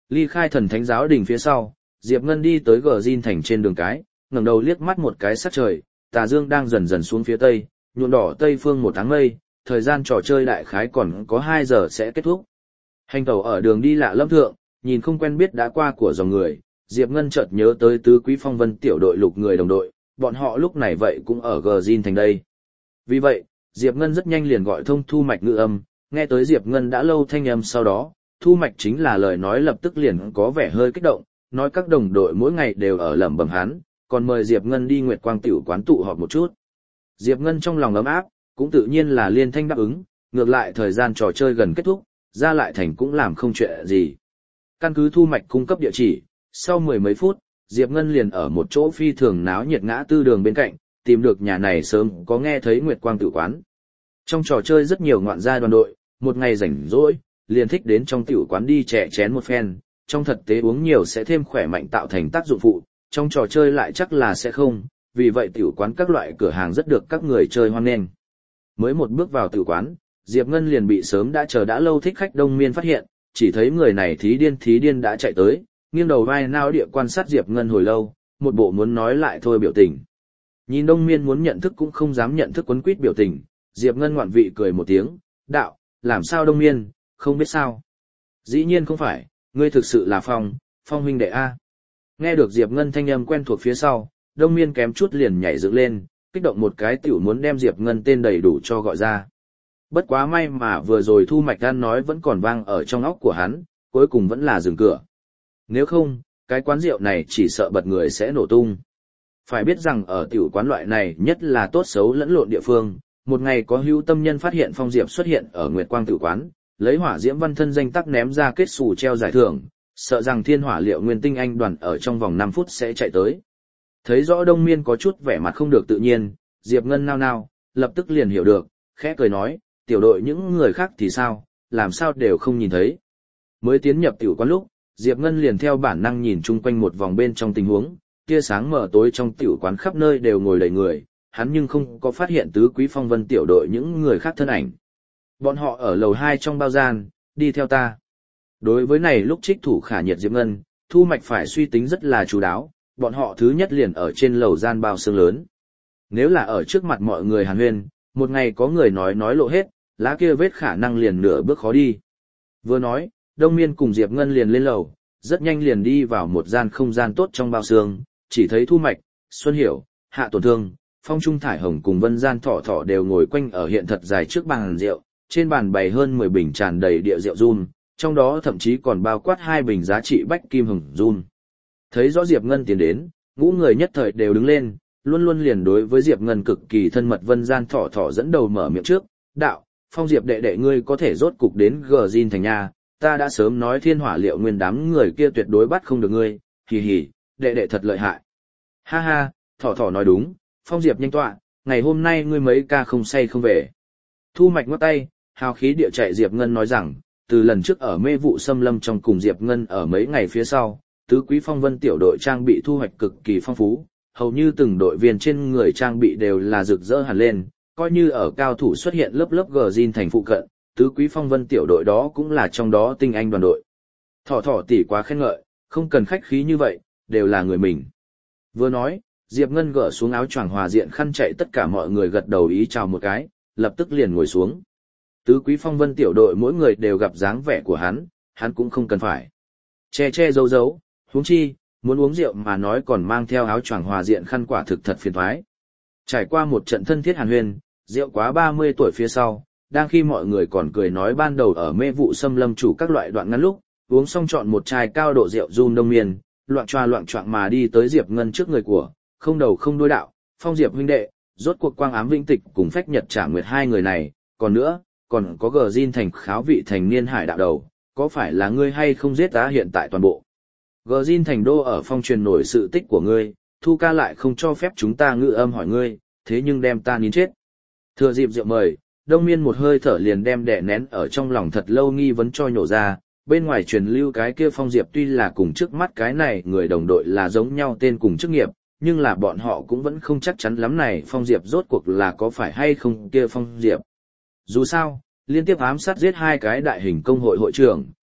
Ly khai thần thánh giáo đình phía sau, Diệp Ngân đi tới Gờ Jin thành trên đường cái, ngẩng đầu liếc mắt một cái sắc trời, tà dương đang dần dần xuống phía tây, nhuộm đỏ tây phương một tháng mây, thời gian trò chơi đại khái còn có 2 giờ sẽ kết thúc. Hành tẩu ở đường đi lạ lẫm thượng, nhìn không quen biết đã qua của dòng người, Diệp Ngân chợt nhớ tới tứ quý phong vân tiểu đội lục người đồng đội, bọn họ lúc này vậy cũng ở Gờ Jin thành đây. Vì vậy, Diệp Ngân rất nhanh liền gọi thông Thu Mạch ngữ âm, nghe tới Diệp Ngân đã lâu thanh âm sau đó, Thu Mạch chính là lời nói lập tức liền có vẻ hơi kích động, nói các đồng đội mỗi ngày đều ở lẩm bẩm hắn, còn mời Diệp Ngân đi Nguyệt Quang tiểu quán tụ họp một chút. Diệp Ngân trong lòng ấm áp, cũng tự nhiên là liên thanh đáp ứng, ngược lại thời gian trò chơi gần kết thúc, ra lại thành cũng làm không chuyện gì. Căn cứ Thu Mạch cung cấp địa chỉ, sau 10 mấy phút, Diệp Ngân liền ở một chỗ phi thường náo nhiệt ngã tư đường bên cạnh, tìm được nhà này sớm có nghe thấy Nguyệt Quang tiểu quán. Trong trò chơi rất nhiều ngoạn gia đoàn đội, một ngày rảnh rỗi, liền thích đến trong tiểu quán đi chè chén một phen, trong thực tế uống nhiều sẽ thêm khỏe mạnh tạo thành tác dụng phụ, trong trò chơi lại chắc là sẽ không, vì vậy tiểu quán các loại cửa hàng rất được các người chơi hoan nghênh. Mới một bước vào tiểu quán, Diệp Ngân liền bị sớm đã chờ đã lâu thích khách Đông Miên phát hiện, chỉ thấy người này thí điên đã chạy tới, nghiêng đầu vai nao địa quan sát Diệp Ngân hồi lâu, một bộ muốn nói lại thôi biểu tình. Nhìn Đông Miên muốn nhận thức cũng không dám nhận thức quấn quýt biểu tình, Diệp Ngân ngoạn vị cười một tiếng, đạo, làm sao Đông Miên, không biết sao. Dĩ nhiên không phải, ngươi thực sự là Phong huynh đệ A. Nghe được Diệp Ngân thanh âm quen thuộc phía sau, Đông Miên kém chút liền nhảy dựng lên, kích động một cái tiểu muốn đem Diệp Ngân tên đầy đủ cho gọi ra. Bất quá may mà vừa rồi Thu Mạch Đan nói vẫn còn vang ở trong óc của hắn, cuối cùng vẫn là dừng cửa. Nếu không, cái quán rượu này chỉ sợ bật người sẽ nổ tung. Phải biết rằng ở tiểu quán loại này nhất là tốt xấu lẫn lộn địa phương, một ngày có hữu tâm nhân phát hiện Phong Diệp xuất hiện ở Nguyệt Quang tiểu quán, lấy hỏa diễm văn thân danh tắc ném ra kết xù treo giải thưởng, sợ rằng thiên hỏa liệu nguyên tinh anh đoàn ở trong vòng 5 phút sẽ chạy tới. Thấy rõ Đông Miên có chút vẻ mặt không được tự nhiên, Diệp Ngân nao, lập tức liền hiểu được, khẽ cười nói, tiểu đội những người khác thì sao, làm sao đều không nhìn thấy. Mới tiến nhập tiểu quán lúc, Diệp Ngân liền theo bản năng nhìn chung quanh một vòng bên trong tình huống, tia sáng mờ tối trong tiểu quán khắp nơi đều ngồi đầy người, hắn nhưng không có phát hiện tứ quý phong vân tiểu đội những người khác thân ảnh. Bọn họ ở lầu 2 trong bao gian, đi theo ta. Đối với này lúc trích thủ khả nhiệt Diệp Ngân, Thu Mạch phải suy tính rất là chú đáo, bọn họ thứ nhất liền ở trên lầu gian bao xương lớn. Nếu là ở trước mặt mọi người hàn huyên, một ngày có người nói lộ hết, lá kia vết khả năng liền nửa bước khó đi. Vừa nói, Đông Miên cùng Diệp Ngân liền lên lầu, rất nhanh liền đi vào một gian không gian tốt trong bao xương, chỉ thấy Thu Mạch, Xuân Hiểu, Hạ Tổn Thương, Phong Trung Thải Hồng cùng Vân Gian Thỏ đều ngồi quanh ở hiện thật dài trước bàn rượu, trên bàn bày hơn 10 bình tràn đầy địa rượu run, trong đó thậm chí còn bao quát 2 bình giá trị bách kim hồng run. Thấy rõ Diệp Ngân tiến đến, ngũ người nhất thời đều đứng lên, luôn luôn liền đối với Diệp Ngân cực kỳ thân mật. Vân Gian Thỏ dẫn đầu mở miệng trước, đạo, Phong Diệp đệ ngươi có thể rốt cục đến Gờ Jin thành nhà, ta đã sớm nói thiên hỏa liệu nguyên đám người kia tuyệt đối bắt không được ngươi, hì hì, đệ thật lợi hại. Ha ha, Thỏ nói đúng, Phong Diệp nhanh tọa, ngày hôm nay ngươi mấy ca không say không về. Thu Mạch ngoắc tay, hào khí địa chạy Diệp Ngân nói rằng, từ lần trước ở mê vụ xâm lâm trong cùng Diệp Ngân ở mấy ngày phía sau, tứ quý phong vân tiểu đội trang bị thu hoạch cực kỳ phong phú, hầu như từng đội viên trên người trang bị đều là rực rỡ hẳn lên, coi như ở cao thủ xuất hiện lớp Gờ Jin thành phụ cận, tứ quý phong vân tiểu đội đó cũng là trong đó tinh anh đoàn đội. Thỏ tỷ quá khen ngợi, không cần khách khí như vậy, đều là người mình. Vừa nói, Diệp Ngân gỡ xuống áo choàng hòa diện khăn chạy, tất cả mọi người gật đầu ý chào một cái, lập tức liền ngồi xuống. Tứ quý phong vân tiểu đội mỗi người đều gặp dáng vẻ của hắn cũng không cần phải che giấu, huống chi, muốn uống rượu mà nói còn mang theo áo choàng hòa diện khăn, quả thực thật phiền toái. Trải qua một trận thân thiết hàn huyên, rượu quá 30 tuổi phía sau, đang khi mọi người còn cười nói ban đầu ở mê vụ xâm lâm chủ các loại đoạn ngắn lúc, uống xong chọn một chai cao độ rượu run Đông Miên, loạn choạng mà đi tới Diệp Ngân trước người của, không đầu không đuôi đạo, Phong Diệp huynh đệ, rốt cuộc Quang Ám Vĩnh Tịch cùng Phách Nhật Trả Nguyệt hai người này, còn nữa, còn có Gờ Jin thành kháo vị thành niên hải đạo đầu, có phải là ngươi hay không giết ta hiện tại toàn bộ? Gờ Jin thành đô ở phong truyền nổi sự tích của ngươi, Thu ca lại không cho phép chúng ta ngự âm hỏi ngươi, thế nhưng đem ta nín chết. Thừa dịp rượu mời, Đông Miên một hơi thở liền đem đè nén ở trong lòng thật lâu nghi vấn cho nhổ ra, bên ngoài truyền lưu cái kia Phong Diệp tuy là cùng trước mắt cái này người đồng đội là giống nhau tên cùng chức nghiệp, nhưng là bọn họ cũng vẫn không chắc chắn lắm này Phong Diệp rốt cuộc là có phải hay không kia Phong Diệp. Dù sao, liên tiếp ám sát giết 2 cái đại hình công hội hội trưởng,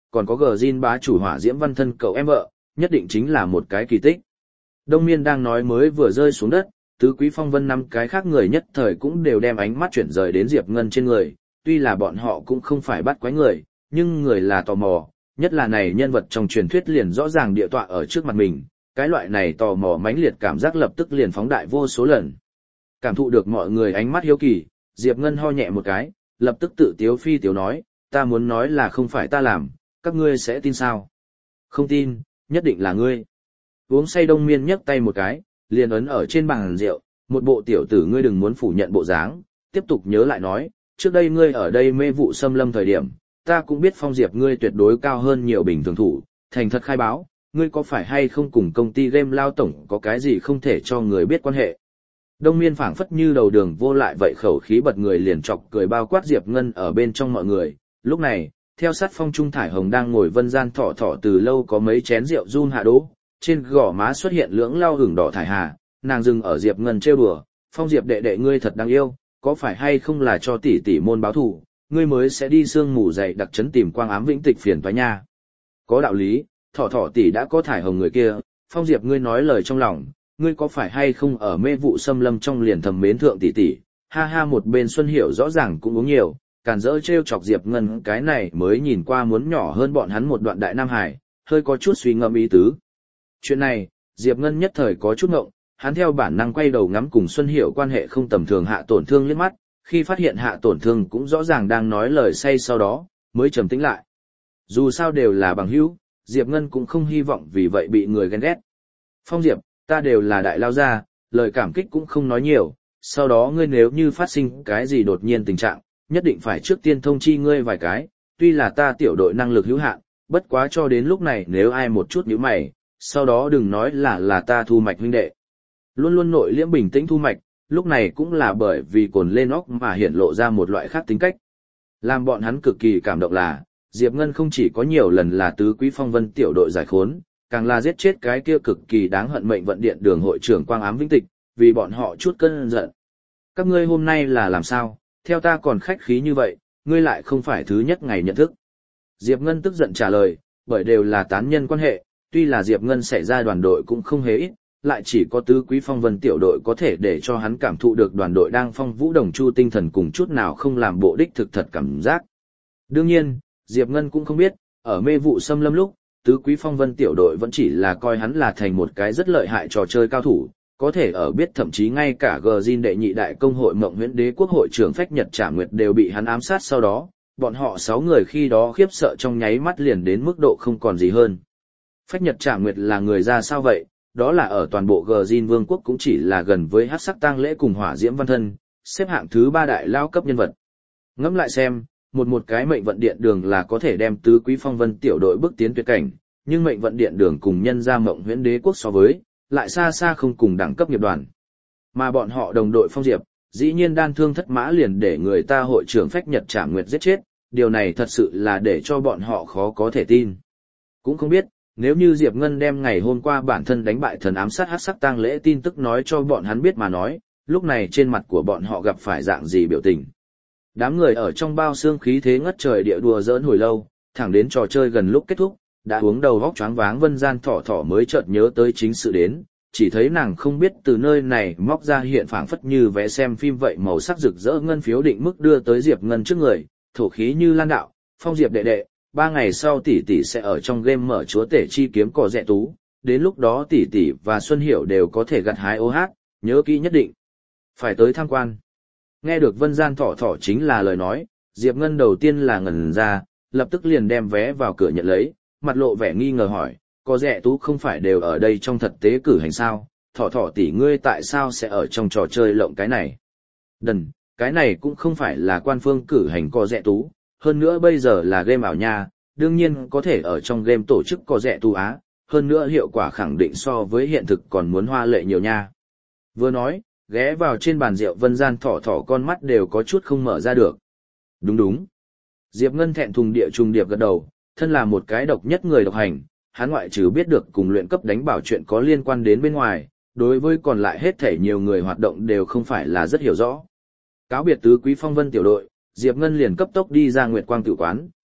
còn có gờ Jin bá chủ Hỏa Diễm Văn Thân cậu em vợ, nhất định chính là một cái kỳ tích. Đông Miên đang nói mới vừa rơi xuống đất, tứ quý phong vân năm cái khác người nhất thời cũng đều đem ánh mắt chuyển rời đến Diệp Ngân trên người, tuy là bọn họ cũng không phải bắt quái người, nhưng người là tò mò, nhất là này nhân vật trong truyền thuyết liền rõ ràng địa tọa ở trước mặt mình, cái loại này tò mò mãnh liệt cảm giác lập tức liền phóng đại vô số lần. Cảm thụ được mọi người ánh mắt hiếu kỳ, Diệp Ngân ho nhẹ một cái, lập tức tự tiếu phi tiếu nói, ta muốn nói là không phải ta làm, các ngươi sẽ tin sao? Không tin, nhất định là ngươi. Uống say Đông Miên nhấc tay một cái, liền ấn ở trên bàn rượu, một bộ tiểu tử ngươi đừng muốn phủ nhận bộ dáng, tiếp tục nhớ lại nói, trước đây ngươi ở đây mê vụ xâm lâm thời điểm, ta cũng biết Phong Diệp ngươi tuyệt đối cao hơn nhiều bình thường thủ, thành thật khai báo, ngươi có phải hay không cùng công ty game lao tổng có cái gì không thể cho người biết quan hệ. Đông Miên phảng phất như đầu đường vô lại vậy khẩu khí bật người liền chọc cười bao quát Diệp Ngân ở bên trong mọi người, lúc này, theo sát Phong Trung Thải Hồng đang ngồi vân gian thọ thọ từ lâu có mấy chén rượu run hạ đỗ, trên gò má xuất hiện lưỡng lao hửng đỏ thải hà, nàng dừng ở Diệp Ngân trêu đùa, Phong Diệp đệ đệ ngươi thật đáng yêu, có phải hay không là cho tỷ tỷ môn báo thù, ngươi mới sẽ đi sương mù dày đặc chấn tìm Quang Ám Vĩnh Tịch phiền toái nha. Có đạo lý, thọ thọ tỷ đã có Thải Hồng người kia, Phong Diệp ngươi nói lời trong lòng, ngươi có phải hay không ở mê vụ xâm lâm trong liền thầm mến thượng tỷ tỷ, ha ha. Một bên Xuân Hiểu rõ ràng cũng uống nhiều, càn rỡ trêu chọc Diệp Ngân cái này mới nhìn qua muốn nhỏ hơn bọn hắn một đoạn đại Nam Hải, hơi có chút suy ngẫm ý tứ. Chuyện này, Diệp Ngân nhất thời có chút ngộng, hắn theo bản năng quay đầu ngắm cùng Xuân Hiểu quan hệ không tầm thường Hạ Tổn Thương liếc mắt, khi phát hiện Hạ Tổn Thương cũng rõ ràng đang nói lời say sau đó, mới trầm tĩnh lại. Dù sao đều là bằng hữu, Diệp Ngân cũng không hy vọng vì vậy bị người ghen ghét. Phong Diệp, ta đều là đại lao gia, lời cảm kích cũng không nói nhiều, sau đó ngươi nếu như phát sinh cái gì đột nhiên tình trạng, nhất định phải trước tiên thông chi ngươi vài cái, tuy là ta tiểu đội năng lực hữu hạn, bất quá cho đến lúc này nếu ai một chút nhíu mày, sau đó đừng nói là ta Thu Mạch huynh đệ. Luôn luôn nội liễm bình tĩnh Thu Mạch, lúc này cũng là bởi vì cồn lên óc mà hiện lộ ra một loại khác tính cách. Làm bọn hắn cực kỳ cảm động là, Diệp Ngân không chỉ có nhiều lần là tứ quý phong vân tiểu đội giải khốn, càng là giết chết cái kia cực kỳ đáng hận mệnh vận điện đường hội trưởng Quang Ám Vĩnh Tịch, vì bọn họ chút cơn giận. Các ngươi hôm nay là làm sao, theo ta còn khách khí như vậy, ngươi lại không phải thứ nhất ngày nhận thức. Diệp Ngân tức giận trả lời, bởi đều là tán nhân quan hệ, tuy là Diệp Ngân xảy ra đoàn đội cũng không hề ít, lại chỉ có tứ quý phong vân tiểu đội có thể để cho hắn cảm thụ được đoàn đội đang phong vũ đồng chu tinh thần cùng chút nào không làm bộ đích thực thật cảm giác. Đương nhiên, Diệp Ngân cũng không biết, ở mê vụ xâm lâm lúc, tứ quý phong vân tiểu đội vẫn chỉ là coi hắn là thành một cái rất lợi hại trò chơi cao thủ, có thể ở biết thậm chí ngay cả Gjin đệ nhị đại công hội Mộng Huyễn Đế quốc hội trưởng Phách Nhật Trảm Nguyệt đều bị hắn ám sát sau đó, bọn họ 6 người khi đó khiếp sợ trong nháy mắt liền đến mức độ không còn gì hơn. Phách Nhật Trảm Nguyệt là người ra sao vậy? Đó là ở toàn bộ Gjin vương quốc cũng chỉ là gần với Hắc Sắc Tang Lễ cùng Hỏa Diễm Văn Thân, xếp hạng thứ 3 đại lao cấp nhân vật. Ngẫm lại xem, một cái mệnh vận điện đường là có thể đem tứ quý phong vân tiểu đội bước tiến tuyệt cảnh, nhưng mệnh vận điện đường cùng nhân gia Mộng Huyễn Đế quốc so với, lại xa xa không cùng đẳng cấp nghiệp đoàn. Mà bọn họ đồng đội Phong Diệp, dĩ nhiên đan thương thất mã liền để người ta hội trưởng Phách Nhật Trảm Nguyệt giết chết, điều này thật sự là để cho bọn họ khó có thể tin. Cũng không biết, nếu như Diệp Ngân đem ngày hôm qua bản thân đánh bại thần ám sát Hắc Sắc Tang Lễ tin tức nói cho bọn hắn biết mà nói, lúc này trên mặt của bọn họ gặp phải dạng gì biểu tình. Đám người ở trong bao xương khí thế ngất trời địa đùa giỡn hồi lâu, thẳng đến trò chơi gần lúc kết thúc, đã uống đầu vóc choáng váng vân gian thỏ thỏ mới chợt nhớ tới chính sự đến, chỉ thấy nàng không biết từ nơi này móc ra hiện phảng phất như vẽ xem phim vậy màu sắc rực rỡ ngân phiếu định mức đưa tới Diệp Ngân trước người, thổ khí như lan đạo, Phong Diệp đệ đệ, 3 ngày sau tỷ tỷ sẽ ở trong game mở chúa tể chi kiếm cỏ rẻ tú, đến lúc đó tỷ tỷ và Xuân Hiểu đều có thể gặt hái OH, nhớ kỹ nhất định phải tới tham quan. Nghe được vân gian thỏ thỏ chính là lời nói, Diệp Ngân đầu tiên là ngẩn ra, lập tức liền đem vé vào cửa nhận lấy, mặt lộ vẻ nghi ngờ hỏi, có rẻ tú không phải đều ở đây trong thực tế cử hành sao, thỏ thỏ tỷ ngươi tại sao sẽ ở trong trò chơi lộng cái này? Đần, cái này cũng không phải là quan phương cử hành có rẻ tú, hơn nữa bây giờ là game ảo nha, đương nhiên có thể ở trong game tổ chức có rẻ tú á, hơn nữa hiệu quả khẳng định so với hiện thực còn muốn hoa lệ nhiều nha. Vừa nói, ghé vào trên bàn rượu vân gian thỏ thỏ con mắt đều có chút không mở ra được. Đúng đúng. Diệp Ngân thẹn thùng địa trùng điệp gật đầu, thân là một cái độc nhất người độc hành, hắn ngoại trừ biết được cùng luyện cấp đánh bảo chuyện có liên quan đến bên ngoài, đối với còn lại hết thể nhiều người hoạt động đều không phải là rất hiểu rõ. Cáo biệt tứ quý phong vân tiểu đội, Diệp Ngân liền cấp tốc đi ra Nguyệt Quang tử quán,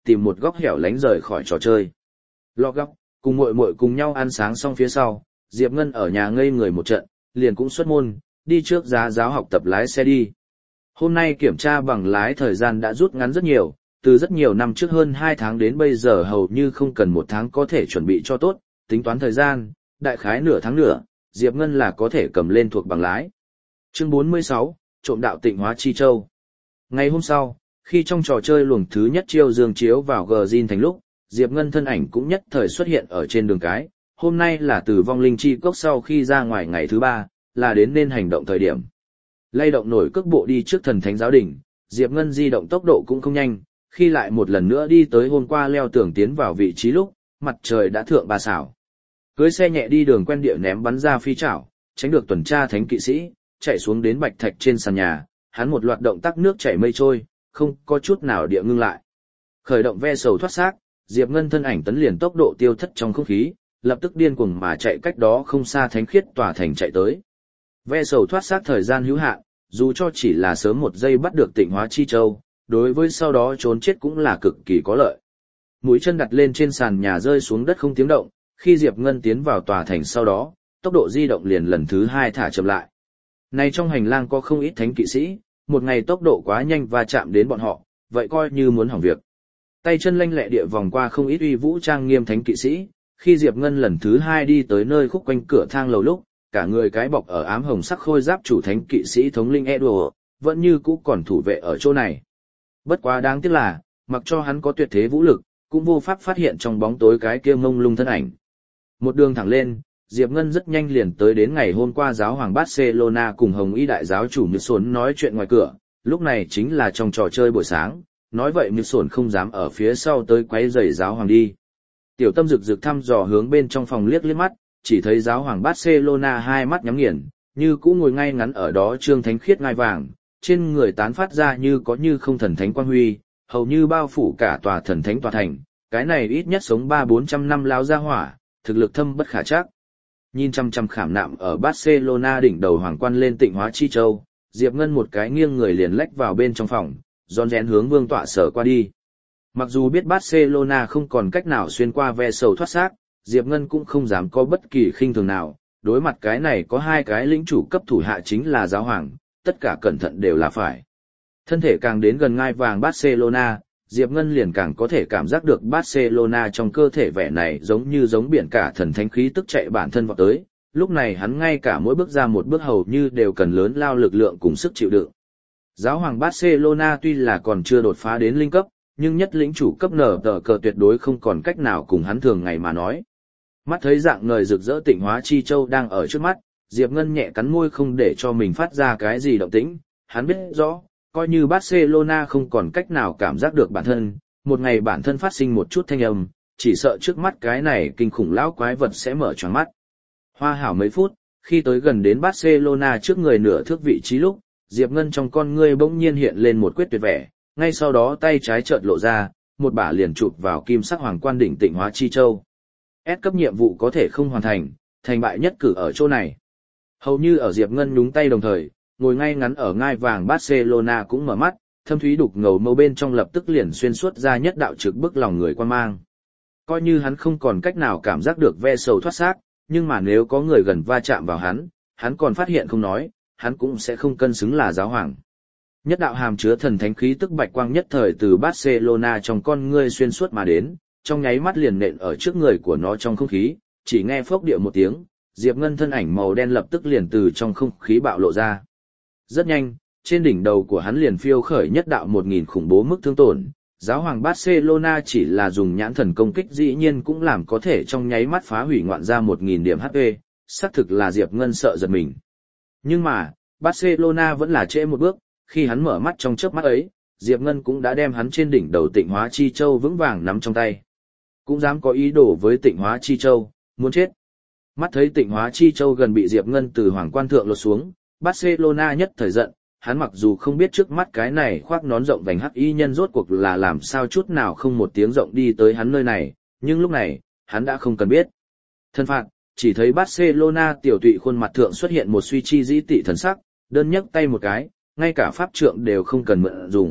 tìm một góc hẻo lánh rời khỏi trò chơi. Lọ góc, cùng muội muội cùng nhau ăn sáng xong phía sau, Diệp Ngân ở nhà ngây người một trận, liền cũng xuất môn, đi trước giá giáo học tập lái xe đi. Hôm nay kiểm tra bằng lái thời gian đã rút ngắn rất nhiều, từ rất nhiều năm trước hơn 2 tháng đến bây giờ hầu như không cần 1 tháng có thể chuẩn bị cho tốt, tính toán thời gian, đại khái nửa tháng nữa, Diệp Ngân là có thể cầm lên thuộc bằng lái. Chương 46, trộm đạo Tịnh Hóa Chi Châu. Ngày hôm sau, khi trong trò chơi luồng thứ nhất chiêu dương chiếu vào Gjin thành lúc, Diệp Ngân thân ảnh cũng nhất thời xuất hiện ở trên đường cái. Hôm nay là từ vong linh chi cốc sau khi ra ngoài ngày thứ 3, là đến nên hành động thời điểm. Lay động nổi cước bộ đi trước thần thánh giáo đỉnh, Diệp Ngân di động tốc độ cũng không nhanh, khi lại một lần nữa đi tới hôm qua leo tường tiến vào vị trí lúc, mặt trời đã thượng 3 xảo. Cưới xe nhẹ đi đường quen địa ném bắn ra phi chảo, tránh được tuần tra thánh kỵ sĩ, chạy xuống đến bạch thạch trên sàn nhà, hắn một loạt động tác nước chảy mây trôi, không có chút nào địa ngưng lại. Khởi động ve sầu thoát xác, Diệp Ngân thân ảnh tấn liền tốc độ tiêu thất trong không khí, lập tức điên cuồng mà chạy cách đó không xa thánh khiết tòa thành chạy tới. Ve sầu thoát xác thời gian hữu hạn, dù cho chỉ là sớm 1 giây bắt được Tịnh Hóa Chi Châu, đối với sau đó trốn chết cũng là cực kỳ có lợi. Mũi chân đặt lên trên sàn nhà rơi xuống đất không tiếng động, khi Diệp Ngân tiến vào tòa thành sau đó, tốc độ di động liền lần thứ 2 thả chậm lại. Này trong hành lang có không ít thánh kỵ sĩ, một ngày tốc độ quá nhanh và chạm đến bọn họ, vậy coi như muốn hỏng việc. Tay chân lanh lẹ địa vòng qua không ít uy vũ trang nghiêm thánh kỵ sĩ, khi Diệp Ngân lần thứ 2 đi tới nơi khúc quanh cửa thang lầu lúc, cả người cái bọc ở ám hồng sắc khôi giáp chủ thánh kỵ sĩ thống linh Edward, vẫn như cũ còn thủ vệ ở chỗ này. Bất quá đáng tiếc là, mặc cho hắn có tuyệt thế vũ lực, cũng vô pháp phát hiện trong bóng tối cái kia mông lung thân ảnh. Một đường thẳng lên, Diệp Ngân rất nhanh liền tới đến ngày hôm qua giáo hoàng Barcelona cùng Hồng Y đại giáo chủ Mực Sồn nói chuyện ngoài cửa, lúc này chính là trong trò chơi buổi sáng, nói vậy Mực Sồn không dám ở phía sau tới quấy rầy giáo hoàng đi. Tiểu Tâm rực rực thăm dò hướng bên trong phòng liếc mắt, chỉ thấy giáo hoàng Barcelona hai mắt nhắm nghiền, như cũ ngồi ngay ngắn ở đó trương thánh khiết ngai vàng, trên người tán phát ra như có như không thần thánh quang huy, hầu như bao phủ cả tòa thần thánh tòa thành, cái này ít nhất sống 300-400 năm lao ra hỏa, thực lực thâm bất khả trắc. Nhìn chăm chăm khảm nạm ở Barcelona đỉnh đầu hoàng quan lên Tịnh Hóa Chi Châu, Diệp Ngân một cái nghiêng người liền lách vào bên trong phòng, rón rén hướng vương tọa sở qua đi. Mặc dù biết Barcelona không còn cách nào xuyên qua ve sầu thoát xác, Diệp Ngân cũng không dám có bất kỳ khinh thường nào, đối mặt cái này có 2 cái lĩnh chủ cấp thủ hạ chính là giáo hoàng, tất cả cẩn thận đều là phải. Thân thể càng đến gần ngai vàng Barcelona, Diệp Ngân liền càng có thể cảm giác được Barcelona trong cơ thể vẻ này giống biển cả thần thánh khí tức chạy bản thân vào tới, lúc này hắn ngay cả mỗi bước ra một bước hầu như đều cần lớn lao lực lượng cùng sức chịu đựng. Giáo hoàng Barcelona tuy là còn chưa đột phá đến linh cấp, nhưng nhất lĩnh chủ cấp nở tờ cờ tuyệt đối không còn cách nào cùng hắn thường ngày mà nói. Mắt thấy dạng ngời rực rỡ Tịnh Hóa Chi Châu đang ở trước mắt, Diệp Ngân nhẹ cắn môi không để cho mình phát ra cái gì động tĩnh, hắn biết rõ, coi như Barcelona không còn cách nào cảm giác được bản thân, một ngày bản thân phát sinh một chút thanh âm, chỉ sợ trước mắt cái này kinh khủng lão quái vật sẽ mở choáng mắt. Hoa hảo mấy phút, khi tới gần đến Barcelona trước người nửa thước vị trí lúc, Diệp Ngân trong con ngươi bỗng nhiên hiện lên một quyết tuyệt vẻ, ngay sau đó tay trái chợt lộ ra, một bả liền chụp vào kim sắc hoàng quan đỉnh Tịnh Hóa Chi Châu. S cấp nhiệm vụ có thể không hoàn thành, thành bại nhất cử ở chỗ này. Hầu như ở Diệp Ngân nhúng tay đồng thời, ngồi ngay ngắn ở ngai vàng Barcelona cũng mở mắt, thâm thúy đục ngầu mâu bên trong lập tức liền xuyên suốt ra nhất đạo trực bức lòng người quan mang. Coi như hắn không còn cách nào cảm giác được ve sầu thoát xác, nhưng mà nếu có người gần va chạm vào hắn còn phát hiện không nói, hắn cũng sẽ không cân xứng là giáo hoàng. Nhất đạo hàm chứa thần thánh khí tức bạch quang nhất thời từ Barcelona trong con ngươi xuyên suốt mà đến, trong nháy mắt liền nện ở trước người của nó trong không khí, chỉ nghe phốc địa một tiếng, Diệp Ngân thân ảnh màu đen lập tức liền từ trong không khí bạo lộ ra. Rất nhanh, trên đỉnh đầu của hắn liền phiêu khởi nhất đạo 1000 khủng bố mức thương tổn, giáo hoàng Barcelona chỉ là dùng nhãn thần công kích dĩ nhiên cũng làm có thể trong nháy mắt phá hủy ngoạn ra 1000 điểm HP, xác thực là Diệp Ngân sợ giật mình. Nhưng mà, Barcelona vẫn là trễ một bước, khi hắn mở mắt trong chớp mắt ấy, Diệp Ngân cũng đã đem hắn trên đỉnh đầu Tịnh Hóa Chi Châu vững vàng nắm trong tay. Cũng dám có ý đồ với Tịnh Hóa Chi Châu, muốn chết. Mắt thấy Tịnh Hóa Chi Châu gần bị Diệp Ngân từ hoàng quan thượng lột xuống, Barcelona nhất thời giận, hắn mặc dù không biết trước mắt cái này khoác nón rộng vành hắc y nhân rốt cuộc là làm sao chút nào không một tiếng rộng đi tới hắn nơi này, nhưng lúc này, hắn đã không cần biết. Thân phạt, chỉ thấy Barcelona tiểu tụy khuôn mặt thượng xuất hiện một suy chi dĩ tị thần sắc, đơn nhấc tay một cái, ngay cả pháp trượng đều không cần mượn dùng,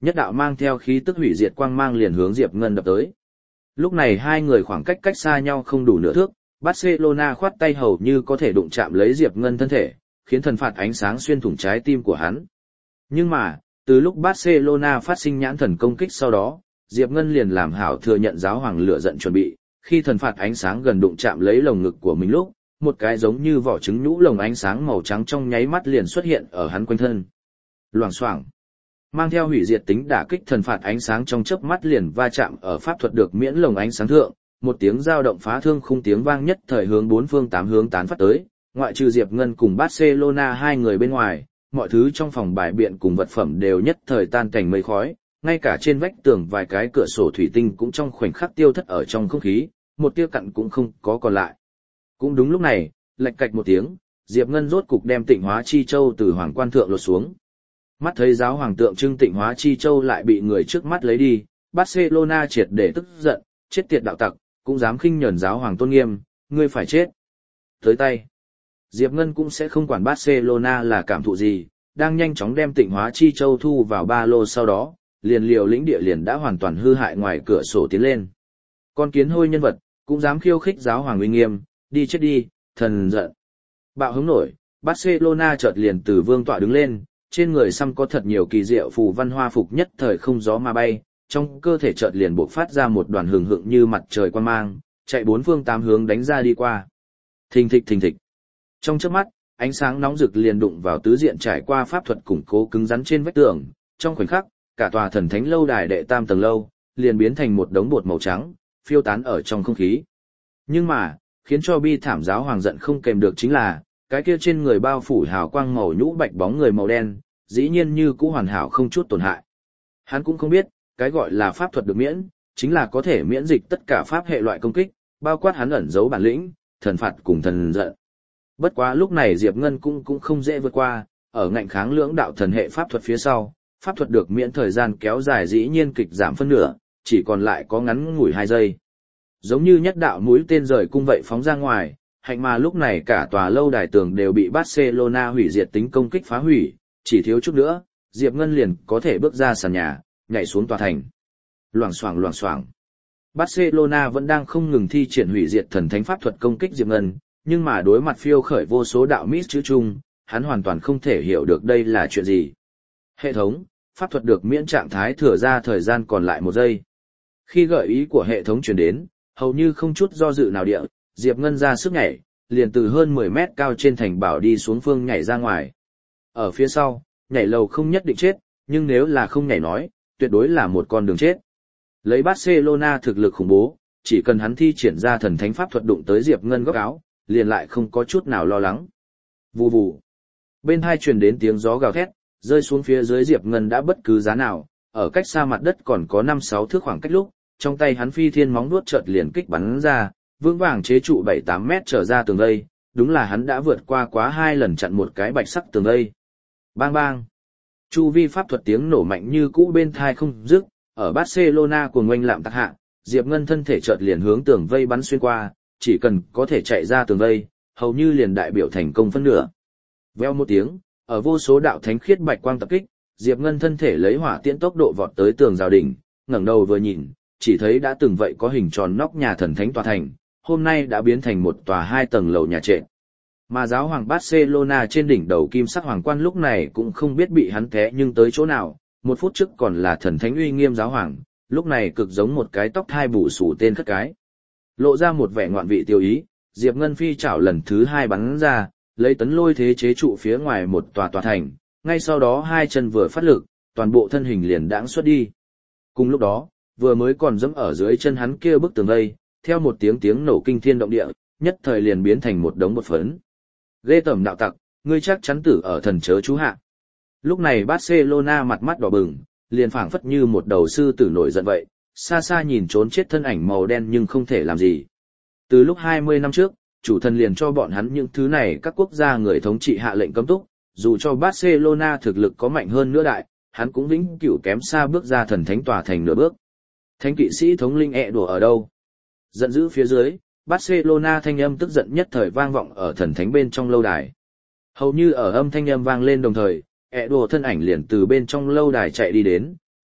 nhất đạo mang theo khí tức hủy diệt quang mang liền hướng Diệp Ngân đập tới. Lúc này hai người khoảng cách cách xa nhau không đủ nửa thước, Barcelona khoát tay hầu như có thể đụng chạm lấy Diệp Ngân thân thể, khiến thần phạt ánh sáng xuyên thủng trái tim của hắn. Nhưng mà, từ lúc Barcelona phát sinh nhãn thần công kích sau đó, Diệp Ngân liền làm hảo thừa nhận giáo hoàng lửa giận chuẩn bị, khi thần phạt ánh sáng gần đụng chạm lấy lồng ngực của mình lúc, một cái giống như vỏ trứng nhũ lồng ánh sáng màu trắng trong nháy mắt liền xuất hiện ở hắn quanh thân. Loảng xoảng, mang theo hủy diệt tính đả kích thần phạt ánh sáng trong chớp mắt liền va chạm ở pháp thuật được miễn lồng ánh sáng thượng, một tiếng dao động phá thương khung tiếng vang nhất thời hướng bốn phương tám hướng tán phát tới, ngoại trừ Diệp Ngân cùng Barcelona hai người bên ngoài, mọi thứ trong phòng bài biện cùng vật phẩm đều nhất thời tan cảnh mây khói, ngay cả trên vách tường vài cái cửa sổ thủy tinh cũng trong khoảnh khắc tiêu thất ở trong không khí, một tia cặn cũng không có còn lại. Cũng đúng lúc này, lạch cạch một tiếng, Diệp Ngân rốt cục đem Tịnh Hóa Chi Châu từ hoàng quan thượng lột xuống. Mắt thấy giáo hoàng tượng trưng Tịnh Hóa Chi Châu lại bị người trước mắt lấy đi, Barcelona triệt để tức giận, chết tiệt đạo tặc, cũng dám khinh nhẫn giáo hoàng tôn nghiêm, ngươi phải chết. Tới tay. Diệp Ngân cũng sẽ không quản Barcelona là cảm thụ gì, đang nhanh chóng đem Tịnh Hóa Chi Châu thu vào ba lô sau đó, liền liều lĩnh địa liền đã hoàn toàn hư hại ngoài cửa sổ tiến lên. Con kiến hôi nhân vật, cũng dám khiêu khích giáo hoàng uy nghiêm, đi chết đi, thần giận. Bạo hứng nổi, Barcelona chợt liền từ vương tọa đứng lên, trên người xăm có thật nhiều kỳ diệu phù văn hoa phục nhất thời không gió mà bay, trong cơ thể chợt liền bộc phát ra một đoàn hừng hực như mặt trời quang mang, chạy bốn phương tám hướng đánh ra đi qua. Thình thịch thình thịch. Trong chớp mắt, ánh sáng nóng rực liền đụng vào tứ diện trải qua pháp thuật củng cố cứng rắn trên vách tường, trong khoảnh khắc, cả tòa thần thánh lâu đài đệ tam tầng lâu liền biến thành một đống bột màu trắng, phiêu tán ở trong không khí. Nhưng mà, khiến cho bi thảm giáo hoàng giận không kềm được chính là, cái kia trên người bao phủ hào quang màu nhũ bạch bóng người màu đen, dĩ nhiên như cũ hoàn hảo không chút tổn hại. Hắn cũng không biết, cái gọi là pháp thuật được miễn, chính là có thể miễn dịch tất cả pháp hệ loại công kích, bao quát hắn ẩn giấu bản lĩnh, thần phạt cùng thần giận. Bất quá lúc này Diệp Ngân cũng không dễ vượt qua, ở ngạnh kháng lưỡng đạo thần hệ pháp thuật phía sau, pháp thuật được miễn thời gian kéo dài dĩ nhiên kịch giảm phân nửa, chỉ còn lại có ngắn ngủi 2 giây. Giống như nhất đạo mũi tên rời cung vậy phóng ra ngoài, hạnh mà lúc này cả tòa lâu đài tường đều bị Barcelona hủy diệt tính công kích phá hủy, chỉ thiếu chút nữa, Diệp Ngân liền có thể bước ra sàn nhà, nhảy xuống tòa thành. Loảng xoảng loảng xoảng. Barcelona vẫn đang không ngừng thi triển hủy diệt thần thánh pháp thuật công kích Diệp Ngân, nhưng mà đối mặt phiêu khởi vô số đạo mít chữ chung, hắn hoàn toàn không thể hiểu được đây là chuyện gì. Hệ thống, pháp thuật được miễn trạng thái thừa ra thời gian còn lại 1 giây. Khi gợi ý của hệ thống truyền đến, hầu như không chút do dự nào địa, Diệp Ngân ra sức nhảy, liền từ hơn 10 mét cao trên thành bảo đi xuống phương nhảy ra ngoài. Ở phía sau, nhảy lầu không nhất định chết, nhưng nếu là không nhảy nói, tuyệt đối là một con đường chết. Lấy Barcelona thực lực khủng bố, chỉ cần hắn thi triển ra thần thánh pháp thuật đụng tới Diệp Ngân góc áo, liền lại không có chút nào lo lắng. Vù vù. Bên hai truyền đến tiếng gió gào thét, rơi xuống phía dưới Diệp Ngân đã bất cứ giá nào, ở cách xa mặt đất còn có 5-6 thước khoảng cách lúc, trong tay hắn phi thiên móng vuốt chợt liền kích bắn ra, vững vàng chế trụ 7-8 mét trở ra tường vây, đúng là hắn đã vượt qua quá 2 lần chặn một cái bạch sắc tường vây. Bang bang. Chu vi pháp thuật tiếng nổ mạnh như cũ bên thai không dứt, ở Barcelona cuồng oanh lạm tạc hạ, Diệp Ngân thân thể chợt liền hướng tường vây bắn xuyên qua, chỉ cần có thể chạy ra tường vây, hầu như liền đại biểu thành công phân nửa. Veo một tiếng, ở vô số đạo thánh khiết bạch quang tập kích, Diệp Ngân thân thể lấy hỏa tiễn tốc độ vọt tới tường rào đỉnh, ngẩng đầu vừa nhìn, chỉ thấy đã từng vậy có hình tròn nóc nhà thần thánh tòa thành, hôm nay đã biến thành một tòa 2 tầng lầu nhà trệt. Mà giáo hoàng Barcelona trên đỉnh đầu kim sắc hoàng quan lúc này cũng không biết bị hắn té nhưng tới chỗ nào, 1 phút trước còn là thần thánh uy nghiêm giáo hoàng, lúc này cực giống một cái tóc thai bù xù tên khất cái. Lộ ra một vẻ ngoạn vị tiêu ý, Diệp Ngân phi chảo lần thứ 2 bắn ra, lấy tấn lôi thế chế trụ phía ngoài một tòa thành, ngay sau đó 2 chân vừa phát lực, toàn bộ thân hình liền đãng xuất đi. Cùng lúc đó, vừa mới còn dẫm ở dưới chân hắn kia bức tường vây, theo một tiếng nổ kinh thiên động địa, nhất thời liền biến thành một đống bột phấn. Ghê tởm đạo tặc, ngươi chắc chắn tử ở thần chớ chú hạ. Lúc này Barcelona mặt mắt đỏ bừng, liền phảng phất như một đầu sư tử nổi giận vậy, xa xa nhìn trốn chết thân ảnh màu đen nhưng không thể làm gì. Từ lúc 20 năm trước, chủ thần liền cho bọn hắn những thứ này các quốc gia người thống trị hạ lệnh cấm túc, dù cho Barcelona thực lực có mạnh hơn nữa đại, hắn cũng vĩnh cửu kém xa bước ra thần thánh tòa thành nửa bước. Thánh kỵ sĩ thống linh đùa ở đâu? Giận dữ phía dưới, Barcelona thanh âm tức giận nhất thời vang vọng ở thần thánh bên trong lâu đài. Hầu như ở âm thanh âm vang lên đồng thời, đùa thân ảnh liền từ bên trong lâu đài chạy đi đến,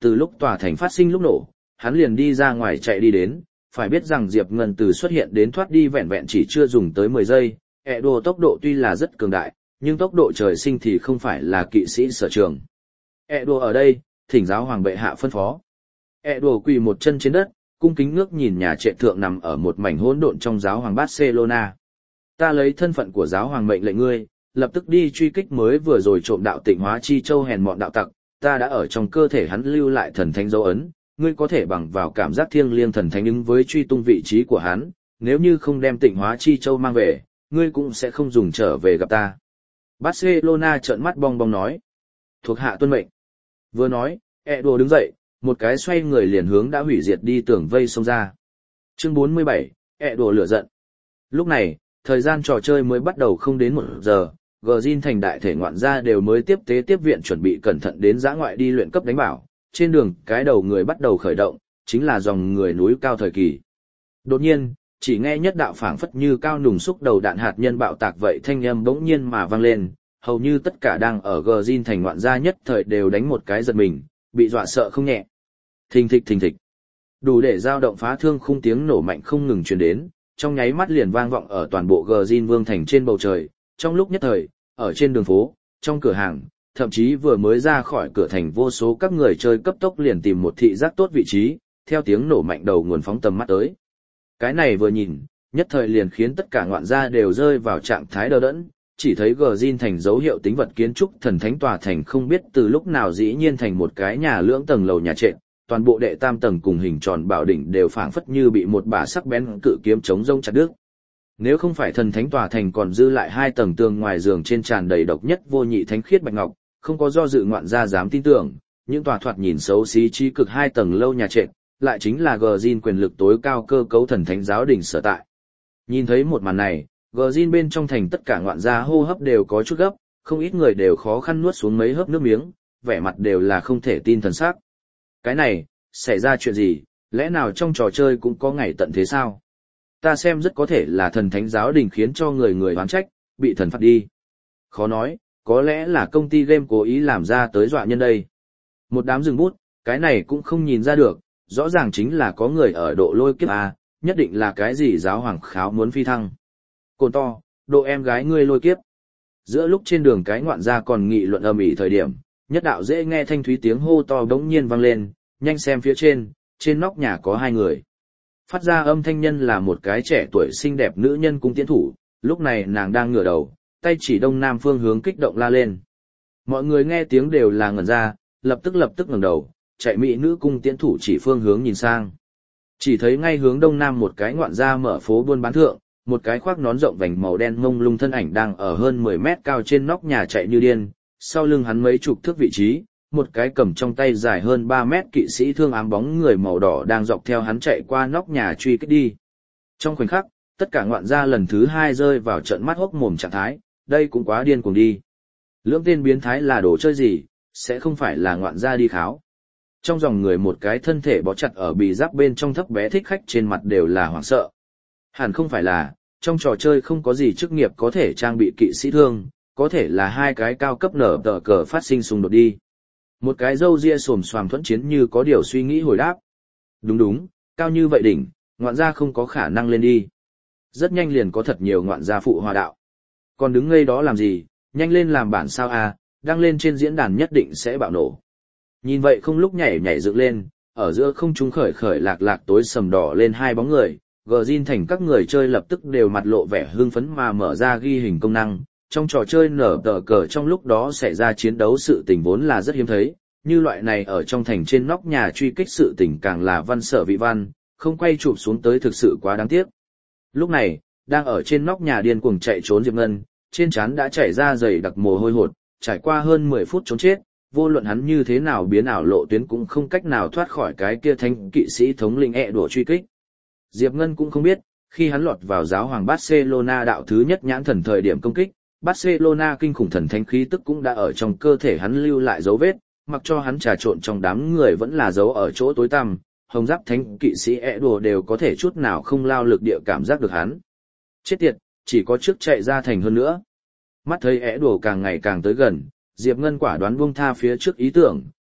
từ lúc tòa thành phát sinh lúc nổ, hắn liền đi ra ngoài chạy đi đến, phải biết rằng Diệp Ngân từ xuất hiện đến thoát đi vẹn vẹn chỉ chưa dùng tới 10 giây, Edo tốc độ tuy là rất cường đại, nhưng tốc độ trời sinh thì không phải là kỵ sĩ sở trường. Edo ở đây, thỉnh giáo hoàng bệ hạ phân phó. Edo quỳ một chân trên đất, cung kính ngước nhìn nhà trệ thượng nằm ở một mảnh hỗn độn trong giáo hoàng Barcelona. Ta lấy thân phận của giáo hoàng mệnh lệnh ngươi, lập tức đi truy kích mới vừa rồi trộm đạo Tịnh Hóa Chi Châu hèn mọn đạo tặc, ta đã ở trong cơ thể hắn lưu lại thần thánh dấu ấn, ngươi có thể bằng vào cảm giác thiêng liêng thần thánh ứng với truy tung vị trí của hắn, nếu như không đem Tịnh Hóa Chi Châu mang về, ngươi cũng sẽ không dùng trở về gặp ta. Barcelona trợn mắt bong bong nói. Thuộc hạ tuân mệnh. Vừa nói, Edo đứng dậy, một cái xoay người liền hướng đã hủy diệt đi tường vây xông ra. Chương 47, Edo lửa giận. Lúc này, thời gian trò chơi mới bắt đầu không đến 1 giờ, Gjin thành đại thể ngoạn gia đều mới tiếp tế tiếp viện chuẩn bị cẩn thận đến dã ngoại đi luyện cấp đánh bảo. Trên đường, cái đầu người bắt đầu khởi động, chính là dòng người núi cao thời kỳ. Đột nhiên, chỉ nghe nhất đạo phảng phất như cao nùng xúc đầu đạn hạt nhân bạo tạc vậy thanh âm bỗng nhiên mà vang lên, hầu như tất cả đang ở Gjin thành ngoạn gia nhất thời đều đánh một cái giật mình, bị dọa sợ không nhẹ. Thình thịch. Đủ để dao động phá thương khung tiếng nổ mạnh không ngừng truyền đến, trong nháy mắt liền vang vọng ở toàn bộ Gjin Vương thành trên bầu trời, trong lúc nhất thời, ở trên đường phố, trong cửa hàng, thậm chí vừa mới ra khỏi cửa thành vô số các người chơi cấp tốc liền tìm một thị giác tốt vị trí, theo tiếng nổ mạnh đầu nguồn phóng tầm mắt tới. Cái này vừa nhìn, nhất thời liền khiến tất cả ngoạn gia đều rơi vào trạng thái đờ đẫn, chỉ thấy Gjin thành dấu hiệu tính vật kiến trúc thần thánh tòa thành không biết từ lúc nào dĩ nhiên thành một cái nhà lưỡng tầng lầu nhà trệt, toàn bộ đệ tam tầng cùng hình tròn bảo đỉnh đều phảng phất như bị một bả sắc bén cự kiếm chống rông chặt đứt. Nếu không phải thần thánh tòa thành còn dư lại 2 tầng tường ngoài giường trên tràn đầy độc nhất vô nhị thánh khiết bạch ngọc, không có do dự ngoạn gia dám tin tưởng, những tòa thoạt nhìn xấu xí trí cực 2 tầng lâu nhà trệt, lại chính là Gjin quyền lực tối cao cơ cấu thần thánh giáo đình sở tại. Nhìn thấy một màn này, Gjin bên trong thành tất cả ngoạn gia hô hấp đều có chút gấp, không ít người đều khó khăn nuốt xuống mấy hớp nước miếng, vẻ mặt đều là không thể tin thần sắc. Cái này, xảy ra chuyện gì, lẽ nào trong trò chơi cũng có ngày tận thế sao? Ta xem rất có thể là thần thánh giáo đình khiến cho người oán trách, bị thần phạt đi. Khó nói, có lẽ là công ty game cố ý làm ra tới dọa nhân đây. Một đám rừng bút, cái này cũng không nhìn ra được, rõ ràng chính là có người ở độ lôi kiếp A, nhất định là cái gì giáo hoàng kháo muốn phi thăng. Cồn to, độ em gái ngươi lôi kiếp. Giữa lúc trên đường cái ngoạn gia còn nghị luận ầm ĩ thời điểm, nhất đạo dễ nghe thanh thúy tiếng hô to đống nhiên vang lên, nhanh xem phía trên nóc nhà có 2 người. Phát ra âm thanh nhân là một cái trẻ tuổi xinh đẹp nữ nhân cung tiễn thủ, lúc này nàng đang ngửa đầu, tay chỉ đông nam phương hướng kích động la lên. Mọi người nghe tiếng đều là ngẩn ra, lập tức ngẩng đầu, chạy mỹ nữ cung tiễn thủ chỉ phương hướng nhìn sang. Chỉ thấy ngay hướng đông nam một cái ngoạn gia mở phố buôn bán thượng, một cái khoác nón rộng vành màu đen mông lung thân ảnh đang ở hơn 10 mét cao trên nóc nhà chạy như điên, sau lưng hắn mấy chục thước vị trí, một cái cầm trong tay dài hơn 3 mét kỵ sĩ thương ám bóng người màu đỏ đang dọc theo hắn chạy qua nóc nhà truy kích đi. Trong khoảnh khắc, tất cả ngoạn gia lần thứ 2 rơi vào trận mắt hốc mồm trạng thái, đây cũng quá điên cuồng đi. Lưỡng tên biến thái là đồ chơi gì, sẽ không phải là ngoạn gia đi kháo. Trong dòng người một cái thân thể bó chặt ở bì giáp bên trong thấp bé thích khách trên mặt đều là hoảng sợ. Hẳn không phải là, trong trò chơi không có gì chức nghiệp có thể trang bị kỵ sĩ thương, có thể là 2 cái cao cấp nở tờ cờ phát sinh xung đột đi. Một cái râu ria xồm xoàm thuẫn chiến như có điều suy nghĩ hồi đáp. Đúng, cao như vậy đỉnh, ngoạn gia không có khả năng lên đi. Rất nhanh liền có thật nhiều ngoạn gia phụ hòa đạo. Còn đứng ngây đó làm gì, nhanh lên làm bản sao à, đăng lên trên diễn đàn nhất định sẽ bạo nổ. Nhìn vậy không lúc nhảy dựng lên, ở giữa không trung khởi lạc tối sầm đỏ lên 2 bóng người, Gjin thành các người chơi lập tức đều mặt lộ vẻ hưng phấn mà mở ra ghi hình công năng. Trong trò chơi nở tờ cờ trong lúc đó xảy ra chiến đấu sự tình vốn là rất hiếm thấy, như loại này ở trong thành trên nóc nhà truy kích sự tình càng là văn sở vị văn, không quay chụp xuống tới thực sự quá đáng tiếc. Lúc này, đang ở trên nóc nhà điên cuồng chạy trốn Diệp Ngân, trên trán đã chảy ra dày đặc mồ hôi hột, trải qua hơn 10 phút trốn chết, vô luận hắn như thế nào biến ảo lộ tuyến cũng không cách nào thoát khỏi cái kia thánh kỵ sĩ thống lĩnh đùa truy kích. Diệp Ngân cũng không biết, khi hắn lọt vào giáo hoàng Barcelona đạo thứ nhất nhãn thần thời điểm công kích, Barcelona kinh khủng thần thánh khí tức cũng đã ở trong cơ thể hắn lưu lại dấu vết, mặc cho hắn trà trộn trong đám người vẫn là dấu ở chỗ tối tăm, hồng giáp thánh kỵ sĩ đùa đều có thể chút nào không lao lực địa cảm giác được hắn. Chết tiệt, chỉ có trước chạy ra thành hơn nữa. Mắt thấy đùa càng ngày càng tới gần, Diệp Ngân quả đoán buông tha phía trước ý tưởng,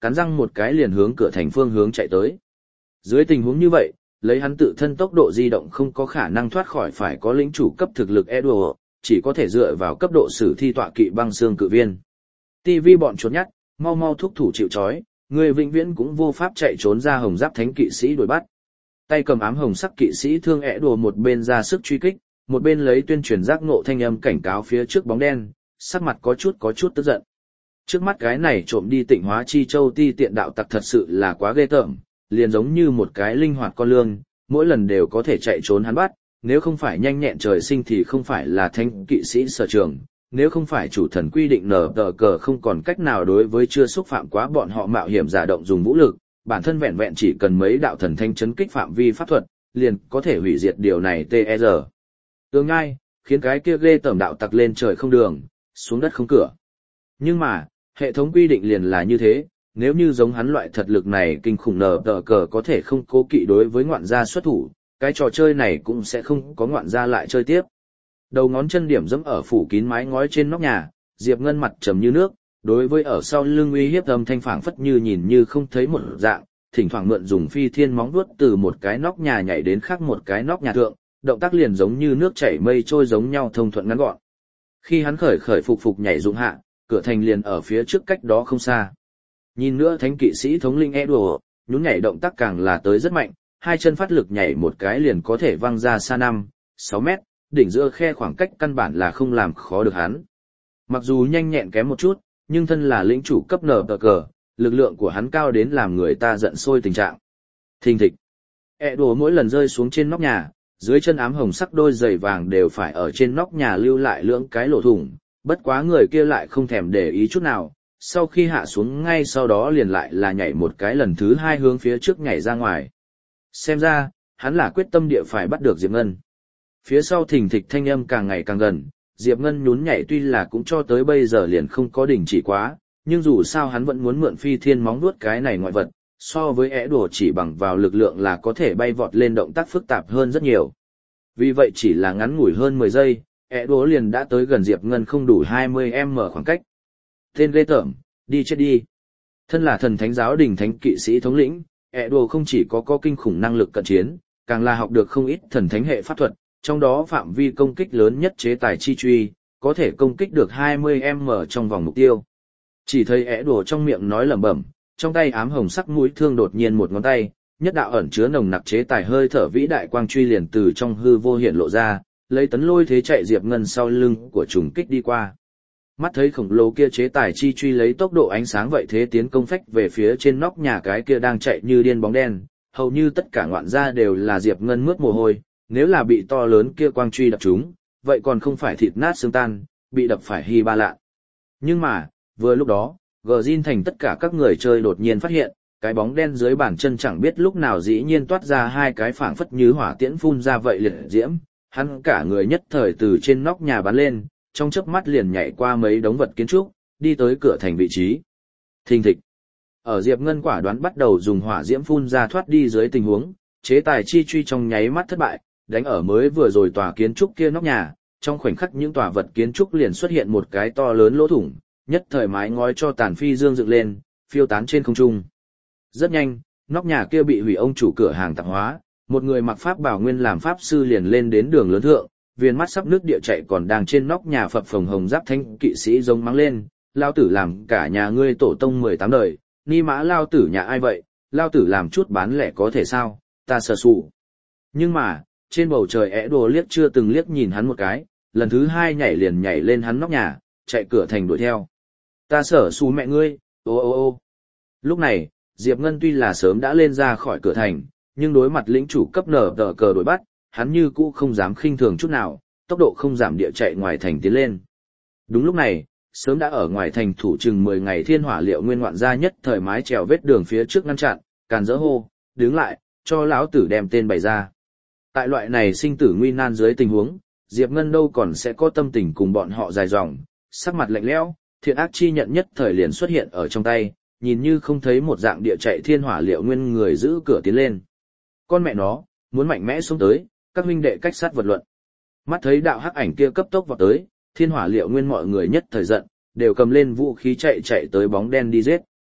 cắn răng một cái liền hướng cửa thành phương hướng chạy tới. Dưới tình huống như vậy, lấy hắn tự thân tốc độ di động không có khả năng thoát khỏi phải có lĩnh chủ cấp thực lực Edward, chỉ có thể dựa vào cấp độ sử thi tọa kỵ băng xương cự viên. TV bọn trốn nhắt, mau mau thúc thủ chịu trói, người vĩnh viễn cũng vô pháp chạy trốn ra hồng giáp thánh kỵ sĩ đuổi bắt. Tay cầm ám hồng sắc kỵ sĩ thương Edward một bên ra sức truy kích, một bên lấy tuyên truyền giác ngộ thanh âm cảnh cáo phía trước bóng đen, sắc mặt có chút tức giận. Trước mắt cái này trộm đi Tịnh Hóa Chi Châu ti tiện đạo tặc thật sự là quá ghê tởm, liền giống như một cái linh hoạt con lương, mỗi lần đều có thể chạy trốn hắn bắt, nếu không phải nhanh nhẹn trời sinh thì không phải là thánh kỵ sĩ sở trường, nếu không phải chủ thần quy định nở tờ cờ không còn cách nào đối với chưa xúc phạm quá bọn họ mạo hiểm giả động dùng vũ lực, bản thân vẹn vẹn chỉ cần mấy đạo thần thanh chấn kích phạm vi pháp thuật, liền có thể hủy diệt điều này TR. Tương ngay, khiến cái kia ghê tởm đạo tặc lên trời không đường, xuống đất không cửa. Nhưng mà, hệ thống quy định liền là như thế, nếu như giống hắn loại thật lực này kinh khủng nở tờ cờ có thể không cố kỵ đối với ngoạn gia xuất thủ, cái trò chơi này cũng sẽ không có ngoạn gia lại chơi tiếp. Đầu ngón chân điểm dẫm ở phủ kín mái ngói trên nóc nhà, Diệp Ngân mặt trầm như nước, đối với ở sau lưng uy hiếp âm thanh phảng phất như nhìn như không thấy một dạng, thỉnh thoảng mượn dùng phi thiên móng vuốt từ một cái nóc nhà nhảy đến khác một cái nóc nhà thượng, động tác liền giống như nước chảy mây trôi giống nhau thông thuận ngắn gọn. Khi hắn khởi phục nhảy dụng hạ, cửa thành liền ở phía trước cách đó không xa. Nhìn nữa thánh kỵ sĩ thống linh Edward, nhún nhảy động tác càng là tới rất mạnh, hai chân phát lực nhảy một cái liền có thể văng ra xa 5-6 mét, đỉnh giữa khe khoảng cách căn bản là không làm khó được hắn. Mặc dù nhanh nhẹn kém một chút, nhưng thân là lĩnh chủ cấp nở tờ cờ, lực lượng của hắn cao đến làm người ta giận sôi tình trạng. Thình thịch. Edward mỗi lần rơi xuống trên nóc nhà, dưới chân ám hồng sắc đôi giày vàng đều phải ở trên nóc nhà lưu lại lưỡng cái lỗ thủng, bất quá người kia lại không thèm để ý chút nào, sau khi hạ xuống ngay sau đó liền lại là nhảy một cái lần thứ hai hướng phía trước nhảy ra ngoài. Xem ra, hắn là quyết tâm địa phải bắt được Diệp Ngân. Phía sau thình thịch thanh âm càng ngày càng gần, Diệp Ngân nhún nhảy tuy là cũng cho tới bây giờ liền không có đỉnh chỉ quá, nhưng dù sao hắn vẫn muốn mượn phi thiên móng vuốt cái này ngoại vật, so với Edward chỉ bằng vào lực lượng là có thể bay vọt lên động tác phức tạp hơn rất nhiều. Vì vậy chỉ là ngắn ngủi hơn 10 giây, Edward liền đã tới gần Diệp Ngân không đủ 20m khoảng cách. Tên ghê tởm, đi chết đi. Thân là thần thánh giáo đình thánh kỵ sĩ thống lĩnh, Edward không chỉ có kinh khủng năng lực cận chiến, càng là học được không ít thần thánh hệ pháp thuật, trong đó phạm vi công kích lớn nhất chế tài chi truy, có thể công kích được 20m trong vòng mục tiêu. Chỉ thấy Edward trong miệng nói lẩm bẩm, trong tay ám hồng sắc mũi thương đột nhiên một ngón tay, nhất đạo ẩn chứa nồng nặc chế tài hơi thở vĩ đại quang truy liền từ trong hư vô hiện lộ ra, lấy tấn lôi thế chạy Diệp Ngân sau lưng của trùng kích đi qua. Mắt thấy khổng lồ kia chế tài chi truy lấy tốc độ ánh sáng vậy thế tiến công phách về phía trên nóc nhà cái kia đang chạy như điên bóng đen, hầu như tất cả ngoạn gia đều là Diệp Ngân mướt mồ hôi, nếu là bị to lớn kia quang truy đập trúng, vậy còn không phải thịt nát xương tan, bị đập phải hy ba lạ. Nhưng mà, vừa lúc đó, Gjin thành tất cả các người chơi đột nhiên phát hiện, cái bóng đen dưới bàn chân chẳng biết lúc nào dĩ nhiên toát ra hai cái phảng phất như hỏa tiễn phun ra vậy liệt diễm, hắn cả người nhất thời từ trên nóc nhà bắn lên, trong chớp mắt liền nhảy qua mấy đống vật kiến trúc, đi tới cửa thành vị trí. Thình thịch. Ở Diệp Ngân quả đoán bắt đầu dùng hỏa diễm phun ra thoát đi dưới tình huống, chế tài chi truy trong nháy mắt thất bại, đánh ở mới vừa rồi tòa kiến trúc kia nóc nhà, trong khoảnh khắc những tòa vật kiến trúc liền xuất hiện một cái to lớn lỗ thủng, nhất thời mái ngói cho tàn phi dương dựng lên, phiêu tán trên không trung. Rất nhanh, nóc nhà kia bị hủy, ông chủ cửa hàng tạp hóa, một người mặc pháp bảo nguyên làm pháp sư liền lên đến đường lớn thượng, viên mắt sắp nước địa chạy còn đang trên nóc nhà phập phồng hồng giáp thanh kỵ sĩ giống mắng lên, lao tử làm cả nhà ngươi tổ tông 18 đời, ni mã lao tử nhà ai vậy, lao tử làm chút bán lẻ có thể sao, ta sờ sụ. Nhưng mà, trên bầu trời Edward liếc chưa từng liếc nhìn hắn một cái, lần thứ hai nhảy liền nhảy lên hắn nóc nhà, chạy cửa thành đuổi theo. Ta sở xù mẹ ngươi, ô ô ô. Lúc này, Diệp Ngân tuy là sớm đã lên ra khỏi cửa thành, nhưng đối mặt lĩnh chủ cấp nở tờ cờ đuổi bắt, hắn như cũ không dám khinh thường chút nào, tốc độ không giảm địa chạy ngoài thành tiến lên. Đúng lúc này, sớm đã ở ngoài thành thủ chừng 10 ngày thiên hỏa liệu nguyên ngoạn gia nhất thời mái trèo vết đường phía trước ngăn chặn, càn dỡ hô, đứng lại, cho lão tử đem tên bày ra. Tại loại này sinh tử nguy nan dưới tình huống, Diệp Ngân đâu còn sẽ có tâm tình cùng bọn họ dài dòng, sắc mặt lạnh lẽo, thiện ác chi nhận nhất thời liền xuất hiện ở trong tay, nhìn như không thấy một dạng địa chạy thiên hỏa liệu nguyên người giữ cửa tiến lên. Con mẹ nó, muốn mạnh mẽ xuống tới, các huynh đệ cách sát vật luận. Mắt thấy đạo hắc ảnh kia cấp tốc vào tới, thiên hỏa liệu nguyên mọi người nhất thời giận, đều cầm lên vũ khí chạy tới bóng đen đi giết.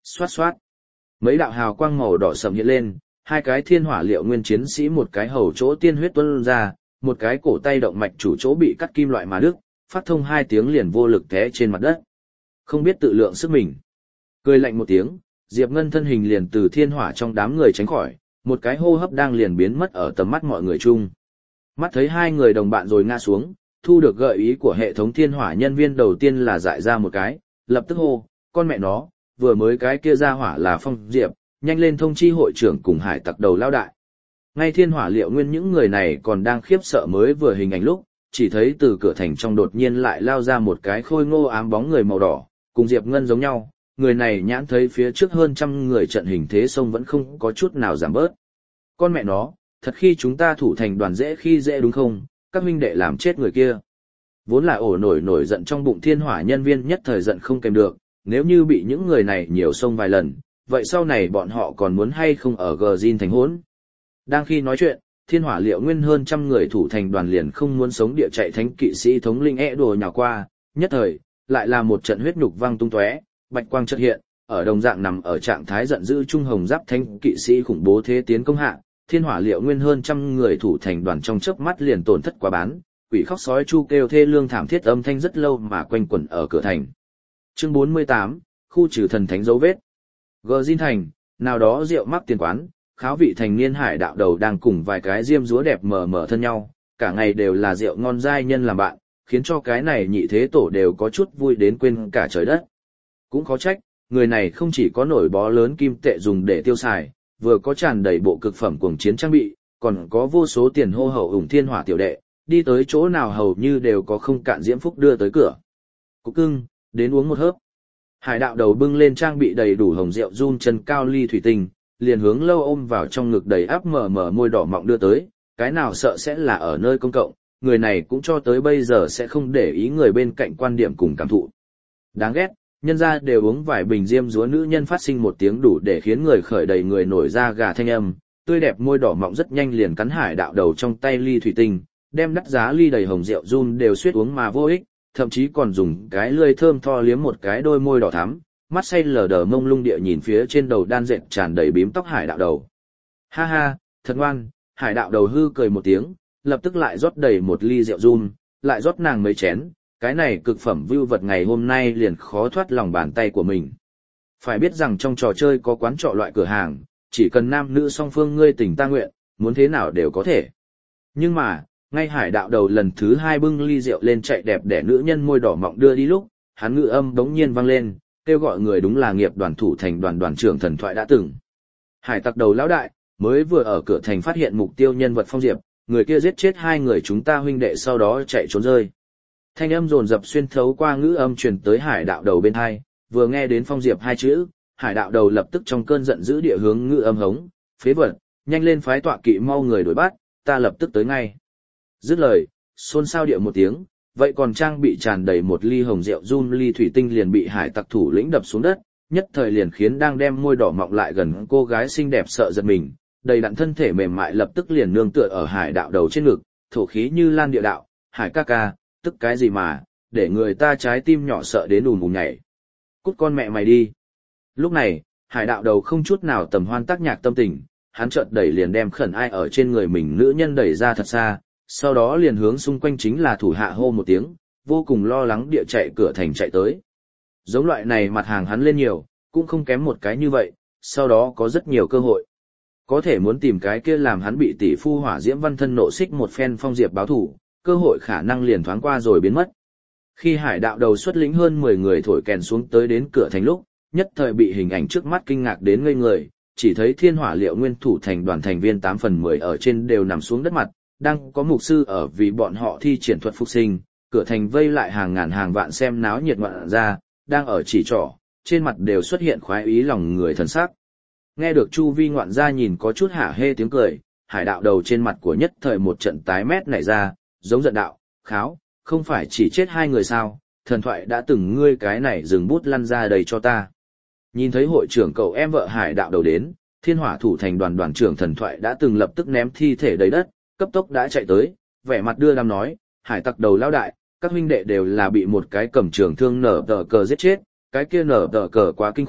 Xoát xoát. Mấy đạo hào quang màu đỏ sậm hiện lên, hai cái thiên hỏa liệu nguyên chiến sĩ một cái hầu chỗ tiên huyết tuôn ra, một cái cổ tay động mạch chủ chỗ bị cắt kim loại mà đứt, phát thông 2 tiếng liền vô lực té trên mặt đất. Không biết tự lượng sức mình. Cười lạnh một tiếng, Diệp Ngân thân hình liền từ thiên hỏa trong đám người tránh khỏi, một cái hô hấp đang liền biến mất ở tầm mắt mọi người chung. Mắt thấy hai người đồng bạn rồi ngã xuống, thu được gợi ý của hệ thống thiên hỏa nhân viên đầu tiên là dại ra một cái, lập tức hô, con mẹ nó, vừa mới cái kia ra hỏa là Phong Diệp, nhanh lên thông chi hội trưởng cùng hải tặc đầu lao đại. Ngay thiên hỏa liệu nguyên những người này còn đang khiếp sợ mới vừa hình ảnh lúc, chỉ thấy từ cửa thành trong đột nhiên lại lao ra một cái khôi ngô ám bóng người màu đỏ, cùng Diệp Ngân giống nhau, người này nhãn thấy phía trước hơn trăm người trận hình thế sông vẫn không có chút nào giảm bớt. Con mẹ nó, thật khi chúng ta thủ thành đoàn dễ khi dễ đúng không, các huynh đệ làm chết người kia. Vốn là nổi giận trong bụng thiên hỏa nhân viên nhất thời giận không kèm được, nếu như bị những người này nhiều xông vài lần, vậy sau này bọn họ còn muốn hay không ở Gzin thành hỗn. Đang khi nói chuyện, thiên hỏa liệu nguyên hơn trăm người thủ thành đoàn liền không muốn sống địa chạy thánh kỵ sĩ thống linh đồ nhào qua, nhất thời, lại là một trận huyết nhục văng tung tóe, bạch quang chợt hiện, ở đồng dạng nằm ở trạng thái giận dữ trung hồng giáp thánh kỵ sĩ khủng bố thế tiến công hạ, thiên hỏa liệu nguyên hơn trăm người thủ thành đoàn trong chớp mắt liền tổn thất quá bán, quỷ khóc sói chu kêu thê lương thảm thiết âm thanh rất lâu mà quanh quẩn ở cửa thành. Chương 48, khu trừ thần thánh dấu vết. Gzin thành, nào đó rượu mắc tiền quán, kháo vị thành niên hải đạo đầu đang cùng vài cái diêm dúa đẹp mờ thân nhau, cả ngày đều là rượu ngon giai nhân làm bạn, khiến cho cái này nhị thế tổ đều có chút vui đến quên cả trời đất. Cũng khó trách, người này không chỉ có nổi bó lớn kim tệ dùng để tiêu xài, vừa có tràn đầy bộ cực phẩm cuồng chiến trang bị, còn có vô số tiền hô hậu ủng thiên hỏa tiểu đệ, đi tới chỗ nào hầu như đều có không cạn diễm phúc đưa tới cửa. Cục cưng, đến uống một hớp. Hải đạo đầu bưng lên trang bị đầy đủ hồng rượu run chân cao ly thủy tinh, liền hướng lâu ôm vào trong ngực đầy áp mở môi đỏ mọng đưa tới, cái nào sợ sẽ là ở nơi công cộng, người này cũng cho tới bây giờ sẽ không để ý người bên cạnh quan điểm cùng cảm thụ. Đáng ghét, nhân ra đều uống vài bình diêm dúa nữ nhân phát sinh một tiếng đủ để khiến người khởi đầy người nổi da gà thanh âm, tươi đẹp môi đỏ mọng rất nhanh liền cắn hải đạo đầu trong tay ly thủy tinh, đem đắt giá ly đầy hồng rượu run đều suýt uống mà vô ích, thậm chí còn dùng cái lưỡi thơm tho liếm một cái đôi môi đỏ thắm, mắt say lờ đờ mông lung địa nhìn phía trên đầu đan dệt tràn đầy bím tóc hải đạo đầu. Ha ha, thật ngoan, hải đạo đầu hư cười một tiếng, lập tức lại rót đầy một ly rượu run, lại rót nàng mấy chén, cái này cực phẩm view vật ngày hôm nay liền khó thoát lòng bàn tay của mình. Phải biết rằng trong trò chơi có quán trọ loại cửa hàng, chỉ cần nam nữ song phương ngươi tình ta nguyện, muốn thế nào đều có thể. Nhưng mà, ngay hải đạo đầu lần thứ 2 bưng ly rượu lên chạy đẹp để nữ nhân môi đỏ mọng đưa đi lúc, hắn ngự âm bỗng nhiên vang lên, kêu gọi người đúng là nghiệp đoàn thủ thành đoàn trưởng thần thoại đã từng. Hải tặc đầu lão đại, mới vừa ở cửa thành phát hiện mục tiêu nhân vật Phong Diệp, người kia giết chết 2 người chúng ta huynh đệ sau đó chạy trốn rơi. Thanh âm dồn dập xuyên thấu qua ngữ âm truyền tới hải đạo đầu bên hai, vừa nghe đến Phong Diệp 2 chữ, hải đạo đầu lập tức trong cơn giận dữ địa hướng ngữ âm hống, phế vật, nhanh lên phái tọa kỵ mau người đuổi bắt, ta lập tức tới ngay. Dứt lời, xôn xao địa một tiếng, vậy còn trang bị tràn đầy một ly hồng rượu run ly thủy tinh liền bị hải tặc thủ lĩnh đập xuống đất, nhất thời liền khiến đang đem môi đỏ mọng lại gần cô gái xinh đẹp sợ giật mình, đầy đặn thân thể mềm mại lập tức liền nương tựa ở hải đạo đầu trên ngực, thổ khí như lan địa đạo, hải ca ca, tức cái gì mà, để người ta trái tim nhỏ sợ đến ùn ùn nhảy. Cút con mẹ mày đi. Lúc này, hải đạo đầu không chút nào tầm hoan tác nhạc tâm tình, hắn chợt đẩy liền đem khẩn ai ở trên người mình nữ nhân đẩy ra thật xa, sau đó liền hướng xung quanh chính là thủ hạ hô một tiếng, vô cùng lo lắng địa chạy cửa thành chạy tới. Giống loại này mặt hàng hắn lên nhiều, cũng không kém một cái như vậy, sau đó có rất nhiều cơ hội. Có thể muốn tìm cái kia làm hắn bị tỷ phu hỏa diễm văn thân nộ xích một phen Phong Diệp báo thủ, cơ hội khả năng liền thoáng qua rồi biến mất. Khi hải đạo đầu xuất lĩnh hơn 10 người thổi kèn xuống tới đến cửa thành lúc, nhất thời bị hình ảnh trước mắt kinh ngạc đến ngây người, chỉ thấy thiên hỏa liệu nguyên thủ thành đoàn thành viên 8/10 ở trên đều nằm xuống đất mặt, đang có mục sư ở vì bọn họ thi triển thuật phục sinh, cửa thành vây lại hàng ngàn hàng vạn xem náo nhiệt ngoạn ra, đang ở chỉ trỏ, trên mặt đều xuất hiện khoái ý lòng người thần sắc. Nghe được chu vi ngoạn gia nhìn có chút hả hê tiếng cười, hải đạo đầu trên mặt của nhất thời một trận tái mét nảy ra, giống giận đạo, kháo, không phải chỉ chết 2 người sao, thần thoại đã từng ngươi cái này dừng bút lăn ra đầy cho ta. Nhìn thấy hội trưởng cậu em vợ hải đạo đầu đến, thiên hỏa thủ thành đoàn trưởng thần thoại đã từng lập tức ném thi thể đầy đất, cấp tốc đã chạy tới, vẻ mặt đưa đám nói, hải tặc đầu lao đại, các huynh đệ đều là bị một cái cầm trường thương nở tờ cờ giết chết, cái kia nở tờ cờ quá kinh khủng,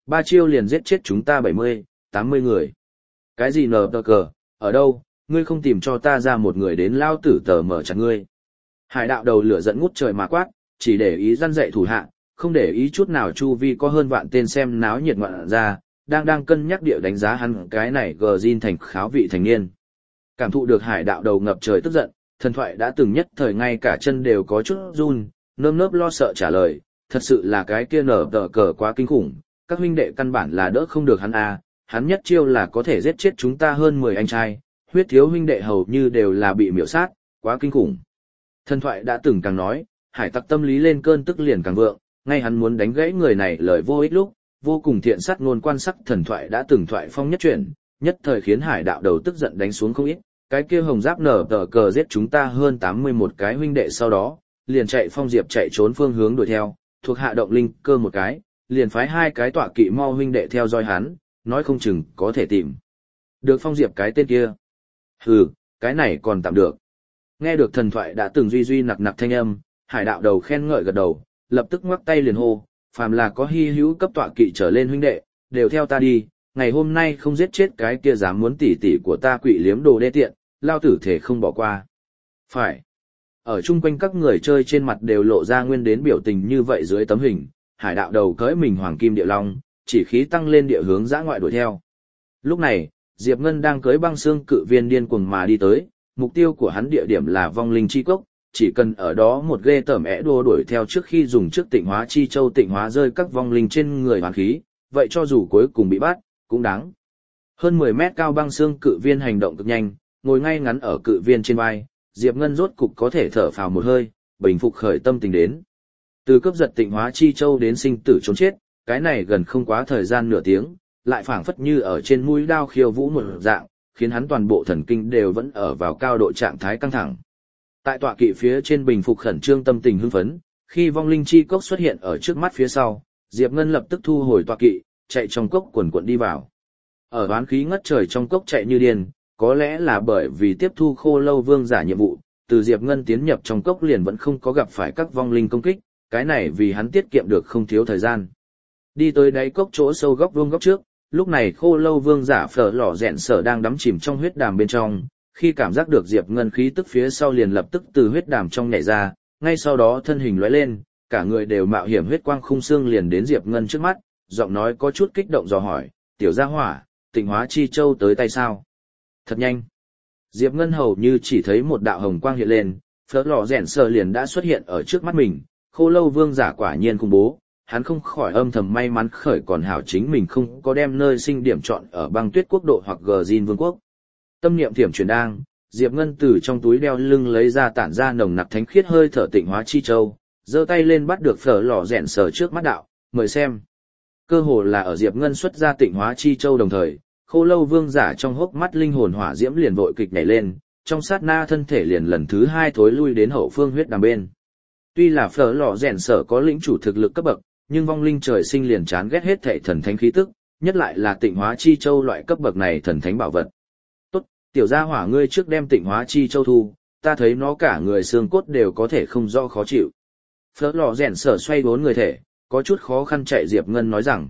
3 chiêu liền giết chết chúng ta 70, 80 người. Cái gì nờ tờ cờ, ở đâu, ngươi không tìm cho ta ra một người đến lao tử tờ mở chặt ngươi. Hải đạo đầu lửa giận ngút trời mà quát, chỉ để ý răn dạy thủ hạ, không để ý chút nào chu vi có hơn vạn tên xem náo nhiệt ngoạn ra, đang cân nhắc địa đánh giá hắn cái này gờ zin thành kháo vị thành niên. Cảm thụ được hải đạo đầu ngập trời tức giận, thần thoại đã từng nhất thời ngay cả chân đều có chút run, nơm nớp lo sợ trả lời, thật sự là cái kia nở tờ cờ quá kinh khủng, các huynh đệ căn bản là đỡ không được hắn à, hắn nhất chiêu là có thể giết chết chúng ta hơn 10 anh trai, huyết thiếu huynh đệ hầu như đều là bị miểu sát, quá kinh khủng. Thần thoại đã từng càng nói, hải tặc tâm lý lên cơn tức liền càng vượng, ngay hắn muốn đánh gãy người này lời vô ích lúc, vô cùng thiện sát ngôn quan sắc thần thoại đã từng thoại phong nhất chuyển, nhất thời khiến hải đạo đầu tức giận đánh xuống không ít, cái kia hồng giáp nở tờ cờ giết chúng ta hơn 81 cái huynh đệ sau đó, liền chạy phong diệp chạy trốn phương hướng đuổi theo, thuộc hạ động linh cơ một cái, liền phái 2 cái tọa kỵ mau huynh đệ theo dõi hắn, nói không chừng có thể tìm được phong diệp cái tên kia. Hừ, cái này còn tạm được. Nghe được thần thoại đã từng duy nặc nặc thanh âm, hải đạo đầu khen ngợi gật đầu, lập tức ngoắc tay liền hô, phàm là có hy hữu cấp tọa kỵ trở lên huynh đệ, đều theo ta đi, ngày hôm nay không giết chết cái kia dám muốn tỉ tỉ của ta quỷ liếm đồ đê tiện, lao tử thể không bỏ qua. Phải. Ở chung quanh các người chơi trên mặt đều lộ ra nguyên đến biểu tình như vậy dưới tấm hình, hải đạo đầu cưỡi mình hoàng kim địa long, chỉ khí tăng lên địa hướng dã ngoại đuổi theo. Lúc này, Diệp Ngân đang cưỡi băng xương cự viên điên cuồng mà đi tới, mục tiêu của hắn địa điểm là vong linh chi cốc, chỉ cần ở đó một ghê tởm đua đuổi theo trước khi dùng trước tịnh hóa chi châu tịnh hóa rơi các vong linh trên người hoàn khí, vậy cho dù cuối cùng bị bắt, cũng đáng. Hơn 10 mét cao băng xương cự viên hành động cực nhanh, ngồi ngay ngắn ở cự viên trên vai, Diệp Ngân rốt cục có thể thở phào một hơi, bình phục khởi tâm tình đến. Từ cướp giật tịnh hóa chi châu đến sinh tử trốn chết, cái này gần không quá thời gian nửa tiếng, lại phảng phất như ở trên mũi đao khiêu vũ một dạng, khiến hắn toàn bộ thần kinh đều vẫn ở vào cao độ trạng thái căng thẳng. Tại tọa kỵ phía trên bình phục khẩn trương tâm tình hưng phấn, khi vong linh chi cốc xuất hiện ở trước mắt phía sau, Diệp Ngân lập tức thu hồi tọa kỵ, chạy trong cốc quần quật đi vào. Ở oán khí ngất trời trong cốc chạy như điên, có lẽ là bởi vì tiếp thu Khô Lâu Vương giả nhiệm vụ, từ Diệp Ngân tiến nhập trong cốc liền vẫn không có gặp phải các vong linh công kích, cái này vì hắn tiết kiệm được không thiếu thời gian. Đi tới đáy cốc chỗ sâu góc vuông góc trước, lúc này Khô Lâu Vương giả Phở Lò Rèn Sở đang đắm chìm trong huyết đàm bên trong, khi cảm giác được Diệp Ngân khí tức phía sau liền lập tức từ huyết đàm trong nhảy ra, ngay sau đó thân hình lóe lên, cả người đều mạo hiểm huyết quang khung xương liền đến Diệp Ngân trước mắt, giọng nói có chút kích động dò hỏi, "Tiểu gia hỏa, Tịnh Hóa Chi Châu tới tay sao?" Thật nhanh. Diệp Ngân hầu như chỉ thấy một đạo hồng quang hiện lên, Phở Lò Rèn Sở liền đã xuất hiện ở trước mắt mình, Khô Lâu Vương giả quả nhiên khủng bố. Hắn không khỏi âm thầm may mắn khởi còn hảo chính mình không có đem nơi sinh điểm chọn ở băng tuyết quốc độ hoặc Gjin vương quốc. Tâm niệm thiểm chuyển đang, Diệp Ngân từ trong túi đeo lưng lấy ra tản ra nồng nặc thánh khiết hơi thở tịnh hóa chi châu, giơ tay lên bắt được Phở Lò Rèn Sở trước mắt đạo, mời xem. Cơ hồ là ở Diệp Ngân xuất ra tịnh hóa chi châu đồng thời, Khô Lâu Vương giả trong hốc mắt linh hồn hỏa diễm liền vội kịch nhảy lên, trong sát na thân thể liền lần thứ 2 thối lui đến hậu phương huyết đàm bên. Tuy là Phở Lò Rèn Sở có lĩnh chủ thực lực cấp bậc, nhưng vong linh trời sinh liền chán ghét hết thảy thần thánh khí tức, nhất lại là tịnh hóa chi châu loại cấp bậc này thần thánh bảo vật. Tốt, tiểu gia hỏa ngươi trước đem tịnh hóa chi châu thu, ta thấy nó cả người xương cốt đều có thể không do khó chịu. Phở Lò Rèn Sở xoay 4 người thể, có chút khó khăn chạy Diệp Ngân nói rằng.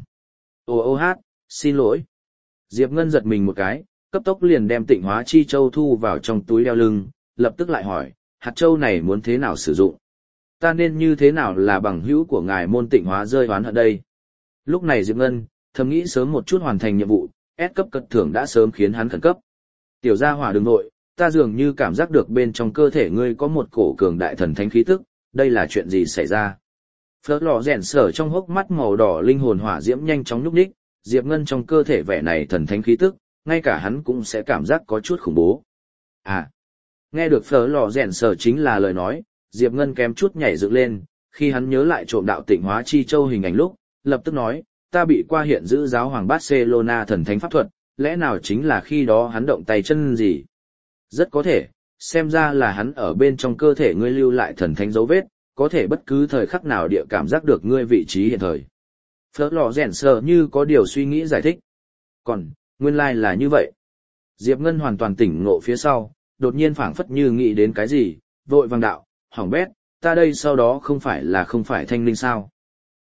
Ô hát, xin lỗi. Diệp Ngân giật mình một cái, cấp tốc liền đem tịnh hóa chi châu thu vào trong túi đeo lưng, lập tức lại hỏi, hạt châu này muốn thế nào sử dụng? Ta nên như thế nào là bằng hữu của ngài môn tịnh hóa rơi oán hận đây? Lúc này Diệp Ngân, thầm nghĩ sớm một chút hoàn thành nhiệm vụ, S cấp cật thưởng đã sớm khiến hắn khẩn cấp. Tiểu gia hỏa đừng nội, ta dường như cảm giác được bên trong cơ thể ngươi có một cổ cường đại thần thánh khí tức, đây là chuyện gì xảy ra? Phở Lò Rèn Sở trong hốc mắt màu đỏ linh hồn hỏa diễm nhanh chóng nhúc nhích, Diệp Ngân trong cơ thể vẻ này thần thánh khí tức, ngay cả hắn cũng sẽ cảm giác có chút khủng bố. À, nghe được Phở Lò Rèn Sở chính là lời nói, Diệp Ngân kém chút nhảy dựng lên, khi hắn nhớ lại trộm đạo tịnh hóa chi châu hình ảnh lúc, lập tức nói, ta bị qua hiện giữ giáo hoàng Barcelona thần thánh pháp thuật, lẽ nào chính là khi đó hắn động tay chân gì? Rất có thể, xem ra là hắn ở bên trong cơ thể ngươi lưu lại thần thánh dấu vết, có thể bất cứ thời khắc nào địa cảm giác được ngươi vị trí hiện thời. Phở Lò Rèn Sở như có điều suy nghĩ giải thích. Còn, nguyên lai là như vậy. Diệp Ngân hoàn toàn tỉnh ngộ phía sau, đột nhiên phảng phất như nghĩ đến cái gì, vội vàng đạo, hỏng bét, ta đây sau đó không phải thanh linh sao.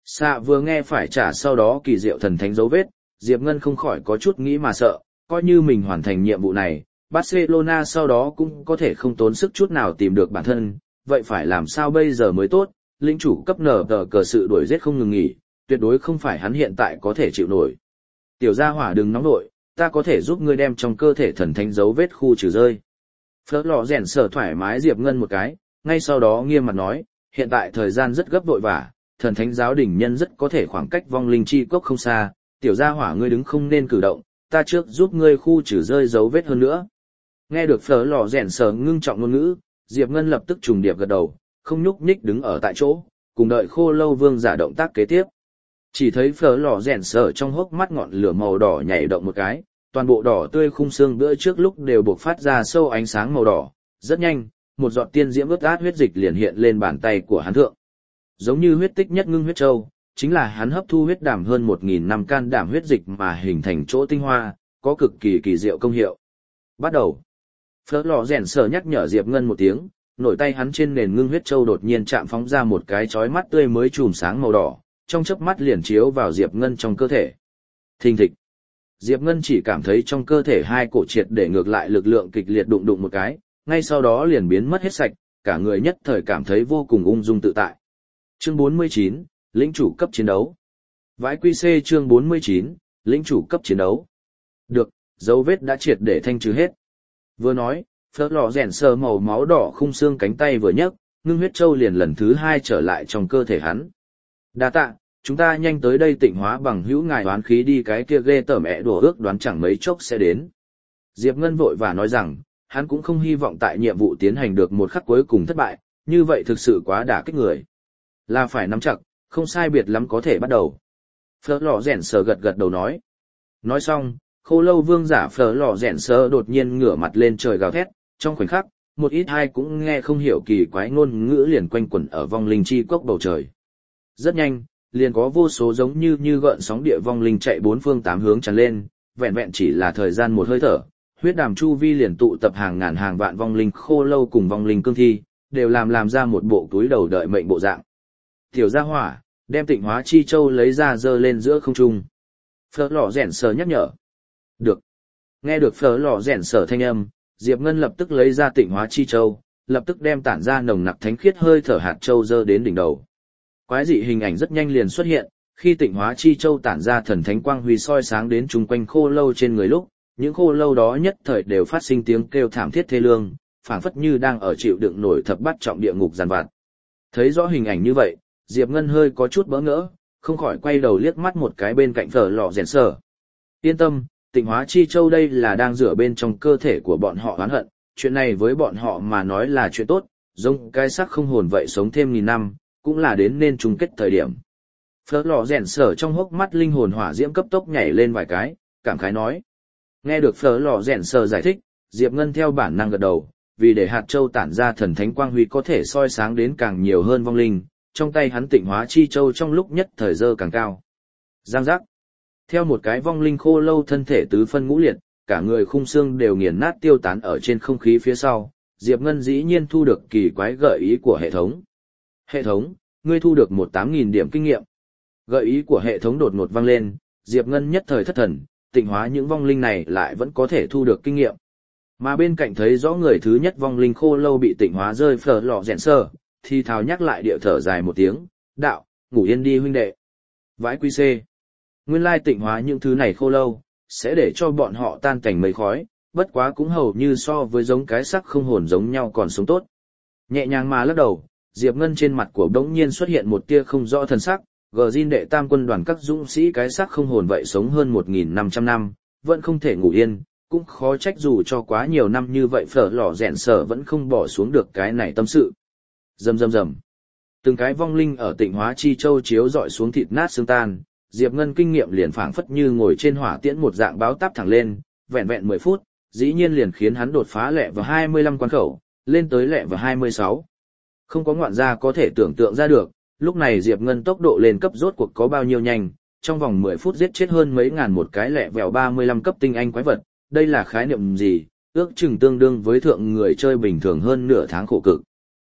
Xạ vừa nghe phải trả sau đó kỳ diệu thần thánh dấu vết, Diệp Ngân không khỏi có chút nghĩ mà sợ, coi như mình hoàn thành nhiệm vụ này, Barcelona sau đó cũng có thể không tốn sức chút nào tìm được bản thân, vậy phải làm sao bây giờ mới tốt, lĩnh chủ cấp nở tờ cờ sự đuổi giết không ngừng nghỉ, tuyệt đối không phải hắn hiện tại có thể chịu nổi. Tiểu gia hỏa đừng nóng nội, ta có thể giúp ngươi đem trong cơ thể thần thánh dấu vết khu trừ rơi. Phớt lò rèn sở thoải mái Diệp Ngân một cái, ngay sau đó nghiêm mặt nói, hiện tại thời gian rất gấp vội vã, thần thánh giáo đỉnh nhân rất có thể khoảng cách vong linh chi cốc không xa, tiểu gia hỏa ngươi đứng không nên cử động, ta trước giúp ngươi khu trừ rơi dấu vết hơn nữa. Nghe được phở lò rèn sở ngưng trọng ngôn ngữ, Diệp Ngân lập tức trùng điệp gật đầu, không nhúc nhích đứng ở tại chỗ, cùng đợi Khô Lâu Vương giả động tác kế tiếp. Chỉ thấy phở lò rèn sở trong hốc mắt ngọn lửa màu đỏ nhảy động một cái, toàn bộ đỏ tươi khung xương bữa trước lúc đều bộc phát ra sâu ánh sáng màu đỏ, rất nhanh, một giọt tiên diễm ướt át huyết dịch liền hiện lên bàn tay của hắn thượng. Giống như huyết tích nhất ngưng huyết châu, chính là hắn hấp thu huyết đảm hơn 1.000 năm can đảm huyết dịch mà hình thành chỗ tinh hoa, có cực kỳ kỳ diệu công hiệu. Bắt đầu. Phớt lò rèn sở nhắc nhở Diệp Ngân một tiếng, nổi tay hắn trên nền ngưng huyết châu đột nhiên chạm phóng ra một cái chói mắt tươi mới chùm sáng màu đỏ, trong chớp mắt liền chiếu vào Diệp Ngân trong cơ thể. Thình thịch. Diệp Ngân chỉ cảm thấy trong cơ thể hai cổ triệt để ngược lại lực lượng kịch liệt đụng đụng một cái, ngay sau đó liền biến mất hết sạch, cả người nhất thời cảm thấy vô cùng ung dung tự tại. Chương 49, lĩnh chủ cấp chiến đấu. Vãi quy C chương 49, lĩnh chủ cấp chiến đấu. Được, dấu vết đã triệt để thanh trừ hết. Vừa nói, phớt lò rèn sờ màu máu đỏ khung xương cánh tay vừa nhấc, ngưng huyết châu liền lần thứ hai trở lại trong cơ thể hắn. Đa tạ, chúng ta nhanh tới đây tịnh hóa bằng hữu ngài đoán khí đi cái kia ghê tởm ẹ đùa ước đoán chẳng mấy chốc sẽ đến. Diệp Ngân vội và nói rằng, hắn cũng không hy vọng tại nhiệm vụ tiến hành được một khắc cuối cùng thất bại, như vậy thực sự quá đả kích người. Là phải nắm chặt, không sai biệt lắm có thể bắt đầu. Phở lò rèn sờ gật gật đầu nói. Nói xong, Khô Lâu Vương giả phở lò rèn sờ đột nhiên ngửa mặt lên trời gào thét, trong khoảnh khắc, một ít hai cũng nghe không hiểu kỳ quái ngôn ngữ liền quanh quẩn ở vong linh chi cốc bầu trời. Rất nhanh, liền có vô số giống như gợn sóng địa vong linh chạy bốn phương tám hướng tràn lên, vẹn vẹn chỉ là thời gian một hơi thở, huyết đàm chu vi liền tụ tập hàng ngàn hàng vạn vong linh khô lâu cùng vong linh cương thi, đều làm ra một bộ túi đầu đợi mệnh bộ dạng. Tiểu gia hỏa, đem tịnh hóa chi châu lấy ra giơ lên giữa không trung. Phở lò rèn sờ nhắc nhở. Được. Nghe được phở lò rèn sờ thanh âm, Diệp Ngân lập tức lấy ra tịnh hóa chi châu, lập tức đem tản ra nồng nặc thánh khiết hơi thở hạt châu giơ đến đỉnh đầu. Quái dị hình ảnh rất nhanh liền xuất hiện, khi tịnh hóa chi châu tản ra thần thánh quang huy soi sáng đến chung quanh khô lâu trên người lúc, những khô lâu đó nhất thời đều phát sinh tiếng kêu thảm thiết thê lương, phảng phất như đang ở chịu đựng nổi thập bát trọng địa ngục giàn vặt. Thấy rõ hình ảnh như vậy, Diệp Ngân hơi có chút bỡ ngỡ, không khỏi quay đầu liếc mắt một cái bên cạnh phở lò rèn sờ. Yên tâm, tịnh hóa chi châu đây là đang rửa bên trong cơ thể của bọn họ oán hận, chuyện này với bọn họ mà nói là chuyện tốt, giống cái xác không hồn vậy sống thêm 1000 năm, cũng là đến nên chung kết thời điểm. Phở lò rèn sờ trong hốc mắt linh hồn hỏa diễm cấp tốc nhảy lên vài cái, cảm khái nói. Nghe được phở lò rèn sờ giải thích, Diệp Ngân theo bản năng gật đầu, vì để hạt châu tản ra thần thánh quang huy có thể soi sáng đến càng nhiều hơn vong linh, trong tay hắn tịnh hóa chi châu trong lúc nhất thời dơ càng cao. Giang giác. Theo một cái vong linh khô lâu thân thể tứ phân ngũ liệt, cả người khung xương đều nghiền nát tiêu tán ở trên không khí phía sau, Diệp Ngân dĩ nhiên thu được kỳ quái gợi ý của hệ thống. Hệ thống, ngươi thu được 18.000 điểm kinh nghiệm. Gợi ý của hệ thống đột ngột vang lên, Diệp Ngân nhất thời thất thần, tịnh hóa những vong linh này lại vẫn có thể thu được kinh nghiệm. Mà bên cạnh thấy rõ người thứ nhất vong linh khô lâu bị tịnh hóa rơi phở lọ rèn sơ, thì thào nhắc lại địa thở dài một tiếng, đạo, ngủ yên đi huynh đệ. Vãi quy C. Nguyên lai tịnh hóa những thứ này khô lâu, sẽ để cho bọn họ tan cảnh mây khói, bất quá cũng hầu như so với giống cái sắc không hồn giống nhau còn sống tốt. Nhẹ nhàng mà lắc đầu, Diệp Ngân trên mặt của đống nhiên xuất hiện một tia không rõ thần sắc, Gjin đệ tam quân đoàn các dũng sĩ cái sắc không hồn vậy sống hơn 1.500 năm, vẫn không thể ngủ yên, cũng khó trách dù cho quá nhiều năm như vậy phở lò rèn sở vẫn không bỏ xuống được cái này tâm sự. Rầm rầm rầm. Từng cái vong linh ở tịnh hóa chi châu chiếu dọi xuống thịt nát xương tan, Diệp Ngân kinh nghiệm liền phảng phất như ngồi trên hỏa tiễn một dạng báo táp thẳng lên, vẹn vẹn 10 phút, dĩ nhiên liền khiến hắn đột phá lẹ vào 25 quan khẩu, lên tới lẹ vào 26. Không có ngoạn gia có thể tưởng tượng ra được, lúc này Diệp Ngân tốc độ lên cấp rốt cuộc có bao nhiêu nhanh, trong vòng 10 phút giết chết hơn mấy ngàn một cái lẹ vẹo 35 cấp tinh anh quái vật, đây là khái niệm gì, ước chừng tương đương với thượng người chơi bình thường hơn nửa tháng khổ cực.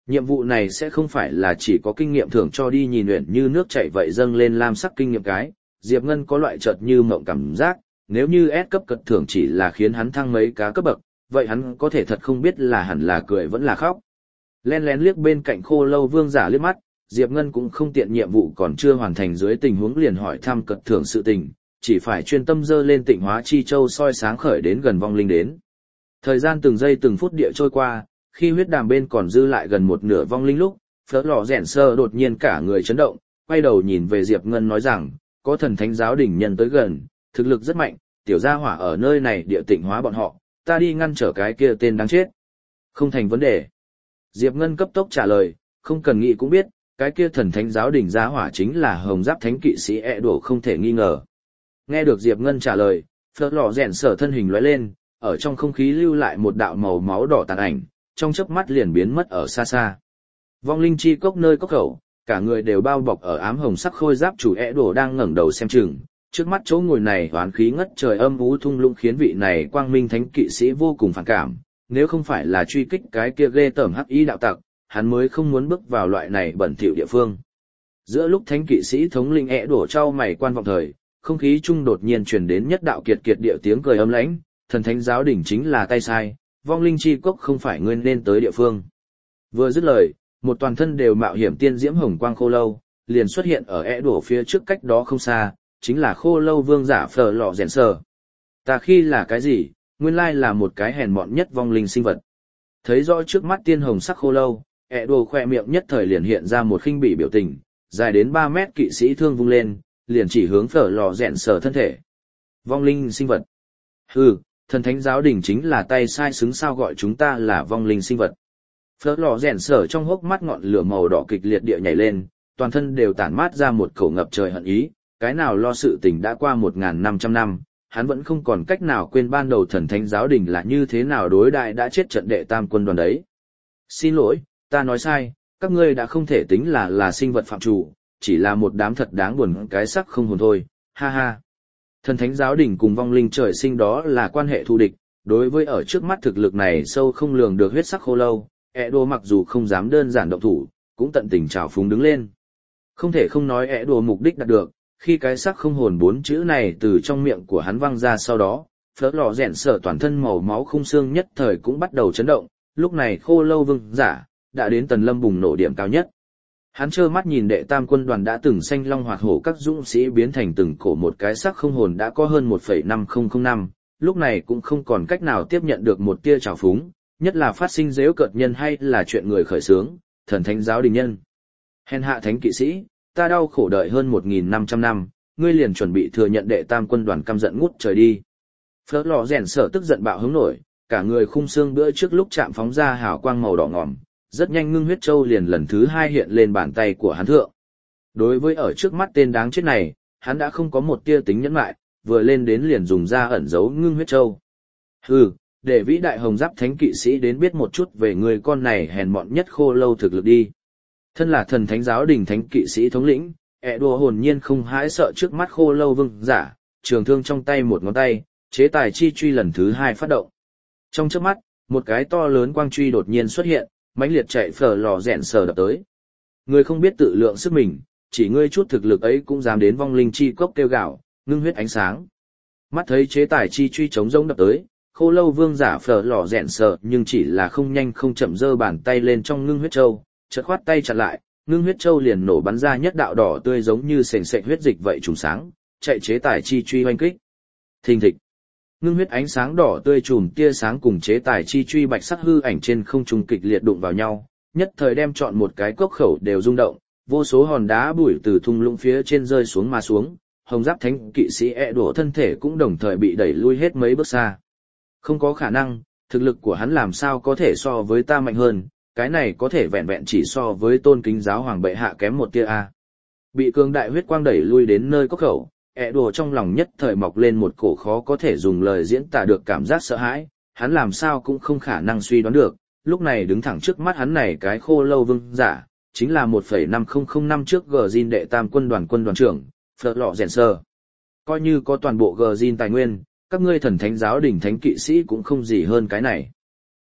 Nhiệm vụ này sẽ không phải là chỉ có kinh nghiệm thưởng cho đi nhìn luyện như nước chảy vậy dâng lên lam sắc kinh nghiệm cái, Diệp Ngân có loại chợt như mộng cảm giác, nếu như S cấp cật thưởng chỉ là khiến hắn thăng mấy cá cấp bậc, vậy hắn có thể thật không biết là hẳn là cười vẫn là khóc. Len lén liếc bên cạnh Khô Lâu Vương giả liếc mắt, Diệp Ngân cũng không tiện nhiệm vụ còn chưa hoàn thành dưới tình huống liền hỏi thăm cật thưởng sự tình, chỉ phải chuyên tâm dơ lên Tịnh Hóa Chi Châu soi sáng khởi đến gần vong linh đến. Thời gian từng giây từng phút địa trôi qua, khi huyết đàm bên còn dư lại gần một nửa vong linh lúc, Phớt Lò Rèn Sơ đột nhiên cả người chấn động, quay đầu nhìn về Diệp Ngân nói rằng, có thần thánh giáo đỉnh nhân tới gần, thực lực rất mạnh, tiểu gia hỏa ở nơi này địa tịnh hóa bọn họ, ta đi ngăn trở cái kia tên đáng chết. Không thành vấn đề. Diệp Ngân cấp tốc trả lời, không cần nghĩ cũng biết, cái kia thần thánh giáo đỉnh gia hỏa chính là hồng giáp thánh kỵ sĩ đổ không thể nghi ngờ. Nghe được Diệp Ngân trả lời, Phớt Lò Rèn Sơ thân hình lóe lên, ở trong không khí lưu lại một đạo màu máu đỏ tàn ảnh, trong chớp mắt liền biến mất ở xa xa. Vong linh chi cốc nơi cốc khẩu, cả người đều bao bọc ở ám hồng sắc khôi giáp chủ đổ đang ngẩng đầu xem chừng, trước mắt chỗ ngồi này hoán khí ngất trời âm u thung lũng khiến vị này quang minh thánh kỵ sĩ vô cùng phản cảm, nếu không phải là truy kích cái kia ghê tởm hắc y đạo tặc, hắn mới không muốn bước vào loại này bẩn thỉu địa phương. Giữa lúc thánh kỵ sĩ thống linh đổ trao mày quan vọng thời, không khí trung đột nhiên truyền đến nhất đạo kiệt kiệt địa tiếng cười âm lãnh, thần thánh giáo đỉnh chính là tay sai, vong linh chi cốc không phải ngươi nên tới địa phương. Vừa dứt lời, một toàn thân đều mạo hiểm tiên diễm hồng quang khô lâu, liền xuất hiện ở đổ phía trước cách đó không xa, chính là Khô Lâu Vương giả Phở Lọ Rèn Sơ. Ta khi là cái gì, nguyên lai là một cái hèn mọn nhất vong linh sinh vật. Thấy rõ trước mắt tiên hồng sắc khô lâu, đổ khoe miệng nhất thời liền hiện ra một khinh bỉ biểu tình, dài đến 3 mét kỵ sĩ thương vung lên, liền chỉ hướng Phở Lọ Rèn Sơ thân thể. Vong linh sinh vật. Hừ, thần thánh giáo đình chính là tay sai xứng sao gọi chúng ta là vong linh sinh vật. Phớt Lò Rèn Sơ trong hốc mắt ngọn lửa màu đỏ kịch liệt địa nhảy lên, toàn thân đều tản mát ra một khẩu ngập trời hận ý, cái nào lo sự tình đã qua 1.500 năm, hắn vẫn không còn cách nào quên ban đầu thần thánh giáo đình là như thế nào đối đại đã chết trận đệ tam quân đoàn đấy. Xin lỗi, ta nói sai, các ngươi đã không thể tính là sinh vật phạm chủ, chỉ là một đám thật đáng buồn cái sắc không hồn thôi, ha ha. Thần thánh giáo đình cùng vong linh trời sinh đó là quan hệ thù địch, đối với ở trước mắt thực lực này sâu không lường được huyết sắc khô lâu, Edo mặc dù không dám đơn giản động thủ, cũng tận tình trào phúng đứng lên. Không thể không nói Edo mục đích đạt được, khi cái sắc không hồn 4 chữ này từ trong miệng của hắn văng ra sau đó, Phớt Lò Rèn Sơ toàn thân màu máu khung xương nhất thời cũng bắt đầu chấn động, lúc này Khô Lâu Vương giả đã đến tần lâm bùng nổ điểm cao nhất. Hắn trơ mắt nhìn đệ tam quân đoàn đã từng xanh long hoạt hổ các dũng sĩ biến thành từng cổ một cái sắc không hồn đã có hơn 1,5005 năm, lúc này cũng không còn cách nào tiếp nhận được một tia trào phúng, nhất là phát sinh dễu cợt nhân hay là chuyện người khởi sướng, thần thánh giáo đình nhân. Hèn hạ thánh kỵ sĩ, ta đau khổ đợi hơn 1.500 năm, ngươi liền chuẩn bị thừa nhận đệ tam quân đoàn căm giận ngút trời đi. Phớt Lò Rèn Sơ tức giận bạo hứng nổi, cả người khung xương bữa trước lúc chạm phóng ra hào quang màu đỏ ngòm, rất nhanh ngưng huyết châu liền lần thứ 2 hiện lên bàn tay của hắn thượng. Đối với ở trước mắt tên đáng chết này, hắn đã không có một tia tính nhẫn lại, vừa lên đến liền dùng ra ẩn giấu ngưng huyết châu. Hừ, để vĩ đại hồng giáp thánh kỵ sĩ đến biết một chút về người con này hèn mọn nhất khô lâu thực lực đi. Thân là thần thánh giáo đình thánh kỵ sĩ thống lĩnh, đùa hồn nhiên không hãi sợ trước mắt khô lâu vương giả, trường thương trong tay một ngón tay, chế tài chi truy lần thứ 2 phát động. Trong chớp mắt, một cái to lớn quang truy đột nhiên xuất hiện, mãnh liệt chạy Phở Lò Rèn Sơ đập tới. Ngươi không biết tự lượng sức mình, chỉ ngươi chút thực lực ấy cũng dám đến vong linh chi cốc kêu gào, ngưng huyết ánh sáng. Mắt thấy chế tài chi truy chống rỗng đập tới, Khô Lâu Vương giả Phở Lò Rèn Sơ nhưng chỉ là không nhanh không chậm giơ bàn tay lên trong ngưng huyết châu, chợt khoát tay chặn lại, ngưng huyết châu liền nổ bắn ra nhất đạo đỏ tươi giống như sền sệt huyết dịch vậy trùng sáng, chạy chế tài chi truy hoành kích. Thình thịch. Ngưng huyết ánh sáng đỏ tươi chùm tia sáng cùng chế tài chi truy bạch sắc hư ảnh trên không trung kịch liệt đụng vào nhau, nhất thời đem chọn một cái cốc khẩu đều rung động, vô số hòn đá bụi từ thung lũng phía trên rơi xuống mà xuống, hồng giáp thánh kỵ sĩ đổ thân thể cũng đồng thời bị đẩy lui hết mấy bước xa. Không có khả năng, thực lực của hắn làm sao có thể so với ta mạnh hơn, cái này có thể vẹn vẹn chỉ so với tôn kính giáo hoàng bệ hạ kém một tia a. Bị cường đại huyết quang đẩy lui đến nơi cốc khẩu, đùa trong lòng nhất thời mọc lên một cổ khó có thể dùng lời diễn tả được cảm giác sợ hãi, hắn làm sao cũng không khả năng suy đoán được, lúc này đứng thẳng trước mắt hắn này cái khô lâu vương giả, chính là 1,5005 năm trước Gjin đệ tam quân đoàn trưởng, Phớt Lò Rèn Sơ. Coi như có toàn bộ Gjin tài nguyên, các ngươi thần thánh giáo đình thánh kỵ sĩ cũng không gì hơn cái này.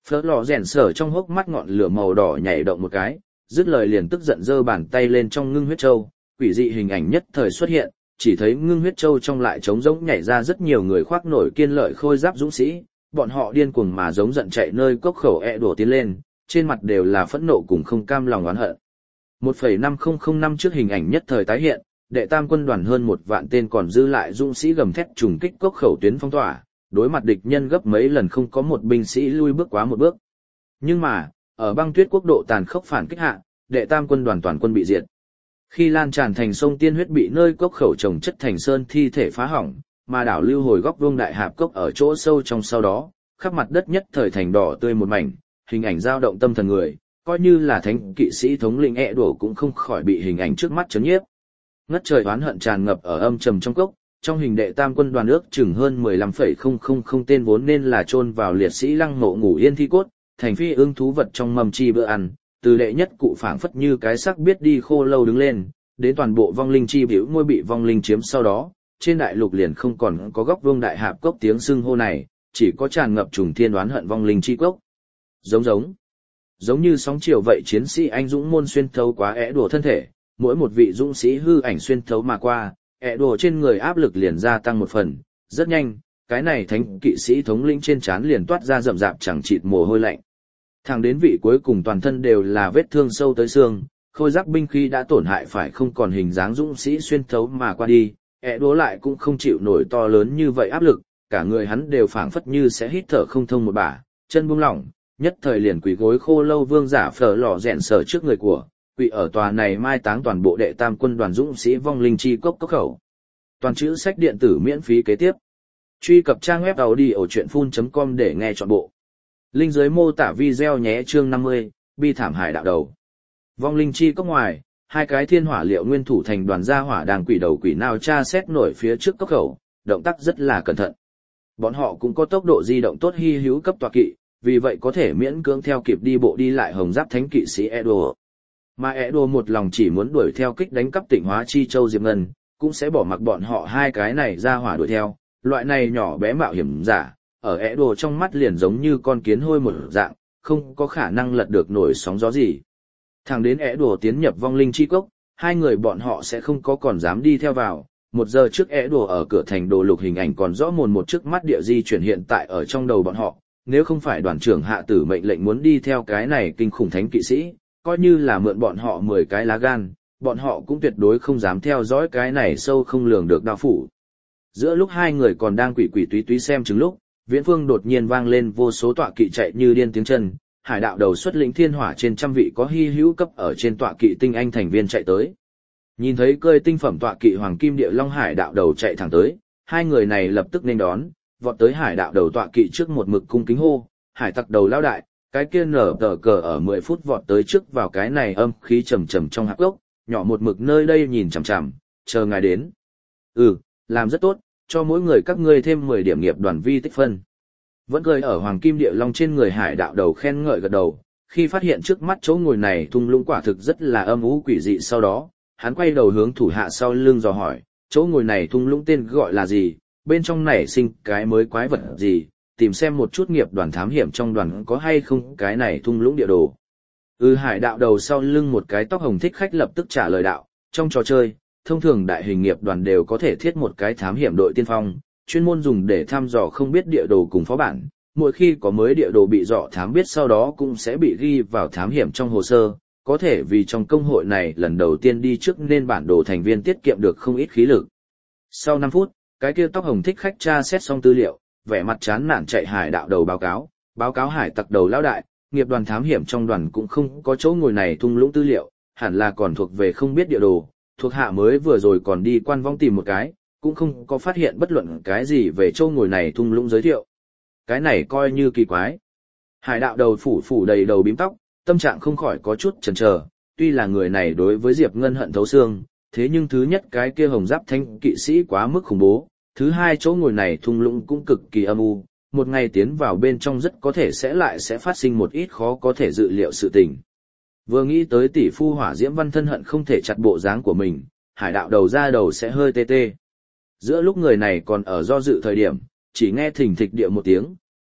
Phớt lò rèn sở trong hốc mắt ngọn lửa màu đỏ nhảy động một cái, dứt lời liền tức giận giơ bàn tay lên trong ngưng huyết châu, quỷ dị hình ảnh nhất thời xuất hiện, chỉ thấy ngưng huyết châu trong lại trống rỗng nhảy ra rất nhiều người khoác nổi kiên lợi khôi giáp dũng sĩ, bọn họ điên cuồng mà giống giận chạy nơi cốc khẩu đổ tiến lên, trên mặt đều là phẫn nộ cùng không cam lòng oán hận. 1,5005 năm trước hình ảnh nhất thời tái hiện, đệ tam quân đoàn hơn 1 vạn tên còn dư lại dũng sĩ gầm thét trùng kích cốc khẩu tuyến phong tỏa, đối mặt địch nhân gấp mấy lần không có một binh sĩ lui bước quá một bước. Nhưng mà, ở băng tuyết quốc độ tàn khốc phản kích hạ, đệ tam quân đoàn toàn quân bị diệt. Khi lan tràn thành sông tiên huyết bị nơi cốc khẩu trồng chất thành sơn thi thể phá hỏng, mà đảo lưu hồi góc vuông đại hạp cốc ở chỗ sâu trong sau đó, khắp mặt đất nhất thời thành đỏ tươi một mảnh, hình ảnh dao động tâm thần người, coi như là thánh kỵ sĩ thống lĩnh đổ cũng không khỏi bị hình ảnh trước mắt chấn nhiếp. Ngất trời oán hận tràn ngập ở âm trầm trong cốc, trong hình đệ tam quân đoàn ước chừng hơn 15,000 tên vốn nên là chôn vào liệt sĩ lăng mộ ngủ yên thi cốt, thành phi ương thú vật trong mầm chi bữa ăn, từ đệ nhất cụ phảng phất như cái xác biết đi khô lâu đứng lên, đến toàn bộ vong linh chi biểu ngôi bị vong linh chiếm sau đó, trên đại lục liền không còn có góc vương đại hạp cốc tiếng xưng hô này, chỉ có tràn ngập trùng thiên oán hận vong linh chi cốc. Giống như sóng chiều vậy chiến sĩ anh dũng môn xuyên thấu quá đùa thân thể, mỗi một vị dũng sĩ hư ảnh xuyên thấu mà qua, đùa trên người áp lực liền gia tăng một phần, rất nhanh, cái này thánh kỵ sĩ thống lĩnh trên trán liền toát ra rậm rạp chẳng chịt mồ hôi lạnh. Thẳng đến vị cuối cùng toàn thân đều là vết thương sâu tới xương, khôi giáp binh khí đã tổn hại phải không còn hình dáng dũng sĩ xuyên thấu mà qua đi, đùa lại cũng không chịu nổi to lớn như vậy áp lực, cả người hắn đều phảng phất như sẽ hít thở không thông một bả, chân buông lỏng, nhất thời liền quỳ gối khô lâu vương giả phở lò rèn sở trước người của, quỳ ở tòa này mai táng toàn bộ đệ tam quân đoàn dũng sĩ vong linh chi cốc cốc khẩu. Toàn chữ sách điện tử miễn phí kế tiếp. Truy cập trang web audio.full.com để nghe trọn bộ. Link dưới mô tả video nhé. Chương 50, bi thảm hải đạo đầu. Vong linh chi cốc ngoài, hai cái thiên hỏa liệu nguyên thủ thành đoàn gia hỏa đang quỷ đầu quỷ nào tra xét nổi phía trước cốc khẩu, động tác rất là cẩn thận. Bọn họ cũng có tốc độ di động tốt hy hữu cấp tọa kỵ, vì vậy có thể miễn cưỡng theo kịp đi bộ đi lại hồng giáp thánh kỵ sĩ Edo. Mà Edo một lòng chỉ muốn đuổi theo kích đánh cắp Tịnh Hóa Chi Châu Diệp Ngân, cũng sẽ bỏ mặc bọn họ hai cái này ra hỏa đuổi theo, loại này nhỏ bé mạo hiểm giả, ở Edo trong mắt liền giống như con kiến hôi một dạng, không có khả năng lật được nổi sóng gió gì. Thẳng đến Edo tiến nhập vong linh chi cốc, hai người bọn họ sẽ không có còn dám đi theo vào. 1 giờ trước Edo ở cửa thành đồ lục hình ảnh còn rõ mồn một trước mắt địa di chuyển hiện tại ở trong đầu bọn họ, nếu không phải đoàn trưởng hạ tử mệnh lệnh muốn đi theo cái này kinh khủng thánh kỵ sĩ, coi như là mượn bọn họ 10 cái lá gan, bọn họ cũng tuyệt đối không dám theo dõi cái này sâu không lường được đao phủ. Giữa lúc hai người còn đang quỷ quỷ túy túy xem chứng lúc, viễn phương đột nhiên vang lên vô số tọa kỵ chạy như điên tiếng chân, hải đạo đầu xuất lĩnh thiên hỏa trên trăm vị có hy hữu cấp ở trên tọa kỵ tinh anh thành viên chạy tới. Nhìn thấy cơi tinh phẩm tọa kỵ hoàng kim địa long hải đạo đầu chạy thẳng tới, hai người này lập tức nên đón, vọt tới hải đạo đầu tọa kỵ trước một mực cung kính hô, hải tặc đầu lao đại, cái kia nở tờ cờ ở 10 phút vọt tới trước vào cái này âm khí trầm trầm trong hạp gốc, nhỏ một mực nơi đây nhìn chằm chằm, chờ ngài đến. Làm rất tốt, cho mỗi người các ngươi thêm 10 điểm nghiệp đoàn vi tích phân. Vẫn cười ở hoàng kim địa long trên người hải đạo đầu khen ngợi gật đầu, khi phát hiện trước mắt chỗ ngồi này thung lũng quả thực rất là âm u quỷ dị sau đó, hắn quay đầu hướng thủ hạ sau lưng dò hỏi, chỗ ngồi này thung lũng tên gọi là gì, bên trong nảy sinh cái mới quái vật gì, tìm xem một chút nghiệp đoàn thám hiểm trong đoàn có hay không cái này thung lũng địa đồ. Hải đạo đầu sau lưng một cái tóc hồng thích khách lập tức trả lời đạo, trong trò chơi, thông thường đại hình nghiệp đoàn đều có thể thiết một cái thám hiểm đội tiên phong, chuyên môn dùng để thăm dò không biết địa đồ cùng phó bản, mỗi khi có mới địa đồ bị dò thám biết sau đó cũng sẽ bị ghi vào thám hiểm trong hồ sơ, có thể vì trong công hội này lần đầu tiên đi trước nên bản đồ thành viên tiết kiệm được không ít khí lực. Sau 5 phút, cái kia tóc hồng thích khách tra xét xong tư liệu, vẻ mặt chán nản chạy hải đạo đầu báo cáo hải tặc đầu lão đại, nghiệp đoàn thám hiểm trong đoàn cũng không có chỗ ngồi này thung lũng tư liệu, hẳn là còn thuộc về không biết địa đồ, thuộc hạ mới vừa rồi còn đi quan vong tìm một cái, cũng không có phát hiện bất luận cái gì về chỗ ngồi này thung lũng giới thiệu. Cái này coi như kỳ quái. Hải đạo đầu phủ đầy đầu bím tóc, tâm trạng không khỏi có chút chần chờ, tuy là người này đối với Diệp Ngân hận thấu xương, thế nhưng thứ nhất cái kia hồng giáp thanh kỵ sĩ quá mức khủng bố, thứ hai chỗ ngồi này thung lũng cũng cực kỳ âm u, một ngày tiến vào bên trong rất có thể sẽ phát sinh một ít khó có thể dự liệu sự tình. Vừa nghĩ tới tỷ phu hỏa diễm văn thân hận không thể chặt bộ dáng của mình, hải đạo đầu ra đầu sẽ hơi tê tê. Giữa lúc người này còn ở do dự thời điểm, chỉ nghe thình thịch địa một tiếng,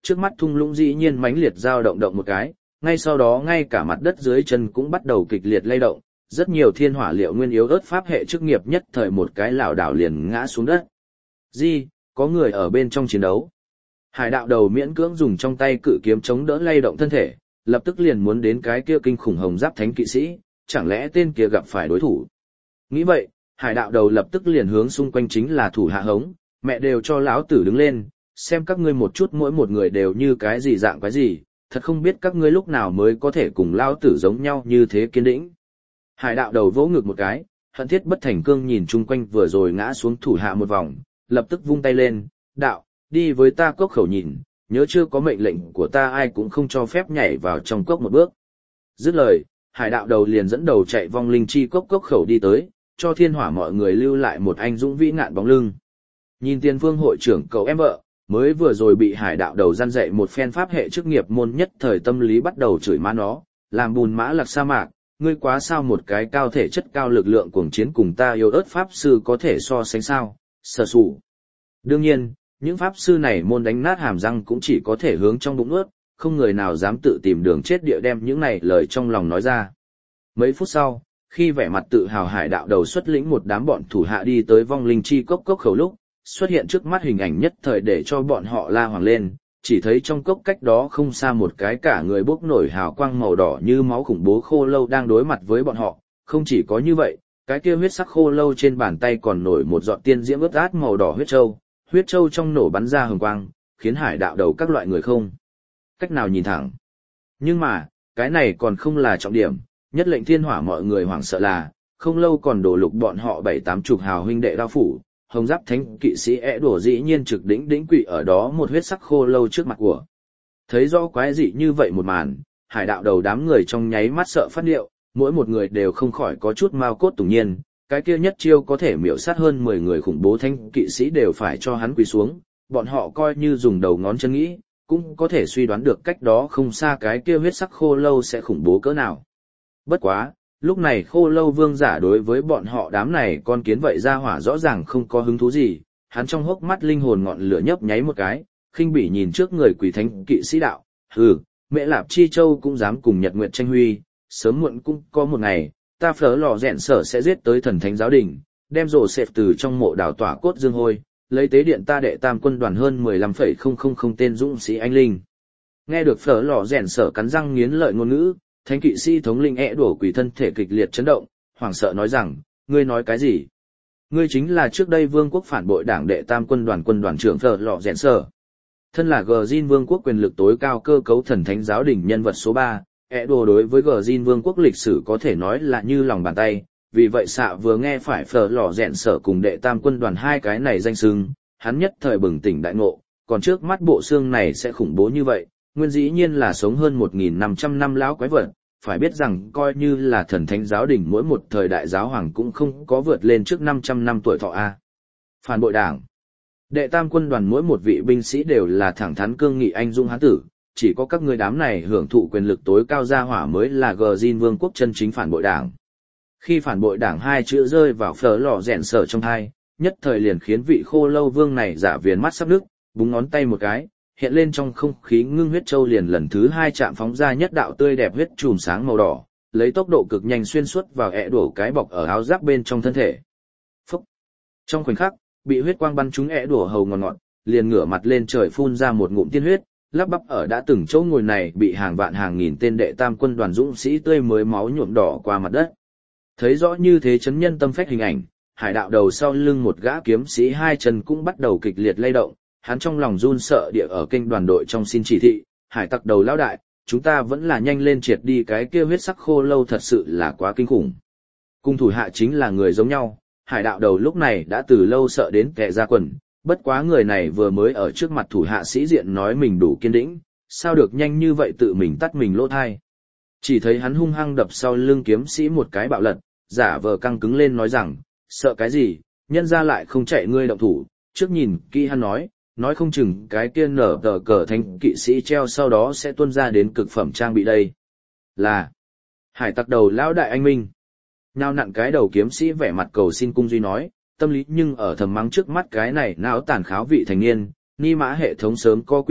trước mắt thung lũng dĩ nhiên mãnh liệt dao động động một cái, ngay sau đó ngay cả mặt đất dưới chân cũng bắt đầu kịch liệt lay động, rất nhiều thiên hỏa liệu nguyên yếu ớt pháp hệ chức nghiệp nhất thời một cái lảo đảo liền ngã xuống đất. Gì, có người ở bên trong chiến đấu. Hải đạo đầu miễn cưỡng dùng trong tay cự kiếm chống đỡ lay động thân thể, lập tức liền muốn đến cái kia kinh khủng hồng giáp thánh kỵ sĩ, chẳng lẽ tên kia gặp phải đối thủ. Nghĩ vậy, hải đạo đầu lập tức liền hướng xung quanh chính là thủ hạ hống, mẹ đều cho lão tử đứng lên, xem các ngươi một chút mỗi một người đều như cái gì dạng cái gì, thật không biết các ngươi lúc nào mới có thể cùng lão tử giống nhau như thế kiên định. Hải đạo đầu vỗ ngực một cái, hận thiết bất thành cương nhìn chung quanh vừa rồi ngã xuống thủ hạ một vòng, lập tức vung tay lên, đạo, đi với ta cốc khẩu nhìn, nhớ chưa có mệnh lệnh của ta ai cũng không cho phép nhảy vào trong cốc một bước. Dứt lời, hải đạo đầu liền dẫn đầu chạy vong linh chi cốc cốc khẩu đi tới, cho thiên hỏa mọi người lưu lại một anh dũng vĩ ngạn bóng lưng. Nhìn tiền phương hội trưởng cậu em vợ, mới vừa rồi bị hải đạo đầu gian dạy một phen pháp hệ chức nghiệp môn nhất thời tâm lý bắt đầu chửi má nó, làm bùn mã lạc sa mạc, ngươi quá sao một cái cao thể chất cao lực lượng cuồng chiến cùng ta yêu ớt pháp sư có thể so sánh sao, sở sủ. Đương nhiên, những pháp sư này môn đánh nát hàm răng cũng chỉ có thể hướng trong bụng ướt, không người nào dám tự tìm đường chết địa đem những này lời trong lòng nói ra. Mấy phút sau, khi vẻ mặt tự hào hải đạo đầu xuất lĩnh một đám bọn thủ hạ đi tới vong linh chi cốc cốc khẩu lúc, xuất hiện trước mắt hình ảnh nhất thời để cho bọn họ la hoàng lên, chỉ thấy trong cốc cách đó không xa một cái cả người bốc nổi hào quang màu đỏ như máu khủng bố khô lâu đang đối mặt với bọn họ, không chỉ có như vậy, cái kia huyết sắc khô lâu trên bàn tay còn nổi một giọt tiên diễm ướt át màu đỏ huyết châu trong nổ bắn ra hừng quang, khiến hải đạo đầu các loại người không cách nào nhìn thẳng. Nhưng mà, cái này còn không là trọng điểm, nhất lệnh thiên hỏa mọi người hoảng sợ là, không lâu còn đổ lục bọn họ 7-80 hào huynh đệ đao phủ, hồng giáp thánh kỵ sĩ đổ dĩ nhiên trực đỉnh quỵ ở đó một huyết sắc khô lâu trước mặt của. Thấy rõ quái dị như vậy một màn, hải đạo đầu đám người trong nháy mắt sợ phát điệu, mỗi một người đều không khỏi có chút mao cốt tủng nhiên, cái kia nhất chiêu có thể miểu sát hơn 10 người khủng bố thánh kỵ sĩ đều phải cho hắn quỳ xuống, bọn họ coi như dùng đầu ngón chân nghĩ, cũng có thể suy đoán được cách đó không xa cái kia huyết sắc khô lâu sẽ khủng bố cỡ nào. Bất quá, lúc này khô lâu vương giả đối với bọn họ đám này con kiến vậy ra hỏa rõ ràng không có hứng thú gì, hắn trong hốc mắt linh hồn ngọn lửa nhấp nháy một cái, khinh bỉ nhìn trước người quỷ thánh kỵ sĩ đạo, hừ, Mẹ Lạp Chi Châu cũng dám cùng Nhật Nguyệt tranh huy, sớm muộn cũng có một ngày, ta phở lò rẹn sở sẽ giết tới thần thánh giáo đình, đem rổ xẹp từ trong mộ đào tỏa cốt dương hôi, lấy tế điện ta đệ tam quân đoàn hơn 15,000 tên dũng sĩ anh linh. Nghe được phở lò rẹn sở cắn răng nghiến lợi ngôn ngữ, thánh kỵ sĩ thống linh đổ quỷ thân thể kịch liệt chấn động, hoảng sợ nói rằng, ngươi nói cái gì? Ngươi chính là trước đây vương quốc phản bội đảng đệ tam quân đoàn trưởng phở lò rẹn sở. Thân là Gjin vương quốc quyền lực tối cao cơ cấu thần thánh giáo đình nhân vật số 3, đồ đối với Gjin vương quốc lịch sử có thể nói là như lòng bàn tay, vì vậy xạ vừa nghe phải phở lò rẹn sở cùng đệ tam quân đoàn hai cái này danh xưng, hắn nhất thời bừng tỉnh đại ngộ, còn trước mắt bộ xương này sẽ khủng bố như vậy, nguyên dĩ nhiên là sống hơn 1.500 năm lão quái vật, phải biết rằng coi như là thần thánh giáo đình mỗi một thời đại giáo hoàng cũng không có vượt lên trước 500 năm tuổi thọ a. Phản bội đảng. Đệ tam quân đoàn mỗi một vị binh sĩ đều là thẳng thắn cương nghị anh dũng hán tử, chỉ có các người đám này hưởng thụ quyền lực tối cao gia hỏa mới là Gjin vương quốc chân chính phản bội đảng. Khi phản bội đảng hai chữ rơi vào phở lò rẹn sở trong hai, nhất thời liền khiến vị khô lâu vương này giả viền mắt sắp nước, búng ngón tay một cái, hiện lên trong không khí ngưng huyết châu liền lần thứ hai chạm phóng ra nhất đạo tươi đẹp huyết chùm sáng màu đỏ, lấy tốc độ cực nhanh xuyên suốt vào đổ cái bọc ở áo giáp bên trong thân thể. Phúc! Trong khoảnh khắc, bị huyết quang bắn trúng đổ hầu ngọt, liền ngửa mặt lên trời phun ra một ngụm tiên huyết, lắp bắp ở đã từng chỗ ngồi này bị hàng vạn hàng nghìn tên đệ tam quân đoàn dũng sĩ tươi mới máu nhuộm đỏ qua mặt đất. Thấy rõ như thế chấn nhân tâm phách hình ảnh, hải đạo đầu sau lưng một gã kiếm sĩ hai chân cũng bắt đầu kịch liệt lay động, hắn trong lòng run sợ địa ở kênh đoàn đội trong xin chỉ thị, hải tặc đầu lão đại, chúng ta vẫn là nhanh lên triệt đi cái kia huyết sắc khô lâu thật sự là quá kinh khủng. Cung thủ hạ chính là người giống nhau, hải đạo đầu lúc này đã từ lâu sợ đến kẻ ra quần, bất quá người này vừa mới ở trước mặt thủ hạ sĩ diện nói mình đủ kiên đĩnh, sao được nhanh như vậy tự mình tắt mình lỗ thai. Chỉ thấy hắn hung hăng đập sau lưng kiếm sĩ một cái bạo lật, giả vờ căng cứng lên nói rằng, sợ cái gì, nhân ra lại không chạy ngươi động thủ, trước nhìn kỹ hắn nói không chừng cái kia nở tờ cờ thánh kỵ sĩ treo sau đó sẽ tuôn ra đến cực phẩm trang bị đây. Là hải tặc đầu lão đại anh minh. Nhao nặn cái đầu kiếm sĩ vẻ mặt cầu xin cung duy nói, tâm lý nhưng ở thầm mắng trước mắt cái này não tàn kháo vị thành niên, ni mã hệ thống sớm có quy định,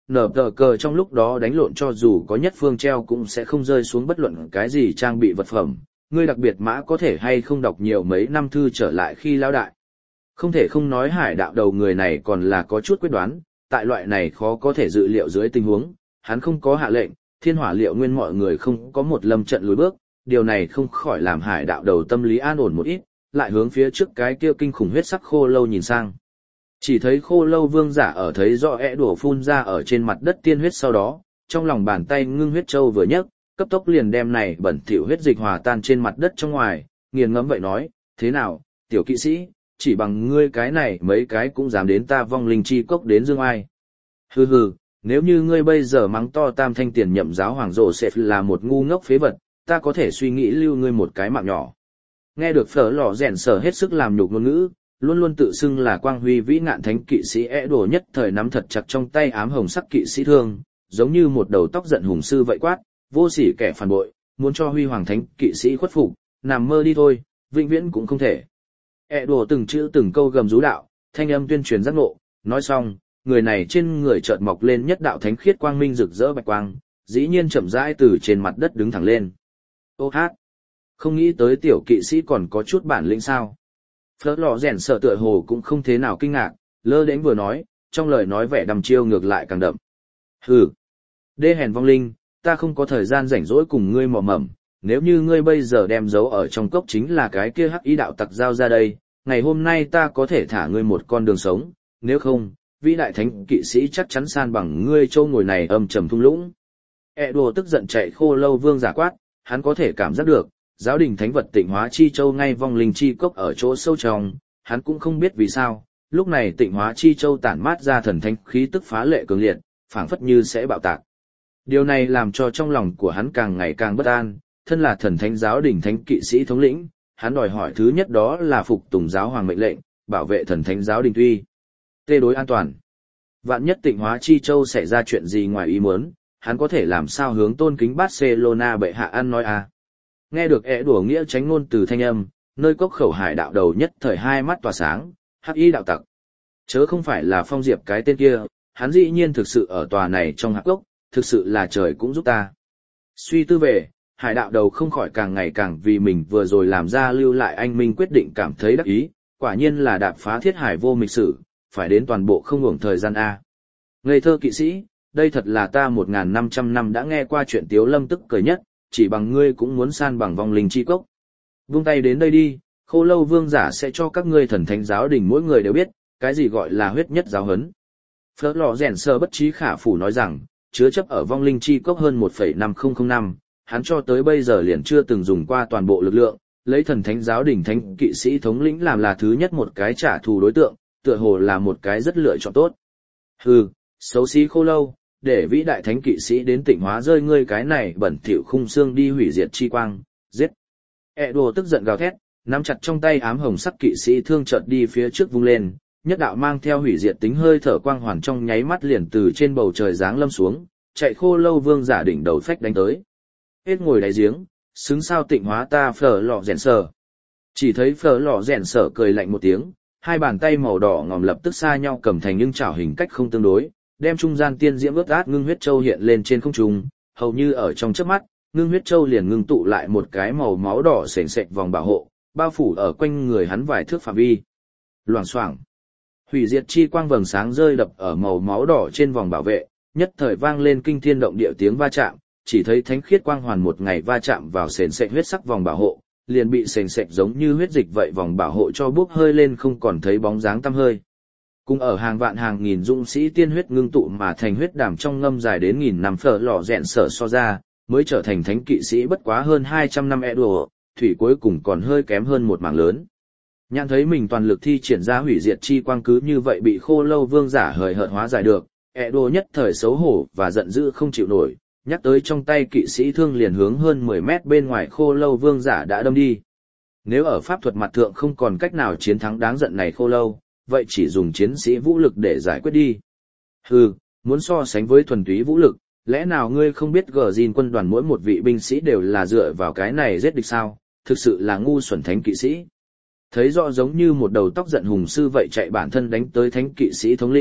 nở tờ cờ trong lúc đó đánh lộn cho dù có nhất phương treo cũng sẽ không rơi xuống bất luận cái gì trang bị vật phẩm, ngươi đặc biệt mã có thể hay không đọc nhiều mấy năm thư trở lại khi lão đại. Không thể không nói hải đạo đầu người này còn là có chút quyết đoán, tại loại này khó có thể dự liệu dưới tình huống, hắn không có hạ lệnh, thiên hỏa liệu nguyên mọi người không có một lâm trận lùi bước, điều này không khỏi làm hải đạo đầu tâm lý an ổn một ít, lại hướng phía trước cái kia kinh khủng huyết sắc khô lâu nhìn sang. Chỉ thấy khô lâu vương giả ở thấy rõ đùa phun ra ở trên mặt đất tiên huyết sau đó, trong lòng bàn tay ngưng huyết châu vừa nhấc, cấp tốc liền đem này bẩn thỉu huyết dịch hòa tan trên mặt đất trong ngoài, nghiền ngẫm vậy nói, thế nào, tiểu kỵ sĩ, chỉ bằng ngươi cái này mấy cái cũng dám đến ta vong linh chi cốc đến dương ai. Hừ hừ, nếu như ngươi bây giờ mắng to Tam Thanh tiền nhậm giáo hoàng rồ sẽ là một ngu ngốc phế vật, ta có thể suy nghĩ lưu ngươi một cái mạng nhỏ. Nghe được Phở Lò Rèn Sở hết sức làm nhục ngôn ngữ, luôn luôn tự xưng là quang huy vĩ ngạn thánh kỵ sĩ đổ nhất thời nắm thật chặt trong tay ám hồng sắc kỵ sĩ thương, giống như một đầu tóc giận hùng sư vậy quát, vô sỉ kẻ phản bội, muốn cho huy hoàng thánh kỵ sĩ khuất phục, nằm mơ đi thôi, vĩnh viễn cũng không thể. Đổ từng chữ từng câu gầm rú đạo, thanh âm tuyên truyền giác ngộ, nói xong, người này trên người chợt mọc lên nhất đạo thánh khiết quang minh rực rỡ bạch quang, dĩ nhiên chậm rãi từ trên mặt đất đứng thẳng lên. Ô hát! Không nghĩ tới tiểu kỵ sĩ còn có chút bản lĩnh sao. Phớt Lò Rèn Sở tựa hồ cũng không thế nào kinh ngạc, lơ đễnh vừa nói, trong lời nói vẻ đăm chiêu ngược lại càng đậm. Hừ! Đê hèn vong linh, ta không có thời gian rảnh rỗi cùng ngươi mò mẫm, nếu như ngươi bây giờ đem giấu ở trong cốc chính là cái kia hắc ý đạo tặc giao ra đây, ngày hôm nay ta có thể thả ngươi một con đường sống, nếu không, vĩ đại thánh kỵ sĩ chắc chắn san bằng ngươi châu ngồi này âm trầm thung lũng. Đùa tức giận chạy khô lâu vương giả quát, hắn có thể cảm giác được, giáo đình thánh vật tịnh hóa chi châu ngay vong linh chi cốc ở chỗ sâu trong, hắn cũng không biết vì sao, lúc này tịnh hóa chi châu tản mát ra thần thánh khí tức phá lệ cường liệt, phảng phất như sẽ bạo tạc. Điều này làm cho trong lòng của hắn càng ngày càng bất an, thân là thần thánh giáo đình thánh kỵ sĩ thống lĩnh, hắn đòi hỏi thứ nhất đó là phục tùng giáo hoàng mệnh lệnh, bảo vệ thần thánh giáo đình tuy tê đối an toàn. Vạn nhất tịnh hóa chi châu xảy ra chuyện gì ngoài ý muốn, hắn có thể làm sao hướng tôn kính Barcelona bệ hạ ăn nói à. Nghe được đùa nghĩa tránh ngôn từ thanh âm, nơi cốc khẩu hải đạo đầu nhất thời hai mắt tỏa sáng, hắc y đạo tặc. Chớ không phải là Phong Diệp cái tên kia, hắn dĩ nhiên thực sự ở tòa này trong hắc cốc, thực sự là trời cũng giúp ta. Suy tư về, hải đạo đầu không khỏi càng ngày càng vì mình vừa rồi làm ra lưu lại anh minh quyết định cảm thấy đắc ý, quả nhiên là đạp phá thiết hải vô mịch sử, phải đến toàn bộ không hưởng thời gian A. Ngây thơ kỵ sĩ, đây thật là ta 1.500 năm đã nghe qua chuyện Tiếu Lâm tức cười nhất, chỉ bằng ngươi cũng muốn san bằng vong linh chi cốc. Vung tay đến đây đi, Khô Lâu vương giả sẽ cho các ngươi thần thánh giáo đình mỗi người đều biết, cái gì gọi là huyết nhất giáo huấn. Phớt Lò Rèn Sở bất trí khả phủ nói rằng, chứa chấp ở vong linh chi cốc hơn 1,5005 năm, hắn cho tới bây giờ liền chưa từng dùng qua toàn bộ lực lượng, lấy thần thánh giáo đình thánh kỵ sĩ thống lĩnh làm là thứ nhất một cái trả thù đối tượng, tựa hồ là một cái rất lựa chọn tốt. Hừ, xấu xí Khô Lâu, để vĩ đại thánh kỵ sĩ đến tịnh hóa rơi ngươi cái này bẩn thỉu khung xương đi hủy diệt chi quang, giết. Đùa tức giận gào thét, nắm chặt trong tay ám hồng sắc kỵ sĩ thương chợt đi phía trước vung lên, nhất đạo mang theo hủy diệt tính hơi thở quang hoàn trong nháy mắt liền từ trên bầu trời giáng lâm xuống, chạy Khô Lâu vương giả đỉnh đầu phách đánh tới. Hết ngồi đáy giếng, xứng sao tịnh hóa ta Phở Lò Rèn Sở. Chỉ thấy Phở Lò Rèn Sở cười lạnh một tiếng, hai bàn tay màu đỏ ngòm lập tức xa nhau cầm thành những chảo hình cách không tương đối, đem trung gian tiên diễm ướt át ngưng huyết châu hiện lên trên không trung, hầu như ở trong chớp mắt, ngưng huyết châu liền ngưng tụ lại một cái màu máu đỏ sền sệt vòng bảo hộ, bao phủ ở quanh người hắn vài thước phạm vi. Loảng xoảng, hủy diệt chi quang vầng sáng rơi đập ở màu máu đỏ trên vòng bảo vệ, nhất thời vang lên kinh thiên động địa tiếng va chạm, chỉ thấy thánh khiết quang hoàn một ngày va chạm vào sền sệt huyết sắc vòng bảo hộ, liền bị sền sệt giống như huyết dịch vậy vòng bảo hộ cho bốc hơi lên không còn thấy bóng dáng tăm hơi. Cùng ở hàng vạn hàng nghìn dũng sĩ tiên huyết ngưng tụ mà thành huyết đàm trong ngâm dài đến nghìn năm Phở Lò Rèn Sở so ra, mới trở thành thánh kỵ sĩ bất quá hơn 200 năm đùa, thủy cuối cùng còn hơi kém hơn một mảng lớn. Nhãn thấy mình toàn lực thi triển ra hủy diệt chi quang cứ như vậy bị Khô Lâu vương giả hời hợt hóa giải được, đùa nhất thời xấu hổ và giận dữ không chịu nổi, nhắc tới trong tay kỵ sĩ thương liền hướng hơn 10 mét bên ngoài Khô Lâu vương giả đã đâm đi. Nếu ở pháp thuật mặt thượng không còn cách nào chiến thắng đáng giận này Khô Lâu, vậy chỉ dùng chiến sĩ vũ lực để giải quyết đi. Hừ, muốn so sánh với thuần túy vũ lực, lẽ nào ngươi không biết Gjin quân đoàn mỗi một vị binh sĩ đều là dựa vào cái này giết địch sao, thực sự là ngu xuẩn thánh kỵ sĩ. Thấy rõ giống như một đầu tóc giận hùng sư vậy chạy bản thân đánh tới thánh kỵ sĩ thống lĩnh,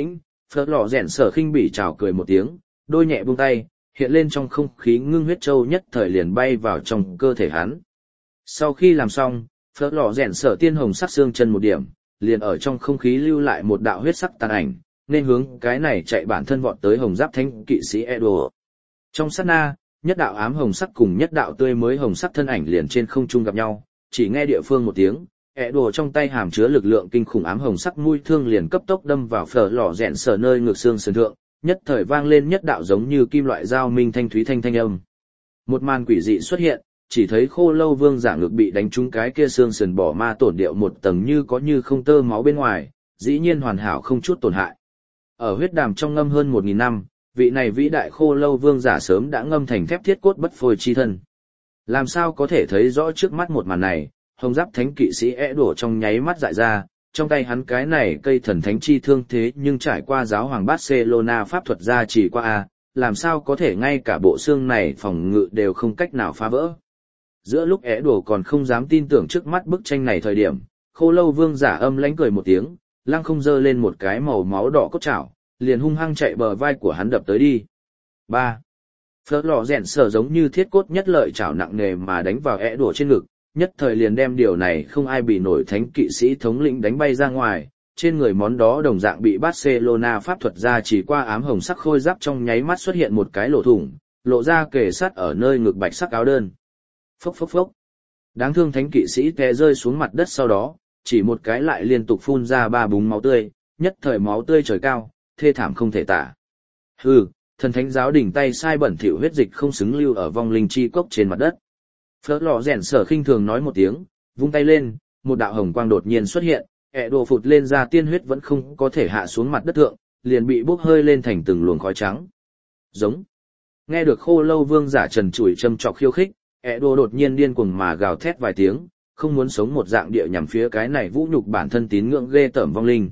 Phở lò rèn sở khinh bỉ chào cười một tiếng, đôi nhẹ buông tay, hiện lên trong không khí ngưng huyết châu nhất thời liền bay vào trong cơ thể hắn. Sau khi làm xong, Phở lò rèn sở tiên hồng sắc xương chân một điểm, liền ở trong không khí lưu lại một đạo huyết sắc tàn ảnh, nên hướng cái này chạy bản thân vọt tới hồng giáp thánh kỵ sĩ Edo. Trong sát na, nhất đạo ám hồng sắc cùng nhất đạo tươi mới hồng sắc thân ảnh liền trên không trung gặp nhau, chỉ nghe địa phương một tiếng, Edo trong tay hàm chứa lực lượng kinh khủng ám hồng sắc mũi thương liền cấp tốc đâm vào Phở lò rèn sở nơi ngực xương sườn thượng, nhất thời vang lên nhất đạo giống như kim loại dao minh thanh thúy thanh âm. Một màn quỷ dị xuất hiện, chỉ thấy Khô Lâu Vương giả ngực bị đánh trúng cái kia xương sườn bỏ ma tổn điệu một tầng như có như không tơ máu bên ngoài, dĩ nhiên hoàn hảo không chút tổn hại. Ở huyết đàm trong ngâm hơn 1000 năm, vị này vĩ đại Khô Lâu Vương giả sớm đã ngâm thành thép thiết cốt bất phôi chi thân. Làm sao có thể thấy rõ trước mắt một màn này, hồng giáp thánh kỵ sĩ đổ trong nháy mắt dại ra, trong tay hắn cái này cây thần thánh chi thương thế nhưng trải qua giáo hoàng Barcelona pháp thuật gia chỉ qua a, làm sao có thể ngay cả bộ xương này phòng ngự đều không cách nào phá vỡ. Giữa lúc đổ còn không dám tin tưởng trước mắt bức tranh này thời điểm, Khô Lâu Vương giả âm lãnh cười một tiếng, lăng không giơ lên một cái màu máu đỏ cốt chảo, liền hung hăng chạy bờ vai của hắn đập tới đi. 3. Phở lò rèn sở giống như thiết cốt nhất lợi chảo nặng nề mà đánh vào đổ trên ngực, nhất thời liền đem điều này không ai bị nổi thánh kỵ sĩ thống lĩnh đánh bay ra ngoài, trên người món đó đồng dạng bị Barcelona pháp thuật ra chỉ qua ám hồng sắc khôi giáp trong nháy mắt xuất hiện một cái lỗ thủng, lộ ra kề sắt ở nơi ngực bạch sắc áo đơn. Phốc phốc phốc. Đáng thương thánh kỵ sĩ té rơi xuống mặt đất sau đó, chỉ một cái lại liên tục phun ra 3 búng máu tươi, nhất thời máu tươi trời cao, thê thảm không thể tả. Hừ, thần thánh giáo đỉnh tay sai bẩn thỉu huyết dịch không xứng lưu ở vong linh chi cốc trên mặt đất. Phớt lò rèn sở khinh thường nói một tiếng, vung tay lên, một đạo hồng quang đột nhiên xuất hiện, đồ phụt lên ra tiên huyết vẫn không có thể hạ xuống mặt đất thượng, liền bị bốc hơi lên thành từng luồng khói trắng. Giống. Nghe được Khô Lâu Vương giả trần trụi châm chọc khiêu khích, đồ đột nhiên điên cuồng mà gào thét vài tiếng, không muốn sống một dạng địa nhằm phía cái này vũ nhục bản thân tín ngưỡng ghê tởm vong linh.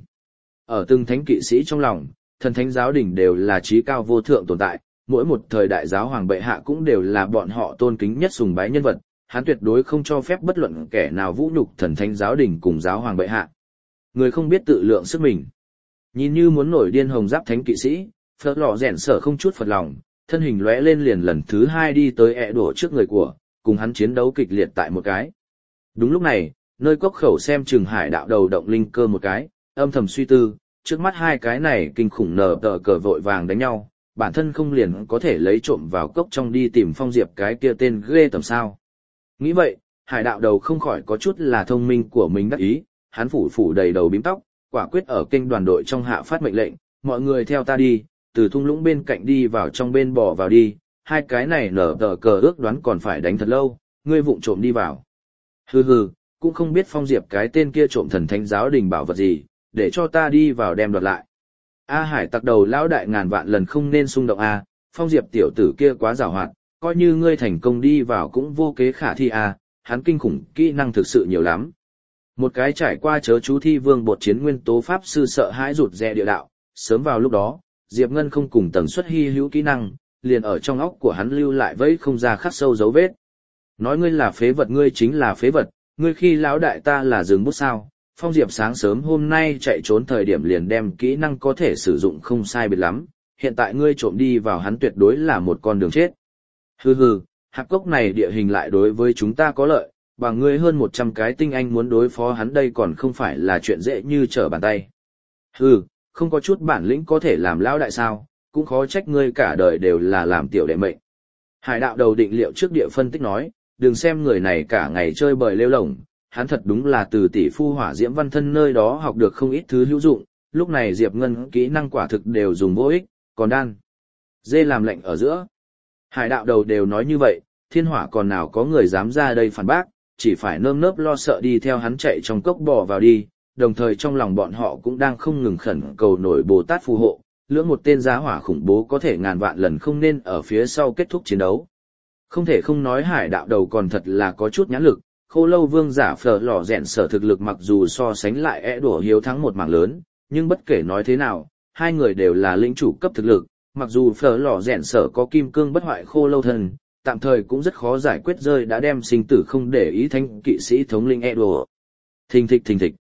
Ở từng thánh kỵ sĩ trong lòng, thần thánh giáo đỉnh đều là trí cao vô thượng tồn tại, mỗi một thời đại giáo hoàng bệ hạ cũng đều là bọn họ tôn kính nhất sùng bái nhân vật, hắn tuyệt đối không cho phép bất luận kẻ nào vũ nhục thần thánh giáo đỉnh cùng giáo hoàng bệ hạ. Người không biết tự lượng sức mình. Nhìn như muốn nổi điên hồng giáp thánh kỵ sĩ, Phớt lò rèn sở không chút phật lòng, thân hình lóe lên liền lần thứ 2 đi tới đổ trước người của, cùng hắn chiến đấu kịch liệt tại một cái. Đúng lúc này, nơi cốc khẩu xem chừng hải đạo đầu động linh cơ một cái, âm thầm suy tư, trước mắt hai cái này kinh khủng nở tờ cờ vội vàng đánh nhau, bản thân không liền có thể lấy trộm vào cốc trong đi tìm Phong Diệp cái kia tên ghê tầm sao. Nghĩ vậy, hải đạo đầu không khỏi có chút là thông minh của mình đắc ý, hắn phủ đầy đầu bím tóc, quả quyết ở kênh đoàn đội trong hạ phát mệnh lệnh, mọi người theo ta đi, từ thung lũng bên cạnh đi vào trong bên bò vào đi, hai cái này nở tờ cờ ước đoán còn phải đánh thật lâu, ngươi vụng trộm đi vào. Hừ hừ, cũng không biết Phong Diệp cái tên kia trộm thần thánh giáo đình bảo vật gì, để cho ta đi vào đem đoạt lại. A hải tặc đầu lão đại ngàn vạn lần không nên xung động a, Phong Diệp tiểu tử kia quá giàu hoạt, coi như ngươi thành công đi vào cũng vô kế khả thi a, hắn kinh khủng kỹ năng thực sự nhiều lắm. Một cái trải qua chớ chú thi vương bột chiến nguyên tố pháp sư sợ hãi rụt rè địa đạo, sớm vào lúc đó, Diệp Ngân không cùng tần suất hy hữu kỹ năng, liền ở trong óc của hắn lưu lại vẫy không ra khắc sâu dấu vết. Nói ngươi là phế vật, ngươi chính là phế vật, ngươi khi lão đại ta là dừng bút sao? Phong Diệp sáng sớm hôm nay chạy trốn thời điểm liền đem kỹ năng có thể sử dụng không sai biệt lắm, hiện tại ngươi trộm đi vào hắn tuyệt đối là một con đường chết. Hừ hừ, hạp cốc này địa hình lại đối với chúng ta có lợi, bằng ngươi hơn 100 cái tinh anh muốn đối phó hắn đây còn không phải là chuyện dễ như trở bàn tay. Hừ, không có chút bản lĩnh có thể làm lão đại sao, cũng khó trách ngươi cả đời đều là làm tiểu đệ mệnh. Hải đạo đầu định liệu trước địa phân tích nói, đừng xem người này cả ngày chơi bời lêu lổng, hắn thật đúng là từ tỷ phu hỏa diễm văn thân nơi đó học được không ít thứ hữu dụng, lúc này Diệp Ngân kỹ năng quả thực đều dùng vô ích, còn đan. Dê làm lệnh ở giữa. Hải đạo đầu đều nói như vậy, thiên hỏa còn nào có người dám ra đây phản bác, chỉ phải nơm nớp lo sợ đi theo hắn chạy trong cốc bò vào đi, đồng thời trong lòng bọn họ cũng đang không ngừng khẩn cầu nổi Bồ Tát phù hộ, lưỡng một tên giá hỏa khủng bố có thể ngàn vạn lần không nên ở phía sau kết thúc chiến đấu. Không thể không nói hải đạo đầu còn thật là có chút nhãn lực, Khô Lâu Vương giả Phở lò rèn sở thực lực mặc dù so sánh lại đổ hiếu thắng một mảng lớn, nhưng bất kể nói thế nào, hai người đều là lĩnh chủ cấp thực lực, mặc dù Phở lò rèn sở có kim cương bất hoại Khô Lâu thần, tạm thời cũng rất khó giải quyết rơi đã đem sinh tử không để ý thanh kỵ sĩ thống linh đổ. Thình thịch thình thịch.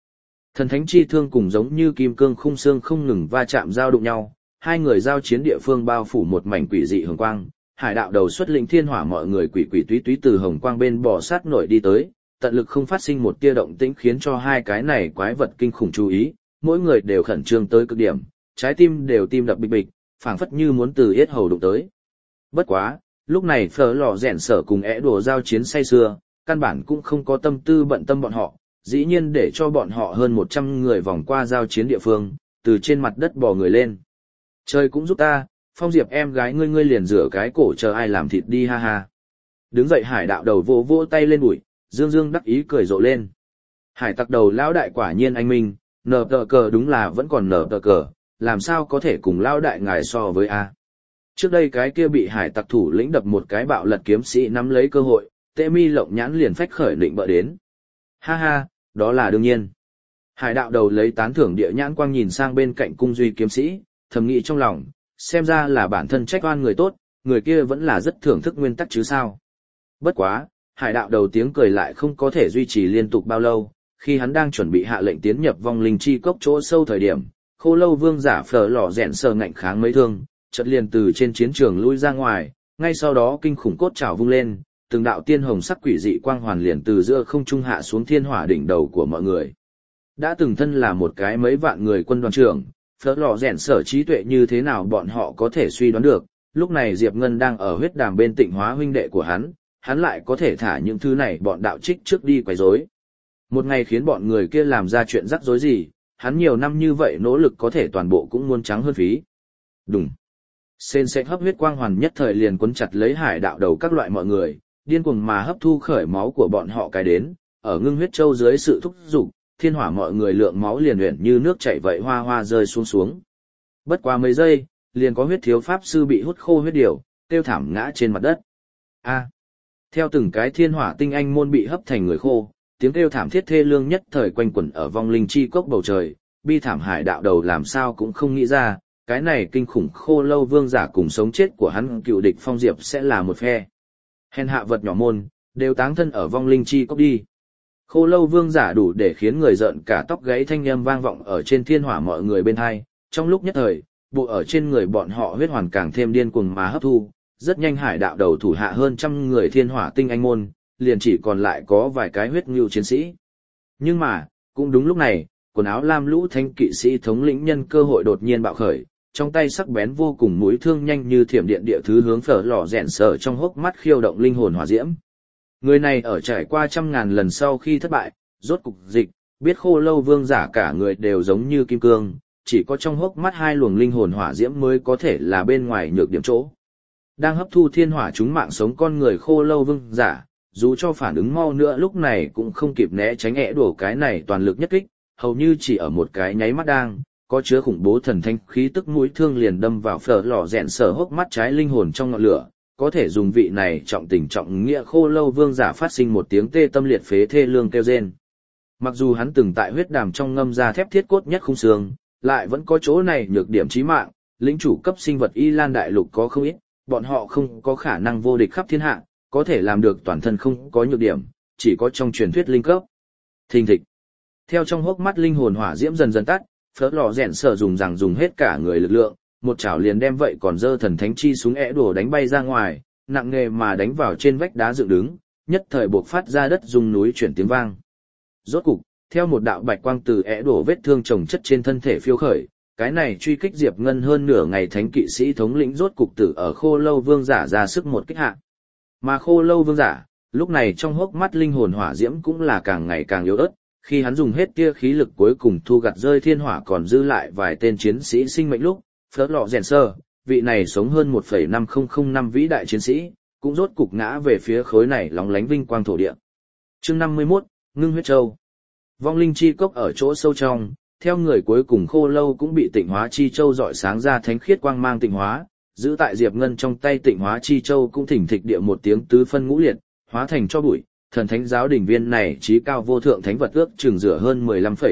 Thần thánh chi thương cùng giống như kim cương khung xương không ngừng va chạm giao đụng nhau, hai người giao chiến địa phương bao phủ một mảnh quỷ dị hồng quang, hải đạo đầu xuất lĩnh thiên hỏa mọi người quỷ quỷ túy túy từ hồng quang bên bò sát nổi đi tới, tận lực không phát sinh một tia động tĩnh khiến cho hai cái này quái vật kinh khủng chú ý, mỗi người đều khẩn trương tới cực điểm, trái tim đều tim đập bịch bịch, phảng phất như muốn từ yết hầu đụng tới. Bất quá, lúc này Phở Lò Rèn Sở cùng é đùa giao chiến say sưa, căn bản cũng không có tâm tư bận tâm bọn họ, dĩ nhiên để cho bọn họ hơn 100 người vòng qua giao chiến địa phương, từ trên mặt đất bò người lên. Trời cũng giúp ta, Phong Diệp em gái ngươi liền rửa cái cổ chờ ai làm thịt đi ha ha. Đứng dậy hải đạo đầu vỗ vỗ tay lên bụi, dương dương đắc ý cười rộ lên. Hải tặc đầu lão đại quả nhiên anh minh, nở tờ cờ đúng là vẫn còn nở tờ cờ, làm sao có thể cùng lão đại ngài so với a? Trước đây cái kia bị hải tặc thủ lĩnh đập một cái bạo lật kiếm sĩ nắm lấy cơ hội, Tệ Mi lộng nhãn liền phách khởi định bợ đến. Ha ha, đó là đương nhiên. Hải đạo đầu lấy tán thưởng địa nhãn quang nhìn sang bên cạnh cung duy kiếm sĩ, thầm nghĩ trong lòng, xem ra là bản thân trách oan người tốt, người kia vẫn là rất thưởng thức nguyên tắc chứ sao. Bất quá, hải đạo đầu tiếng cười lại không có thể duy trì liên tục bao lâu, khi hắn đang chuẩn bị hạ lệnh tiến nhập vong linh chi cốc chỗ sâu thời điểm, Khô Lâu Vương giả Phở Lò Rèn Sờ ngạnh kháng mấy thương, chợt liền từ trên chiến trường lui ra ngoài, ngay sau đó kinh khủng cốt trảo vung lên, từng đạo tiên hồng sắc quỷ dị quang hoàn liền từ giữa không trung hạ xuống thiên hỏa đỉnh đầu của mọi người. Đã từng thân là một cái mấy vạn người quân đoàn trưởng, Phở Lò Rèn Sở trí tuệ như thế nào bọn họ có thể suy đoán được, lúc này Diệp Ngân đang ở huyết đàm bên Tịnh Hóa huynh đệ của hắn lại có thể thả những thứ này bọn đạo trích trước đi quấy rối. Một ngày khiến bọn người kia làm ra chuyện rắc rối gì, hắn nhiều năm như vậy nỗ lực có thể toàn bộ cũng muôn trắng hơn phí. Đùng. Sên sẽ hấp huyết quang hoàn nhất thời liền cuốn chặt lấy hải đạo đầu các loại mọi người, điên cuồng mà hấp thu khởi máu của bọn họ cái đến, ở ngưng huyết châu dưới sự thúc giục, thiên hỏa mọi người lượng máu liền luyện như nước chảy vậy hoa hoa rơi xuống xuống. Bất quá mấy giây, liền có huyết thiếu pháp sư bị hút khô huyết điều, tiêu thảm ngã trên mặt đất. A. Theo từng cái thiên hỏa tinh anh môn bị hấp thành người khô, tiếng kêu thảm thiết thê lương nhất thời quanh quẩn ở vong linh chi cốc bầu trời, bi thảm hải đạo đầu làm sao cũng không nghĩ ra, cái này kinh khủng Khô Lâu Vương giả cùng sống chết của hắn cựu địch Phong Diệp sẽ là một phe. Hèn hạ vật nhỏ môn, đều táng thân ở vong linh chi cốc đi. Khô Lâu Vương giả đủ để khiến người giận cả tóc gáy thanh âm vang vọng ở trên thiên hỏa mọi người bên hai, trong lúc nhất thời, bộ ở trên người bọn họ huyết hoàn càng thêm điên cuồng mà hấp thu, rất nhanh hải đạo đầu thủ hạ hơn trăm người thiên hỏa tinh anh môn, liền chỉ còn lại có vài cái huyết ngưu chiến sĩ. Nhưng mà, cũng đúng lúc này, quần áo lam lũ thanh kỵ sĩ thống lĩnh nhân cơ hội đột nhiên bạo khởi, trong tay sắc bén vô cùng mũi thương nhanh như thiểm điện địa thứ hướng Phở Lò Rèn Sở trong hốc mắt khiêu động linh hồn hỏa diễm. Người này ở trải qua trăm ngàn lần sau khi thất bại, rốt cục dịch, biết Khô Lâu Vương giả cả người đều giống như kim cương, chỉ có trong hốc mắt hai luồng linh hồn hỏa diễm mới có thể là bên ngoài nhược điểm chỗ. Đang hấp thu thiên hỏa chúng mạng sống con người Khô Lâu Vương giả, dù cho phản ứng mau nữa lúc này cũng không kịp né tránh ẽ đổ cái này toàn lực nhất kích, hầu như chỉ ở một cái nháy mắt đang, có chứa khủng bố thần thanh khí tức mũi thương liền đâm vào Phở Lò Rèn Sở hốc mắt trái linh hồn trong ngọn lửa, có thể dùng vị này trọng tình trọng nghĩa Khô Lâu Vương giả phát sinh một tiếng tê tâm liệt phế thê lương kêu rên. Mặc dù hắn từng tại huyết đàm trong ngâm ra thép thiết cốt nhất khung xương, lại vẫn có chỗ này nhược điểm chí mạng, lĩnh chủ cấp sinh vật Y Lan đại lục có không ít, bọn họ không có khả năng vô địch khắp thiên hạ, có thể làm được toàn thân không có nhược điểm, chỉ có trong truyền thuyết linh cấp. Thình thịch. Theo trong hốc mắt linh hồn hỏa diễm dần dần tắt, Phở Lò Rèn Sở dùng hết cả người lực lượng, một chảo liền đem vậy còn dơ thần thánh chi súng ẽ đổ đánh bay ra ngoài, nặng nề mà đánh vào trên vách đá dựng đứng, nhất thời buộc phát ra đất rung núi chuyển tiếng vang. Rốt cục, theo một đạo bạch quang từ ẽ đổ vết thương chồng chất trên thân thể phiêu khởi, cái này truy kích Diệp Ngân hơn nửa ngày thánh kỵ sĩ thống lĩnh rốt cục tử ở Khô Lâu Vương giả ra sức một kích hạ. Mà Khô Lâu Vương giả, lúc này trong hốc mắt linh hồn hỏa diễm cũng là càng ngày càng yếu ớt, khi hắn dùng hết tia khí lực cuối cùng thu gặt rơi thiên hỏa còn dư lại vài tên chiến sĩ sinh mệnh lúc, Phở Lò Rèn Sở, vị này sống hơn 1,5005 năm vĩ đại chiến sĩ, cũng rốt cục ngã về phía khối này lóng lánh vinh quang thổ địa. Chương 51, Ngưng huyết châu. Vong linh chi cốc ở chỗ sâu trong, theo người cuối cùng Khô Lâu cũng bị Tịnh Hóa chi châu rọi sáng ra thánh khiết quang mang tịnh hóa, giữ tại Diệp Ngân trong tay Tịnh Hóa chi châu cũng thỉnh thịch địa một tiếng tứ phân ngũ liệt, hóa thành cho bụi. Thần thánh giáo đỉnh viên này trí cao vô thượng thánh vật ước chừng rửa hơn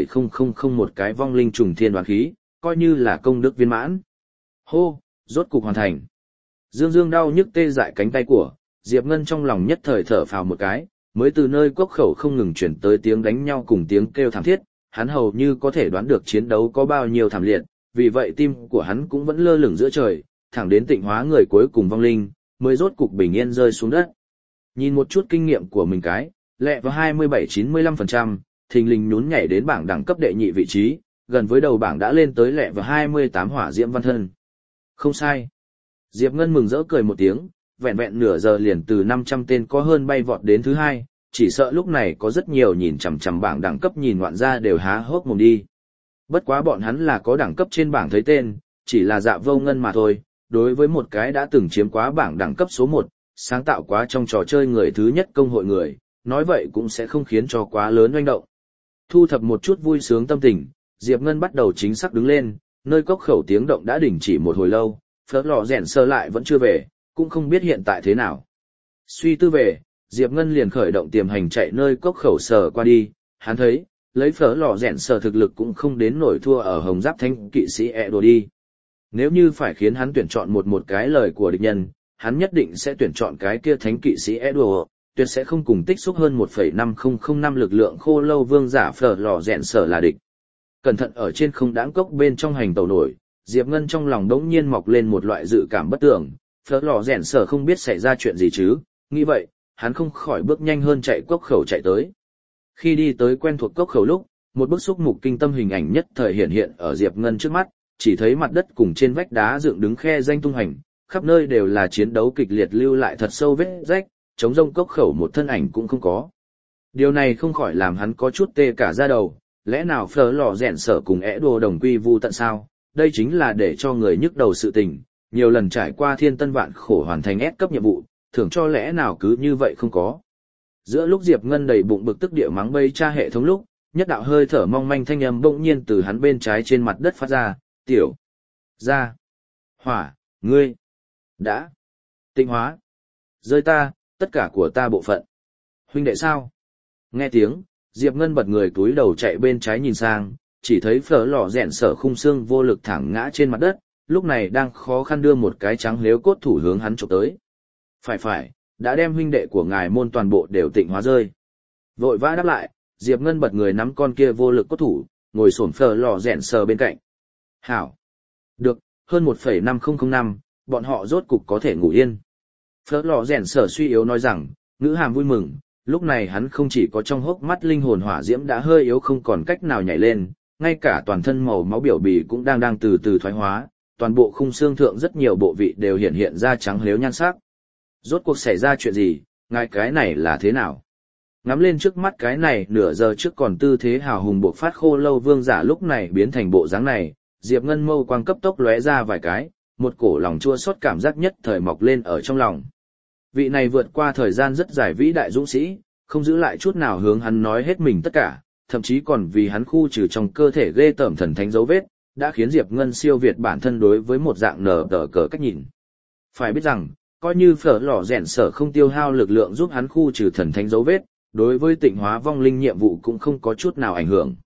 15,000 một cái vong linh trùng thiên đoán khí, coi như là công đức viên mãn. Hô, rốt cục hoàn thành. Dương dương đau nhức tê dại cánh tay của, Diệp Ngân trong lòng nhất thời thở phào một cái, mới từ nơi cốc khẩu không ngừng chuyển tới tiếng đánh nhau cùng tiếng kêu thảm thiết, hắn hầu như có thể đoán được chiến đấu có bao nhiêu thảm liệt, vì vậy tim của hắn cũng vẫn lơ lửng giữa trời, thẳng đến tịnh hóa người cuối cùng vong linh, mới rốt cục bình yên rơi xuống đất. Nhìn một chút kinh nghiệm của mình cái, lẹ vào 27-95%, thình lình nhún nhảy đến bảng đẳng cấp đệ nhị vị trí, gần với đầu bảng đã lên tới lẹ vào 28 hỏa diễm văn thân. Không sai. Diệp Ngân mừng rỡ cười một tiếng, vẹn vẹn nửa giờ liền từ 500 tên có hơn bay vọt đến thứ hai, chỉ sợ lúc này có rất nhiều nhìn chằm chằm bảng đẳng cấp nhìn ngoạn ra đều há hốc mồm đi. Bất quá bọn hắn là có đẳng cấp trên bảng thấy tên, chỉ là Dạ Vô Ngân mà thôi, đối với một cái đã từng chiếm quá bảng đẳng cấp số 1, sáng tạo quá trong trò chơi người thứ nhất công hội người, nói vậy cũng sẽ không khiến cho quá lớn oanh động. Thu thập một chút vui sướng tâm tình, Diệp Ngân bắt đầu chính xác đứng lên, nơi cốc khẩu tiếng động đã đình chỉ một hồi lâu, phớt lò rèn sơ lại vẫn chưa về, cũng không biết hiện tại thế nào. Suy tư về, Diệp Ngân liền khởi động tiềm hành chạy nơi cốc khẩu sờ qua đi, hắn thấy, lấy phở lò rèn sờ thực lực cũng không đến nổi thua ở hồng giáp thanh kỵ sĩ đồ đi. Nếu như phải khiến hắn tuyển chọn một cái lời của địch nhân, hắn nhất định sẽ tuyển chọn cái kia thánh kỵ sĩ Edo, tuyệt sẽ không cùng tích xúc hơn 1,5005 lực lượng khô lâu vương giả phở lò rèn sở là địch. Cẩn thận ở trên không đãng cốc bên trong hành tàu nổi, Diệp Ngân trong lòng đống nhiên mọc lên một loại dự cảm bất tưởng, phở lò rèn sở không biết xảy ra chuyện gì chứ, nghĩ vậy, hắn không khỏi bước nhanh hơn chạy cốc khẩu chạy tới. Khi đi tới quen thuộc cốc khẩu lúc, một bức xúc mục kinh tâm hình ảnh nhất thời hiện hiện ở Diệp Ngân trước mắt, chỉ thấy mặt đất cùng trên vách đá dựng đứng khe danh tung hành, khắp nơi đều là chiến đấu kịch liệt lưu lại thật sâu vết rách, chống rông cốc khẩu một thân ảnh cũng không có. Điều này không khỏi làm hắn có chút tê cả da đầu, lẽ nào phở lò rèn sở cùng đồ đồng quy vu tận sao, đây chính là để cho người nhức đầu sự tình, nhiều lần trải qua thiên tân vạn khổ hoàn thành S cấp nhiệm vụ, thưởng cho lẽ nào cứ như vậy không có. Giữa lúc Diệp Ngân đầy bụng bực tức địa mắng bây cha hệ thống lúc, nhất đạo hơi thở mong manh thanh âm bỗng nhiên từ hắn bên trái trên mặt đất phát ra, tiểu, ra, hỏa, ngươi, đã, tịnh hóa, rơi ta, tất cả của ta bộ phận. Huynh đệ sao? Nghe tiếng, Diệp Ngân bật người túi đầu chạy bên trái nhìn sang, chỉ thấy phở lò rèn sở khung xương vô lực thẳng ngã trên mặt đất, lúc này đang khó khăn đưa một cái trắng lếu cốt thủ hướng hắn chụp tới. Phải, đã đem huynh đệ của ngài môn toàn bộ đều tịnh hóa rơi. Vội vã đáp lại, Diệp Ngân bật người nắm con kia vô lực cốt thủ, ngồi xổm phở lò rèn sở bên cạnh. Hảo. Được, hơn 1,5005, bọn họ rốt cục có thể ngủ yên. Phở lò rèn sở suy yếu nói rằng, ngữ hàm vui mừng, lúc này hắn không chỉ có trong hốc mắt linh hồn hỏa diễm đã hơi yếu không còn cách nào nhảy lên, ngay cả toàn thân màu máu biểu bì cũng đang từ từ thoái hóa, toàn bộ khung xương thượng rất nhiều bộ vị đều hiện ra trắng lếu nhan sắc. Rốt cuộc xảy ra chuyện gì, ngài cái này là thế nào? Ngắm lên trước mắt cái này nửa giờ trước còn tư thế hào hùng bộc phát khô lâu vương giả lúc này biến thành bộ dáng này, Diệp Ngân mâu quang cấp tốc lóe ra vài cái, một cổ lòng chua xót cảm giác nhất thời mọc lên ở trong lòng. Vị này vượt qua thời gian rất dài vĩ đại dũng sĩ, không giữ lại chút nào hướng hắn nói hết mình tất cả, thậm chí còn vì hắn khu trừ trong cơ thể ghê tởm thần thánh dấu vết, đã khiến Diệp Ngân siêu việt bản thân đối với một dạng nở tờ cờ cách nhìn. Phải biết rằng, coi như phở lò rèn sở không tiêu hao lực lượng giúp hắn khu trừ thần thánh dấu vết, đối với tịnh hóa vong linh nhiệm vụ cũng không có chút nào ảnh hưởng.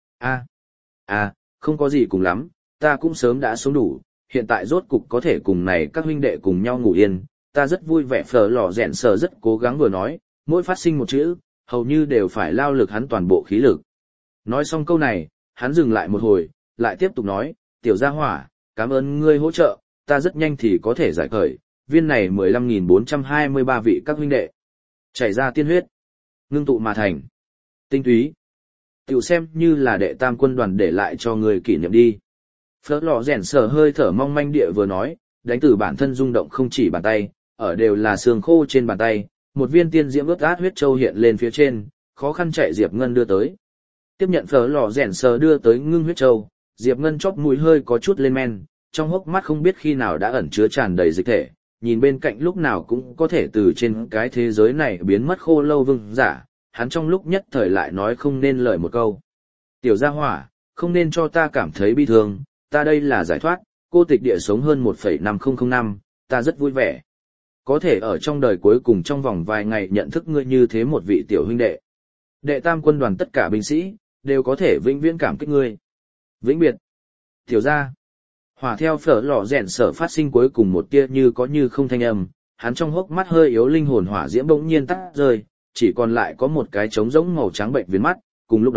Không có gì cùng lắm, ta cũng sớm đã sống đủ, hiện tại rốt cục có thể cùng này các huynh đệ cùng nhau ngủ yên, ta rất vui vẻ. Phở lò rèn sở rất cố gắng vừa nói, mỗi phát sinh một chữ, hầu như đều phải lao lực hắn toàn bộ khí lực. Nói xong câu này, hắn dừng lại một hồi, lại tiếp tục nói, tiểu gia hỏa, cảm ơn ngươi hỗ trợ, ta rất nhanh thì có thể giải khởi, viên này 15.423 vị các huynh đệ. Chảy ra tiên huyết, ngưng tụ mà thành. Tinh túy. Tiểu xem như là đệ tam quân đoàn để lại cho người kỷ niệm đi. Phớt lò rèn sở hơi thở mong manh địa vừa nói, đánh từ bản thân rung động không chỉ bàn tay, ở đều là xương khô trên bàn tay, một viên tiên diễm ướt át huyết châu hiện lên phía trên, khó khăn chạy Diệp Ngân đưa tới. Tiếp nhận phở lò rèn sở đưa tới ngưng huyết châu, Diệp Ngân chóp mũi hơi có chút lên men, trong hốc mắt không biết khi nào đã ẩn chứa tràn đầy dịch thể, nhìn bên cạnh lúc nào cũng có thể từ trên cái thế giới này biến mất khô lâu vương giả, hắn trong lúc nhất thời lại nói không nên lời một câu. Tiểu gia hỏa, không nên cho ta cảm thấy bi thương, ta đây là giải thoát, cô tịch địa sống hơn 1,5005, ta rất vui vẻ. Có thể ở trong đời cuối cùng trong vòng vài ngày nhận thức ngươi như thế một vị tiểu huynh đệ. Đệ tam quân đoàn tất cả binh sĩ, đều có thể vĩnh viễn cảm kích ngươi. Vĩnh biệt. Tiểu gia. Hỏa theo phở lò rèn sở phát sinh cuối cùng một tia như có như không thanh âm, hắn trong hốc mắt hơi yếu linh hồn hỏa diễm bỗng nhiên tắt rơi, chỉ còn lại có một cái trống rỗng màu trắng bệnh viền mắt, cùng lúc đó,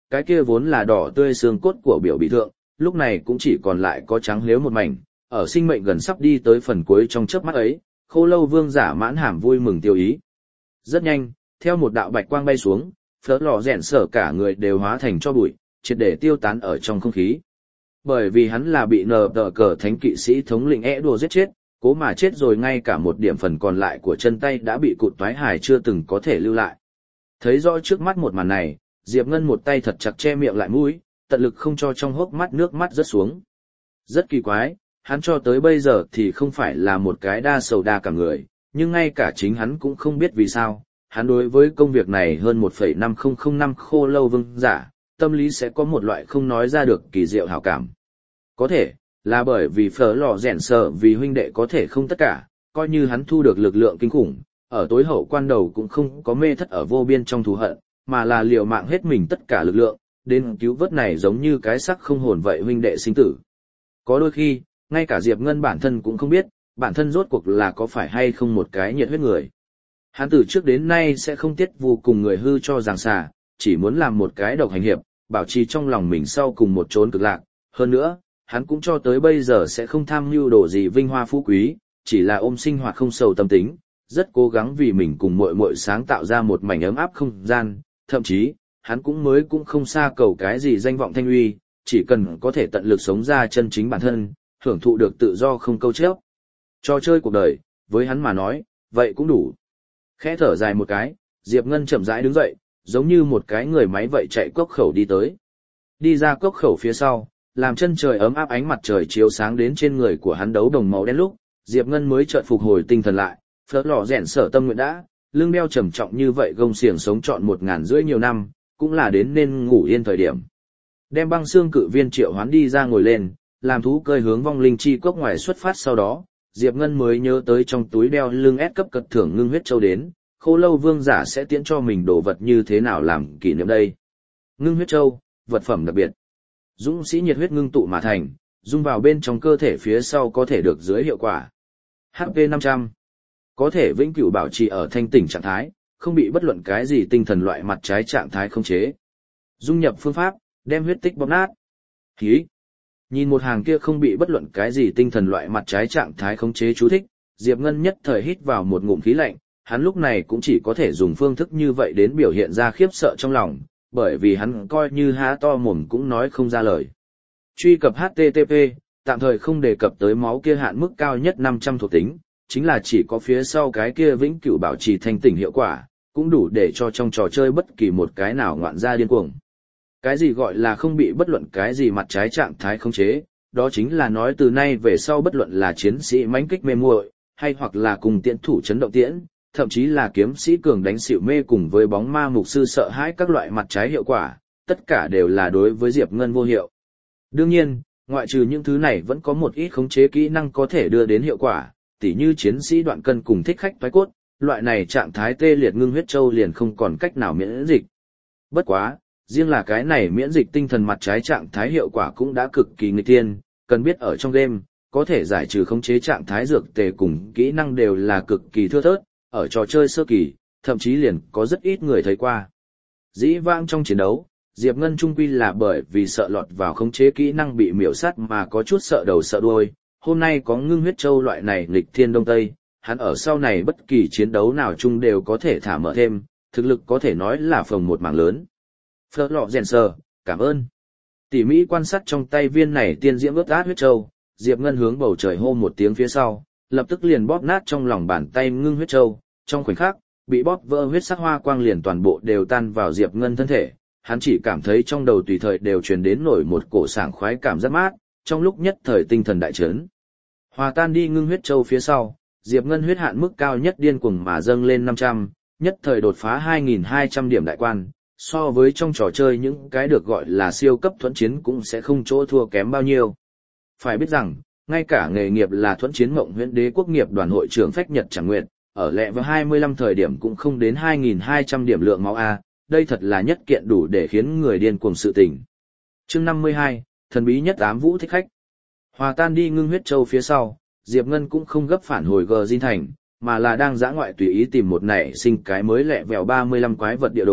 cái kia vốn là đỏ tươi xương cốt của biểu bị thượng, lúc này cũng chỉ còn lại có trắng liếu một mảnh, ở sinh mệnh gần sắp đi tới phần cuối trong chớp mắt ấy, Khô Lâu Vương giả mãn hàm vui mừng tiêu ý. Rất nhanh, theo một đạo bạch quang bay xuống, Phở Lò Rèn Sở cả người đều hóa thành tro bụi, triệt để tiêu tán ở trong không khí. Bởi vì hắn là bị nờ tờ cờ thánh kỵ sĩ thống lĩnh đùa giết chết, cố mà chết rồi, ngay cả một điểm phần còn lại của chân tay đã bị cụt toái hài chưa từng có thể lưu lại. Thấy rõ trước mắt một màn này, Diệp Ngân một tay thật chặt che miệng lại mũi, tận lực không cho trong hốc mắt nước mắt rớt xuống. Rất kỳ quái, hắn cho tới bây giờ thì không phải là một cái đa sầu đa cả người, nhưng ngay cả chính hắn cũng không biết vì sao, hắn đối với công việc này hơn 1,5005 năm Khô Lâu Vương giả, tâm lý sẽ có một loại không nói ra được kỳ diệu hảo cảm. Có thể, là bởi vì Phở Lò Rèn Sở vì huynh đệ có thể không tất cả, coi như hắn thu được lực lượng kinh khủng, ở tối hậu quan đầu cũng không có mê thất ở vô biên trong thù hận, mà là liều mạng hết mình tất cả lực lượng, đến cứu vớt này giống như cái xác không hồn vậy huynh đệ sinh tử. Có đôi khi, ngay cả Diệp Ngân bản thân cũng không biết, bản thân rốt cuộc là có phải hay không một cái nhiệt huyết người. Hắn từ trước đến nay sẽ không tiết vụ cùng người hư cho giằng xà, chỉ muốn làm một cái độc hành hiệp, bảo trì trong lòng mình sau cùng một chốn cực lạc. Hơn nữa, hắn cũng cho tới bây giờ sẽ không tham mưu đồ gì vinh hoa phú quý, chỉ là ôm sinh hoạt không sầu tâm tính, rất cố gắng vì mình cùng muội muội sáng tạo ra một mảnh ấm áp không gian, thậm chí, hắn cũng không xa cầu cái gì danh vọng thanh uy, chỉ cần có thể tận lực sống ra chân chính bản thân, hưởng thụ được tự do không câu chấp. Trò chơi cuộc đời, với hắn mà nói, vậy cũng đủ. Khẽ thở dài một cái, Diệp Ngân chậm rãi đứng dậy, giống như một cái người máy vậy chạy cốc khẩu đi tới. Đi ra cốc khẩu phía sau, làm chân trời ấm áp ánh mặt trời chiếu sáng đến trên người của hắn đấu đồng màu đen lúc, Diệp Ngân mới chợt phục hồi tinh thần lại, Phở Lò Rèn Sở tâm nguyện đã, lưng đeo trầm trọng như vậy gông xiềng sống trọn 1.500 nhiều năm, cũng là đến nên ngủ yên thời điểm. Đem băng xương cự viên triệu hoán đi ra ngồi lên, làm thú cơi hướng vong linh chi cốc ngoài xuất phát, sau đó, Diệp Ngân mới nhớ tới trong túi đeo lưng S cấp cật thưởng ngưng huyết châu đến, Khô Lâu Vương giả sẽ tiễn cho mình đồ vật như thế nào làm kỷ niệm đây. Ngưng huyết châu, vật phẩm đặc biệt. Dũng sĩ nhiệt huyết ngưng tụ mà thành, dung vào bên trong cơ thể phía sau có thể được dưới hiệu quả. HP 500. Có thể vĩnh cửu bảo trì ở thanh tỉnh trạng thái, không bị bất luận cái gì tinh thần loại mặt trái trạng thái khống chế. Dung nhập phương pháp, đem huyết tích bóp nát. Hí. Nhìn một hàng kia không bị bất luận cái gì tinh thần loại mặt trái trạng thái khống chế chú thích, Diệp Ngân nhất thời hít vào một ngụm khí lạnh, hắn lúc này cũng chỉ có thể dùng phương thức như vậy đến biểu hiện ra khiếp sợ trong lòng, bởi vì hắn coi như há to mồm cũng nói không ra lời. Truy cập HTTP, tạm thời không đề cập tới máu kia hạn mức cao nhất 500 thuộc tính, chính là chỉ có phía sau cái kia vĩnh cửu bảo trì thanh tỉnh hiệu quả, cũng đủ để cho trong trò chơi bất kỳ một cái nào ngoạn ra điên cuồng. Cái gì gọi là không bị bất luận cái gì mặt trái trạng thái khống chế, đó chính là nói từ nay về sau bất luận là chiến sĩ mãnh kích mê muội, hay hoặc là cùng tiễn thủ chấn động tiễn, thậm chí là kiếm sĩ cường đánh xỉu mê cùng với bóng ma mục sư sợ hãi các loại mặt trái hiệu quả, tất cả đều là đối với Diệp Ngân vô hiệu. Đương nhiên, ngoại trừ những thứ này vẫn có một ít khống chế kỹ năng có thể đưa đến hiệu quả, tỉ như chiến sĩ đoạn cân cùng thích khách thoái cốt, loại này trạng thái tê liệt ngưng huyết châu liền không còn cách nào miễn dịch. Bất quá, riêng là cái này miễn dịch tinh thần mặt trái trạng thái hiệu quả cũng đã cực kỳ nghịch thiên, cần biết ở trong game, có thể giải trừ khống chế trạng thái dược tề cùng kỹ năng đều là cực kỳ thưa thớt, ở trò chơi sơ kỳ, thậm chí liền có rất ít người thấy qua. Dĩ vãng trong chiến đấu, Diệp Ngân trung quy là bởi vì sợ lọt vào khống chế kỹ năng bị miểu sát mà có chút sợ đầu sợ đuôi, hôm nay có ngưng huyết châu loại này nghịch thiên đông tây, hắn ở sau này bất kỳ chiến đấu nào chung đều có thể thả mở thêm, thực lực có thể nói là phồng một mảng lớn. Phở Lò Rèn Sở, cảm ơn. Tỉ mỹ quan sát trong tay viên này tiên diễm ướt át huyết châu, Diệp Ngân hướng bầu trời hô một tiếng phía sau, lập tức liền bóp nát trong lòng bàn tay ngưng huyết châu, trong khoảnh khắc, bị bóp vỡ huyết sắc hoa quang liền toàn bộ đều tan vào Diệp Ngân thân thể, hắn chỉ cảm thấy trong đầu tùy thời đều truyền đến nổi một cổ sảng khoái cảm giác mát, trong lúc nhất thời tinh thần đại chấn. Hòa tan đi ngưng huyết châu phía sau, Diệp Ngân huyết hạn mức cao nhất điên cuồng mà dâng lên 500, nhất thời đột phá 2.200 điểm đại quan, so với trong trò chơi những cái được gọi là siêu cấp thuẫn chiến cũng sẽ không chỗ thua kém bao nhiêu. Phải biết rằng, ngay cả nghề nghiệp là thuẫn chiến mộng huyễn đế quốc nghiệp đoàn hội trưởng Phách Nhật Chẳng Nguyệt, ở level 25 thời điểm cũng không đến 2.200 điểm lượng máu A, đây thật là nhất kiện đủ để khiến người điên cuồng sự tình. Chương 52, thần bí nhất ám vũ thích khách. Hòa tan đi ngưng huyết châu phía sau, Diệp Ngân cũng không gấp phản hồi Gờ Dinh Thành, mà là đang dã ngoại tùy ý tìm một nảy sinh cái mới lẹ vèo 35 quái vật địa đồ,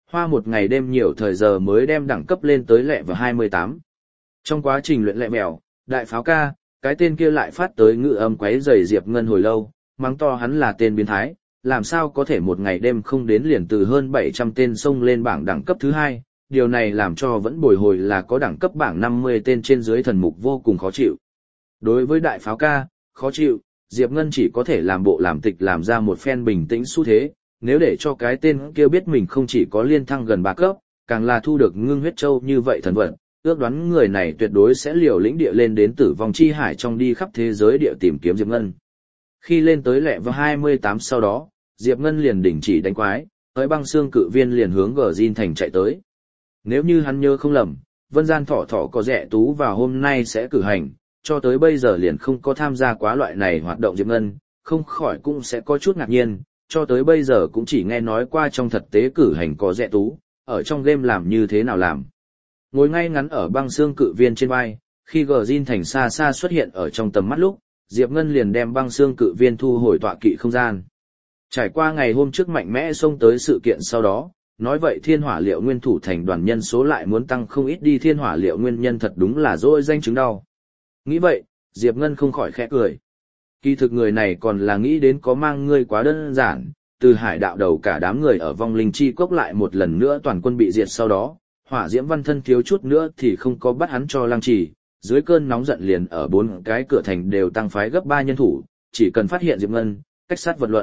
hoa một ngày đêm nhiều thời giờ mới đem đẳng cấp lên tới level 28. Trong quá trình luyện lẹ mèo, đại pháo ca, cái tên kia lại phát tới ngữ âm quấy rầy Diệp Ngân hồi lâu, mắng to hắn là tên biến thái, làm sao có thể một ngày đêm không đến liền từ hơn 700 tên xông lên bảng đẳng cấp thứ 2, điều này làm cho vẫn bồi hồi là có đẳng cấp bảng 50 tên trên dưới thần mục vô cùng khó chịu. Đối với đại pháo ca, khó chịu, Diệp Ngân chỉ có thể làm bộ làm tịch làm ra một phen bình tĩnh xu thế, nếu để cho cái tên kia biết mình không chỉ có liên thăng gần 3 cấp, càng là thu được ngưng huyết châu như vậy thần vật, ước đoán người này tuyệt đối sẽ liều lĩnh địa lên đến tử vong chi hải trong đi khắp thế giới địa tìm kiếm Diệp Ngân. Khi lên tới level 28 sau đó, Diệp Ngân liền đình chỉ đánh quái, tới băng xương cự viên liền hướng Gjin thành chạy tới. Nếu như hắn nhớ không lầm, Vân Gian Thỏ Thỏ có rẻ tú vào hôm nay sẽ cử hành, cho tới bây giờ liền không có tham gia quá loại này hoạt động Diệp Ngân, không khỏi cũng sẽ có chút ngạc nhiên, cho tới bây giờ cũng chỉ nghe nói qua trong thực tế cử hành có rẻ tú, ở trong game làm như thế nào làm. Ngồi ngay ngắn ở băng xương cự viên trên vai, khi Gjin thành xa xa xuất hiện ở trong tầm mắt lúc, Diệp Ngân liền đem băng xương cự viên thu hồi tọa kỵ không gian. Trải qua ngày hôm trước mạnh mẽ xông tới sự kiện sau đó, nói vậy thiên hỏa liệu nguyên thủ thành đoàn nhân số lại muốn tăng không ít đi, thiên hỏa liệu nguyên nhân thật đúng là dỗi danh chứng đau. Nghĩ vậy, Diệp Ngân không khỏi khẽ cười. Kỳ thực người này còn là nghĩ đến có mang ngươi quá đơn giản, từ hải đạo đầu cả đám người ở vong linh chi cốc lại một lần nữa toàn quân bị diệt sau đó, hỏa diễm văn thân thiếu chút nữa thì không có bắt hắn cho lăng trì, dưới cơn nóng giận liền ở 4 cái cửa thành đều tăng phái gấp 3 nhân thủ, chỉ cần phát hiện Diệp Ngân, cách sát vật luận.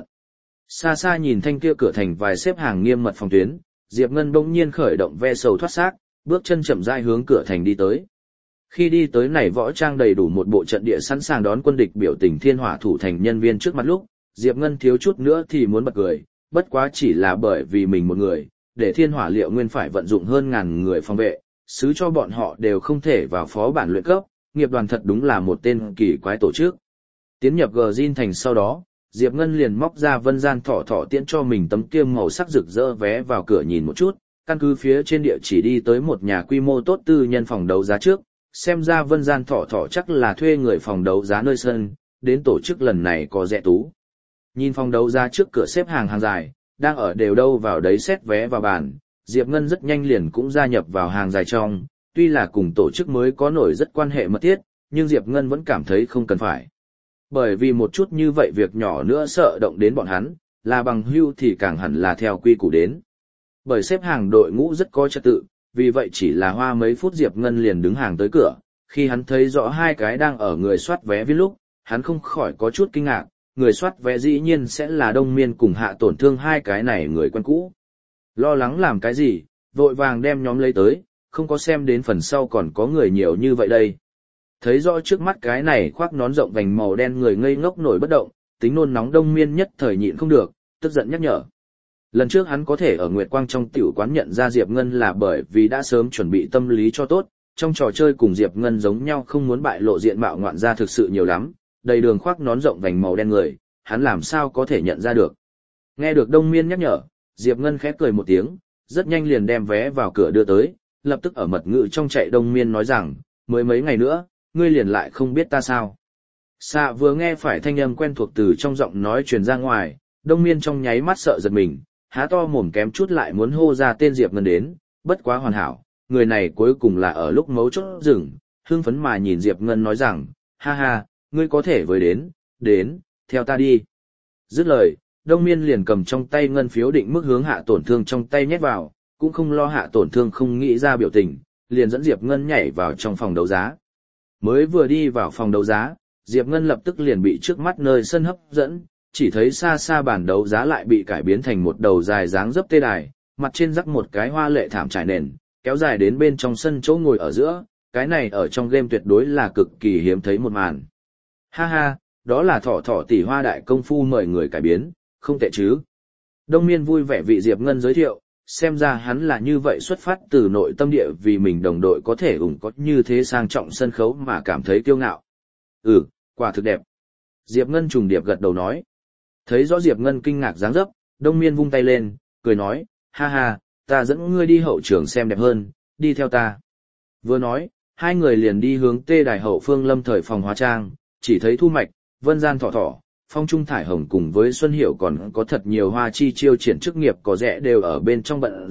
Xa xa nhìn thanh kia cửa thành vài xếp hàng nghiêm mật phòng tuyến, Diệp Ngân bỗng nhiên khởi động ve sầu thoát xác, bước chân chậm rãi hướng cửa thành đi tới. Khi đi tới này võ trang đầy đủ một bộ trận địa sẵn sàng đón quân địch biểu tình thiên hỏa thủ thành nhân viên trước mặt lúc, Diệp Ngân thiếu chút nữa thì muốn bật cười, bất quá chỉ là bởi vì mình một người, để thiên hỏa liệu nguyên phải vận dụng hơn ngàn người phòng vệ, xứ cho bọn họ đều không thể vào phó bản luyện cấp, nghiệp đoàn thật đúng là một tên kỳ quái tổ chức. Tiến nhập Gjin thành sau đó, Diệp Ngân liền móc ra Vân Gian Thỏ Thỏ tiễn cho mình tấm kiêm màu sắc rực rỡ vé vào cửa nhìn một chút, căn cứ phía trên địa chỉ đi tới một nhà quy mô tốt tư nhân phòng đấu giá trước, xem ra Vân Gian Thỏ Thỏ chắc là thuê người phòng đấu giá nơi sân, đến tổ chức lần này có rẻ tú. Nhìn phòng đấu giá trước cửa xếp hàng dài, đang ở đều đâu vào đấy xét vé vào bàn, Diệp Ngân rất nhanh liền cũng gia nhập vào hàng dài trong, tuy là cùng tổ chức mới có nổi rất quan hệ mật thiết, nhưng Diệp Ngân vẫn cảm thấy không cần phải. Bởi vì một chút như vậy việc nhỏ nữa sợ động đến bọn hắn, là bằng hữu thì càng hẳn là theo quy củ đến. Bởi xếp hàng đội ngũ rất có trật tự, vì vậy chỉ là hoa mấy phút Diệp Ngân liền đứng hàng tới cửa, khi hắn thấy rõ 2 cái đang ở người soát vé viên lúc, hắn không khỏi có chút kinh ngạc, người soát vé dĩ nhiên sẽ là Đông Miên cùng Hạ Tổn Thương 2 cái này người quen cũ. Lo lắng làm cái gì, vội vàng đem nhóm lấy tới, không có xem đến phần sau còn có người nhiều như vậy đây. Thấy rõ trước mắt cái này khoác nón rộng vành màu đen người ngây ngốc nổi bất động, tính nôn nóng Đông Miên nhất thời nhịn không được, tức giận nhắc nhở. Lần trước hắn có thể ở Nguyệt Quang trong tiểu quán nhận ra Diệp Ngân là bởi vì đã sớm chuẩn bị tâm lý cho tốt, trong trò chơi cùng Diệp Ngân giống nhau không muốn bại lộ diện mạo ngoạn gia thực sự nhiều lắm, đầy đường khoác nón rộng vành màu đen người, hắn làm sao có thể nhận ra được. Nghe được Đông Miên nhắc nhở, Diệp Ngân khẽ cười một tiếng, rất nhanh liền đem vé vào cửa đưa tới, lập tức ở mật ngữ trong chạy Đông Miên nói rằng, mới mấy ngày nữa, ngươi liền lại không biết ta sao. Xạ vừa nghe phải thanh âm quen thuộc từ trong giọng nói truyền ra ngoài, Đông Miên trong nháy mắt sợ giật mình, há to mồm kém chút lại muốn hô ra tên Diệp Ngân đến, bất quá hoàn hảo, người này cuối cùng là ở lúc mấu chốt dừng, hưng phấn mà nhìn Diệp Ngân nói rằng, ha ha, ngươi có thể với đến, theo ta đi. Dứt lời, Đông Miên liền cầm trong tay ngân phiếu định mức hướng Hạ Tổn Thương trong tay nhét vào, cũng không lo Hạ Tổn Thương không nghĩ ra biểu tình, liền dẫn Diệp Ngân nhảy vào trong phòng đấu giá. Mới vừa đi vào phòng đấu giá, Diệp Ngân lập tức liền bị trước mắt nơi sân hấp dẫn, chỉ thấy xa xa bàn đấu giá lại bị cải biến thành một đầu dài dáng dấp tê đài, mặt trên rắc một cái hoa lệ thảm trải nền, kéo dài đến bên trong sân chỗ ngồi ở giữa, cái này ở trong game tuyệt đối là cực kỳ hiếm thấy một màn. Ha ha, đó là Thỏ Thỏ tỷ hoa đại công phu mời người cải biến, không tệ chứ. Đông Miên vui vẻ vị Diệp Ngân giới thiệu, xem ra hắn là như vậy xuất phát từ nội tâm địa vì mình đồng đội có thể có như thế sang trọng sân khấu mà cảm thấy kiêu ngạo. Ừ, quả thực đẹp. Diệp Ngân trùng điệp gật đầu nói. Thấy rõ Diệp Ngân kinh ngạc dáng dấp, Đông Miên vung tay lên, cười nói, ha ha, ta dẫn ngươi đi hậu trường xem đẹp hơn, đi theo ta. Vừa nói, hai người liền đi hướng tê đài hậu phương lâm thời phòng hóa trang, chỉ thấy Thu Mạch, Vân Gian Thỏ Thỏ, Phong Trung Thải Hồng cùng với Xuân Hiểu còn có thật nhiều hoa chi chiêu triển chức nghiệp có rẻ đều ở bên trong bận rộn,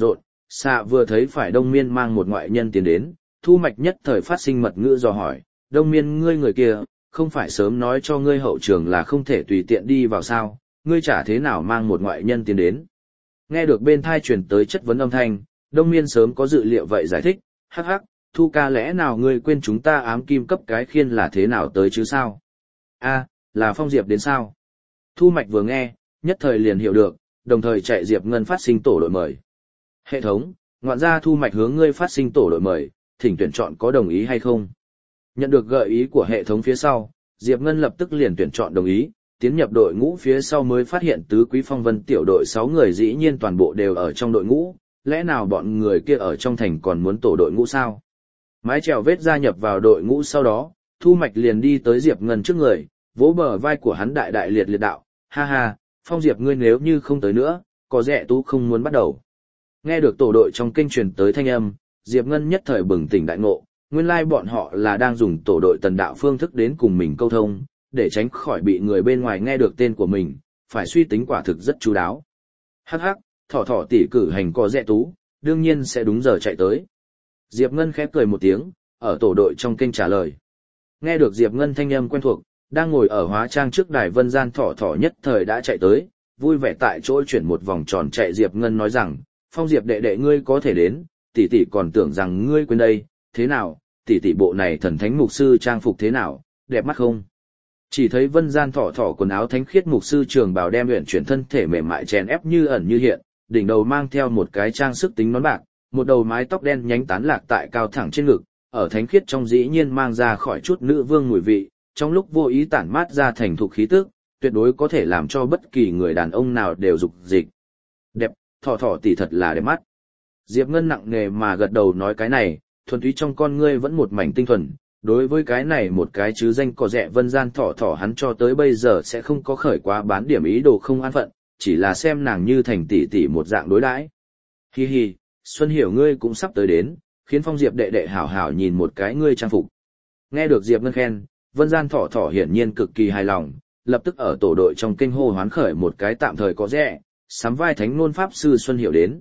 Xạ vừa thấy phải Đông Miên mang một ngoại nhân tiến đến, Thu Mạch nhất thời phát sinh mật ngữ dò hỏi, Đông Miên ngươi người kia, không phải sớm nói cho ngươi hậu trường là không thể tùy tiện đi vào sao, ngươi chả thế nào mang một ngoại nhân tiến đến. Nghe được bên thai truyền tới chất vấn âm thanh, Đông Miên sớm có dự liệu vậy giải thích, hắc hắc, Thu ca lẽ nào ngươi quên chúng ta ám kim cấp cái khiên là thế nào tới chứ sao? A, là Phong Diệp đến sao? Thu Mạch vừa nghe, nhất thời liền hiểu được, đồng thời chạy Diệp Ngân phát sinh tổ đội mời. Hệ thống, ngoạn ra Thu Mạch hướng ngươi phát sinh tổ đội mời, thỉnh tuyển chọn có đồng ý hay không? Nhận được gợi ý của hệ thống phía sau, Diệp Ngân lập tức liền tuyển chọn đồng ý, tiến nhập đội ngũ phía sau mới phát hiện tứ quý phong vân tiểu đội 6 người dĩ nhiên toàn bộ đều ở trong đội ngũ, lẽ nào bọn người kia ở trong thành còn muốn tổ đội ngũ sao? Mái chèo vết gia nhập vào đội ngũ sau đó, Thu Mạch liền đi tới Diệp Ngân trước người, vỗ bờ vai của hắn đại đại liệt liệt đạo, ha ha, Phong Diệp ngươi nếu như không tới nữa, có rẻ tú không muốn bắt đầu. Nghe được tổ đội trong kênh truyền tới thanh âm, Diệp Ngân nhất thời bừng tỉnh đại ngộ, nguyên lai bọn họ là đang dùng tổ đội tần đạo phương thức đến cùng mình câu thông, để tránh khỏi bị người bên ngoài nghe được tên của mình, phải suy tính quả thực rất chú đáo. Hắc hắc, thỏ thỏ tỷ cử hành có rẻ tú, đương nhiên sẽ đúng giờ chạy tới. Diệp Ngân khẽ cười một tiếng, ở tổ đội trong kênh trả lời. Nghe được Diệp Ngân thanh âm quen thuộc, đang ngồi ở hóa trang trước đài vân gian thỏ thỏ nhất thời đã chạy tới, vui vẻ tại chỗ chuyển một vòng tròn chạy Diệp Ngân nói rằng, Phong Diệp đệ đệ ngươi có thể đến, tỷ tỷ còn tưởng rằng ngươi quên đây, thế nào, tỷ tỷ bộ này thần thánh mục sư trang phục thế nào, đẹp mắt không? Chỉ thấy vân gian thỏ thỏ quần áo thánh khiết mục sư trường bào đem luyện chuyển thân thể mềm mại chèn ép như ẩn như hiện, đỉnh đầu mang theo một cái trang sức tính nón bạc, một đầu mái tóc đen nhánh tán lạc tại cao thẳng trên ngực, ở thánh khiết trong dĩ nhiên mang ra khỏi chút nữ vương mùi vị, trong lúc vô ý tản mát ra thành thục khí tức, tuyệt đối có thể làm cho bất kỳ người đàn ông nào đều dục dịch. Đẹp, thỏ thỏ tỷ thật là đẹp mắt. Diệp Ngân nặng nề mà gật đầu nói cái này, thuần túy trong con ngươi vẫn một mảnh tinh thuần, đối với cái này một cái chứ danh cỏ rẻ vân gian thỏ thỏ hắn cho tới bây giờ sẽ không có khởi quá bán điểm ý đồ không an phận, chỉ là xem nàng như thành tỷ tỷ một dạng đối đãi. Hi hi, Xuân Hiểu ngươi cũng sắp tới đến, khiến Phong Diệp đệ đệ hảo hảo nhìn một cái ngươi trang phục. Nghe được Diệp Ngân khen, vân gian thỏ thỏ hiển nhiên cực kỳ hài lòng, lập tức ở tổ đội trong kinh hô hoán khởi một cái tạm thời có rẻ, sắm vai thánh nôn pháp sư Xuân Hiểu đến.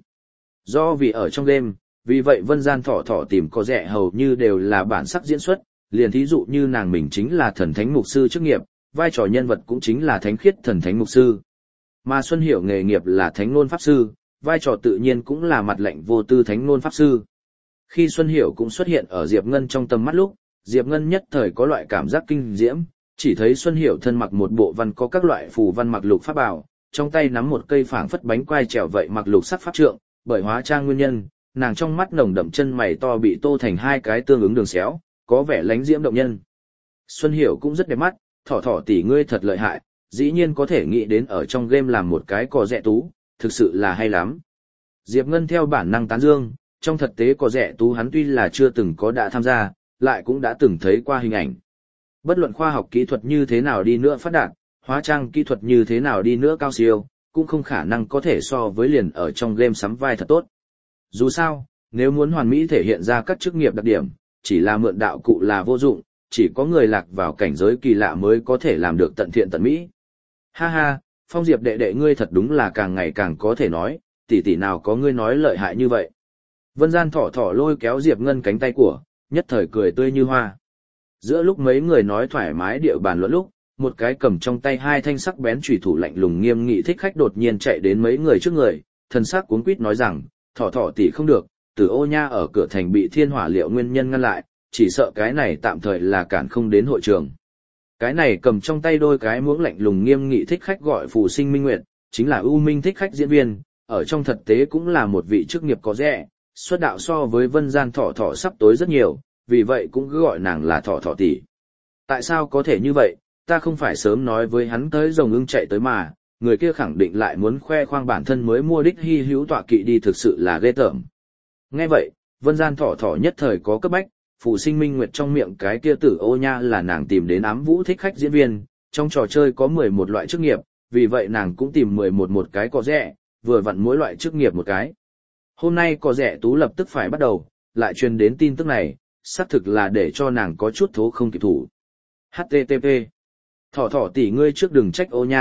Do vì ở trong đêm, vì vậy vân gian thỏ thỏ tìm có rẻ hầu như đều là bản sắc diễn xuất, liền thí dụ như nàng mình chính là thần thánh mục sư chức nghiệp, vai trò nhân vật cũng chính là thánh khiết thần thánh mục sư. Mà Xuân Hiểu nghề nghiệp là thánh nôn pháp sư, vai trò tự nhiên cũng là mặt lệnh vô tư thánh nôn pháp sư. Khi Xuân Hiểu cũng xuất hiện ở Diệp Ngân trong tầm mắt lúc, Diệp Ngân nhất thời có loại cảm giác kinh diễm, chỉ thấy Xuân Hiểu thân mặc một bộ văn có các loại phù văn mặc lục pháp bảo, trong tay nắm một cây phảng phất bánh quai trèo vậy mặc lục sắc pháp trượng, bởi hóa trang nguyên nhân, nàng trong mắt nồng đậm chân mày to bị tô thành hai cái tương ứng đường xéo, có vẻ lánh diễm động nhân. Xuân Hiểu cũng rất đẹp mắt, thỏ thỏ tỷ ngươi thật lợi hại, dĩ nhiên có thể nghĩ đến ở trong game làm một cái cò rẻ tú, thực sự là hay lắm. Diệp Ngân theo bản năng tán dương, trong thực tế cò rẻ tú hắn tuy là chưa từng có đã tham gia, lại cũng đã từng thấy qua hình ảnh. Bất luận khoa học kỹ thuật như thế nào đi nữa phát đạt, hóa trang kỹ thuật như thế nào đi nữa cao siêu, cũng không khả năng có thể so với liền ở trong game sắm vai thật tốt. Dù sao, nếu muốn hoàn mỹ thể hiện ra các chức nghiệp đặc điểm, chỉ là mượn đạo cụ là vô dụng, chỉ có người lạc vào cảnh giới kỳ lạ mới có thể làm được tận thiện tận mỹ. Ha ha, Phong Diệp đệ đệ ngươi thật đúng là càng ngày càng có thể nói, tỷ tỷ nào có ngươi nói lợi hại như vậy. Vân gian thỏ thỏ lôi kéo Diệp Ngân cánh tay của, nhất thời cười tươi như hoa. Giữa lúc mấy người nói thoải mái địa bàn luận lúc, một cái cầm trong tay hai thanh sắc bén chủy thủ lạnh lùng nghiêm nghị thích khách đột nhiên chạy đến mấy người trước người, thần sắc cuống quýt nói rằng, thỏ thỏ tỷ không được, Tử Ô Nha ở cửa thành bị thiên hỏa liệu nguyên nhân ngăn lại, chỉ sợ cái này tạm thời là cản không đến hội trường. Cái này cầm trong tay đôi cái muỗng lạnh lùng nghiêm nghị thích khách gọi Phù Sinh Minh Nguyệt, chính là ưu minh thích khách diễn viên, ở trong thực tế cũng là một vị chức nghiệp có rẻ, xuất đạo so với Vân Gian thỏ thỏ sắp tối rất nhiều, vì vậy cũng cứ gọi nàng là thỏ thỏ tỷ. Tại sao có thể như vậy, ta không phải sớm nói với hắn tới rồng ưng chạy tới mà, người kia khẳng định lại muốn khoe khoang bản thân mới mua đích hy hữu tọa kỵ đi, thực sự là ghê tởm. Nghe vậy, Vân Gian thỏ thỏ nhất thời có cấp bách, Phù Sinh Minh Nguyệt trong miệng cái kia Tử Ô Nha là nàng tìm đến ám vũ thích khách diễn viên, trong trò chơi có 11 loại chức nghiệp, vì vậy nàng cũng tìm 11 một cái có rẻ, vừa vặn mỗi loại chức nghiệp một cái. Hôm nay có rẻ tú lập tức phải bắt đầu, lại truyền đến tin tức này, xác thực là để cho nàng có chút thố không kịp thủ. HTTP. Thỏ thỏ tỷ ngươi trước đừng trách Ô Nha,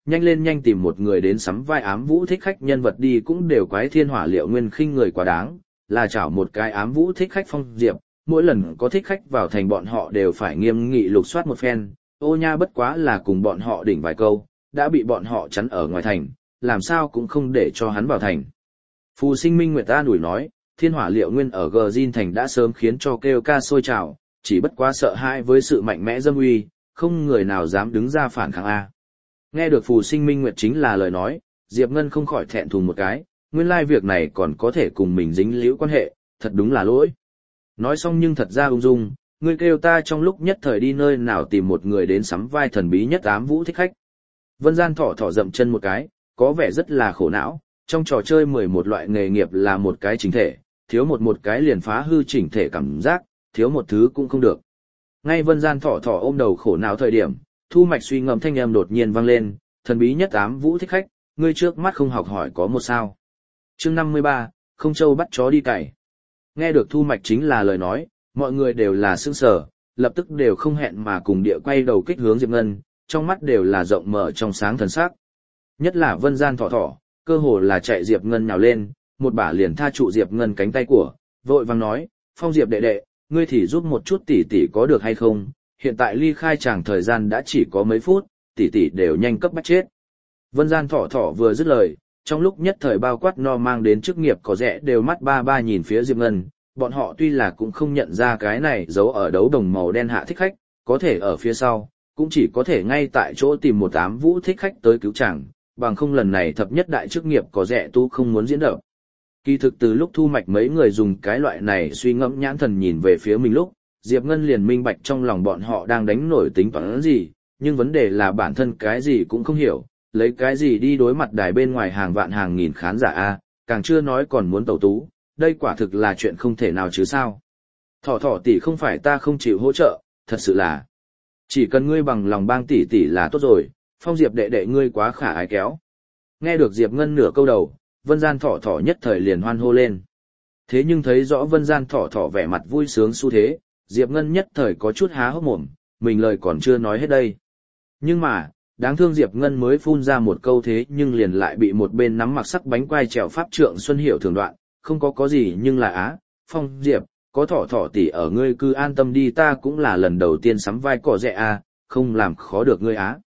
nhanh lên nhanh tìm một người đến sắm vai ám vũ thích khách nhân vật đi, cũng đều quái Thiên Hỏa Liệu Nguyên khinh người quá đáng, là chảo một cái ám vũ thích khách Phong Diệp, mỗi lần có thích khách vào thành bọn họ đều phải nghiêm nghị lục soát một phen, Ô Nha bất quá là cùng bọn họ đỉnh vài câu, đã bị bọn họ chắn ở ngoài thành, làm sao cũng không để cho hắn vào thành. Phù Sinh Minh Nguyệt ta đuổi nói, Thiên Hỏa Liệu Nguyên ở Gjin thành đã sớm khiến cho kêu ca sôi trào, chỉ bất quá sợ hãi với sự mạnh mẽ dâm uy, không người nào dám đứng ra phản kháng a. Nghe được Phù Sinh Minh Nguyệt chính là lời nói, Diệp Ngân không khỏi thẹn thùng một cái, nguyên lai việc này còn có thể cùng mình dính líu quan hệ, thật đúng là lỗi. Nói xong nhưng thật ra ung dung, ngươi kêu ta trong lúc nhất thời đi nơi nào tìm một người đến sắm vai thần bí nhất ám vũ thích khách. Vân Gian thỏ thỏ dậm chân một cái, có vẻ rất là khổ não, trong trò chơi 11 loại nghề nghiệp là một cái chỉnh thể, thiếu một cái liền phá hư chỉnh thể cảm giác, thiếu một thứ cũng không được. Ngay Vân Gian thỏ thỏ ôm đầu khổ não thời điểm, Thu Mạch suy ngẫm thanh âm đột nhiên vang lên, thần bí nhất ám vũ thích khách, ngươi trước mắt không học hỏi có một sao. Chương 53, không châu bắt chó đi cày. Nghe được Thu Mạch chính là lời nói, mọi người đều là sững sờ, lập tức đều không hẹn mà cùng địa quay đầu kích hướng Diệp Ngân, trong mắt đều là rộng mở trong sáng thần sắc. Nhất là Vân Gian thỏ thỏ, cơ hồ là chạy Diệp Ngân nhào lên, một bả liền tha trụ Diệp Ngân cánh tay của, vội vàng nói, Phong Diệp đệ đệ, ngươi thì giúp một chút tỷ tỷ có được hay không, hiện tại ly khai chàng thời gian đã chỉ có mấy phút, tỷ tỷ đều nhanh cấp bách chết. Vân Gian thỏ thỏ vừa dứt lời, trong lúc nhất thời bao quát no mang đến chức nghiệp có rẻ đều mắt ba ba nhìn phía Diệp Ngân, bọn họ tuy là cũng không nhận ra cái này giấu ở đấu đồng màu đen hạ thích khách, có thể ở phía sau, cũng chỉ có thể ngay tại chỗ tìm một ám vũ thích khách tới cứu chàng, bằng không lần này thập nhất đại chức nghiệp có rẻ tu không muốn diễn động. Kỳ thực từ lúc Thu Mạch mấy người dùng cái loại này suy ngẫm nhãn thần nhìn về phía mình lúc, Diệp Ngân liền minh bạch trong lòng bọn họ đang đánh nổi tính toán gì, nhưng vấn đề là bản thân cái gì cũng không hiểu, lấy cái gì đi đối mặt đài bên ngoài hàng vạn hàng nghìn khán giả a, càng chưa nói còn muốn tẩu tú, đây quả thực là chuyện không thể nào chứ sao. Thỏ thỏ tỷ không phải ta không chịu hỗ trợ, thật sự là chỉ cần ngươi bằng lòng bang tỷ tỷ là tốt rồi, Phong Diệp đệ đệ ngươi quá khả ái kéo. Nghe được Diệp Ngân nửa câu đầu, Vân Gian thỏ thỏ nhất thời liền hoan hô lên. Thế nhưng thấy rõ Vân Gian thỏ thỏ vẻ mặt vui sướng xu thế, Diệp Ngân nhất thời có chút há hốc mồm, mình lời còn chưa nói hết đây. Nhưng mà, đáng thương Diệp Ngân mới phun ra một câu thế nhưng liền lại bị một bên nắm mặc sắc bánh quai trèo pháp trượng Xuân Hiểu thường đoạn, không có gì nhưng là á, Phong Diệp, có thỏ thỏ tỷ ở ngươi cứ an tâm đi, ta cũng là lần đầu tiên sắm vai cỏ rẻ a, không làm khó được ngươi á.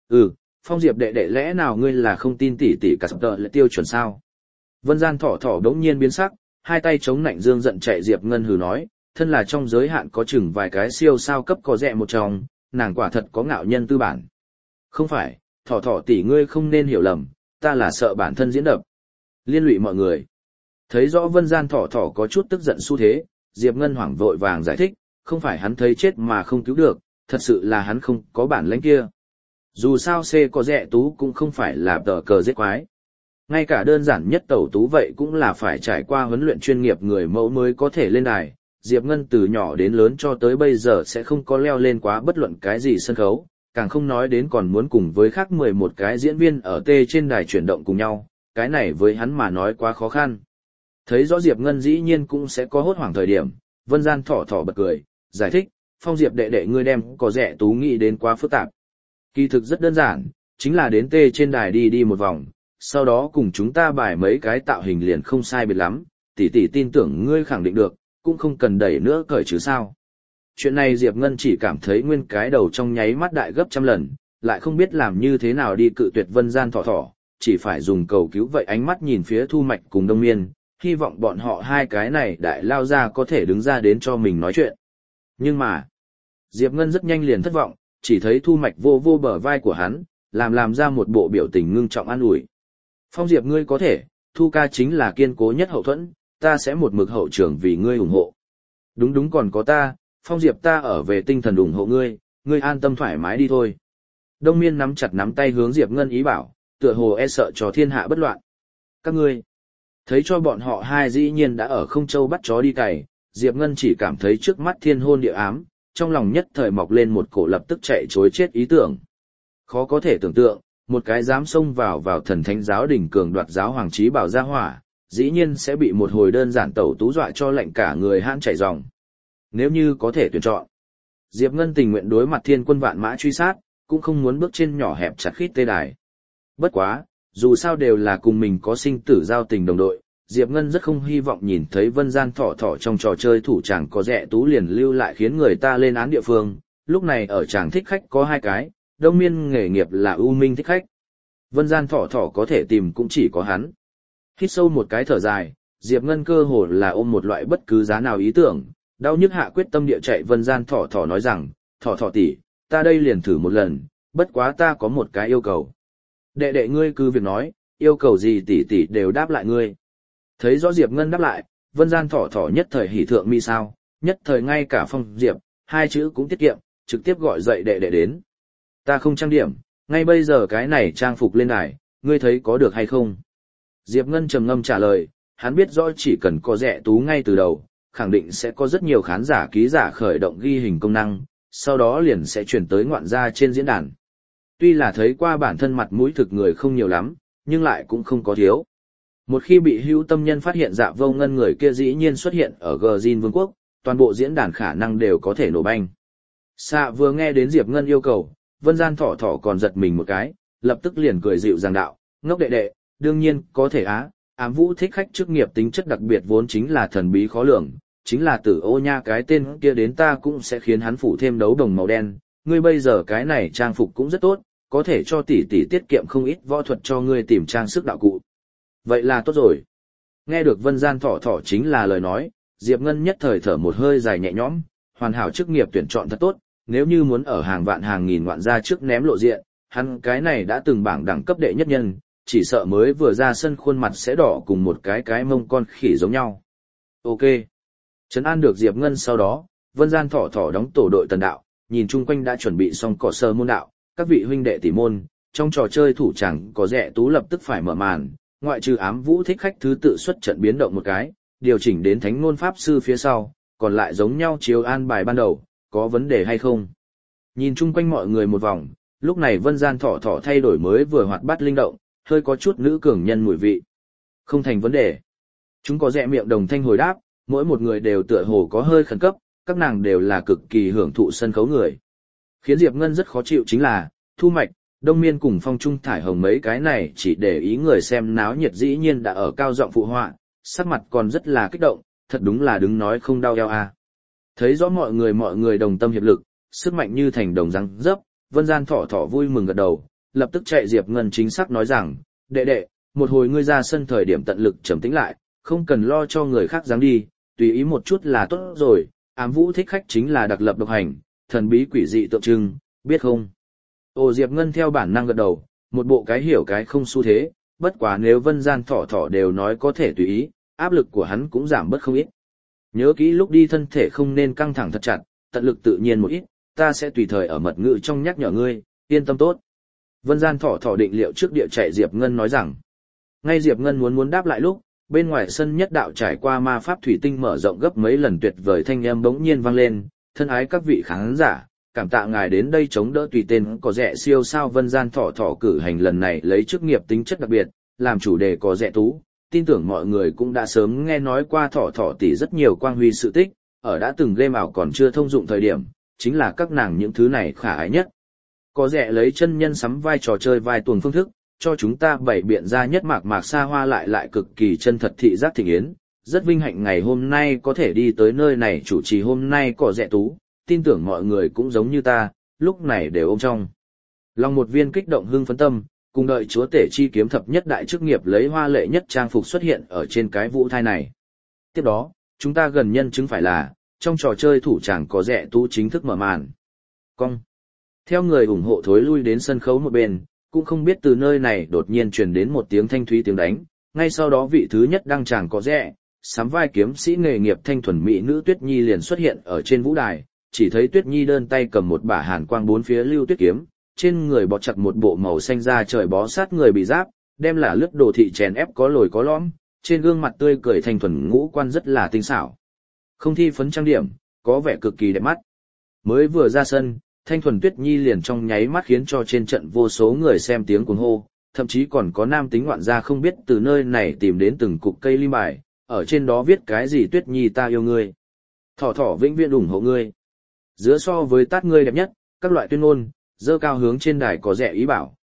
Phong Diệp đệ đệ lẽ nào ngươi là không tin tỷ tỷ cả sập tợ lại tiêu chuẩn sao? Vân Gian thỏ thỏ đống nhiên biến sắc, hai tay chống nạnh dương giận chạy Diệp Ngân hừ nói, thân là trong giới hạn có chừng vài cái siêu sao cấp có rẻ một trong, nàng quả thật có ngạo nhân tư bản. Không phải, thỏ thỏ tỷ ngươi không nên hiểu lầm, ta là sợ bản thân diễn đập. Liên lụy mọi người. Thấy rõ Vân Gian thỏ thỏ có chút tức giận xu thế, Diệp Ngân hoảng vội vàng giải thích, không phải hắn thấy chết mà không cứu được, thật sự là hắn không có bản lĩnh kia. Dù sao C có rẻ tú cũng không phải là tờ cờ giết quái. Ngay cả đơn giản nhất tẩu tú vậy cũng là phải trải qua huấn luyện chuyên nghiệp người mẫu mới có thể lên đài. Diệp Ngân từ nhỏ đến lớn cho tới bây giờ sẽ không có leo lên quá bất luận cái gì sân khấu, càng không nói đến còn muốn cùng với khác 11 cái diễn viên ở T trên đài chuyển động cùng nhau, cái này với hắn mà nói quá khó khăn. Thấy rõ Diệp Ngân dĩ nhiên cũng sẽ có hốt hoảng thời điểm, Vân Gian thỏ thỏ bật cười, giải thích, Phong Diệp đệ đệ ngươi đem có rẻ tú nghĩ đến quá phức tạp. Kỳ thực rất đơn giản, chính là đến T trên đài đi một vòng, sau đó cùng chúng ta bài mấy cái tạo hình liền không sai biệt lắm, tỷ tỷ tin tưởng ngươi khẳng định được, cũng không cần đẩy nữa cởi chứ sao. Chuyện này Diệp Ngân chỉ cảm thấy nguyên cái đầu trong nháy mắt đại gấp trăm lần, lại không biết làm như thế nào đi cự tuyệt Vân Gian thỏ thỏ, chỉ phải dùng cầu cứu vậy ánh mắt nhìn phía Thu Mạch cùng Đông Miên, hy vọng bọn họ hai cái này đại lao ra có thể đứng ra đến cho mình nói chuyện. Nhưng mà, Diệp Ngân rất nhanh liền thất vọng, chỉ thấy Thu Mạch vô bờ vai của hắn, làm ra một bộ biểu tình ngưng trọng an ủi. Phong Diệp ngươi có thể, Thu ca chính là kiên cố nhất hậu thuẫn, ta sẽ một mực hậu trưởng vì ngươi ủng hộ. Đúng còn có ta, Phong Diệp ta ở về tinh thần ủng hộ ngươi an tâm thoải mái đi thôi. Đông Miên nắm chặt nắm tay hướng Diệp Ngân ý bảo, tựa hồ e sợ cho thiên hạ bất loạn. Các ngươi, thấy cho bọn họ hai dĩ nhiên đã ở không châu bắt chó đi cày, Diệp Ngân chỉ cảm thấy trước mắt thiên hôn địa ám, trong lòng nhất thời mọc lên một cổ lập tức chạy trối chết ý tưởng. Khó có thể tưởng tượng, một cái dám xông vào thần thánh giáo đình cường đoạt giáo hoàng trí bảo gia hỏa, dĩ nhiên sẽ bị một hồi đơn giản tẩu tú dọa cho lạnh cả người hãn chảy ròng. Nếu như có thể tuyển chọn, Diệp Ngân tình nguyện đối mặt thiên quân vạn mã truy sát, cũng không muốn bước trên nhỏ hẹp chặt khít tê đài. Bất quá, dù sao đều là cùng mình có sinh tử giao tình đồng đội, Diệp Ngân rất không hy vọng nhìn thấy Vân Gian Thỏ Thỏ trong trò chơi thủ chàng có rẻ tú liền lưu lại khiến người ta lên án địa phương, lúc này ở chàng thích khách có 2 cái, Đông Miên nghề nghiệp là U Minh thích khách. Vân Gian Thỏ Thỏ có thể tìm cũng chỉ có hắn. Hít sâu một cái thở dài, Diệp Ngân cơ hồ là ôm một loại bất cứ giá nào ý tưởng, đau nhức hạ quyết tâm địa chạy Vân Gian Thỏ Thỏ nói rằng, Thỏ Thỏ tỷ, ta đây liền thử một lần, bất quá ta có một cái yêu cầu. Đệ đệ ngươi cứ việc nói, yêu cầu gì tỷ tỷ đều đáp lại ngươi. Thấy rõ Diệp Ngân đáp lại, Vân Gian Thỏ Thỏ nhất thời hỉ thượng mi sao, nhất thời ngay cả Phong Diệp, 2 chữ cũng tiết kiệm, trực tiếp gọi dậy đệ đệ đến. Ta không trang điểm, ngay bây giờ cái này trang phục lên đài, ngươi thấy có được hay không? Diệp Ngân trầm ngâm trả lời, hắn biết rõ chỉ cần có rẻ tú ngay từ đầu, khẳng định sẽ có rất nhiều khán giả ký giả khởi động ghi hình công năng, sau đó liền sẽ chuyển tới ngoạn gia trên diễn đàn. Tuy là thấy qua bản thân mặt mũi thực người không nhiều lắm, nhưng lại cũng không có thiếu. Một khi bị hữu tâm nhân phát hiện Dạ Vô Ngân người kia dĩ nhiên xuất hiện ở Gjin Vương quốc, toàn bộ diễn đàn khả năng đều có thể nổ banh. Xạ vừa nghe đến Diệp Ngân yêu cầu, Vân Gian Thỏ Thỏ còn giật mình một cái, lập tức liền cười dịu dàng đạo, ngốc đệ đệ, đương nhiên có thể á, ám vũ thích khách chức nghiệp tính chất đặc biệt vốn chính là thần bí khó lường, chính là Tử Ô Nha cái tên kia đến ta cũng sẽ khiến hắn phủ thêm đấu đồng màu đen, ngươi bây giờ cái này trang phục cũng rất tốt, có thể cho tỷ tỷ tiết kiệm không ít võ thuật cho ngươi tìm trang sức đạo cụ. Vậy là tốt rồi. Nghe được Vân Gian Thỏ Thỏ chính là lời nói, Diệp Ngân nhất thời thở một hơi dài nhẹ nhõm, hoàn hảo chức nghiệp tuyển chọn thật tốt, nếu như muốn ở hàng vạn hàng nghìn ngoạn gia trước ném lộ diện, hắn cái này đã từng bảng đẳng cấp đệ nhất nhân, chỉ sợ mới vừa ra sân khuôn mặt sẽ đỏ cùng một cái mông con khỉ giống nhau. Ok. Trấn an được Diệp Ngân sau đó, Vân Gian Thỏ Thỏ đóng tổ đội tần đạo, nhìn chung quanh đã chuẩn bị xong cỏ sơ môn đạo, các vị huynh đệ tỷ môn, trong trò chơi thủ chẳng có rẻ tú lập tức phải mở màn, ngoại trừ ám vũ thích khách thứ tự xuất trận biến động một cái, điều chỉnh đến thánh ngôn pháp sư phía sau, còn lại giống nhau chiếu an bài ban đầu, có vấn đề hay không? Nhìn chung quanh mọi người một vòng, lúc này Vân Gian Thỏ Thỏ thay đổi mới vừa hoạt bát linh động, hơi có chút nữ cường nhân mùi vị. Không thành vấn đề. Chúng có rẽ miệng đồng thanh hồi đáp, mỗi một người đều tựa hồ có hơi khẩn cấp, các nàng đều là cực kỳ hưởng thụ sân khấu người. Khiến Diệp Ngân rất khó chịu chính là, Thu Mạch, Đông Miên cùng Phong Trung Thải Hồng mấy cái này chỉ để ý người xem náo nhiệt dĩ nhiên đã ở cao giọng phụ họa, sắc mặt còn rất là kích động, thật đúng là đứng nói không đau eo à. Thấy rõ mọi người đồng tâm hiệp lực, sức mạnh như thành đồng răng dấp, Vân Gian Thỏ Thỏ vui mừng gật đầu, lập tức chạy Diệp Ngân chính xác nói rằng, đệ đệ, một hồi ngươi ra sân thời điểm tận lực trầm tĩnh lại, không cần lo cho người khác dáng đi, tùy ý một chút là tốt rồi, ám vũ thích khách chính là đặc lập độc hành, thần bí quỷ dị tượng trưng, biết không? Ồ Diệp Ngân theo bản năng gật đầu, một bộ cái hiểu cái không xu thế, bất quá nếu Vân Gian Thỏ Thỏ đều nói có thể tùy ý, áp lực của hắn cũng giảm bớt không ít. Nhớ kỹ lúc đi thân thể không nên căng thẳng thật chặt, tận lực tự nhiên một ít, ta sẽ tùy thời ở mật ngữ trong nhắc nhở ngươi, yên tâm tốt. Vân Gian Thỏ Thỏ định liệu trước địa chạy Diệp Ngân nói rằng. Ngay Diệp Ngân muốn đáp lại lúc, bên ngoài sân nhất đạo trải qua ma pháp thủy tinh mở rộng gấp mấy lần tuyệt vời thanh âm bỗng nhiên vang lên, thân ái các vị khán giả, cảm tạ ngài đến đây chống đỡ tùy tên có rẻ siêu sao Vân Gian Thỏ Thỏ cử hành lần này lấy chức nghiệp tính chất đặc biệt, làm chủ đề có rẻ tú, tin tưởng mọi người cũng đã sớm nghe nói qua Thỏ Thỏ tỷ rất nhiều quang huy sự tích, ở đã từng game ảo còn chưa thông dụng thời điểm, chính là các nàng những thứ này khả ái nhất. Có rẻ lấy chân nhân sắm vai trò chơi vai tuồng phương thức, cho chúng ta bày biện ra nhất mạc xa hoa lại cực kỳ chân thật thị giác thịnh yến. Rất vinh hạnh ngày hôm nay có thể đi tới nơi này chủ trì hôm nay có rẻ tú, tin tưởng mọi người cũng giống như ta, lúc này đều ôm trong lòng một viên kích động hưng phấn tâm, cùng đợi chúa tể chi kiếm thập nhất đại chức nghiệp lấy hoa lệ nhất trang phục xuất hiện ở trên cái vũ thai này. Tiếp đó, chúng ta gần nhân chứng phải là, trong trò chơi thủ tràng có rẻ tú chính thức mở màn. Cong. Theo người ủng hộ thối lui đến sân khấu một bên, cũng không biết từ nơi này đột nhiên truyền đến một tiếng thanh thúy tiếng đánh, ngay sau đó vị thứ nhất đăng tràng có rẻ, sắm vai kiếm sĩ nghề nghiệp thanh thuần mỹ nữ Tuyết Nhi liền xuất hiện ở trên vũ đài, chỉ thấy Tuyết Nhi đơn tay cầm một bả hàn quang bốn phía lưu tuyết kiếm, trên người bó chặt một bộ màu xanh da trời bó sát người bị giáp, đem là lướt đồ thị chèn ép có lồi có lõm, trên gương mặt tươi cười thanh thuần ngũ quan rất là tinh xảo. Không thi phấn trang điểm, có vẻ cực kỳ đẹp mắt. Mới vừa ra sân, thanh thuần Tuyết Nhi liền trong nháy mắt khiến cho trên trận vô số người xem tiếng cuồng hô, thậm chí còn có nam tính ngoạn gia không biết từ nơi này tìm đến từng cục cây lim bài, ở trên đó viết cái gì Tuyết Nhi ta yêu ngươi. Thỏ thỏ vĩnh viễn ủng hộ ngươi. Giữa so với tát ngươi đẹp nhất, các loại tuyên ngôn, dơ cao hướng trên đài có rẻ ý bảo,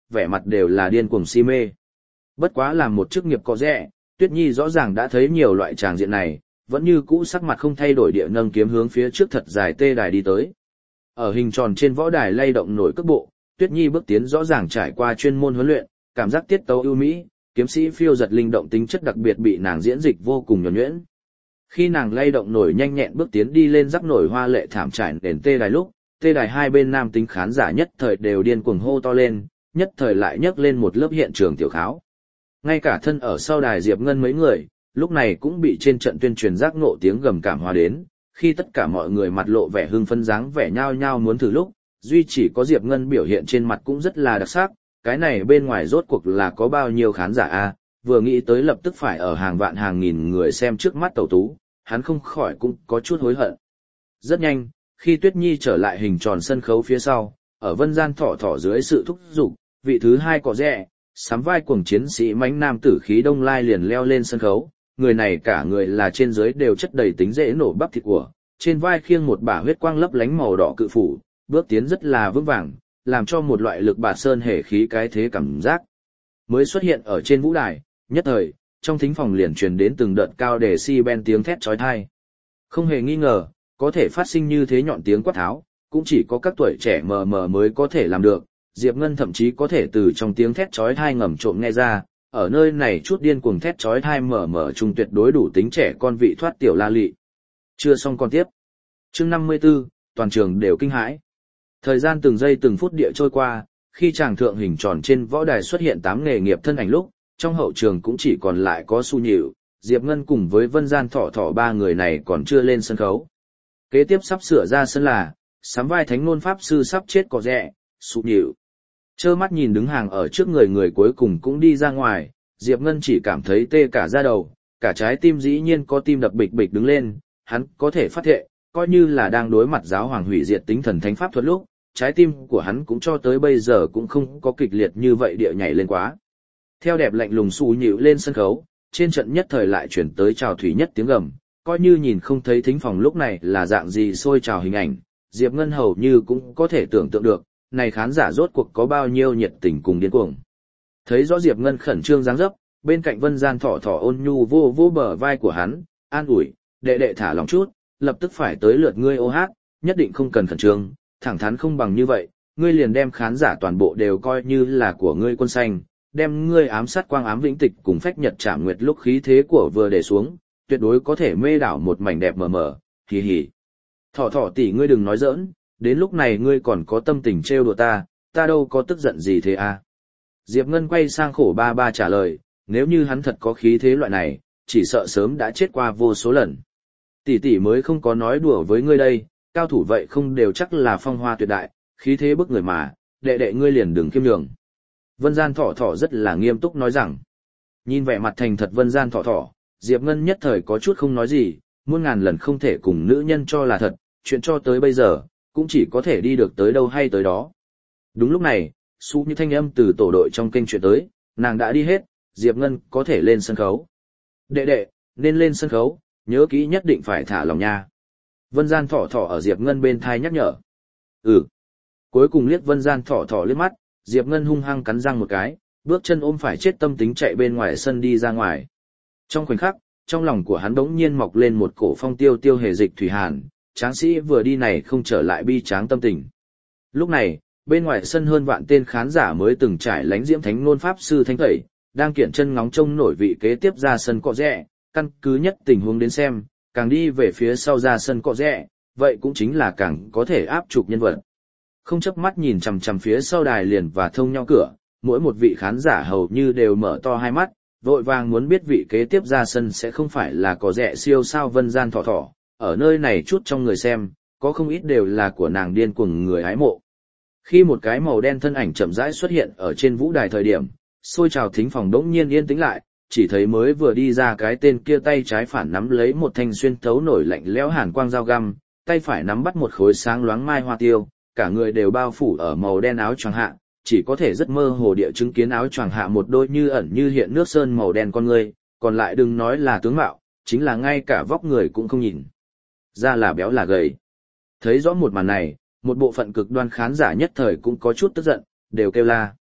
vẻ mặt đều là điên cuồng si mê. Bất quá làm một chức nghiệp có rẻ, Tuyết Nhi rõ ràng đã thấy nhiều loại tràng diện này, vẫn như cũ sắc mặt không thay đổi địa nâng kiếm hướng phía trước thật dài tê đài đi tới. Ở hình tròn trên võ đài lay động nổi cước bộ, Tuyết Nhi bước tiến rõ ràng trải qua chuyên môn huấn luyện, cảm giác tiết tấu ưu mỹ, kiếm sĩ phiêu giật linh động tính chất đặc biệt bị nàng diễn dịch vô cùng nhuần nhuyễn. Khi nàng lay động nổi nhanh nhẹn bước tiến đi lên rắc nổi hoa lệ thảm trải nền tê đài lúc, tê đài hai bên nam tính khán giả nhất thời đều điên cuồng hô to lên, nhất thời lại nhấc lên một lớp hiện trường tiểu kháo. Ngay cả thân ở sau đài Diệp Ngân mấy người, lúc này cũng bị trên trận tuyên truyền giác ngộ tiếng gầm cảm hóa đến, khi tất cả mọi người mặt lộ vẻ hưng phấn dáng vẻ nhao nhao muốn thử lúc, duy chỉ có Diệp Ngân biểu hiện trên mặt cũng rất là đặc sắc, cái này bên ngoài rốt cuộc là có bao nhiêu khán giả a, vừa nghĩ tới lập tức phải ở hàng vạn hàng nghìn người xem trước mắt tẩu tú, hắn không khỏi cũng có chút hối hận. Rất nhanh, khi Tuyết Nhi trở lại hình tròn sân khấu phía sau, ở Vân Gian Thỏ Thỏ dưới sự thúc giục, vị thứ hai có rẻ, sắm vai cuồng chiến sĩ mãnh nam tử khí Đông Lai liền leo lên sân khấu, người này cả người là trên dưới đều chất đầy tính dễ nổ bắp thịt của, trên vai khiêng một bả huyết quang lấp lánh màu đỏ cự phủ, bước tiến rất là vững vàng, làm cho một loại lực bạt sơn hề khí cái thế cảm giác. Mới xuất hiện ở trên vũ đài, nhất thời, trong thính phòng liền truyền đến từng đợt cao đề si ben tiếng thét chói tai. Không hề nghi ngờ, có thể phát sinh như thế nhọn tiếng quát tháo, cũng chỉ có các tuổi trẻ mờ mờ mới có thể làm được. Diệp Ngân thậm chí có thể từ trong tiếng thét chói tai ngầm trộm nghe ra, ở nơi này chút điên cuồng thét chói tai mờ mờ trung tuyệt đối đủ tính trẻ con vị thoát tiểu la lị. Chưa xong còn tiếp. Chương 54, toàn trường đều kinh hãi. Thời gian từng giây từng phút địa trôi qua, khi chàng thượng hình tròn trên võ đài xuất hiện 8 nghề nghiệp thân ảnh lúc, trong hậu trường cũng chỉ còn lại có Su Nhịu, Diệp Ngân cùng với Vân Gian Thỏ Thỏ ba người này còn chưa lên sân khấu. Kế tiếp sắp sửa ra sân là, sắm vai thánh nôn pháp sư sắp chết có rẻ, Su Nhịu. Trơ mắt nhìn đứng hàng ở trước người người cuối cùng cũng đi ra ngoài, Diệp Ngân chỉ cảm thấy tê cả da đầu, cả trái tim dĩ nhiên có tim đập bịch bịch đứng lên, hắn có thể phát thệ, coi như là đang đối mặt giáo hoàng hủy diệt tính thần thánh pháp thuật lúc, trái tim của hắn cũng cho tới bây giờ cũng không có kịch liệt như vậy địa nhảy lên quá. Theo đẹp lạnh lùng Su Nhịu lên sân khấu, trên trận nhất thời lại chuyển tới chào thủy nhất tiếng gầm, coi như nhìn không thấy thính phòng lúc này là dạng gì sôi trào hình ảnh, Diệp Ngân hầu như cũng có thể tưởng tượng được, này khán giả rốt cuộc có bao nhiêu nhiệt tình cùng điên cuồng. Thấy rõ Diệp Ngân khẩn trương dáng dấp, bên cạnh Vân Gian Thỏ Thỏ ôn nhu vô vô bờ vai của hắn, an ủi, đệ đệ thả lòng chút, lập tức phải tới lượt ngươi ô hát, nhất định không cần khẩn trương, thẳng thắn không bằng như vậy, ngươi liền đem khán giả toàn bộ đều coi như là của ngươi quân xanh, đem ngươi ám sát quang ám vĩnh tịch cùng phách nhật trảm nguyệt lúc khí thế của vừa để xuống, tuyệt đối có thể mê đảo một mảnh đẹp mờ mờ, hì hì. Thỏ Thỏ tỷ ngươi đừng nói giỡn, đến lúc này ngươi còn có tâm tình trêu đùa ta đâu có tức giận gì thế à. Diệp Ngân quay sang khổ ba ba trả lời, nếu như hắn thật có khí thế loại này, chỉ sợ sớm đã chết qua vô số lần. Tỷ tỷ mới không có nói đùa với ngươi đây, cao thủ vậy không đều chắc là phong hoa tuyệt đại, khí thế bức người mà, đệ đệ ngươi liền đừng kiêm nhường. Vân Gian Thỏ Thỏ rất là nghiêm túc nói rằng, nhìn vẻ mặt thành thật Vân Gian Thỏ Thỏ, Diệp Ngân nhất thời có chút không nói gì, muôn ngàn lần không thể cùng nữ nhân cho là thật, chuyện cho tới bây giờ, cũng chỉ có thể đi được tới đâu hay tới đó. Đúng lúc này, Su như thanh âm từ tổ đội trong kênh chuyện tới, nàng đã đi hết, Diệp Ngân có thể lên sân khấu. Đệ đệ, nên lên sân khấu, nhớ kỹ nhất định phải thả lòng nha. Vân Gian Thỏ Thỏ ở Diệp Ngân bên thai nhắc nhở. Cuối cùng liếc Vân Gian Thỏ Thỏ liếc mắt, Diệp Ngân hung hăng cắn răng một cái, bước chân ôm phải chết tâm tính chạy bên ngoài sân đi ra ngoài. Trong khoảnh khắc, trong lòng của hắn bỗng nhiên mọc lên một cổ phong tiêu tiêu hề dịch thủy hàn, tráng sĩ vừa đi này không trở lại bi tráng tâm tình. Lúc này, bên ngoài sân hơn vạn tên khán giả mới từng trải lánh diễm thánh nôn pháp sư thánh tẩy, đang kiển chân ngóng trông nổi vị kế tiếp ra sân cọ rẽ, căn cứ nhất tình huống đến xem, càng đi về phía sau ra sân cọ rẽ, vậy cũng chính là càng có thể áp trục nhân vật. Không chớp mắt nhìn chằm chằm phía sau đài liền và thông nhau cửa, mỗi một vị khán giả hầu như đều mở to hai mắt, vội vàng muốn biết vị kế tiếp ra sân sẽ không phải là cọ rẽ siêu sao Vân Gian Thỏ Thỏ, ở nơi này chút trong người xem, có không ít đều là của nàng điên cuồng người hái mộ. Khi một cái màu đen thân ảnh chậm rãi xuất hiện ở trên vũ đài thời điểm, xôi trào thính phòng đống nhiên yên tĩnh lại, chỉ thấy mới vừa đi ra cái tên kia tay trái phản nắm lấy một thanh xuyên thấu nổi lạnh lẽo hàn quang dao găm, tay phải nắm bắt một khối sáng loáng mai hoa tiêu, cả người đều bao phủ ở màu đen áo choàng hạ, chỉ có thể rất mơ hồ địa chứng kiến áo choàng hạ một đôi như ẩn như hiện nước sơn màu đen con người, còn lại đừng nói là tướng mạo, chính là ngay cả vóc người cũng không nhìn ra là béo là gầy. Thấy rõ một màn này, một bộ phận cực đoan khán giả nhất thời cũng có chút tức giận, đều kêu la.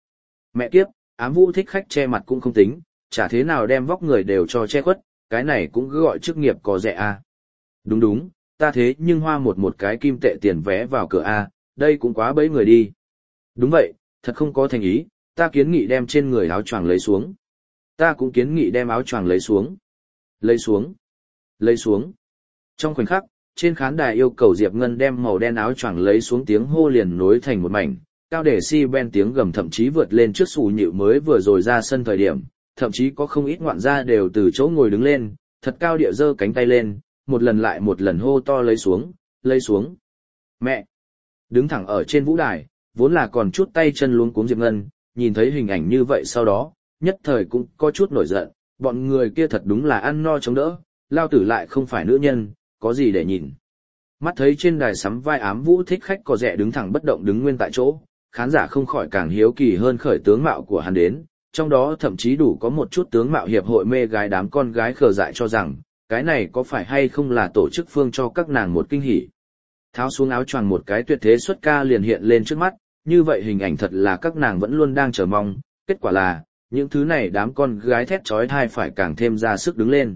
Mẹ kiếp, ám vũ thích khách che mặt cũng không tính, chả thế nào đem vóc người đều cho che khuất, cái này cũng cứ gọi chức nghiệp có rẻ à. Đúng đúng, ta thế nhưng hoa một cái kim tệ tiền vé vào cửa A, đây cũng quá bấy người đi. Đúng vậy, thật không có thành ý, ta kiến nghị đem trên người áo choàng lấy xuống. Ta cũng kiến nghị đem áo choàng lấy xuống. Lấy xuống. Lấy xuống. Trong khoảnh khắc, trên khán đài yêu cầu Diệp Ngân đem màu đen áo choàng lấy xuống, tiếng hô liền nối thành một mảnh, cao để si ben tiếng gầm thậm chí vượt lên trước Sủ Nhự mới vừa rồi ra sân thời điểm, thậm chí có không ít ngoạn gia đều từ chỗ ngồi đứng lên, thật cao địa giơ cánh tay lên, một lần lại một lần hô to lấy xuống, lấy xuống. Mẹ! Đứng thẳng ở trên vũ đài, vốn là còn chút tay chân luống cuống Diệp Ngân, nhìn thấy hình ảnh như vậy sau đó, nhất thời cũng có chút nổi giận, bọn người kia thật đúng là ăn no chống đỡ, lao tử lại không phải nữ nhân, có gì để nhìn. Mắt thấy trên đài sắm vai ám vũ thích khách có rẻ đứng thẳng bất động đứng nguyên tại chỗ, khán giả không khỏi càng hiếu kỳ hơn khởi tướng mạo của hắn đến, trong đó thậm chí đủ có một chút tướng mạo hiệp hội mê gái đám con gái khờ dại cho rằng, cái này có phải hay không là tổ chức phương cho các nàng một kinh hỉ. Tháo xuống áo choàng một cái tuyệt thế xuất ca liền hiện lên trước mắt, như vậy hình ảnh thật là các nàng vẫn luôn đang chờ mong, kết quả là, những thứ này đám con gái thét chói tai phải càng thêm ra sức đứng lên.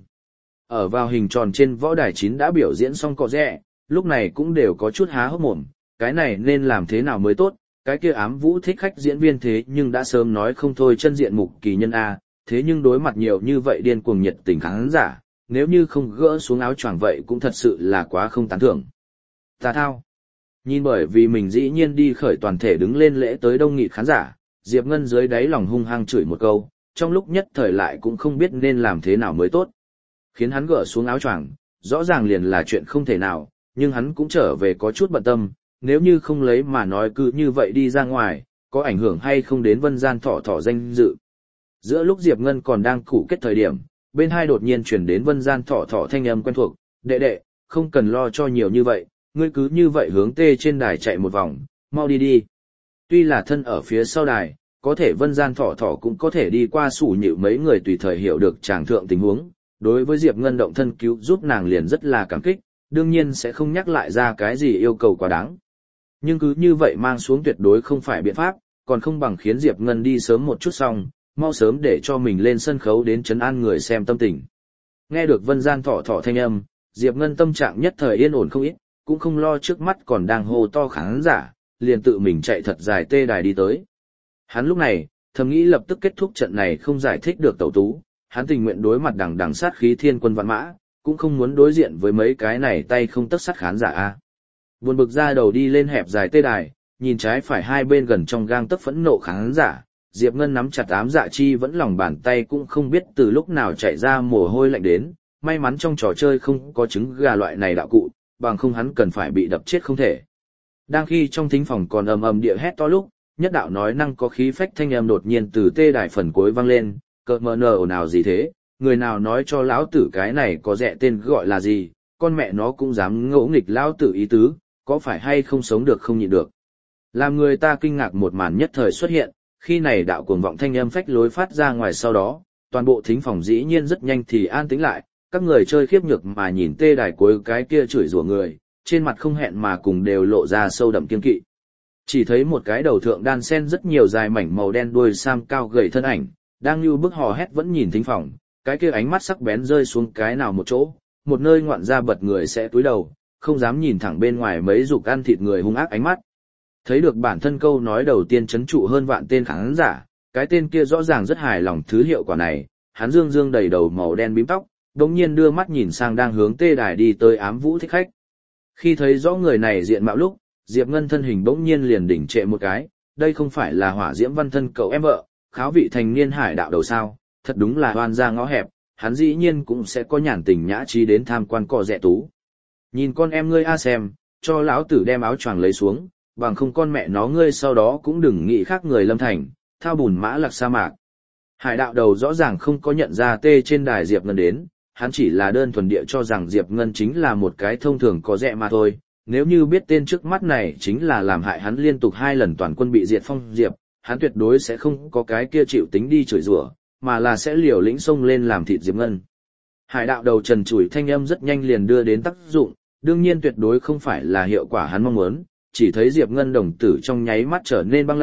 Ở vào hình tròn trên võ đài 9 đã biểu diễn xong cọ rẽ, lúc này cũng đều có chút há hốc mồm, cái này nên làm thế nào mới tốt, cái kia ám vũ thích khách diễn viên thế nhưng đã sớm nói không thôi chân diện mục kỳ nhân A, thế nhưng đối mặt nhiều như vậy điên cuồng nhiệt tình khán giả, nếu như không gỡ xuống áo choàng vậy cũng thật sự là quá không tán thưởng. Ta thao. Nhìn bởi vì mình dĩ nhiên đi khởi toàn thể đứng lên lễ tới đông nghịt khán giả, Diệp Ngân dưới đáy lòng hung hăng chửi một câu, trong lúc nhất thời lại cũng không biết nên làm thế nào mới tốt. Khiến hắn gỡ xuống áo choàng, rõ ràng liền là chuyện không thể nào, nhưng hắn cũng trở về có chút bận tâm, nếu như không lấy mà nói cứ như vậy đi ra ngoài, có ảnh hưởng hay không đến Vân Gian Thỏ Thỏ danh dự. Giữa lúc Diệp Ngân còn đang củ kết thời điểm, bên hai đột nhiên chuyển đến Vân Gian Thỏ Thỏ thanh âm quen thuộc, đệ đệ, không cần lo cho nhiều như vậy, ngươi cứ như vậy hướng tê trên đài chạy một vòng, mau đi đi. Tuy là thân ở phía sau đài, có thể Vân Gian Thỏ Thỏ cũng có thể đi qua Sủ Nhự mấy người tùy thời hiểu được tràng thượng tình huống, đối với Diệp Ngân động thân cứu giúp nàng liền rất là cảm kích, đương nhiên sẽ không nhắc lại ra cái gì yêu cầu quá đáng. Nhưng cứ như vậy mang xuống tuyệt đối không phải biện pháp, còn không bằng khiến Diệp Ngân đi sớm một chút xong, mau sớm để cho mình lên sân khấu đến trấn an người xem tâm tình. Nghe được Vân Gian Thỏ Thỏ thanh âm, Diệp Ngân tâm trạng nhất thời yên ổn không ít, cũng không lo trước mắt còn đang hô to khán giả, liền tự mình chạy thật dài tê đài đi tới. Hắn lúc này, thầm nghĩ lập tức kết thúc trận này không giải thích được tẩu tú, hắn tình nguyện đối mặt đằng sát khí thiên quân vạn mã, cũng không muốn đối diện với mấy cái này tay không tấc sắt khán giả a. Buồn bực ra đầu đi lên hẹp dài tê đài, nhìn trái phải hai bên gần trong gang tấc phẫn nộ khán giả, Diệp Ngân nắm chặt ám dạ chi vẫn lòng bàn tay cũng không biết từ lúc nào chạy ra mồ hôi lạnh đến, may mắn trong trò chơi không có trứng gà loại này đạo cụ, bằng không hắn cần phải bị đập chết không thể. Đang khi trong thính phòng còn ầm ầm địa hét to lúc, nhất đạo nói năng có khí phách thanh âm đột nhiên từ tê đài phần cuối vang lên, cợt mờ nờ ồn ào gì thế, người nào nói cho lão tử cái này có rẻ tên gọi là gì, con mẹ nó cũng dám ngỗ nghịch lão tử ý tứ, có phải hay không sống được không nhịn được. Làm người ta kinh ngạc một màn nhất thời xuất hiện, khi này đạo cuồng vọng thanh âm phách lối phát ra ngoài sau đó, toàn bộ thính phòng dĩ nhiên rất nhanh thì an tĩnh lại, các người chơi khiếp nhược mà nhìn tê đài cuối cái kia chửi rủa người, trên mặt không hẹn mà cùng đều lộ ra sâu đậm kiên kỵ. Chỉ thấy một cái đầu thượng đan sen rất nhiều dài mảnh màu đen đuôi sam cao gầy thân ảnh, đang như bức hò hét vẫn nhìn thính phòng, cái kia ánh mắt sắc bén rơi xuống cái nào một chỗ, một nơi ngoạn ra bật người sẽ túi đầu, không dám nhìn thẳng bên ngoài mấy dục ăn thịt người hung ác ánh mắt. Thấy được bản thân câu nói đầu tiên chấn trụ hơn vạn tên khán giả, cái tên kia rõ ràng rất hài lòng thứ hiệu quả này, hắn dương dương đầy đầu màu đen bím tóc, đống nhiên đưa mắt nhìn sang đang hướng tê đài đi tới ám vũ thích khách. Khi thấy rõ người này diện mạo lúc, Diệp Ngân thân hình bỗng nhiên liền đỉnh trệ một cái, đây không phải là Hỏa Diễm Văn thân cậu em vợ, kháo vị thành niên hải đạo đầu sao, thật đúng là oan ra ngõ hẹp, hắn dĩ nhiên cũng sẽ có nhàn tình nhã trí đến tham quan cò rẻ tú. Nhìn con em ngươi a xem, cho lão tử đem áo choàng lấy xuống, bằng không con mẹ nó ngươi sau đó cũng đừng nghĩ khác người lâm thành, thao bùn mã lạc sa mạc. Hải đạo đầu rõ ràng không có nhận ra tê trên đài Diệp Ngân đến, hắn chỉ là đơn thuần địa cho rằng Diệp Ngân chính là một cái thông thường có rẻ mà thôi. Nếu như biết tên trước mắt này chính là làm hại hắn liên tục 2 lần toàn quân bị diệt phong Diệp, hắn tuyệt đối sẽ không có cái kia chịu tính đi chửi rủa, mà là sẽ liều lĩnh xông lên làm thịt Diệp Ngân. Hải đạo đầu trần trụi thanh âm rất nhanh liền đưa đến tác dụng, đương nhiên tuyệt đối không phải là hiệu quả hắn mong muốn, chỉ thấy Diệp Ngân đồng tử trong nháy mắt trở nên băng lạnh,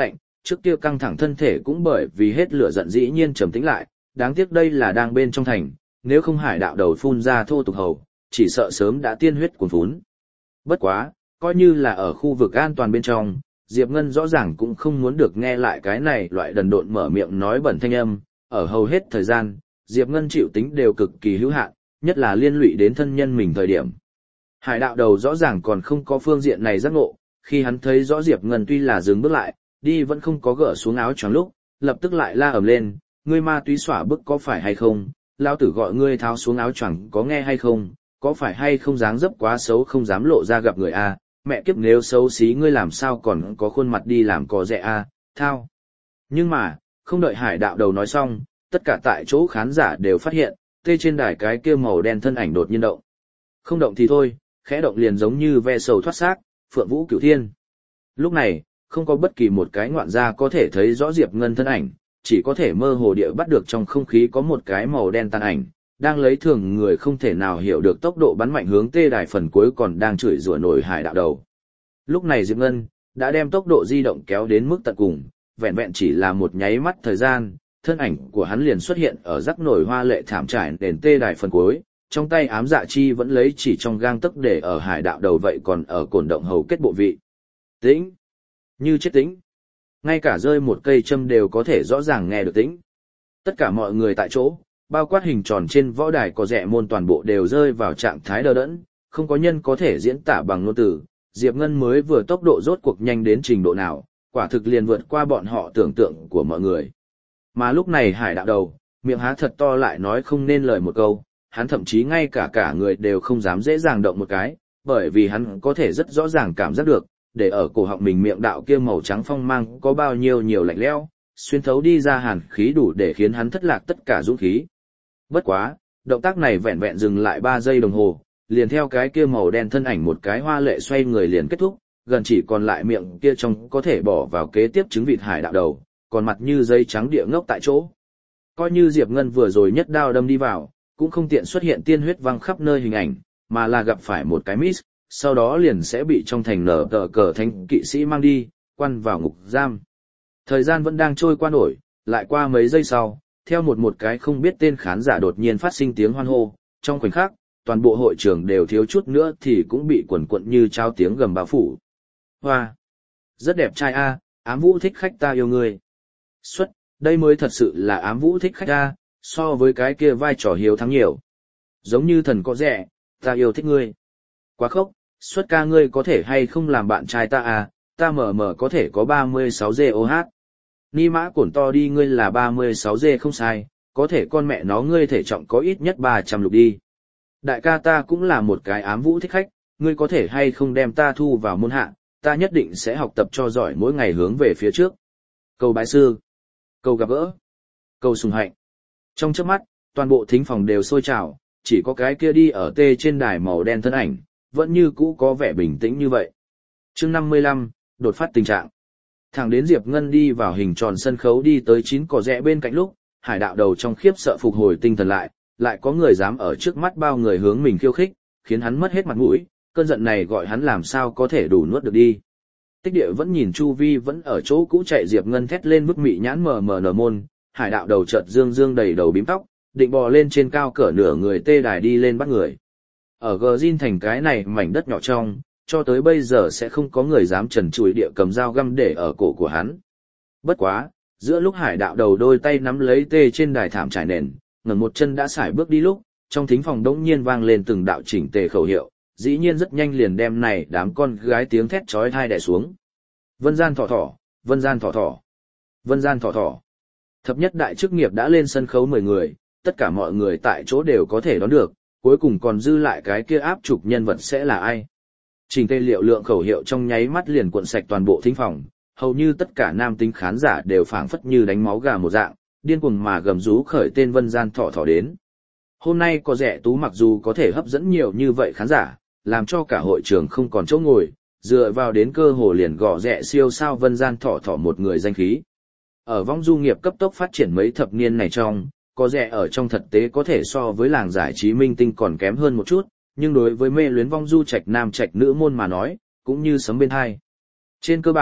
trước kia căng thẳng thân thể cũng bởi vì hết lửa giận dĩ nhiên trầm tĩnh lại, đáng tiếc đây là đang bên trong thành, nếu không Hải đạo đầu phun ra thô tục hầu, chỉ sợ sớm đã tiên huyết cuồn phún. Bất quá, coi như là ở khu vực an toàn bên trong, Diệp Ngân rõ ràng cũng không muốn được nghe lại cái này loại đần độn mở miệng nói bẩn thanh âm, ở hầu hết thời gian, Diệp Ngân chịu tính đều cực kỳ hữu hạn, nhất là liên lụy đến thân nhân mình thời điểm. Hải đạo đầu rõ ràng còn không có phương diện này giác ngộ, khi hắn thấy rõ Diệp Ngân tuy là dừng bước lại, đi vẫn không có gỡ xuống áo choàng lúc, lập tức lại la ầm lên, ngươi ma túy xỏa bức có phải hay không, lao tử gọi ngươi tháo xuống áo choàng có nghe hay không, có phải hay không dáng dấp quá xấu không dám lộ ra gặp người a, mẹ kiếp nếu xấu xí ngươi làm sao còn có khuôn mặt đi làm cò rẻ a, thao. Nhưng mà, không đợi Hải đạo đầu nói xong, tất cả tại chỗ khán giả đều phát hiện, tê trên đài cái kia màu đen thân ảnh đột nhiên động. Không động thì thôi, khẽ động liền giống như ve sầu thoát xác, phượng vũ cửu thiên. Lúc này, không có bất kỳ một cái ngoạn gia có thể thấy rõ Diệp Ngân thân ảnh, chỉ có thể mơ hồ địa bắt được trong không khí có một cái màu đen tàn ảnh, đang lấy thường người không thể nào hiểu được tốc độ bắn mạnh hướng tê đài phần cuối còn đang chửi rủa nổi Hải đạo đầu. Lúc này Diệp Ngân đã đem tốc độ di động kéo đến mức tận cùng, vẹn vẹn chỉ là một nháy mắt thời gian, thân ảnh của hắn liền xuất hiện ở rắc nổi hoa lệ thảm trải nền tê đài phần cuối, trong tay ám dạ chi vẫn lấy chỉ trong gang tấc để ở Hải đạo đầu vậy còn ở cổn động hầu kết bộ vị. Tĩnh, như chết tĩnh. Ngay cả rơi một cây châm đều có thể rõ ràng nghe được tĩnh. Tất cả mọi người tại chỗ, bao quát hình tròn trên võ đài có rẻ môn toàn bộ đều rơi vào trạng thái đờ đẫn, không có nhân có thể diễn tả bằng ngôn từ. Diệp Ngân mới vừa tốc độ rốt cuộc nhanh đến trình độ nào, quả thực liền vượt qua bọn họ tưởng tượng của mọi người. Mà lúc này Hải đạo đầu, miệng há thật to lại nói không nên lời một câu, hắn thậm chí ngay cả người đều không dám dễ dàng động một cái, bởi vì hắn có thể rất rõ ràng cảm giác được, để ở cổ họng mình miệng đạo kia màu trắng phong mang có bao nhiêu lạnh lẽo, xuyên thấu đi ra hàn khí đủ để khiến hắn thất lạc tất cả dũng khí. Bất quá, động tác này vẹn vẹn dừng lại 3 giây đồng hồ, liền theo cái kia màu đen thân ảnh một cái hoa lệ xoay người liền kết thúc, gần chỉ còn lại miệng kia trong có thể bỏ vào kế tiếp trứng vịt Hải đạo đầu, còn mặt như giấy trắng địa ngốc tại chỗ. Coi như Diệp Ngân vừa rồi nhất đao đâm đi vào, cũng không tiện xuất hiện tiên huyết văng khắp nơi hình ảnh, mà là gặp phải một cái miss, sau đó liền sẽ bị trong thành nở tờ cờ thánh kỵ sĩ mang đi, quan vào ngục giam. Thời gian vẫn đang trôi qua nổi, lại qua mấy giây sau, theo một cái không biết tên khán giả đột nhiên phát sinh tiếng hoan hô, trong khoảnh khắc, toàn bộ hội trường đều thiếu chút nữa thì cũng bị quần quận như trao tiếng gầm bao phủ. Hoa! Rất đẹp trai a, ám vũ thích khách ta yêu người. Xuất, đây mới thật sự là ám vũ thích khách a, so với cái kia vai trò hiếu thắng nhiều. Giống như thần có rẻ, ta yêu thích ngươi. Quá khốc, xuất ca ngươi có thể hay không làm bạn trai ta à, ta mờ có thể có 36GOH. Ni mã cổn to đi ngươi là 36G không sai, có thể con mẹ nó ngươi thể trọng có ít nhất 300 lục đi. Đại ca ta cũng là một cái ám vũ thích khách, ngươi có thể hay không đem ta thu vào môn hạ, ta nhất định sẽ học tập cho giỏi mỗi ngày hướng về phía trước. Cầu bái sư, cầu gặp gỡ, cầu sùng hạnh. Trong chớp mắt, toàn bộ thính phòng đều sôi trào, chỉ có cái kia đi ở tê trên đài màu đen thân ảnh, vẫn như cũ có vẻ bình tĩnh như vậy. Chương 55, đột phát tình trạng. Thẳng đến Diệp Ngân đi vào hình tròn sân khấu đi tới 9 cỏ rẽ bên cạnh lúc, Hải đạo đầu trong khiếp sợ phục hồi tinh thần lại có người dám ở trước mắt bao người hướng mình khiêu khích, khiến hắn mất hết mặt mũi, cơn giận này gọi hắn làm sao có thể đủ nuốt được đi. Tích địa vẫn nhìn chu vi vẫn ở chỗ cũ chạy Diệp Ngân thét lên bức mị nhãn mờ nở môn, Hải đạo đầu chợt dương đầy đầu bím tóc, định bò lên trên cao cỡ nửa người tê đài đi lên bắt người. Ở Gzin thành cái này mảnh đất nhỏ trong, cho tới bây giờ sẽ không có người dám trần trụi địa cầm dao găm để ở cổ của hắn. Bất quá, giữa lúc Hải đạo đầu đôi tay nắm lấy tê trên đài thảm trải nền, ngẩng một chân đã sải bước đi lúc, trong thính phòng đống nhiên vang lên từng đạo chỉnh tề khẩu hiệu, dĩ nhiên rất nhanh liền đem này đám con gái tiếng thét chói tai đè xuống. Vân gian thỏ thỏ, vân gian thỏ thỏ, vân gian thỏ thỏ. Thập nhất đại chức nghiệp đã lên sân khấu 10 người, tất cả mọi người tại chỗ đều có thể đoán được, cuối cùng còn dư lại cái kia áp trục nhân vật sẽ là ai. Trình tê liệu lượng khẩu hiệu trong nháy mắt liền cuộn sạch toàn bộ thính phòng, hầu như tất cả nam tính khán giả đều phảng phất như đánh máu gà một dạng, điên cuồng mà gầm rú khởi tên vân gian thỏ thỏ đến. Hôm nay có rẻ tú mặc dù có thể hấp dẫn nhiều như vậy khán giả, làm cho cả hội trường không còn chỗ ngồi, dựa vào đến cơ hồ liền gõ rẻ siêu sao vân gian thỏ thỏ một người danh khí. Ở vong du nghiệp cấp tốc phát triển mấy thập niên này trong, có rẻ ở trong thực tế có thể so với làng giải trí minh tinh còn kém hơn một chút, nhưng đối với mê luyến vong du trạch nam trạch nữ môn mà nói, cũng như sấm bên hai. Trên cơ bản,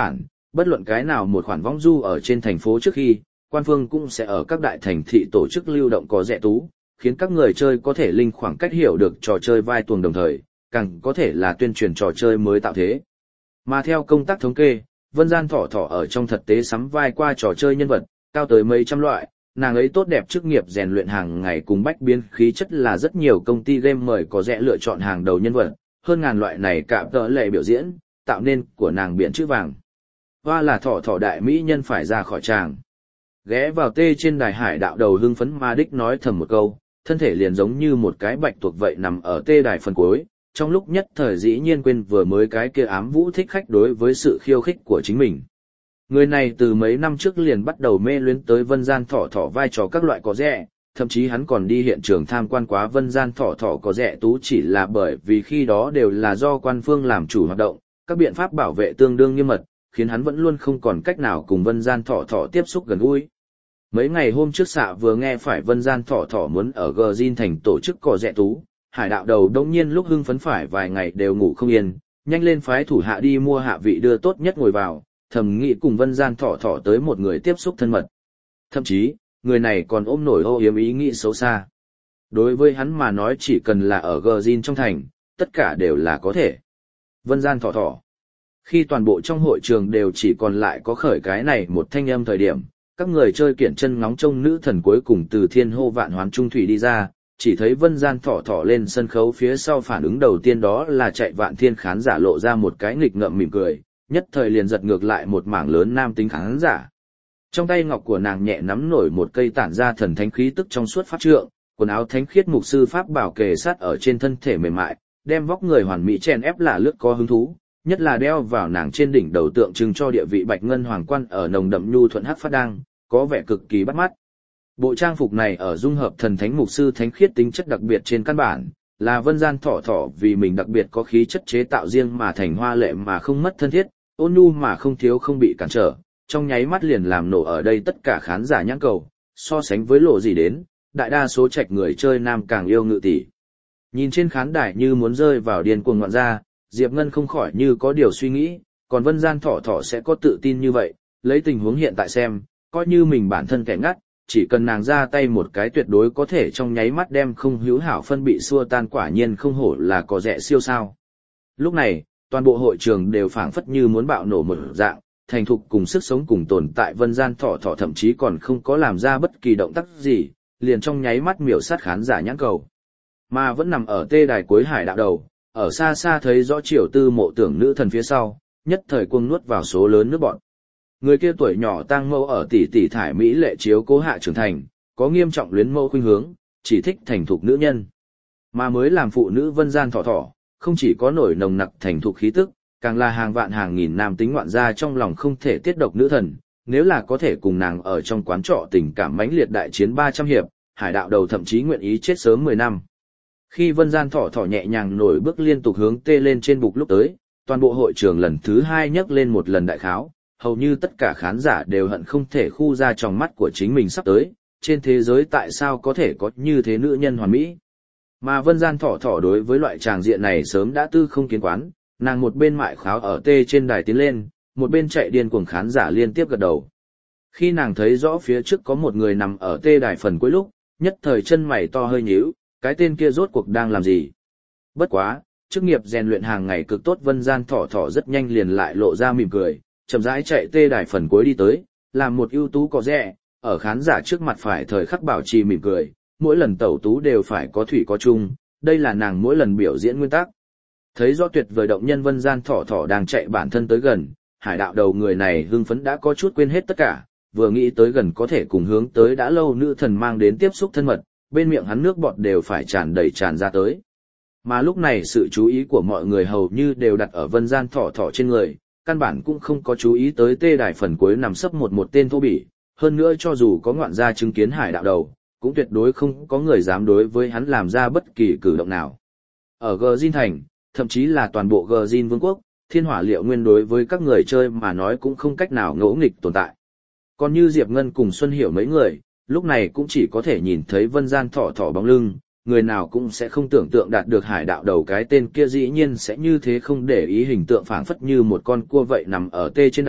bất luận cái nào một khoản vong du ở trên thành phố trước khi, quan phương cũng sẽ ở các đại thành thị tổ chức lưu động có rẻ tú, khiến các người chơi có thể linh khoảng cách hiểu được trò chơi vai tuồng đồng thời, càng có thể là tuyên truyền trò chơi mới tạo thế. Mà theo công tác thống kê, Vân Gian Thỏ Thỏ ở trong thực tế sắm vai qua trò chơi nhân vật, cao tới mấy trăm loại, nàng ấy tốt đẹp chức nghiệp rèn luyện hàng ngày cùng bách biến khí chất là rất nhiều công ty game mời có rẻ lựa chọn hàng đầu nhân vật, hơn ngàn loại này cạm tợ lệ biểu diễn, tạo nên của nàng biển chữ vàng. Hoa là thỏ thỏ đại mỹ nhân phải ra khỏi tràng. Ghé vào tê trên đài hải đạo đầu hưng phấn ma đích nói thầm một câu, thân thể liền giống như một cái bạch tuộc vậy nằm ở tê đài phần cuối, trong lúc nhất thời dĩ nhiên quên vừa mới cái kia ám vũ thích khách đối với sự khiêu khích của chính mình. Người này từ mấy năm trước liền bắt đầu mê luyến tới Vân Gian Thỏ Thỏ vai trò các loại có rẻ, thậm chí hắn còn đi hiện trường tham quan quá Vân Gian Thỏ Thỏ có rẻ tú chỉ là bởi vì khi đó đều là do quan phương làm chủ hoạt động, các biện pháp bảo vệ tương đương nghiêm mật, khiến hắn vẫn luôn không còn cách nào cùng Vân Gian Thỏ Thỏ tiếp xúc gần gũi. Mấy ngày hôm trước xạ vừa nghe phải Vân Gian Thỏ Thỏ muốn ở Gjin thành tổ chức cỏ rẻ tú, hải đạo đầu đông nhiên lúc hưng phấn phải vài ngày đều ngủ không yên, nhanh lên phái thủ hạ đi mua hạ vị đưa tốt nhất ngồi vào, thầm nghĩ cùng Vân Gian Thỏ Thỏ tới một người tiếp xúc thân mật. Thậm chí, người này còn ôm nổi ô yếm ý nghĩ xấu xa. Đối với hắn mà nói chỉ cần là ở Gjin trong thành, tất cả đều là có thể. Vân Gian Thỏ Thỏ. Khi toàn bộ trong hội trường đều chỉ còn lại có khởi cái này một thanh âm thời điểm, các người chơi kiển chân ngóng trông nữ thần cuối cùng từ thiên hô vạn hoán trung thủy đi ra, chỉ thấy Vân Gian Thỏ Thỏ lên sân khấu phía sau phản ứng đầu tiên đó là chạy vạn thiên khán giả lộ ra một cái nghịch ngợm mỉm cười, nhất thời liền giật ngược lại một mảng lớn nam tính khán giả. Trong tay ngọc của nàng nhẹ nắm nổi một cây tản ra thần thánh khí tức trong suốt pháp trượng, quần áo thánh khiết mục sư pháp bảo kề sát ở trên thân thể mềm mại, đem vóc người hoàn mỹ chèn ép là lướt có hứng thú, nhất là đeo vào nàng trên đỉnh đầu tượng trưng cho địa vị bạch ngân hoàng quan ở nồng đậm nhu thuận hắc phát đang, có vẻ cực kỳ bắt mắt. Bộ trang phục này ở dung hợp thần thánh mục sư thánh khiết tính chất đặc biệt trên căn bản, là Vân Gian Thỏ Thỏ vì mình đặc biệt có khí chất chế tạo riêng mà thành hoa lệ mà không mất thân thiết, ôn nhu mà không thiếu không bị cản trở, trong nháy mắt liền làm nổ ở đây tất cả khán giả nhãn cầu, so sánh với lộ gì đến, đại đa số trạch người chơi nam càng yêu ngự tỷ. Nhìn trên khán đài như muốn rơi vào điên cuồng ngoạn ra, Diệp Ngân không khỏi như có điều suy nghĩ, còn Vân Gian Thỏ Thỏ sẽ có tự tin như vậy, lấy tình huống hiện tại xem, coi như mình bản thân kẻ ngắt, chỉ cần nàng ra tay một cái tuyệt đối có thể trong nháy mắt đem không hữu hảo phân bị xua tan, quả nhiên không hổ là có rẻ siêu sao. Lúc này, toàn bộ hội trường đều phảng phất như muốn bạo nổ một dạng, thành thục cùng sức sống cùng tồn tại Vân Gian Thỏ Thỏ thậm chí còn không có làm ra bất kỳ động tác gì, liền trong nháy mắt miểu sát khán giả nhãn cầu. Mà vẫn nằm ở tê đài cuối hải đạo đầu, ở xa xa thấy rõ Triều Tư mộ tưởng nữ thần phía sau, nhất thời cuồng nuốt vào số lớn nước bọn. Người kia tuổi nhỏ tang mâu ở tỷ tỷ thải mỹ lệ chiếu cố hạ trưởng thành, có nghiêm trọng luyến mâu khuynh hướng, chỉ thích thành thục nữ nhân. Mà mới làm phụ nữ Vân Gian Thỏ Thỏ, không chỉ có nổi nồng nặc thành thục khí tức, càng là hàng vạn hàng nghìn nam tính ngoạn gia trong lòng không thể tiết độc nữ thần, nếu là có thể cùng nàng ở trong quán trọ tình cảm mãnh liệt đại chiến 300 hiệp, hải đạo đầu thậm chí nguyện ý chết sớm 10 năm. Khi Vân Gian Thỏ Thỏ nhẹ nhàng nổi bước liên tục hướng tê lên trên bục lúc tới, toàn bộ hội trường lần thứ 2 nhấc lên một lần đại kháo, hầu như tất cả khán giả đều hận không thể khu ra tròng mắt của chính mình sắp tới, trên thế giới tại sao có thể có như thế nữ nhân hoàn mỹ. Mà Vân Gian Thỏ Thỏ đối với loại tràng diện này sớm đã tư không kiến quán, nàng một bên mại kháo ở tê trên đài tiến lên, một bên chạy điên cuồng khán giả liên tiếp gật đầu. Khi nàng thấy rõ phía trước có một người nằm ở tê đài phần cuối lúc, nhất thời chân mày to hơi nhíu, cái tên kia rốt cuộc đang làm gì. Bất quá, chức nghiệp rèn luyện hàng ngày cực tốt Vân Gian Thỏ Thỏ rất nhanh liền lại lộ ra mỉm cười, chậm rãi chạy tê đài phần cuối đi tới, làm một ưu tú có rẻ, ở khán giả trước mặt phải thời khắc bảo trì mỉm cười, mỗi lần tẩu tú đều phải có thủy có chung, đây là nàng mỗi lần biểu diễn nguyên tắc. Thấy rõ tuyệt vời động nhân Vân Gian Thỏ Thỏ đang chạy bản thân tới gần, hải đạo đầu người này hưng phấn đã có chút quên hết tất cả, vừa nghĩ tới gần có thể cùng hướng tới đã lâu nữ thần mang đến tiếp xúc thân mật, bên miệng hắn nước bọt đều phải tràn đầy tràn ra tới. Mà lúc này sự chú ý của mọi người hầu như đều đặt ở Vân Gian Thỏ Thỏ trên người, căn bản cũng không có chú ý tới tê đài phần cuối nằm sấp một tên thô bỉ, hơn nữa cho dù có ngoạn gia chứng kiến hải đạo đầu, cũng tuyệt đối không có người dám đối với hắn làm ra bất kỳ cử động nào. Ở Gjin thành, thậm chí là toàn bộ Gjin vương quốc, thiên hỏa liệu nguyên đối với các người chơi mà nói cũng không cách nào ngỗ nghịch tồn tại. Còn như Diệp Ngân cùng Xuân Hiểu mấy người, lúc này cũng chỉ có thể nhìn thấy Vân Gian Thỏ Thỏ bóng lưng, người nào cũng sẽ không tưởng tượng đạt được hải đạo đầu cái tên kia dĩ nhiên sẽ như thế không để ý hình tượng phảng phất như một con cua vậy nằm ở tê trên đài,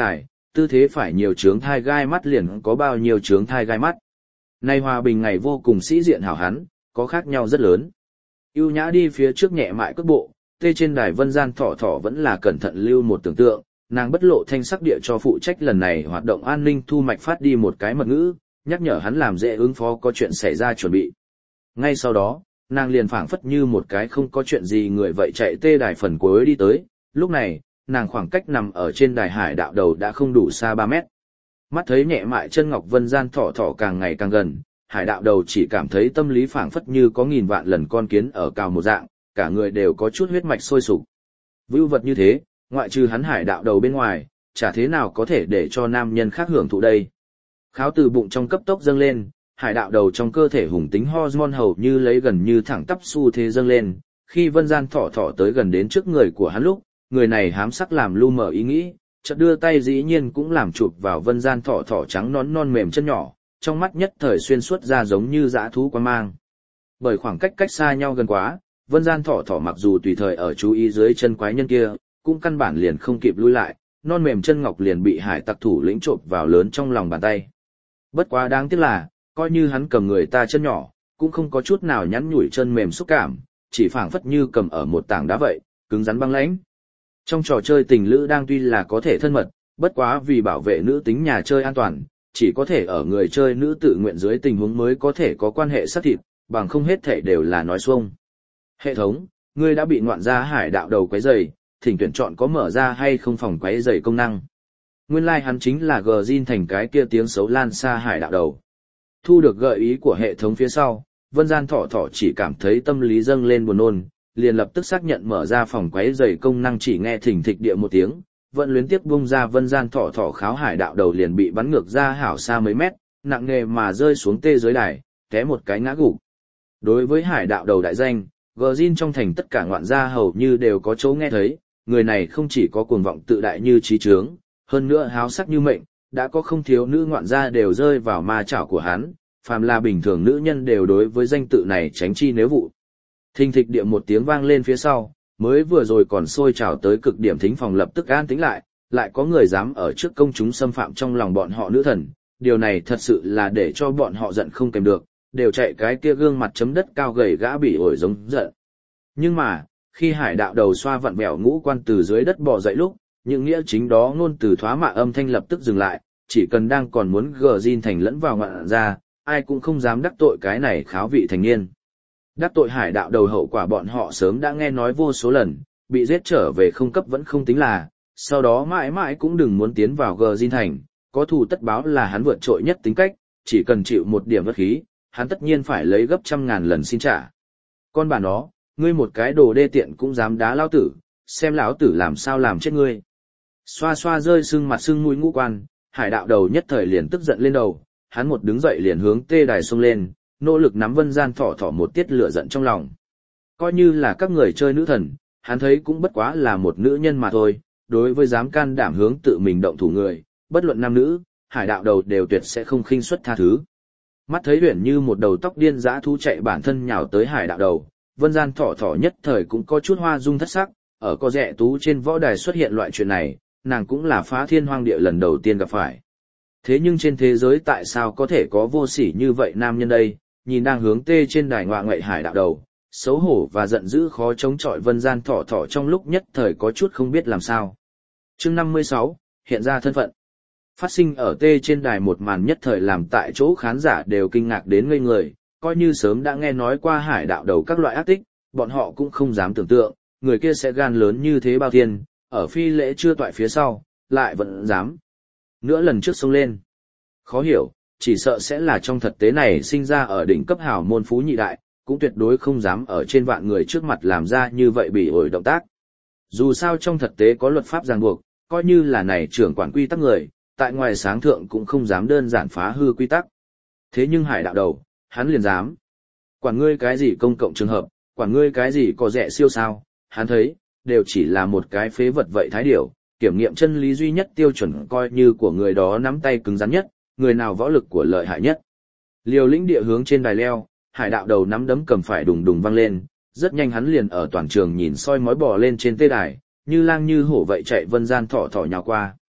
tư thế phải nhiều chướng thai gai mắt liền có bao nhiêu chướng thai gai mắt. Nay hòa bình ngày vô cùng sĩ diện hảo hán, có khác nhau rất lớn. Ưu nhã đi phía trước nhẹ mại cước bộ, tê trên đài vân gian thỏ thỏ vẫn là cẩn thận lưu một tưởng tượng, nàng bất lộ thanh sắc địa cho phụ trách lần này hoạt động an ninh thu mạch phát đi một cái mật ngữ, nhắc nhở hắn làm dễ ứng phó có chuyện xảy ra chuẩn bị. Ngay sau đó, nàng liền phảng phất như một cái không có chuyện gì người vậy chạy tê đài phần cuối đi tới, lúc này, nàng khoảng cách nằm ở trên đài hải đạo đầu đã không đủ xa 3 mét. Mắt thấy nhẹ mại chân ngọc vân gian thỏ thỏ càng ngày càng gần, hải đạo đầu chỉ cảm thấy tâm lý phảng phất như có nghìn vạn lần con kiến ở cào một dạng, cả người đều có chút huyết mạch sôi sục. Vưu vật như thế, ngoại trừ hắn hải đạo đầu bên ngoài, chả thế nào có thể để cho nam nhân khác hưởng thụ đây. Kháo từ bụng trong cấp tốc dâng lên, hải đạo đầu trong cơ thể hùng tính hormone hầu như lấy gần như thẳng tắp xu thế dâng lên, khi vân gian thỏ thỏ tới gần đến trước người của hắn lúc, người này hám sắc làm lu mờ ý nghĩ, chợt đưa tay dĩ nhiên cũng làm chụp vào vân gian thỏ thỏ trắng nón non mềm chân nhỏ, trong mắt nhất thời xuyên suốt ra giống như dã thú quan mang. Bởi khoảng cách cách xa nhau gần quá, vân gian thỏ thỏ mặc dù tùy thời ở chú ý dưới chân quái nhân kia, cũng căn bản liền không kịp lui lại, non mềm chân ngọc liền bị hải tặc thủ lĩnh trộm vào lớn trong lòng bàn tay. Bất quá đáng tiếc là, coi như hắn cầm người ta chân nhỏ, cũng không có chút nào nhắn nhủi chân mềm xúc cảm, chỉ phảng phất như cầm ở một tảng đá vậy, cứng rắn băng lãnh. Trong trò chơi tình lữ đang tuy là có thể thân mật, bất quá vì bảo vệ nữ tính nhà chơi an toàn, chỉ có thể ở người chơi nữ tự nguyện dưới tình huống mới có thể có quan hệ xác thịt, bằng không hết thể đều là nói xuông. Hệ thống, ngươi đã bị ngoạn gia hải đạo đầu quấy rầy, thỉnh tuyển chọn có mở ra hay không phòng quấy rầy công năng. Nguyên lai hắn chính là Gjin thành cái kia tiếng xấu lan xa hải đạo đầu. Thu được gợi ý của hệ thống phía sau, vân gian thỏ thỏ chỉ cảm thấy tâm lý dâng lên buồn nôn, liền lập tức xác nhận mở ra phòng quấy rầy công năng, chỉ nghe thình thịch địa một tiếng, vẫn luyến tiếp bung ra vân gian thỏ thỏ kháo hải đạo đầu liền bị bắn ngược ra hảo xa mấy mét, nặng nề mà rơi xuống tê dưới đài, té một cái ngã gục. Đối với hải đạo đầu đại danh, Gjin trong thành tất cả ngoạn gia hầu như đều có chỗ nghe thấy, người này không chỉ có cuồng vọng tự đại như trí trướng, hơn nữa háo sắc như mệnh, đã có không thiếu nữ ngoạn gia đều rơi vào ma chảo của hắn, phàm là bình thường nữ nhân đều đối với danh tự này tránh chi nếu vụ. Thình thịch địa một tiếng vang lên phía sau, mới vừa rồi còn sôi trào tới cực điểm thính phòng lập tức an tĩnh lại có người dám ở trước công chúng xâm phạm trong lòng bọn họ nữ thần, điều này thật sự là để cho bọn họ giận không kèm được, đều chạy cái kia gương mặt chấm đất cao gầy gã bị ổi giống giận. Nhưng mà, khi hải đạo đầu xoa vặn vẹo ngũ quan từ dưới đất bò dậy lúc, những nghĩa chính đó ngôn từ thoá mạ âm thanh lập tức dừng lại, chỉ cần đang còn muốn Gjin thành lẫn vào ngoạn ra, ai cũng không dám đắc tội cái này kháo vị thành niên. Đắc tội hải đạo đầu hậu quả bọn họ sớm đã nghe nói vô số lần, bị giết trở về không cấp vẫn không tính là, sau đó mãi mãi cũng đừng muốn tiến vào Gjin thành, có thù tất báo là hắn vượt trội nhất tính cách, chỉ cần chịu một điểm vật khí, hắn tất nhiên phải lấy gấp trăm ngàn lần xin trả. Con bà nó, ngươi một cái đồ đê tiện cũng dám đá lão tử, xem lão tử làm sao làm chết ngươi. Xoa xoa rơi sưng mặt sưng mũi ngũ quan, hải đạo đầu nhất thời liền tức giận lên đầu, hắn một đứng dậy liền hướng tê đài xông lên, nỗ lực nắm vân gian thỏ thỏ một tiết lửa giận trong lòng. Coi như là các người chơi nữ thần, hắn thấy cũng bất quá là một nữ nhân mà thôi, đối với dám can đảm hướng tự mình động thủ người, bất luận nam nữ, hải đạo đầu đều tuyệt sẽ không khinh suất tha thứ. Mắt thấy Huyền như một đầu tóc điên dã thú chạy bản thân nhào tới hải đạo đầu, vân gian thỏ thỏ nhất thời cũng có chút hoa dung thất sắc, ở có rẻ tú trên võ đài xuất hiện loại chuyện này, nàng cũng là phá thiên hoang địa lần đầu tiên gặp phải. Thế nhưng trên thế giới tại sao có thể có vô sỉ như vậy nam nhân đây, nhìn đang hướng tê trên đài ngoạ ngậy hải đạo đầu, xấu hổ và giận dữ khó chống chọi vân gian thỏ thỏ trong lúc nhất thời có chút không biết làm sao. Chương 56, hiện ra thân phận. Phát sinh ở tê trên đài một màn nhất thời làm tại chỗ khán giả đều kinh ngạc đến ngây người, coi như sớm đã nghe nói qua hải đạo đầu các loại ác tích, bọn họ cũng không dám tưởng tượng, người kia sẽ gan lớn như thế bao thiên, ở phi lễ chưa toại phía sau, lại vẫn dám. Nữa lần trước xông lên. Khó hiểu, chỉ sợ sẽ là trong thực tế này sinh ra ở đỉnh cấp hào môn phú nhị đại, cũng tuyệt đối không dám ở trên vạn người trước mặt làm ra như vậy bị ổi động tác. Dù sao trong thực tế có luật pháp ràng buộc, coi như là này trưởng quản quy tắc người, tại ngoài sáng thượng cũng không dám đơn giản phá hư quy tắc. Thế nhưng hải đạo đầu, hắn liền dám. Quản ngươi cái gì công cộng trường hợp, quản ngươi cái gì có rẻ siêu sao, hắn thấy, đều chỉ là một cái phế vật vậy thái điểu, kiểm nghiệm chân lý duy nhất tiêu chuẩn coi như của người đó nắm tay cứng rắn nhất, người nào võ lực của lợi hại nhất. Liều lĩnh địa hướng trên đài leo, hải đạo đầu nắm đấm cầm phải đùng đùng văng lên, rất nhanh hắn liền ở toàn trường nhìn soi mói bò lên trên tê đài, như lang như hổ vậy chạy vân gian thỏ thỏ nhào qua.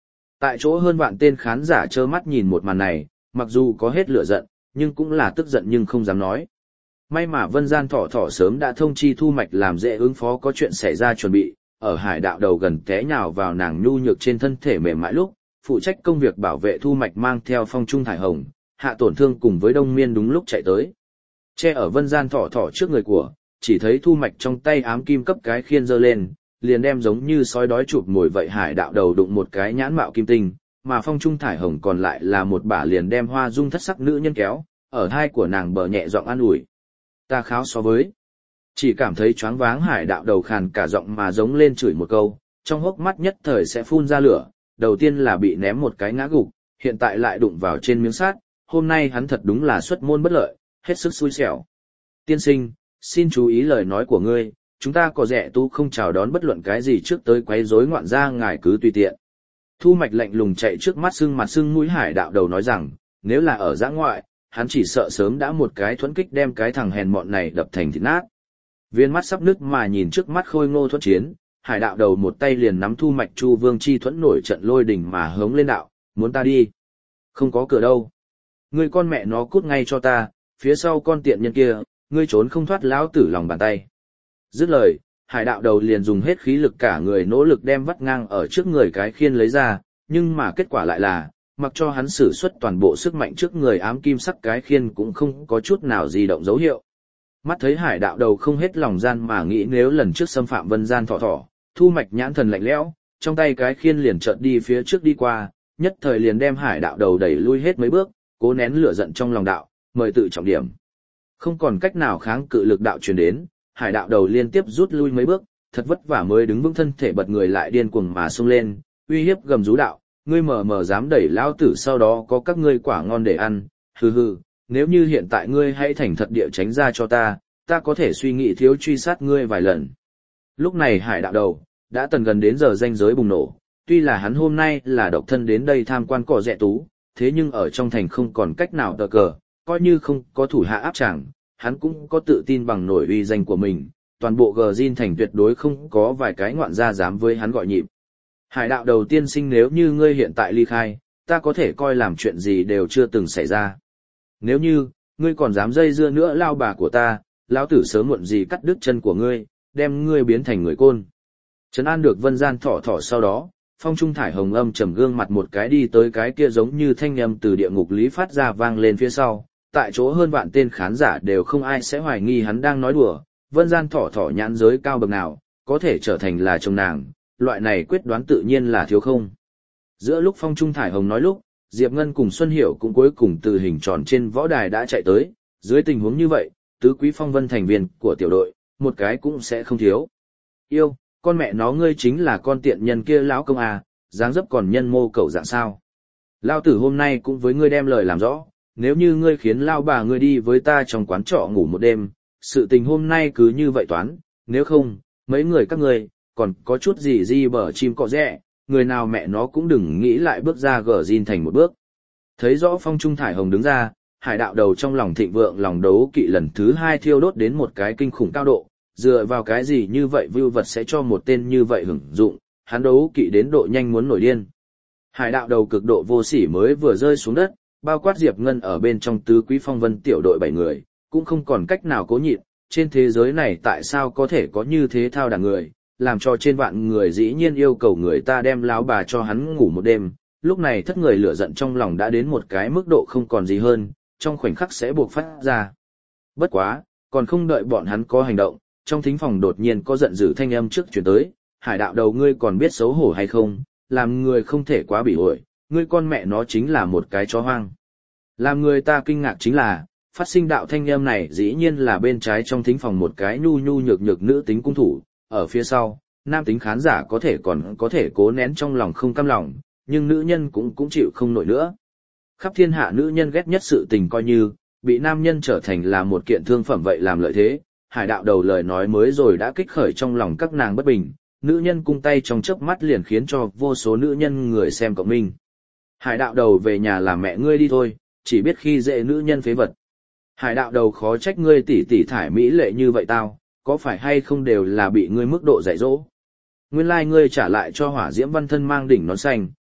Tại chỗ hơn vạn tên khán giả trơ mắt nhìn một màn này, mặc dù có hết lửa giận, nhưng cũng là tức giận nhưng không dám nói. May mà Vân Gian Thỏ Thỏ sớm đã thông chi Thu Mạch làm dễ ứng phó có chuyện xảy ra chuẩn bị, ở hải đạo đầu gần té nhào vào nàng nhu nhược trên thân thể mềm mại lúc, phụ trách công việc bảo vệ Thu Mạch mang theo Phong Trung Thải Hồng, Hạ Tổn Thương cùng với Đông Miên đúng lúc chạy tới. Che ở Vân Gian Thỏ Thỏ trước người của, chỉ thấy Thu Mạch trong tay ám kim cấp cái khiên giơ lên, liền đem giống như sói đói chụp mồi vậy hải đạo đầu đụng một cái nhãn mạo kim tinh, mà Phong Trung Thải Hồng còn lại là một bả liền đem Hoa Dung thất sắc nữ nhân kéo, ở hai của nàng bờ nhẹ giọng an ủi. Ta kháo so với. Chỉ cảm thấy choáng váng hải đạo đầu khàn cả giọng mà giống lên chửi một câu, trong hốc mắt nhất thời sẽ phun ra lửa, đầu tiên là bị ném một cái ngã gục, hiện tại lại đụng vào trên miếng sắt, hôm nay hắn thật đúng là xuất môn bất lợi, hết sức xui xẻo. Tiên sinh, xin chú ý lời nói của ngươi, chúng ta có rẻ tu không chào đón bất luận cái gì trước tới quấy rối ngoạn gia ngài cứ tùy tiện. Thu Mạch lạnh lùng chạy trước mắt mặt sưng mũi hải đạo đầu nói rằng, nếu là ở giã ngoại, hắn chỉ sợ sớm đã một cái thuẫn kích đem cái thằng hèn mọn này đập thành thịt nát. Viên mắt sắp nứt mà nhìn trước mắt khôi ngô thuẫn chiến, hải đạo đầu một tay liền nắm Thu Mạch Chu Vương chi thuẫn nổi trận lôi đình mà hống lên đạo, muốn ta đi. Không có cửa đâu. Ngươi con mẹ nó cút ngay cho ta, phía sau con tiện nhân kia, ngươi trốn không thoát lão tử lòng bàn tay. Dứt lời, hải đạo đầu liền dùng hết khí lực cả người nỗ lực đem vắt ngang ở trước người cái khiên lấy ra, nhưng mà kết quả lại là, mặc cho hắn sử xuất toàn bộ sức mạnh trước người ám kim sắc cái khiên cũng không có chút nào di động dấu hiệu. Mắt thấy hải đạo đầu không hết lòng gian mà nghĩ nếu lần trước xâm phạm Vân Gian Thỏ Thỏ, Thu Mạch nhãn thần lạnh lẽo, trong tay cái khiên liền chợt đi phía trước đi qua, nhất thời liền đem hải đạo đầu đẩy lui hết mấy bước, cố nén lửa giận trong lòng đạo, mời tự trọng điểm. Không còn cách nào kháng cự lực đạo truyền đến, hải đạo đầu liên tiếp rút lui mấy bước, thật vất vả mới đứng vững thân thể bật người lại điên cuồng mà xông lên, uy hiếp gầm rú đạo, ngươi mờ dám đẩy lão tử sau đó có các ngươi quả ngon để ăn, hừ hừ, nếu như hiện tại ngươi hãy thành thật địa tránh ra cho ta có thể suy nghĩ thiếu truy sát ngươi vài lần. Lúc này hải đạo đầu, đã tần gần đến giờ ranh giới bùng nổ, tuy là hắn hôm nay là độc thân đến đây tham quan cỏ rẻ tú, thế nhưng ở trong thành không còn cách nào tờ cờ, coi như không có thủ hạ áp tràng, hắn cũng có tự tin bằng nổi uy danh của mình, toàn bộ gờ Jin thành tuyệt đối không có vài cái ngoạn gia dám với hắn gọi nhịp. Hải đạo đầu tiên sinh, nếu như ngươi hiện tại ly khai, ta có thể coi làm chuyện gì đều chưa từng xảy ra. Nếu như, ngươi còn dám dây dưa nữa lao bà của ta, lão tử sớm muộn gì cắt đứt chân của ngươi, đem ngươi biến thành người côn. Trấn an được Vân Gian Thỏ Thỏ sau đó, Phong Trung Thải Hồng âm trầm gương mặt một cái đi tới cái kia giống như thanh âm từ địa ngục lý phát ra vang lên phía sau, tại chỗ hơn vạn tên khán giả đều không ai sẽ hoài nghi hắn đang nói đùa, Vân Gian Thỏ Thỏ nhãn giới cao bậc nào, có thể trở thành là chồng nàng, loại này quyết đoán tự nhiên là thiếu không. Giữa lúc Phong Trung Thải Hồng nói lúc, Diệp Ngân cùng Xuân Hiểu cũng cuối cùng từ hình tròn trên võ đài đã chạy tới, dưới tình huống như vậy, tứ quý phong vân thành viên của tiểu đội, một cái cũng sẽ không thiếu. Yêu, con mẹ nó ngươi chính là con tiện nhân kia lão công à, dáng dấp còn nhân mô cẩu dạng sao. Lao tử hôm nay cũng với ngươi đem lời làm rõ, nếu như ngươi khiến lao bà ngươi đi với ta trong quán trọ ngủ một đêm, sự tình hôm nay cứ như vậy toán, nếu không, mấy người các ngươi, còn có chút gì di bở chim cọ rẽ, người nào mẹ nó cũng đừng nghĩ lại bước ra gờ Jin thành một bước. Thấy rõ Phong Trung Thải Hồng đứng ra, hải đạo đầu trong lòng thịnh vượng lòng đấu kỵ lần thứ hai thiêu đốt đến một cái kinh khủng cao độ, dựa vào cái gì như vậy vưu vật sẽ cho một tên như vậy hưởng dụng, hắn đấu kỵ đến độ nhanh muốn nổi điên. Hải đạo đầu cực độ vô sỉ mới vừa rơi xuống đất, bao quát Diệp Ngân ở bên trong tứ quý phong vân tiểu đội 7 người, cũng không còn cách nào cố nhịn, trên thế giới này tại sao có thể có như thế thao đàn người, làm cho trên vạn người dĩ nhiên yêu cầu người ta đem lão bà cho hắn ngủ một đêm, lúc này thất người lửa giận trong lòng đã đến một cái mức độ không còn gì hơn, trong khoảnh khắc sẽ buộc phát ra. Bất quá, còn không đợi bọn hắn có hành động, trong thính phòng đột nhiên có giận dữ thanh âm trước chuyển tới, hải đạo đầu ngươi còn biết xấu hổ hay không, làm người không thể quá bỉ ổi, ngươi con mẹ nó chính là một cái chó hoang. Làm người ta kinh ngạc chính là, phát sinh đạo thanh âm này dĩ nhiên là bên trái trong thính phòng một cái nhu nhu nhược nhược nữ tính cung thủ, ở phía sau, nam tính khán giả còn có thể cố nén trong lòng không cam lòng, nhưng nữ nhân cũng chịu không nổi nữa. Khắp thiên hạ nữ nhân ghét nhất sự tình coi như, bị nam nhân trở thành là một kiện thương phẩm vậy làm lợi thế, hải đạo đầu lời nói mới rồi đã kích khởi trong lòng các nàng bất bình, nữ nhân cung tay trong chớp mắt liền khiến cho vô số nữ nhân người xem cộng minh. Hải đạo đầu về nhà làm mẹ ngươi đi thôi, chỉ biết khi dễ nữ nhân phế vật. Hải đạo đầu khó trách ngươi tỉ tỉ thải mỹ lệ như vậy tao, có phải hay không đều là bị ngươi mức độ dạy dỗ. Nguyên lai ngươi trả lại cho hỏa diễm văn thân mang đỉnh nón xanh,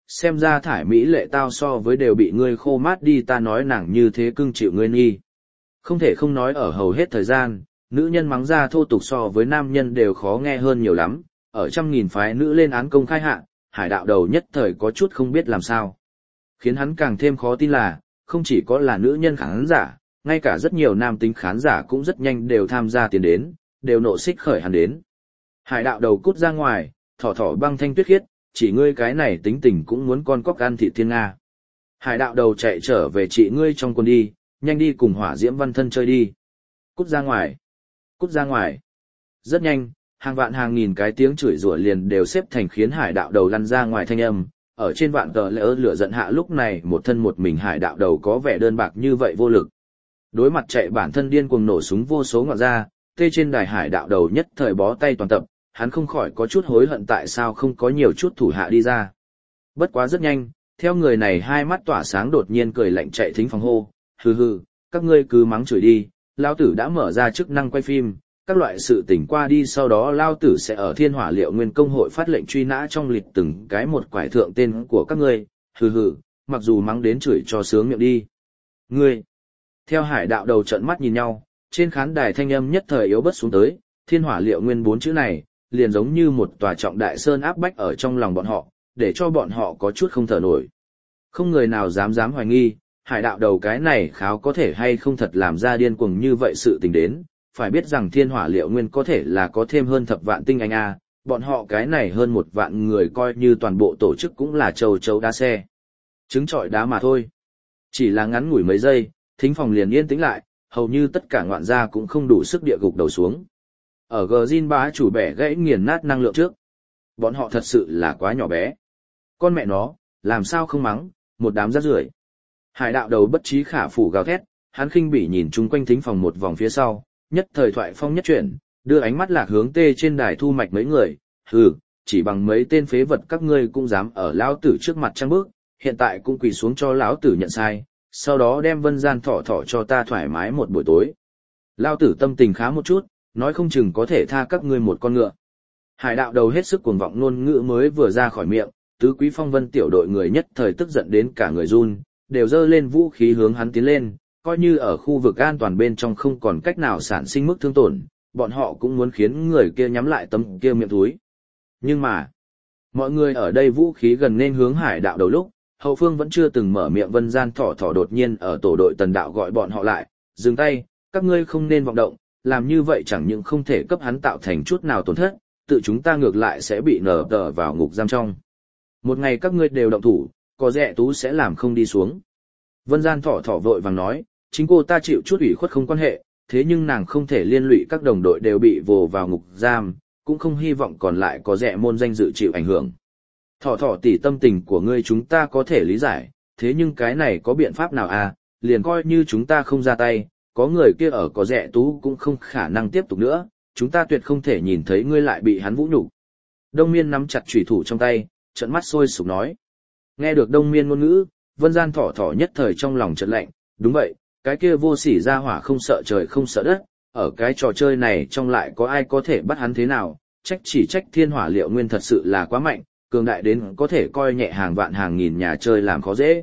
xem ra thải mỹ lệ tao so với đều bị ngươi khô mát đi, ta nói nàng như thế cưng chịu ngươi nghi. Không thể không nói ở hầu hết thời gian, nữ nhân mắng ra thô tục so với nam nhân đều khó nghe hơn nhiều lắm, ở trăm nghìn phái nữ lên án công khai hạ, Hải đạo đầu nhất thời có chút không biết làm sao. Khiến hắn càng thêm khó tin là, không chỉ có là nữ nhân khán giả, ngay cả rất nhiều nam tính khán giả cũng rất nhanh đều tham gia tiền đến, đều nộ xích khởi hắn đến. Hải đạo đầu cút ra ngoài, thỏ thỏ băng thanh tuyết khiết, chỉ ngươi cái này tính tình cũng muốn con cóc ăn thịt thiên Nga. Hải đạo đầu chạy trở về chị ngươi trong quần đi, nhanh đi cùng hỏa diễm văn thân chơi đi. Cút ra ngoài. Cút ra ngoài. Rất nhanh, hàng vạn hàng nghìn cái tiếng chửi rủa liền đều xếp thành khiến hải đạo đầu lăn ra ngoài thanh âm. Ở trên vạn tờ lửa giận hạ lúc này một thân một mình hải đạo đầu có vẻ đơn bạc như vậy vô lực. Đối mặt chạy bản thân điên cuồng nổ súng vô số ngọn ra, tê trên đài hải đạo đầu nhất thời bó tay toàn tập, hắn không khỏi có chút hối hận tại sao không có nhiều chút thủ hạ đi ra. Bất quá rất nhanh, theo người này hai mắt tỏa sáng đột nhiên cười lạnh chạy thính phòng hô, hừ hừ, các ngươi cứ mắng chửi đi, lao tử đã mở ra chức năng quay phim, các loại sự tỉnh qua đi sau đó lao tử sẽ ở Thiên Hỏa Liệu Nguyên Công hội phát lệnh truy nã trong lịch từng cái một quải thượng tên của các ngươi, hừ hừ, mặc dù mắng đến chửi cho sướng miệng đi. Ngươi! Theo hải đạo đầu trợn mắt nhìn nhau, trên khán đài thanh âm nhất thời yếu bớt xuống tới, Thiên Hỏa Liệu Nguyên 4 chữ này, liền giống như một tòa trọng đại sơn áp bách ở trong lòng bọn họ, để cho bọn họ có chút không thở nổi. Không người nào dám hoài nghi, hải đạo đầu cái này kháo có thể hay không thật làm ra điên cuồng như vậy sự tình đến, phải biết rằng Thiên Hỏa Liệu Nguyên có thể là có thêm hơn thập vạn tinh anh a, bọn họ cái này hơn một vạn người coi như toàn bộ tổ chức cũng là châu đá xe. Trứng trọi đá mà thôi. Chỉ là ngắn ngủi mấy giây, thính phòng liền yên tĩnh lại, hầu như tất cả ngoạn gia cũng không đủ sức địa gục đầu xuống. Ở Gjin bá chủ bẻ gãy nghiền nát năng lượng trước. Bọn họ thật sự là quá nhỏ bé. Con mẹ nó, làm sao không mắng, một đám rác rưởi. Hải đạo đầu bất trí khả phủ gào thét, hắn khinh bỉ nhìn chung quanh thính phòng một vòng phía sau, nhất thời thoại phong nhất chuyển, đưa ánh mắt lạc hướng tê trên đài thu mạch mấy người, hừ, chỉ bằng mấy tên phế vật các ngươi cũng dám ở lão tử trước mặt trăng bước, hiện tại cũng quỳ xuống cho lão tử nhận sai, sau đó đem Vân Gian thỏ thỏ cho ta thoải mái một buổi tối. Lão tử tâm tình khá một chút, nói không chừng có thể tha các ngươi một con ngựa. Hải đạo đầu hết sức cuồng vọng ngôn ngữ mới vừa ra khỏi miệng, tứ quý phong vân tiểu đội người nhất thời tức giận đến cả người run, đều giơ lên vũ khí hướng hắn tiến lên, coi như ở khu vực an toàn bên trong không còn cách nào sản sinh mức thương tổn, bọn họ cũng muốn khiến người kia nhắm lại tấm kia miệng túi. Nhưng mà, mọi người ở đây vũ khí gần nên hướng hải đạo đầu lúc, hậu phương vẫn chưa từng mở miệng Vân Gian thỏ thỏ đột nhiên ở tổ đội tần đạo gọi bọn họ lại, dừng tay, các ngươi không nên vọng động, làm như vậy chẳng những không thể cấp hắn tạo thành chút nào tổn thất, tự chúng ta ngược lại sẽ bị nở tờ vào ngục giam trong. Một ngày các ngươi đều động thủ, có rẻ tú sẽ làm không đi xuống. Vân Gian thỏ thỏ vội vàng nói, chính cô ta chịu chút ủy khuất không quan hệ, thế nhưng nàng không thể liên lụy các đồng đội đều bị vồ vào ngục giam, cũng không hy vọng còn lại có rẻ môn danh dự chịu ảnh hưởng. Thỏ thỏ tỉ tâm tình của ngươi chúng ta có thể lý giải, thế nhưng cái này có biện pháp nào à, liền coi như chúng ta không ra tay, có người kia ở có rẻ tú cũng không khả năng tiếp tục nữa, chúng ta tuyệt không thể nhìn thấy ngươi lại bị hắn vũ nhục. Đông Miên nắm chặt chủy thủ trong tay, trợn mắt sôi sục nói. Nghe được Đông Miên ngôn ngữ, Vân Gian thỏ thỏ nhất thời trong lòng chợt lạnh, đúng vậy, cái kia vô sỉ ra hỏa không sợ trời không sợ đất, ở cái trò chơi này trong lại có ai có thể bắt hắn thế nào, chỉ trách Thiên Hỏa Liệu Nguyên thật sự là quá mạnh, cường đại đến có thể coi nhẹ hàng vạn hàng nghìn nhà chơi làm khó dễ.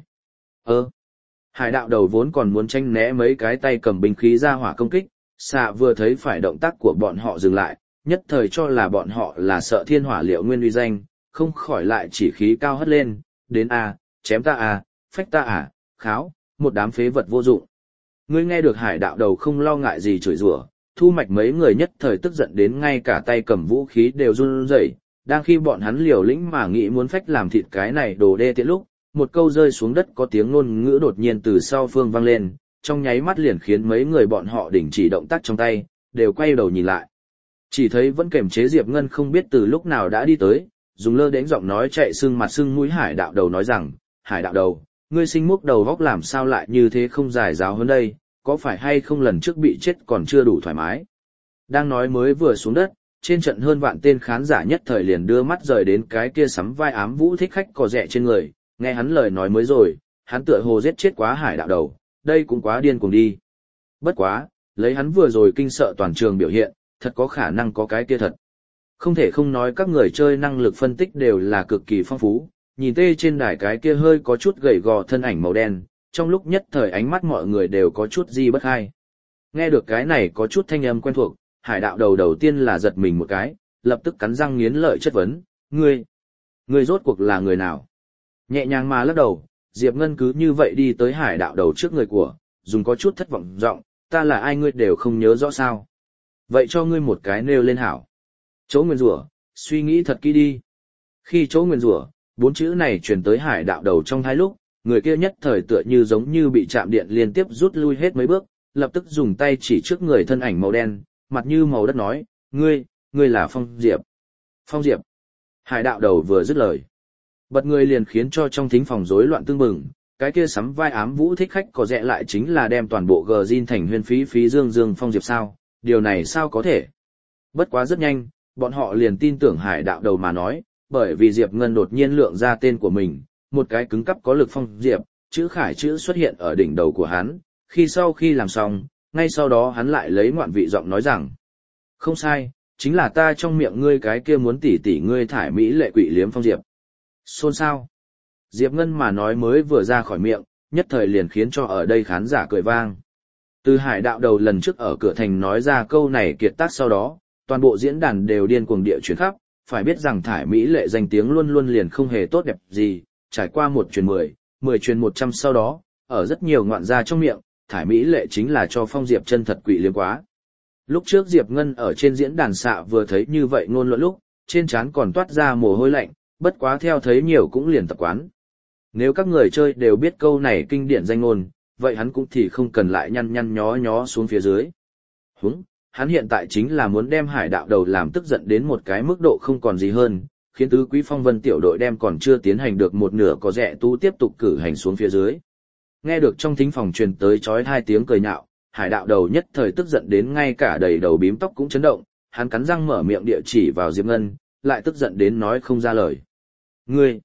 Hải đạo đầu vốn còn muốn tranh né mấy cái tay cầm binh khí ra hỏa công kích, xạ vừa thấy phải động tác của bọn họ dừng lại, nhất thời cho là bọn họ là sợ Thiên Hỏa Liệu Nguyên uy danh, không khỏi lại chỉ khí cao hất lên, đến chém ta phách ta kháo, một đám phế vật vô dụng. Ngươi nghe được hải đạo đầu không lo ngại gì chửi rủa, thu mạch mấy người nhất thời tức giận đến ngay cả tay cầm vũ khí đều run rẩy, đang khi bọn hắn liều lĩnh mà nghĩ muốn phách làm thịt cái này đồ đê tiện lúc, một câu rơi xuống đất có tiếng ngôn ngữ đột nhiên từ sau phương vang lên, trong nháy mắt liền khiến mấy người bọn họ đình chỉ động tác trong tay, đều quay đầu nhìn lại. Chỉ thấy vẫn kềm chế Diệp Ngân không biết từ lúc nào đã đi tới, dùng lơ đến giọng nói chạy sưng mặt sưng mũi hải đạo đầu nói rằng, hải đạo đầu, ngươi sinh múc đầu góc làm sao lại như thế không dài giáo hơn đây, có phải hay không lần trước bị chết còn chưa đủ thoải mái. Đang nói mới vừa xuống đất, trên trận hơn vạn tên khán giả nhất thời liền đưa mắt rời đến cái kia sắm vai ám vũ thích khách cò rẻ trên người, nghe hắn lời nói mới rồi, hắn tựa hồ giết chết quá hải đạo đầu, đây cũng quá điên cuồng đi. Bất quá, lấy hắn vừa rồi kinh sợ toàn trường biểu hiện, thật có khả năng có cái kia thật. Không thể không nói các người chơi năng lực phân tích đều là cực kỳ phong phú, nhìn tê trên đài cái kia hơi có chút gầy gò thân ảnh màu đen, trong lúc nhất thời ánh mắt mọi người đều có chút gì bất hai. Nghe được cái này có chút thanh âm quen thuộc, hải đạo đầu tiên là giật mình một cái, lập tức cắn răng nghiến lợi chất vấn, ngươi rốt cuộc là người nào? Nhẹ nhàng mà lắc đầu, Diệp Ngân cứ như vậy đi tới hải đạo đầu trước người của, dùng có chút thất vọng giọng, ta là ai ngươi đều không nhớ rõ sao. Vậy cho ngươi một cái nêu lên hảo. Chỗ nguyên rủa, suy nghĩ thật kỹ đi. Khi chỗ nguyên rủa, 4 chữ này truyền tới hải đạo đầu trong hai lúc, người kia nhất thời tựa như giống như bị chạm điện liên tiếp rút lui hết mấy bước, lập tức dùng tay chỉ trước người thân ảnh màu đen, mặt như màu đất nói, ngươi là Phong Diệp. Phong Diệp. Hải đạo đầu vừa dứt lời. Bật người liền khiến cho trong thính phòng rối loạn tương bừng, cái kia sắm vai ám vũ thích khách có rẽ lại chính là đem toàn bộ gờ zin thành huyên phí dương Phong Diệp sao, điều này sao có thể. Bất quá rất nhanh, bọn họ liền tin tưởng hải đạo đầu mà nói, bởi vì Diệp Ngân đột nhiên lượng ra tên của mình, một cái cứng cắp có lực Phong Diệp, chữ khải chữ xuất hiện ở đỉnh đầu của hắn, sau khi làm xong, ngay sau đó hắn lại lấy ngoạn vị giọng nói rằng, không sai, chính là ta trong miệng ngươi cái kia muốn tỉ ngươi thải mỹ lệ quỷ liếm Phong Diệp. Xôn xao. Diệp Ngân mà nói mới vừa ra khỏi miệng, nhất thời liền khiến cho ở đây khán giả cười vang. Từ hải đạo đầu lần trước ở cửa thành nói ra câu này kiệt tác sau đó, toàn bộ diễn đàn đều điên cuồng địa chuyển khắp, phải biết rằng thải mỹ lệ danh tiếng luôn luôn liền không hề tốt đẹp gì, trải qua 1 truyền 10, 10 truyền 100 sau đó, ở rất nhiều ngoạn gia trong miệng, thải mỹ lệ chính là cho Phong Diệp chân thật quỷ liếm quá. Lúc trước Diệp Ngân ở trên diễn đàn xạ vừa thấy như vậy ngôn luận lúc, trên trán còn toát ra mồ hôi lạnh, bất quá theo thấy nhiều cũng liền tập quán. Nếu các người chơi đều biết câu này kinh điển danh ngôn, vậy hắn cũng thì không cần lại nhăn nhó xuống phía dưới. Hắn hiện tại chính là muốn đem hải đạo đầu làm tức giận đến một cái mức độ không còn gì hơn, khiến tứ quý phong vân tiểu đội đem còn chưa tiến hành được một nửa có rẻ tu tiếp tục cử hành xuống phía dưới. Nghe được trong thính phòng truyền tới chói 2 tiếng cười nhạo, hải đạo đầu nhất thời tức giận đến ngay cả đầy đầu bím tóc cũng chấn động, hắn cắn răng mở miệng địa chỉ vào Diệp Ngân, lại tức giận đến nói không ra lời. Ngươi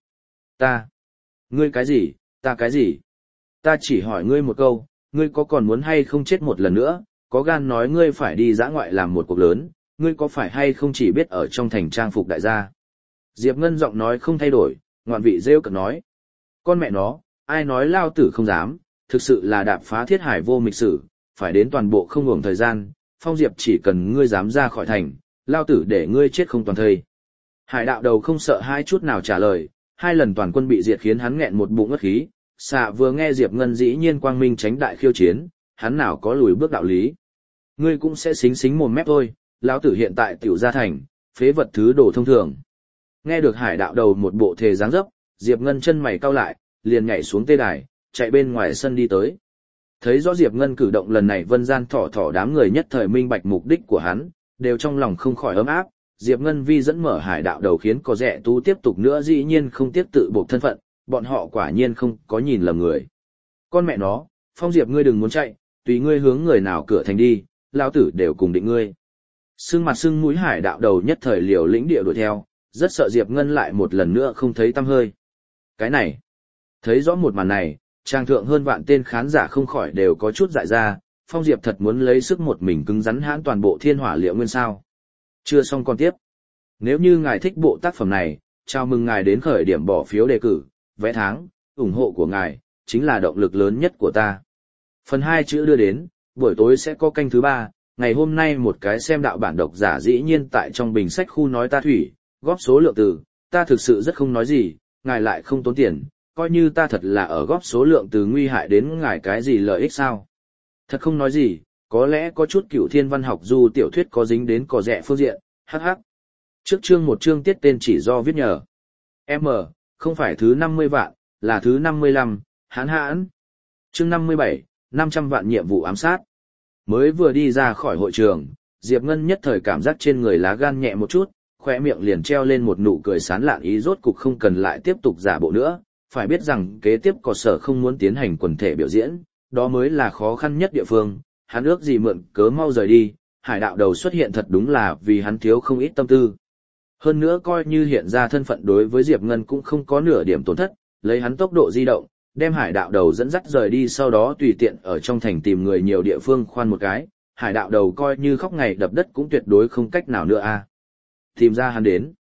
cái gì, ta cái gì? Ta chỉ hỏi ngươi một câu, ngươi có còn muốn hay không chết một lần nữa, có gan nói ngươi phải đi dã ngoại làm một cuộc lớn, ngươi có phải hay không chỉ biết ở trong thành trang phục đại gia? Diệp Ngân giọng nói không thay đổi, ngoạn vị rêu cợt nói. Con mẹ nó, ai nói lao tử không dám, thực sự là đạp phá thiết hải vô mịch sử, phải đến toàn bộ không ngủng thời gian, Phong Diệp chỉ cần ngươi dám ra khỏi thành, lao tử để ngươi chết không toàn thây. Hải đạo đầu không sợ hai chút nào trả lời, 2 lần toàn quân bị diệt khiến hắn nghẹn một bụng ngất khí, xạ vừa nghe Diệp Ngân dĩ nhiên quang minh tránh đại khiêu chiến, hắn nào có lùi bước đạo lý. Ngươi cũng sẽ xính mồm mép thôi, lão tử hiện tại tiểu gia thành, phế vật thứ đồ thông thường. Nghe được hải đạo đầu một bộ thề dáng dấp, Diệp Ngân chân mày cau lại, liền nhảy xuống tê đài, chạy bên ngoài sân đi tới. Thấy rõ Diệp Ngân cử động lần này vân gian thỏ đám người nhất thời minh bạch mục đích của hắn, đều trong lòng không khỏi ấm áp. Diệp Ngân vi dẫn mở hải đạo đầu khiến có rẻ tu tiếp tục nữa dĩ nhiên không tiếc tự buộc thân phận, bọn họ quả nhiên không có nhìn lầm người. Con mẹ nó, Phong Diệp ngươi đừng muốn chạy, tùy ngươi hướng người nào cửa thành đi, lao tử đều cùng định ngươi. Sưng mặt sưng mũi hải đạo đầu nhất thời liều lĩnh địa đuổi theo, rất sợ Diệp Ngân lại một lần nữa không thấy tăm hơi. Cái này, thấy rõ một màn này, trang thượng hơn vạn tên khán giả không khỏi đều có chút dại ra, Phong Diệp thật muốn lấy sức một mình cứng rắn hãn toàn bộ thiên hỏa liệu nguyên sao. Chưa xong còn tiếp. Nếu như ngài thích bộ tác phẩm này, chào mừng ngài đến khởi điểm bỏ phiếu đề cử, vé tháng, ủng hộ của ngài, chính là động lực lớn nhất của ta. Phần 2 chữ đưa đến, buổi tối sẽ có canh thứ 3, ngày hôm nay một cái xem đạo bản độc giả dĩ nhiên tại trong bình sách khu nói ta thủy, góp số lượng từ, ta thực sự rất không nói gì, ngài lại không tốn tiền, coi như ta thật là ở góp số lượng từ nguy hại đến ngài cái gì lợi ích sao. Thật không nói gì, có lẽ có chút cửu thiên văn học du tiểu thuyết có dính đến cò rẻ phương diện, hắc. Trước chương một chương tiết tên chỉ do viết nhờ. M, không phải thứ 50 vạn, là thứ 55, hãn. Chương 57, 500 vạn nhiệm vụ ám sát. Mới vừa đi ra khỏi hội trường, Diệp Ngân nhất thời cảm giác trên người lá gan nhẹ một chút, khóe miệng liền treo lên một nụ cười sán lạn ý rốt cục không cần lại tiếp tục giả bộ nữa, phải biết rằng kế tiếp có sở không muốn tiến hành quần thể biểu diễn, đó mới là khó khăn nhất địa phương, hắn ước gì mượn cớ mau rời đi, hải đạo đầu xuất hiện thật đúng là vì hắn thiếu không ít tâm tư. Hơn nữa coi như hiện ra thân phận đối với Diệp Ngân cũng không có nửa điểm tổn thất, lấy hắn tốc độ di động, đem hải đạo đầu dẫn dắt rời đi sau đó tùy tiện ở trong thành tìm người nhiều địa phương khoan một cái, hải đạo đầu coi như khóc ngày đập đất cũng tuyệt đối không cách nào nữa a. Tìm ra hắn đến.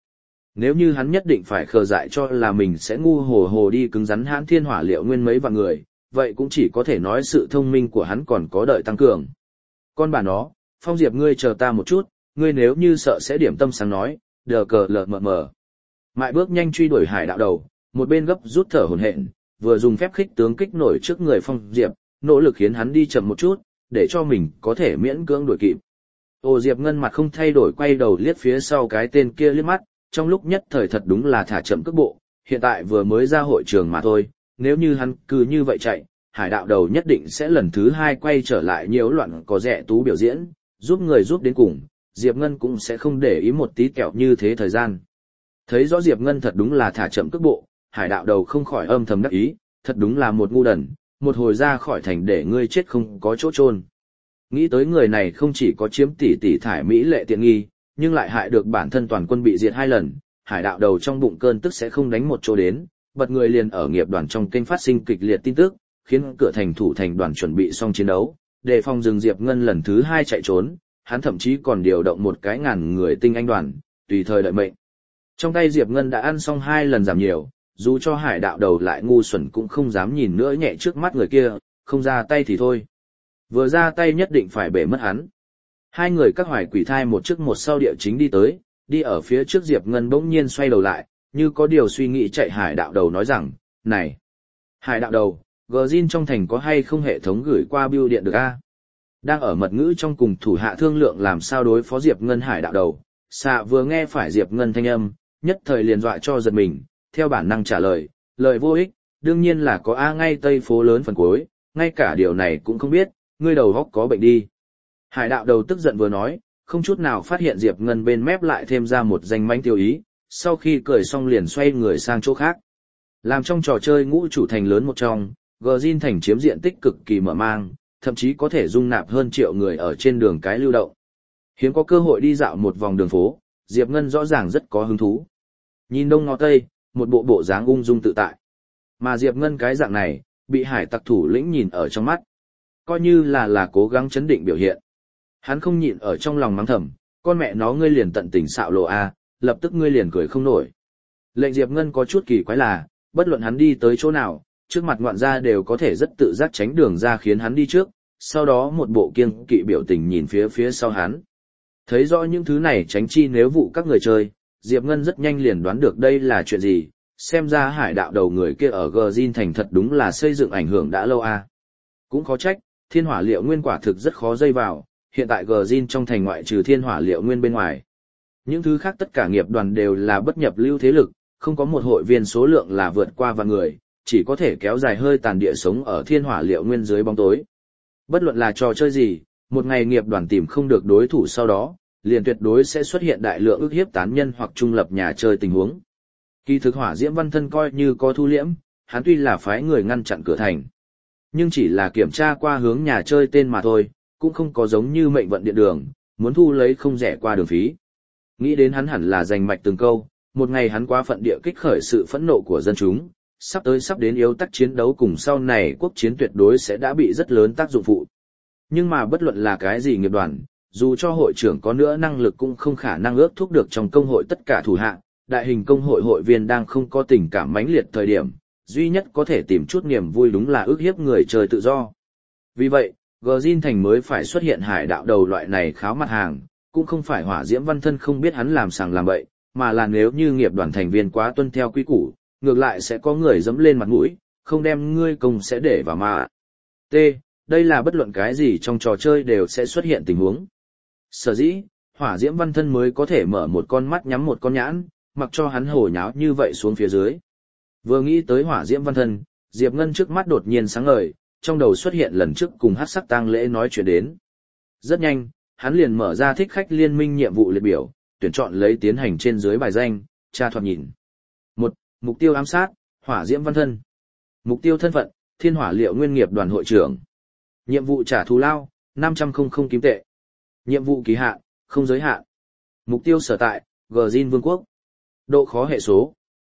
Nếu như hắn nhất định phải khờ dại cho là mình sẽ ngu hồ hồ đi cứng rắn hãn thiên hỏa liệu nguyên mấy vạn người, vậy cũng chỉ có thể nói sự thông minh của hắn còn có đợi tăng cường. Con bà nó, Phong Diệp ngươi chờ ta một chút, ngươi nếu như sợ sẽ điểm tâm sáng nói, đờ cờ lờ mờ mờ. Mại bước nhanh truy đuổi Hải Đạo Đầu, một bên gấp rút thở hổn hển, vừa dùng phép khích tướng kích nổi trước người Phong Diệp, nỗ lực khiến hắn đi chậm một chút, để cho mình có thể miễn cưỡng đuổi kịp. Ô Diệp Ngân mặt không thay đổi quay đầu liếc phía sau cái tên kia liếc mắt, trong lúc nhất thời thật đúng là thả chậm cước bộ, hiện tại vừa mới ra hội trường mà thôi, nếu như hắn cứ như vậy chạy, Hải Đạo Đầu nhất định sẽ lần thứ hai quay trở lại nhiễu loạn có rẻ tú biểu diễn, giúp người giúp đến cùng, Diệp Ngân cũng sẽ không để ý một tí kẹo như thế thời gian. Thấy rõ Diệp Ngân thật đúng là thả chậm cước bộ, Hải Đạo Đầu không khỏi âm thầm đắc ý, thật đúng là một ngu đần, một hồi ra khỏi thành để ngươi chết không có chỗ chôn. Nghĩ tới người này không chỉ có chiếm tỷ thải mỹ lệ tiện nghi, nhưng lại hại được bản thân toàn quân bị diệt 2 lần, Hải Đạo Đầu trong bụng cơn tức sẽ không đánh một chỗ đến, bật người liền ở nghiệp đoàn trong kênh phát sinh kịch liệt tin tức, khiến cửa thành thủ thành đoàn chuẩn bị xong chiến đấu, đề phòng dừng Diệp Ngân lần thứ 2 chạy trốn, hắn thậm chí còn điều động một cái ngàn người tinh anh đoàn, tùy thời đợi mệnh. Trong tay Diệp Ngân đã ăn xong 2 lần giảm nhiều, dù cho Hải Đạo Đầu lại ngu xuẩn cũng không dám nhìn nữa nhẹ trước mắt người kia, không ra tay thì thôi. Vừa ra tay nhất định phải bể mất hắn. 2 người các hoài quỷ thai một trước một sau địa chính đi tới, đi ở phía trước Diệp Ngân bỗng nhiên xoay đầu lại, như có điều suy nghĩ chạy Hải Đạo Đầu nói rằng, này, Hải Đạo Đầu, Gjin trong thành có hay không hệ thống gửi qua bưu điện được a? Đang ở mật ngữ trong cùng thủ hạ thương lượng làm sao đối phó Diệp Ngân. Hải Đạo Đầu, xạ vừa nghe phải Diệp Ngân thanh âm, nhất thời liền dọa cho giật mình, theo bản năng trả lời, lời vô ích, đương nhiên là có A ngay tây phố lớn phần cuối, ngay cả điều này cũng không biết, ngươi đầu góc có bệnh đi. Hải Đạo Đầu tức giận vừa nói, không chút nào phát hiện Diệp Ngân bên mép lại thêm ra một danh manh tiêu ý, sau khi cười xong liền xoay người sang chỗ khác. Làm trong trò chơi ngũ chủ thành lớn một trong, Gjin thành chiếm diện tích cực kỳ mở mang, thậm chí có thể dung nạp hơn 1 triệu người ở trên đường cái lưu động. Hiếm có cơ hội đi dạo một vòng đường phố, Diệp Ngân rõ ràng rất có hứng thú. Nhìn đông ngó tây, một bộ dáng ung dung tự tại. Mà Diệp Ngân cái dạng này, bị hải tặc thủ lĩnh nhìn ở trong mắt. Coi như là cố gắng chấn định biểu hiện. Hắn không nhịn ở trong lòng mắng thầm, con mẹ nó ngươi liền tận tình xạo lộ a, lập tức ngươi liền cười không nổi. Lệnh Diệp Ngân có chút kỳ quái là, bất luận hắn đi tới chỗ nào, trước mặt ngoạn gia đều có thể rất tự giác tránh đường ra khiến hắn đi trước, sau đó một bộ kiêng kỵ biểu tình nhìn phía sau hắn. Thấy rõ những thứ này tránh chi nếu vụ các người chơi, Diệp Ngân rất nhanh liền đoán được đây là chuyện gì, xem ra Hải Đạo Đầu người kia ở Gjin thành thật đúng là xây dựng ảnh hưởng đã lâu a. Cũng khó trách, thiên hỏa liệu nguyên quả thực rất khó dây vào, hiện tại Gjin trong thành ngoại trừ thiên hỏa liệu nguyên bên ngoài. Những thứ khác tất cả nghiệp đoàn đều là bất nhập lưu thế lực, không có một hội viên số lượng là vượt qua vạn người, chỉ có thể kéo dài hơi tàn địa sống ở thiên hỏa liệu nguyên dưới bóng tối. Bất luận là trò chơi gì, một ngày nghiệp đoàn tìm không được đối thủ sau đó, liền tuyệt đối sẽ xuất hiện đại lượng ức hiếp tán nhân hoặc trung lập nhà chơi tình huống. Kỳ thực Hỏa Diễm Văn Thân coi như có thu liễm, hắn tuy là phái người ngăn chặn cửa thành, nhưng chỉ là kiểm tra qua hướng nhà chơi tên mà thôi, cũng không có giống như mệnh vận điện đường, muốn thu lấy không rẻ qua đường phí. Nghĩ đến hắn hẳn là giành mạch từng câu, một ngày hắn quá phận địa kích khởi sự phẫn nộ của dân chúng, sắp đến yếu tắc chiến đấu cùng sau này quốc chiến tuyệt đối sẽ đã bị rất lớn tác dụng phụ. Nhưng mà bất luận là cái gì nghiệp đoàn, dù cho hội trưởng có nữa năng lực cũng không khả năng ước thúc được trong công hội tất cả thủ hạ, đại hình công hội hội viên đang không có tình cảm mãnh liệt thời điểm, duy nhất có thể tìm chút niềm vui đúng là ước hiếp người chơi tự do. Vì vậy, Gjin thành mới phải xuất hiện Hải Đạo Đầu loại này kháo mặt hàng, cũng không phải Hỏa Diễm Văn Thân không biết hắn làm sàng làm bậy, mà là nếu như nghiệp đoàn thành viên quá tuân theo quy củ, ngược lại sẽ có người dẫm lên mặt mũi, không đem ngươi công sẽ để vào mà. T. Đây là bất luận cái gì trong trò chơi đều sẽ xuất hiện tình huống. Sở dĩ, Hỏa Diễm Văn Thân mới có thể mở một con mắt nhắm một con nhãn, mặc cho hắn hồ nháo như vậy xuống phía dưới. Vừa nghĩ tới Hỏa Diễm Văn Thân, Diệp Ngân trước mắt đột nhiên sáng ngời, trong đầu xuất hiện lần trước cùng Hắc Sắc tang lễ nói chuyện đến. Rất nhanh, hắn liền mở ra thích khách liên minh nhiệm vụ liệt biểu, tuyển chọn lấy tiến hành trên dưới bài danh, tra thoạt nhìn. 1. Mục tiêu ám sát, Hỏa Diễm Văn Thân. Mục tiêu thân phận, Thiên Hỏa Liệu Nguyên nghiệp đoàn hội trưởng. Nhiệm vụ trả thù lao, 500.000 kim tệ. Nhiệm vụ kỳ hạn, không giới hạn. Mục tiêu sở tại, Gjin Vương quốc. Độ khó hệ số.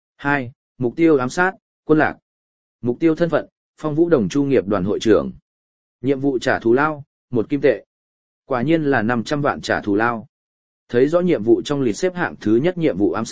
2. Mục tiêu ám sát, Quân Lạc. Mục tiêu thân phận, Phong Vũ Đồng Chu nghiệp đoàn hội trưởng. Nhiệm vụ trả thù lao, 1 kim tệ. Quả nhiên là 500 vạn trả thù lao. Thấy rõ nhiệm vụ trong lịch xếp hạng thứ nhất nhiệm vụ ám sát,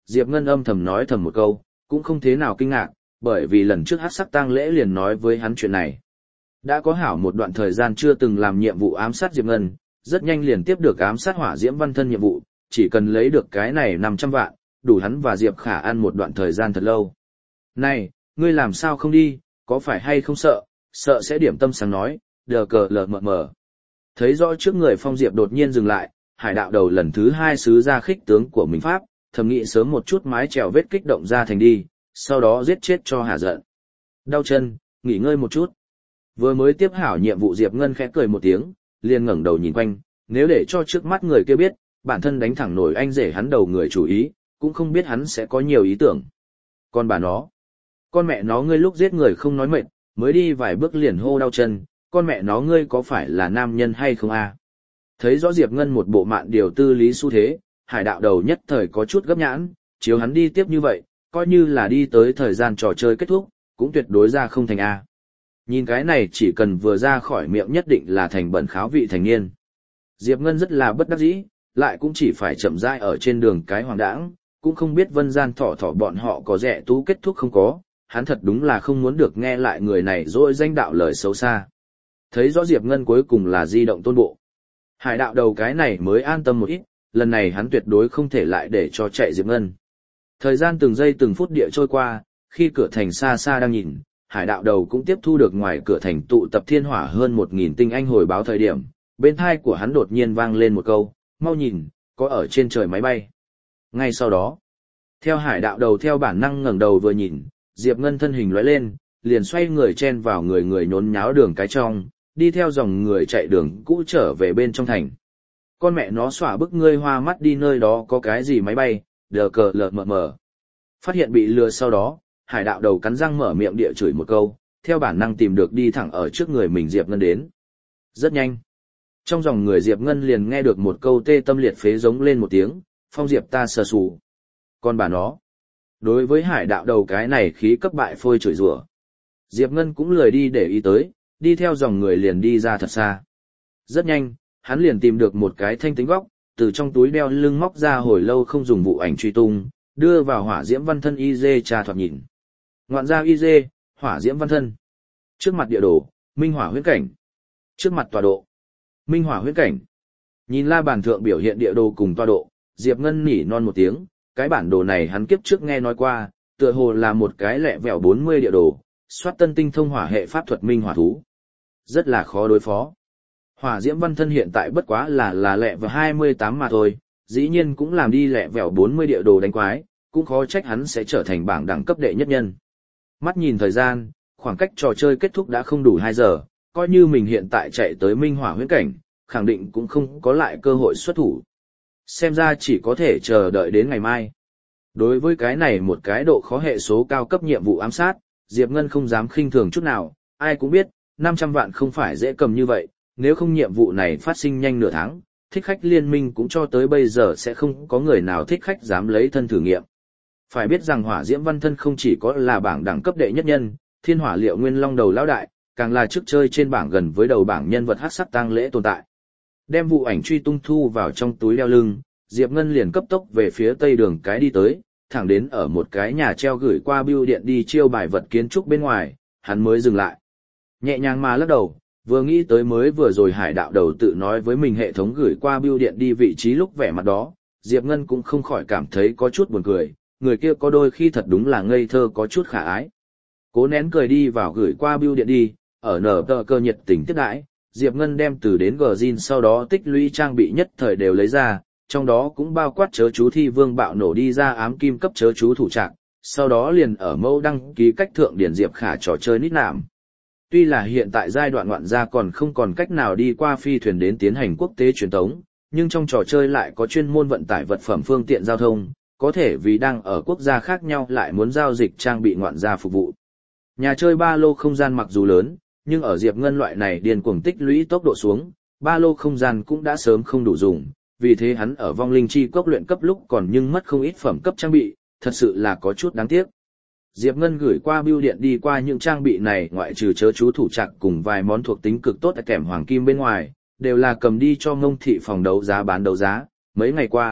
Diệp Ngân âm thầm nói thầm một câu, cũng không thế nào kinh ngạc, bởi vì lần trước hắc sắc tang lễ liền nói với hắn chuyện này. Đã có hảo một đoạn thời gian chưa từng làm nhiệm vụ ám sát Diệp Ngân, rất nhanh liền tiếp được ám sát Hỏa Diễm Văn Thân nhiệm vụ, chỉ cần lấy được cái này 500 vạn, đủ hắn và Diệp Khả ăn một đoạn thời gian thật lâu. Này, ngươi làm sao không đi, có phải hay không sợ, sợ sẽ điểm tâm sáng nói, đờ cờ lờ mờ mờ. Thấy rõ trước người Phong Diệp đột nhiên dừng lại, Hải Đạo Đầu lần thứ 2 sứ ra khích tướng của mình pháp, thầm nghĩ sớm một chút mái chèo vết kích động ra thành đi, sau đó giết chết cho hả giận. Đau chân, nghỉ ngơi một chút. Vừa mới tiếp hảo nhiệm vụ Diệp Ngân khẽ cười một tiếng, liền ngẩng đầu nhìn quanh, nếu để cho trước mắt người kia biết, bản thân đánh thẳng nổi anh rể hắn đầu người chủ ý, cũng không biết hắn sẽ có nhiều ý tưởng. Con bà nó, con mẹ nó ngươi lúc giết người không nói mệt, mới đi vài bước liền hô đau chân, con mẹ nó ngươi có phải là nam nhân hay không a? Thấy rõ Diệp Ngân một bộ mạn điều tư lý xu thế, Hải Đạo Đầu nhất thời có chút gấp nhãn, chiếu hắn đi tiếp như vậy, coi như là đi tới thời gian trò chơi kết thúc, cũng tuyệt đối ra không thành a. Nhìn cái này chỉ cần vừa ra khỏi miệng nhất định là thành bẩn kháo vị thành niên. Diệp Ngân rất là bất đắc dĩ, lại cũng chỉ phải chậm rãi ở trên đường cái hoàng đãng, cũng không biết Vân Gian Thỏ Thỏ bọn họ có rẻ tú kết thúc không có, hắn thật đúng là không muốn được nghe lại người này dỗi danh đạo lời xấu xa. Thấy rõ Diệp Ngân cuối cùng là di động tôn bộ. Hải Đạo Đầu cái này mới an tâm một ít, lần này hắn tuyệt đối không thể lại để cho chạy Diệp Ngân. Thời gian từng giây từng phút địa trôi qua, khi cửa thành xa xa đang nhìn, Hải Đạo Đầu cũng tiếp thu được ngoài cửa thành tụ tập thiên hỏa hơn 1000 tinh anh hồi báo thời điểm, bên tai của hắn đột nhiên vang lên một câu, mau nhìn, có ở trên trời máy bay. Ngay sau đó, theo Hải Đạo Đầu theo bản năng ngẩng đầu vừa nhìn, Diệp Ngân thân hình lóe lên, liền xoay người chen vào người nhốn nháo đường cái trong, đi theo dòng người chạy đường cũ trở về bên trong thành. Con mẹ nó xỏa bức ngươi hoa mắt đi nơi đó có cái gì máy bay, đờ cờ lờ mờ mờ. Phát hiện bị lừa sau đó, Hải Đạo Đầu cắn răng mở miệng địa chửi một câu, theo bản năng tìm được đi thẳng ở trước người mình Diệp Ngân đến. Rất nhanh. Trong dòng người Diệp Ngân liền nghe được một câu tê tâm liệt phế giống lên một tiếng, Phong Diệp ta sờ sù. Con bà nó. Đối với Hải Đạo Đầu cái này khí cấp bại phôi chửi rủa, Diệp Ngân cũng lười đi để ý tới, đi theo dòng người liền đi ra thật xa. Rất nhanh, hắn liền tìm được một cái thanh tính góc, từ trong túi đeo lưng móc ra hồi lâu không dùng vụ ảnh truy tung, đưa vào Hỏa Diễm Văn Thân IZ trà thoạt nhìn. Ngoạn ra IZ, Hỏa Diễm Văn Thân. Trước mặt địa đồ, Minh Hỏa huyễn cảnh. Trước mặt tọa độ, Minh Hỏa huyễn cảnh. Nhìn la bàn thượng biểu hiện địa đồ cùng tọa độ, Diệp Ngân nỉ non một tiếng, cái bản đồ này hắn kiếp trước nghe nói qua, tựa hồ là một cái lẹ vẹo 40 địa đồ, soát tân tinh thông hỏa hệ pháp thuật minh hỏa thú. Rất là khó đối phó. Hỏa Diễm Văn Thân hiện tại bất quá là lẹ vẹo 28 mà thôi, dĩ nhiên cũng làm đi lẹ vẹo 40 địa đồ đánh quái, cũng khó trách hắn sẽ trở thành bảng đẳng cấp đệ nhất nhân. Mắt nhìn thời gian, khoảng cách trò chơi kết thúc đã không đủ 2 giờ, coi như mình hiện tại chạy tới minh hỏa huyễn cảnh, khẳng định cũng không có lại cơ hội xuất thủ. Xem ra chỉ có thể chờ đợi đến ngày mai. Đối với cái này một cái độ khó hệ số cao cấp nhiệm vụ ám sát, Diệp Ngân không dám khinh thường chút nào, ai cũng biết, 500 vạn không phải dễ cầm như vậy, nếu không nhiệm vụ này phát sinh nhanh nửa tháng, thích khách liên minh cũng cho tới bây giờ sẽ không có người nào thích khách dám lấy thân thử nghiệm. Phải biết rằng Hỏa Diễm Văn Thân không chỉ có là bảng đẳng cấp đệ nhất nhân, Thiên Hỏa Liệu Nguyên Long đầu lão đại, càng là trước chơi trên bảng gần với đầu bảng nhân vật hắc sắc tang lễ tồn tại. Đem vụ ảnh truy tung thu vào trong túi đeo lưng, Diệp Ngân liền cấp tốc về phía tây đường cái đi tới, thẳng đến ở một cái nhà treo gửi qua bưu điện đi chiêu bài vật kiến trúc bên ngoài, hắn mới dừng lại. Nhẹ nhàng mà lắc đầu, vừa nghĩ tới mới vừa rồi Hải Đạo Đầu tự nói với mình hệ thống gửi qua bưu điện đi vị trí lúc vẻ mặt đó, Diệp Ngân cũng không khỏi cảm thấy có chút buồn cười, người kia có đôi khi thật đúng là ngây thơ có chút khả ái. Cố nén cười đi vào gửi qua bưu điện đi, ở nở tờ cơ nhiệt tình tiếp đãi, Diệp Ngân đem từ đến Gjin sau đó tích lũy trang bị nhất thời đều lấy ra, trong đó cũng bao quát chớ chú thi vương bạo nổ đi ra ám kim cấp chớ chú thủ trạng, sau đó liền ở mẫu đăng ký cách thượng điển Diệp Khả trò chơi nít nạm. Tuy là hiện tại giai đoạn ngoạn gia còn không còn cách nào đi qua phi thuyền đến tiến hành quốc tế truyền tống, nhưng trong trò chơi lại có chuyên môn vận tải vật phẩm phương tiện giao thông, có thể vì đang ở quốc gia khác nhau lại muốn giao dịch trang bị ngoạn gia phục vụ. Nhà chơi ba lô không gian mặc dù lớn, nhưng ở Diệp Ngân loại này điên cuồng tích lũy tốc độ xuống, ba lô không gian cũng đã sớm không đủ dùng, vì thế hắn ở vong linh chi cốc luyện cấp lúc còn nhưng mất không ít phẩm cấp trang bị, thật sự là có chút đáng tiếc. Diệp Ngân gửi qua bưu điện đi qua những trang bị này ngoại trừ chớ chú thủ trạc cùng vài món thuộc tính cực tốt kèm hoàng kim bên ngoài, đều là cầm đi cho Ngông thị phòng đấu giá bán đấu giá. Mấy ngày qua,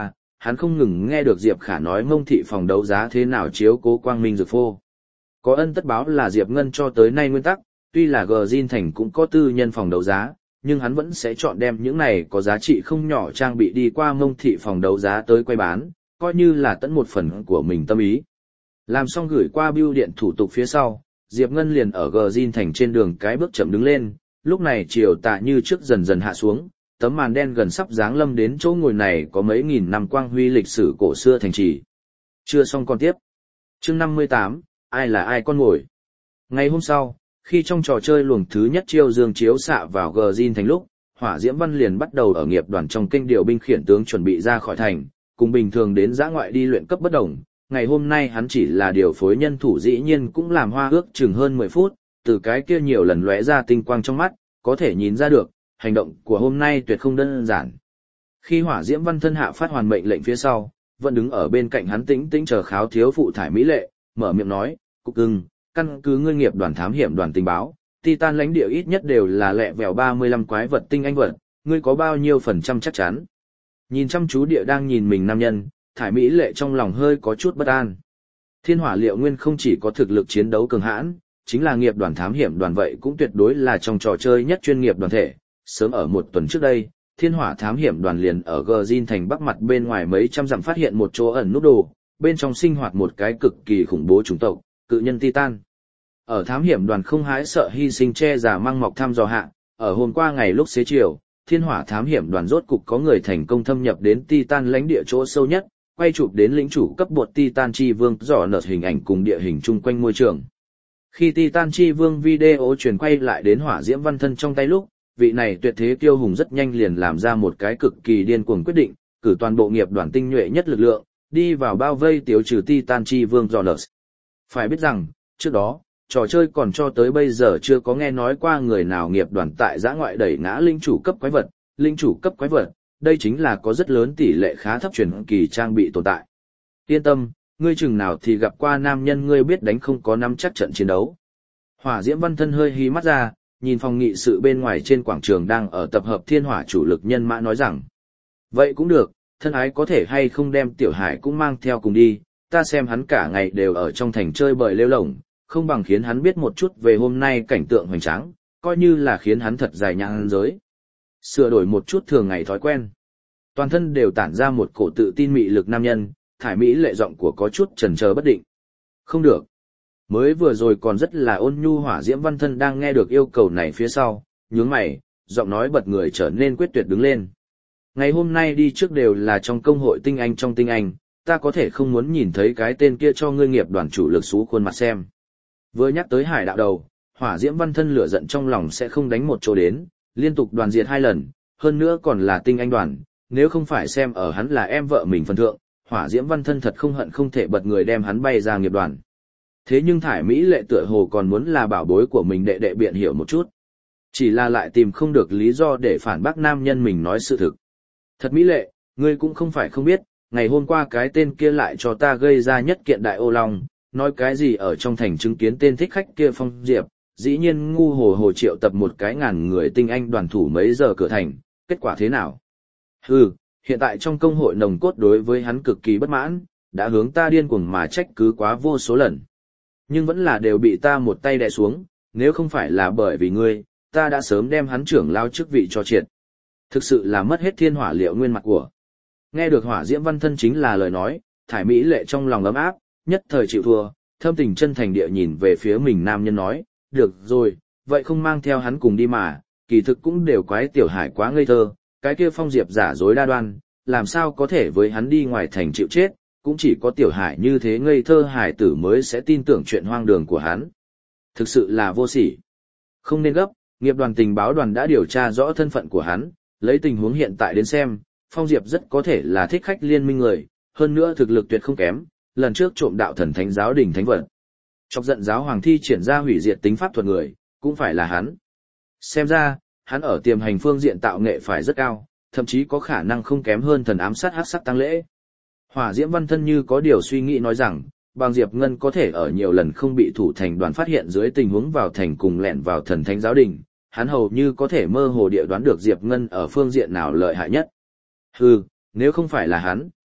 hắn không ngừng nghe được Diệp Khả nói Mông thị phòng đấu giá thế nào chiếu cố Quang Minh Dược Phô. Có ân tất báo là Diệp Ngân cho tới nay nguyên tắc, tuy là Gjin Thành cũng có tư nhân phòng đấu giá, nhưng hắn vẫn sẽ chọn đem những này có giá trị không nhỏ trang bị đi qua Mông thị phòng đấu giá tới quay bán, coi như là tận một phần của mình tâm ý. Làm xong gửi qua bưu điện thủ tục phía sau, Diệp Ngân liền ở Gjin Thành trên đường cái bước chậm đứng lên, lúc này chiều tà như trước dần dần hạ xuống, tấm màn đen gần sắp giáng lâm đến chỗ ngồi này có mấy nghìn năm quang huy lịch sử cổ xưa thành trì. Chưa xong còn tiếp. Chương 58, ai là ai con ngồi. Ngày hôm sau, khi trong trò chơi luồng thứ nhất chiêu dương chiếu xạ vào Gjin Thành lúc, Hỏa Diễm Văn liền bắt đầu ở nghiệp đoàn trong kênh điều binh khiển tướng chuẩn bị ra khỏi thành, cùng bình thường đến dã ngoại đi luyện cấp bất đồng. Ngày hôm nay hắn chỉ là điều phối nhân thủ dĩ nhiên cũng làm hoa ước chừng hơn 10 phút, từ cái kia nhiều lần lóe ra tinh quang trong mắt, có thể nhìn ra được, hành động của hôm nay tuyệt không đơn giản. Khi Hỏa Diễm Văn thân hạ phát hoàn mệnh lệnh phía sau, vẫn đứng ở bên cạnh hắn tĩnh tĩnh chờ kháo thiếu phụ thải mỹ lệ, mở miệng nói, Cục Cưng, căn cứ ngươi nghiệp đoàn thám hiểm đoàn tình báo, Titan lãnh địa ít nhất đều là lẹ vèo 35 quái vật tinh anh vật, ngươi có bao nhiêu phần trăm chắc chắn? Nhìn chăm chú địa đang nhìn mình nam nhân, thải mỹ lệ trong lòng hơi có chút bất an. Thiên Hỏa Liệu Nguyên không chỉ có thực lực chiến đấu cường hãn, chính là nghiệp đoàn thám hiểm đoàn vậy cũng tuyệt đối là trong trò chơi nhất chuyên nghiệp đoàn thể. Sớm ở một tuần trước đây, Thiên Hỏa thám hiểm đoàn liền ở Gjin Thành bắc mặt bên ngoài mấy trăm dặm phát hiện một chỗ ẩn nút đồ, bên trong sinh hoạt một cái cực kỳ khủng bố chủng tộc, cự nhân Titan. Ở thám hiểm đoàn không hái sợ hy sinh che giả mang mọc thăm dò hạ, ở hôm qua ngày lúc xế chiều, Thiên Hỏa thám hiểm đoàn rốt cục có người thành công thâm nhập đến Titan lãnh địa chỗ sâu nhất, quay chụp đến lĩnh chủ cấp bột Titan Chi Vương dò nợt hình ảnh cùng địa hình chung quanh môi trường. Khi Titan Chi Vương video truyền quay lại đến Hỏa Diễm Văn thân trong tay lúc, vị này tuyệt thế kiêu hùng rất nhanh liền làm ra một cái cực kỳ điên cuồng quyết định, cử toàn bộ nghiệp đoàn tinh nhuệ nhất lực lượng, đi vào bao vây tiêu trừ Titan Chi Vương dò nợt. Phải biết rằng, trước đó, trò chơi còn cho tới bây giờ chưa có nghe nói qua người nào nghiệp đoàn tại giã ngoại đẩy ngã linh chủ cấp quái vật, đây chính là có rất lớn tỷ lệ khá thấp truyền kỳ trang bị tồn tại. Yên tâm, ngươi chừng nào thì gặp qua nam nhân ngươi biết đánh không có nắm chắc trận chiến đấu. Hỏa Diễm Văn thân hơi hí mắt ra, nhìn phòng nghị sự bên ngoài trên quảng trường đang ở tập hợp thiên hỏa chủ lực nhân mã nói rằng. Vậy cũng được, thân ái có thể hay không đem Tiểu Hải cũng mang theo cùng đi, ta xem hắn cả ngày đều ở trong thành chơi bời lêu lổng, không bằng khiến hắn biết một chút về hôm nay cảnh tượng hoành tráng, coi như là khiến hắn thật dài nhãn giới. Sửa đổi một chút thường ngày thói quen. Toàn thân đều tản ra một cổ tự tin mị lực nam nhân, thải mỹ lệ giọng của có chút chần chờ bất định. Không được. Mới vừa rồi còn rất là ôn nhu Hỏa Diễm Văn thân đang nghe được yêu cầu này phía sau, nhướng mày, giọng nói bật người trở nên quyết tuyệt đứng lên. Ngày hôm nay đi trước đều là trong công hội tinh anh trong tinh anh, ta có thể không muốn nhìn thấy cái tên kia cho ngươi nghiệp đoàn chủ lực xú khuôn mặt xem. Vừa nhắc tới Hải đạo đầu, Hỏa Diễm Văn thân lửa giận trong lòng sẽ không đánh một chỗ đến, liên tục đoàn diệt 2 lần, hơn nữa còn là tinh anh đoàn, nếu không phải xem ở hắn là em vợ mình phần thượng, Hỏa Diễm Văn thân thật không hận không thể bật người đem hắn bay ra nghiệp đoàn. Thế nhưng thải mỹ lệ tựa hồ còn muốn là bảo bối của mình đệ đệ biện hiểu một chút. Chỉ là lại tìm không được lý do để phản bác nam nhân mình nói sự thực. Thật mỹ lệ, ngươi cũng không phải không biết, ngày hôm qua cái tên kia lại cho ta gây ra nhất kiện đại ô long, nói cái gì ở trong thành chứng kiến tên thích khách kia Phong Diệp, dĩ nhiên ngu hồ triệu tập một cái ngàn người tinh anh đoàn thủ mấy giờ cửa thành, kết quả thế nào? Hừ, hiện tại trong công hội nồng cốt đối với hắn cực kỳ bất mãn, đã hướng ta điên cuồng mà trách cứ quá vô số lần. Nhưng vẫn là đều bị ta một tay đè xuống, nếu không phải là bởi vì ngươi, ta đã sớm đem hắn trưởng lao chức vị cho triệt. Thực sự là mất hết thiên hỏa liệu nguyên mặt của. Nghe được Hỏa Diễm Văn thân chính là lời nói, thải mỹ lệ trong lòng ấm áp, nhất thời chịu thua, thâm tình chân thành địa nhìn về phía mình nam nhân nói, được rồi, vậy không mang theo hắn cùng đi mà, kỳ thực cũng đều quái Tiểu Hải quá ngây thơ, cái kia Phong Diệp giả dối đa đoan, làm sao có thể với hắn đi ngoài thành chịu chết, cũng chỉ có Tiểu Hải như thế ngây thơ hải tử mới sẽ tin tưởng chuyện hoang đường của hắn. Thực sự là vô sỉ. Không nên gấp, nghiệp đoàn tình báo đoàn đã điều tra rõ thân phận của hắn, lấy tình huống hiện tại đến xem, Phong Diệp rất có thể là thích khách liên minh người, hơn nữa thực lực tuyệt không kém, lần trước trộm đạo thần thánh giáo đình thánh vật. Chọc giận giáo hoàng thi triển ra hủy diệt tính pháp thuật người, cũng phải là hắn. Xem ra, hắn ở tiềm hành phương diện tạo nghệ phải rất cao, thậm chí có khả năng không kém hơn thần ám sát hắc sắc tăng lễ. Hỏa Diễm Văn thân như có điều suy nghĩ nói rằng, bằng Diệp Ngân có thể ở nhiều lần không bị thủ thành đoàn phát hiện dưới tình huống vào thành cùng lẻn vào thần thánh giáo đình, hắn hầu như có thể mơ hồ địa đoán được Diệp Ngân ở phương diện nào lợi hại nhất. Hừ, nếu không phải là hắn,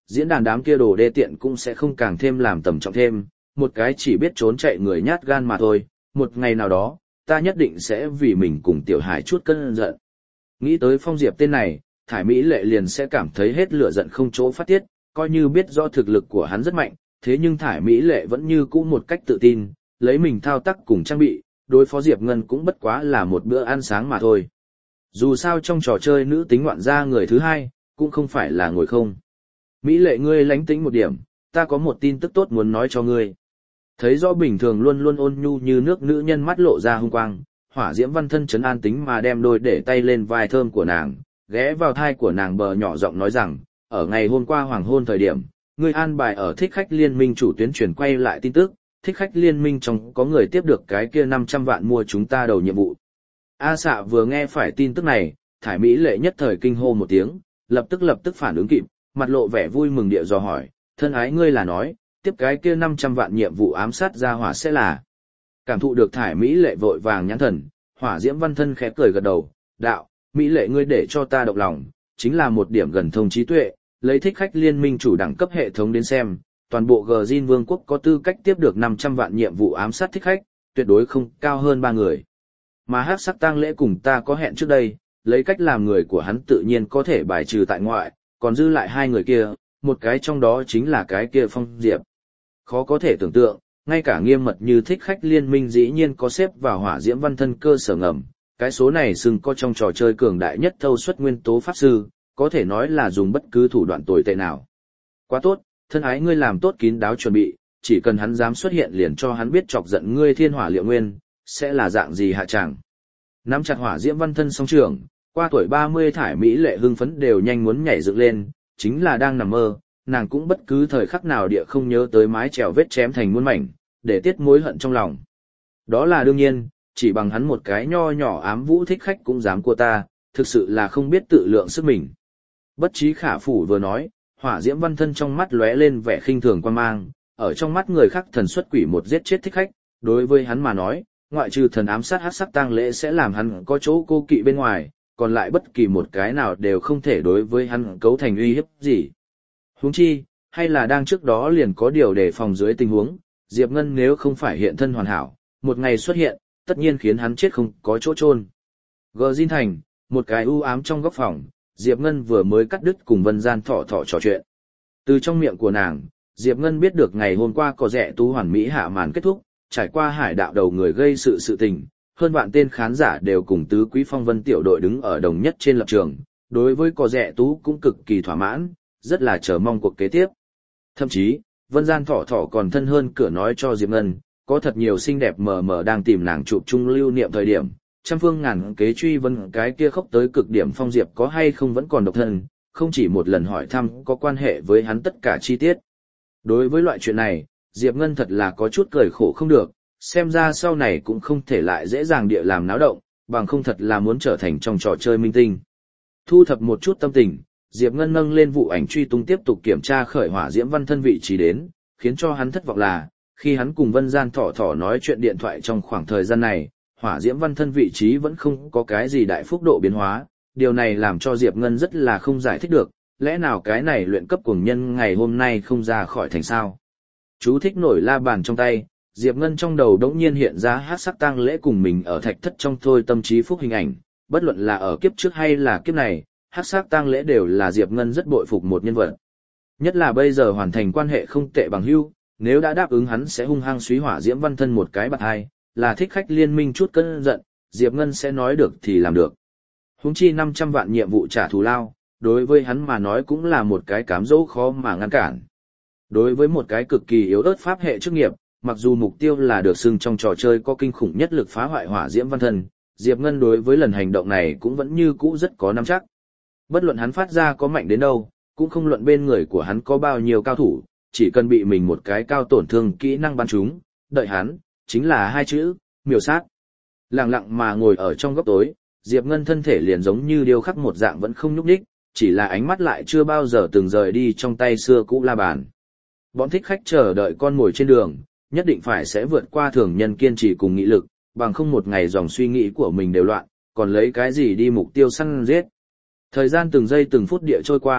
diễn đàn đám kia đồ đê tiện cũng sẽ không càng thêm làm tầm trọng thêm, một cái chỉ biết trốn chạy người nhát gan mà thôi, một ngày nào đó, ta nhất định sẽ vì mình cùng Tiểu Hải chút cơn giận. Nghĩ tới Phong Diệp tên này, Thải Mỹ Lệ liền sẽ cảm thấy hết lửa giận không chỗ phát tiết, coi như biết do thực lực của hắn rất mạnh, thế nhưng Thải Mỹ Lệ vẫn như cũ một cách tự tin, lấy mình thao tác cùng trang bị, đối phó Diệp Ngân cũng bất quá là một bữa ăn sáng mà thôi. Dù sao trong trò chơi nữ tính ngoạn gia người thứ hai, cũng không phải là ngồi không. Mỹ Lệ ngươi lánh tính một điểm, ta có một tin tức tốt muốn nói cho ngươi. Thấy rõ bình thường luôn luôn ôn nhu như nước nữ nhân mắt lộ ra hung quang, Hỏa Diễm Văn Thân trấn an tính mà đem đôi để tay lên vai thơm của nàng, ghé vào thai của nàng bờ nhỏ giọng nói rằng, ở ngày hôm qua hoàng hôn thời điểm, ngươi an bài ở Thích Khách Liên Minh chủ tuyến truyền quay lại tin tức, Thích Khách Liên Minh trong có người tiếp được cái kia 500 vạn mua chúng ta đầu nhiệm vụ. A Xạ vừa nghe phải tin tức này, Thải Mỹ Lệ nhất thời kinh hô một tiếng, lập tức phản ứng kịp, mặt lộ vẻ vui mừng địa dò hỏi, thân ái ngươi là nói, tiếp cái kia 500 vạn nhiệm vụ ám sát ra hỏa sẽ là. Cảm thụ được Thải Mỹ Lệ vội vàng nhãn thần, Hỏa Diễm Văn Thân khẽ cười gật đầu, đạo, Mỹ Lệ ngươi để cho ta động lòng, chính là một điểm gần thông trí tuệ, lấy Thích Khách Liên Minh chủ đẳng cấp hệ thống đến xem, toàn bộ Gjin Vương quốc có tư cách tiếp được 500 vạn nhiệm vụ ám sát thích khách, tuyệt đối không cao hơn 3 người. Mà Hắc Sắc Tang Lễ cùng ta có hẹn trước đây, lấy cách làm người của hắn tự nhiên có thể bài trừ tại ngoại, còn dư lại hai người kia, một cái trong đó chính là cái kia Phong Diệp. Khó có thể tưởng tượng, ngay cả nghiêm mật như Thích Khách Liên Minh dĩ nhiên có xếp vào Hỏa Diễm Văn Thân cơ sở ngầm, cái số này xưng có trong trò chơi cường đại nhất thâu xuất nguyên tố pháp sư, có thể nói là dùng bất cứ thủ đoạn tồi tệ nào. Quá tốt, thân ái ngươi làm tốt kín đáo chuẩn bị, chỉ cần hắn dám xuất hiện liền cho hắn biết chọc giận ngươi Thiên Hỏa Liệu Nguyên, sẽ là dạng gì hạ tràng. Nắm chặt Hỏa Diễm Văn Thân song trường, qua tuổi 30 Thải Mỹ Lệ hưng phấn đều nhanh muốn nhảy dựng lên, chính là đang nằm mơ, nàng cũng bất cứ thời khắc nào địa không nhớ tới mái chèo vết chém thành muôn mảnh, để tiết mối hận trong lòng. Đó là đương nhiên, chỉ bằng hắn một cái nho nhỏ ám vũ thích khách cũng dám cua ta, thực sự là không biết tự lượng sức mình. Bất Chí Khả Phủ vừa nói, Hỏa Diễm Văn Thân trong mắt lóe lên vẻ khinh thường quan mang, ở trong mắt người khác thần xuất quỷ một giết chết thích khách, đối với hắn mà nói, ngoại trừ thần ám sát Hắc Sắc Tang Lễ sẽ làm hắn có chỗ cô kỵ bên ngoài, còn lại bất kỳ một cái nào đều không thể đối với hắn cấu thành uy hiếp gì. Huống chi, hay là đang trước đó liền có điều để phòng dưới tình huống, Diệp Ngân nếu không phải hiện thân hoàn hảo, một ngày xuất hiện, tất nhiên khiến hắn chết không có chỗ chôn. Gjin thành, một cái u ám trong góc phòng, Diệp Ngân vừa mới cắt đứt cùng Vân Gian Thọ Thọ trò chuyện. Từ trong miệng của nàng, Diệp Ngân biết được ngày hôm qua có rẻ tú hoàn mỹ hạ màn kết thúc, trải qua hải đạo đầu người gây sự tình, hơn vạn tên khán giả đều cùng tứ quý phong vân tiểu đội đứng ở đồng nhất trên lập trường, đối với có rẻ tú cũng cực kỳ thỏa mãn, rất là chờ mong cuộc kế tiếp. Thậm chí, Vân Gian Thọ Thọ còn thân hơn cửa nói cho Diệp Ngân, có thật nhiều xinh đẹp mờ mờ đang tìm nàng chụp chung lưu niệm thời điểm, trăm phương ngàn kế truy vấn cái kia khóc tới cực điểm Phong Diệp có hay không vẫn còn độc thân, không chỉ một lần hỏi thăm có quan hệ với hắn tất cả chi tiết. Đối với loại chuyện này, Diệp Ngân thật là có chút cười khổ không được, xem ra sau này cũng không thể lại dễ dàng địa làm náo động, bằng không thật là muốn trở thành trong trò chơi minh tinh. Thu thập một chút tâm tình, Diệp Ngân nâng lên vụ ảnh truy tung tiếp tục kiểm tra khởi Hỏa Diễm Văn Thân vị trí đến, khiến cho hắn thất vọng là, khi hắn cùng Vân Gian Thọ Thọ nói chuyện điện thoại trong khoảng thời gian này, Hỏa Diễm Văn Thân vị trí vẫn không có cái gì đại phúc độ biến hóa, điều này làm cho Diệp Ngân rất là không giải thích được, lẽ nào cái này luyện cấp cuồng nhân ngày hôm nay không ra khỏi thành sao. Chú thích nổi la bàn trong tay, Diệp Ngân trong đầu đống nhiên hiện ra Hắc Sắc Tang Lễ cùng mình ở thạch thất trong thôi tâm trí phúc hình ảnh, bất luận là ở kiếp trước hay là kiếp này, Hắc Sắc Tang Lễ đều là Diệp Ngân rất bội phục một nhân vật. Nhất là bây giờ hoàn thành quan hệ không tệ bằng hữu, nếu đã đáp ứng hắn sẽ hung hăng suý Hỏa Diễm Văn Thân một cái bạt hai, là Thích Khách Liên Minh chút cơn giận, Diệp Ngân sẽ nói được thì làm được. Huống chi 500 vạn nhiệm vụ trả thù lao, đối với hắn mà nói cũng là một cái cám dỗ khó mà ngăn cản. Đối với một cái cực kỳ yếu ớt pháp hệ chức nghiệp, mặc dù mục tiêu là được xưng trong trò chơi có kinh khủng nhất lực phá hoại Hỏa Diễm Văn Thân, Diệp Ngân đối với lần hành động này cũng vẫn như cũ rất có nắm chắc. Bất luận hắn phát ra có mạnh đến đâu, cũng không luận bên người của hắn có bao nhiêu cao thủ, chỉ cần bị mình một cái cao tổn thương kỹ năng bắn trúng, đợi hắn, chính là hai chữ, miểu sát. Lặng lặng mà ngồi ở trong góc tối, Diệp Ngân thân thể liền giống như điêu khắc một dạng vẫn không nhúc nhích, chỉ là ánh mắt lại chưa bao giờ từng rời đi trong tay xưa cũ la bàn. Bọn thích khách chờ đợi con mồi trên đường, nhất định phải sẽ vượt qua thường nhân kiên trì cùng nghị lực, bằng không một ngày dòng suy nghĩ của mình đều loạn, còn lấy cái gì đi mục tiêu săn giết. Thời gian từng giây từng phút địa trôi qua,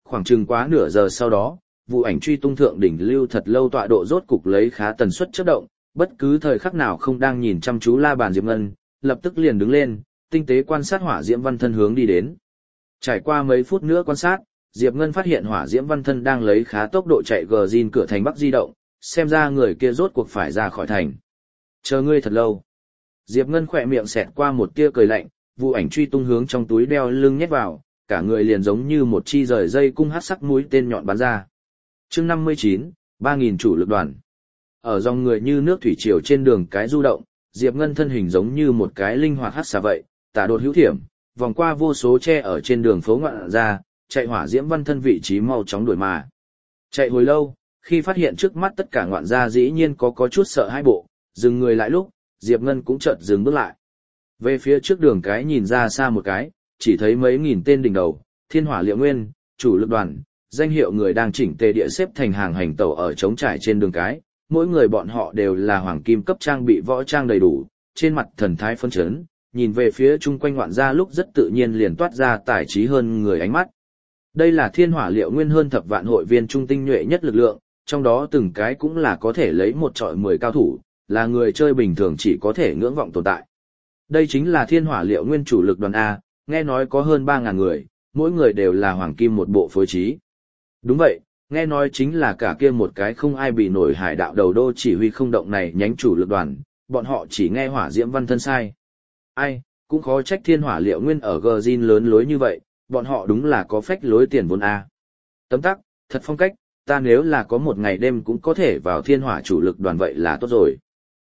khoảng chừng quá nửa giờ sau đó, vụ ảnh truy tung thượng đỉnh lưu thật lâu tọa độ rốt cục lấy khá tần suất chớp động, bất cứ thời khắc nào không đang nhìn chăm chú la bàn Diệp Ngân, lập tức liền đứng lên, tinh tế quan sát hỏa diễm văn thân hướng đi đến. Trải qua mấy phút nữa quan sát, Diệp Ngân phát hiện hỏa diễm văn thân đang lấy khá tốc độ chạy gờ zin cửa thành bắc di động, xem ra người kia rốt cuộc phải ra khỏi thành. Chờ ngươi thật lâu. Diệp Ngân khỏe miệng xẹt qua một tia cười lạnh, vụ ảnh truy tung hướng trong túi đeo lưng nhét vào, cả người liền giống như một chi rời dây cung hắc sắc mũi tên nhọn bắn ra. Chương 59, 3000 chủ lực đoàn. Ở dòng người như nước thủy triều trên đường cái du động, Diệp Ngân thân hình giống như một cái linh hoạt hắc xà vậy, tả đột hữu thiểm, vòng qua vô số tre ở trên đường phố ngoạn ra, chạy hỏa diễm văn thân vị trí mau chóng đuổi mà. Chạy hồi lâu, khi phát hiện trước mắt tất cả ngoạn gia dĩ nhiên có chút sợ hai bộ, dừng người lại lúc, Diệp Ngân cũng chợt dừng bước lại. Về phía trước đường cái nhìn ra xa một cái, chỉ thấy mấy nghìn tên đỉnh đầu, Thiên Hỏa Liệu Nguyên, chủ lực đoàn, danh hiệu người đang chỉnh tề địa xếp thành hàng hành tẩu ở trống trải trên đường cái, mỗi người bọn họ đều là hoàng kim cấp trang bị võ trang đầy đủ, trên mặt thần thái phấn chấn, nhìn về phía chung quanh ngoạn gia lúc rất tự nhiên liền toát ra tài trí hơn người ánh mắt. Đây là Thiên Hỏa Liệu Nguyên hơn thập vạn hội viên trung tinh nhuệ nhất lực lượng, trong đó từng cái cũng là có thể lấy một trọi 10 cao thủ, là người chơi bình thường chỉ có thể ngưỡng vọng tồn tại. Đây chính là Thiên Hỏa Liệu Nguyên chủ lực đoàn A, nghe nói có hơn 3.000 người, mỗi người đều là hoàng kim một bộ phối trí. Đúng vậy, nghe nói chính là cả kia một cái không ai bị nổi hải đạo đầu đô chỉ huy không động này nhánh chủ lực đoàn, bọn họ chỉ nghe hỏa diễm văn thân sai. Ai, cũng khó trách Thiên Hỏa Liệu Nguyên ở Gjin lớn lối như vậy, bọn họ đúng là có phách lối tiền vốn A. Tấm tắc, thật phong cách, ta nếu là có một ngày đêm cũng có thể vào Thiên Hỏa chủ lực đoàn vậy là tốt rồi.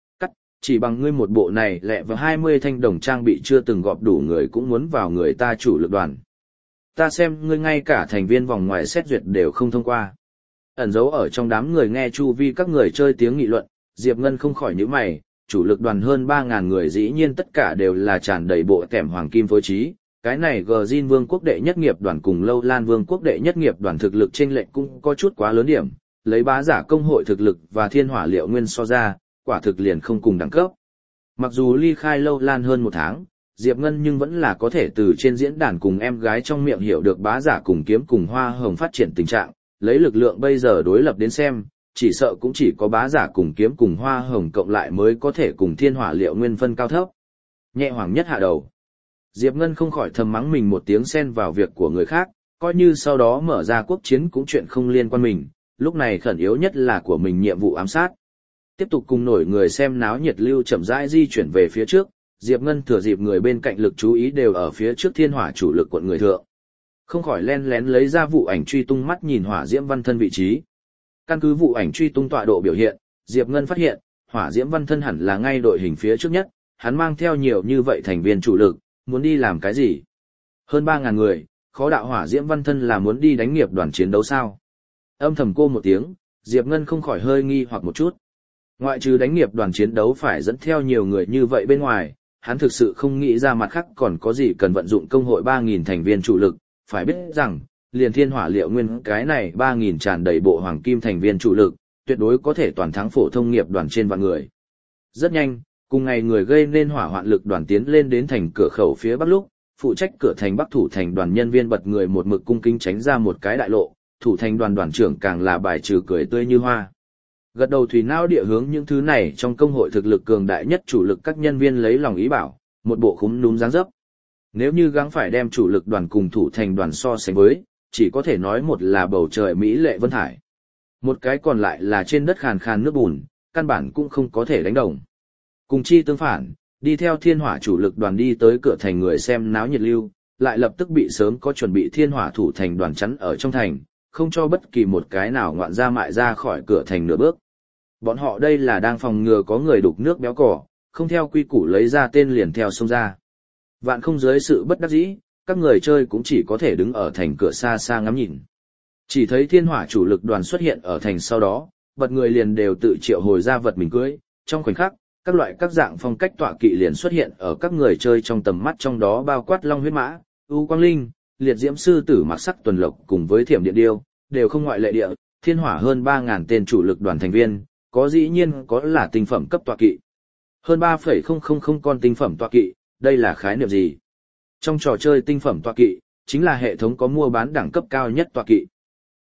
Chỉ bằng ngươi một bộ này lẹ vào 20 thanh đồng trang bị chưa từng gọp đủ người cũng muốn vào người ta chủ lực đoàn. Ta xem ngươi ngay cả thành viên vòng ngoài xét duyệt đều không thông qua. Ẩn dấu ở trong đám người nghe chu vi các người chơi tiếng nghị luận, Diệp Ngân không khỏi nhíu mày, chủ lực đoàn hơn 3.000 người dĩ nhiên tất cả đều là tràn đầy bộ kèm hoàng kim phối trí. Cái này Gjin Vương quốc đệ nhất nghiệp đoàn cùng Lâu Lan Vương quốc đệ nhất nghiệp đoàn thực lực chênh lệch cũng có chút quá lớn điểm, lấy bá giả công hội thực lực và Thiên Hỏa Liệu Nguyên so ra, quả thực liền không cùng đẳng cấp. Mặc dù ly khai Lâu Lan hơn một tháng, Diệp Ngân nhưng vẫn là có thể từ trên diễn đàn cùng em gái trong miệng hiểu được bá giả cùng kiếm cùng hoa hồng phát triển tình trạng, lấy lực lượng bây giờ đối lập đến xem, chỉ sợ cũng chỉ có bá giả cùng kiếm cùng hoa hồng cộng lại mới có thể cùng Thiên Hỏa Liệu Nguyên phân cao thấp. Nhẹ hoàng nhất hạ đầu. Diệp Ngân không khỏi thầm mắng mình một tiếng xen vào việc của người khác, coi như sau đó mở ra quốc chiến cũng chuyện không liên quan mình, lúc này khẩn yếu nhất là của mình nhiệm vụ ám sát. Tiếp tục cùng nổi người xem náo nhiệt lưu chậm rãi di chuyển về phía trước, Diệp Ngân thừa dịp người bên cạnh lực chú ý đều ở phía trước Thiên Hỏa chủ lực quận người thượng. Không khỏi len lén lấy ra vụ ảnh truy tung mắt nhìn hỏa diễm văn thân vị trí. Căn cứ vụ ảnh truy tung tọa độ biểu hiện, Diệp Ngân phát hiện, hỏa diễm văn thân hẳn là ngay đội hình phía trước nhất, hắn mang theo nhiều như vậy thành viên chủ lực, muốn đi làm cái gì? Hơn 3.000 người, khó đạo hỏa diễm văn thân là muốn đi đánh nghiệp đoàn chiến đấu sao? Âm thầm cô một tiếng, Diệp Ngân không khỏi hơi nghi hoặc một chút. Ngoại trừ đánh nghiệp đoàn chiến đấu phải dẫn theo nhiều người như vậy bên ngoài, hắn thực sự không nghĩ ra mặt khác còn có gì cần vận dụng công hội 3.000 thành viên chủ lực, phải biết rằng, liền Thiên Hỏa Liệu Nguyên cái này 3.000 tràn đầy bộ hoàng kim thành viên chủ lực, tuyệt đối có thể toàn thắng phổ thông nghiệp đoàn trên vạn người. Rất nhanh, cùng ngày người gây nên hỏa hoạn lực đoàn tiến lên đến thành cửa khẩu phía bắc lúc, phụ trách cửa thành bắc thủ thành đoàn nhân viên bật người một mực cung kính tránh ra một cái đại lộ, thủ thành đoàn đoàn trưởng càng là bài trừ cười tươi như hoa. Gật đầu thủy não địa hướng những thứ này trong công hội thực lực cường đại nhất chủ lực các nhân viên lấy lòng ý bảo, một bộ khúm núm dáng dấp. Nếu như gắng phải đem chủ lực đoàn cùng thủ thành đoàn so sánh với, chỉ có thể nói một là bầu trời mỹ lệ vân thải. Một cái còn lại là trên đất khàn khàn nước bùn, căn bản cũng không có thể đánh đồng. Cùng chi tương phản, đi theo Thiên Hỏa chủ lực đoàn đi tới cửa thành người xem náo nhiệt lưu, lại lập tức bị sớm có chuẩn bị Thiên Hỏa thủ thành đoàn chắn ở trong thành, không cho bất kỳ một cái nào ngoạn ra mại ra khỏi cửa thành nửa bước. Bọn họ đây là đang phòng ngừa có người đục nước béo cỏ, không theo quy củ lấy ra tên liền theo xông ra. Vạn không dưới sự bất đắc dĩ, các người chơi cũng chỉ có thể đứng ở thành cửa xa xa ngắm nhìn. Chỉ thấy Thiên Hỏa chủ lực đoàn xuất hiện ở thành sau đó, bật người liền đều tự triệu hồi ra vật mình cưới, trong khoảnh khắc, các loại các dạng phong cách tọa kỵ liền xuất hiện ở các người chơi trong tầm mắt, trong đó bao quát long huyết mã, u quang linh, liệt diễm sư tử mặc sắc tuần lộc cùng với thiểm điện điêu, đều không ngoại lệ địa, Thiên Hỏa hơn 3.000 tên chủ lực đoàn thành viên, có dĩ nhiên có là tinh phẩm cấp tọa kỵ. Hơn 3,000 con tinh phẩm tọa kỵ, đây là khái niệm gì? Trong trò chơi tinh phẩm tọa kỵ, chính là hệ thống có mua bán đẳng cấp cao nhất tọa kỵ.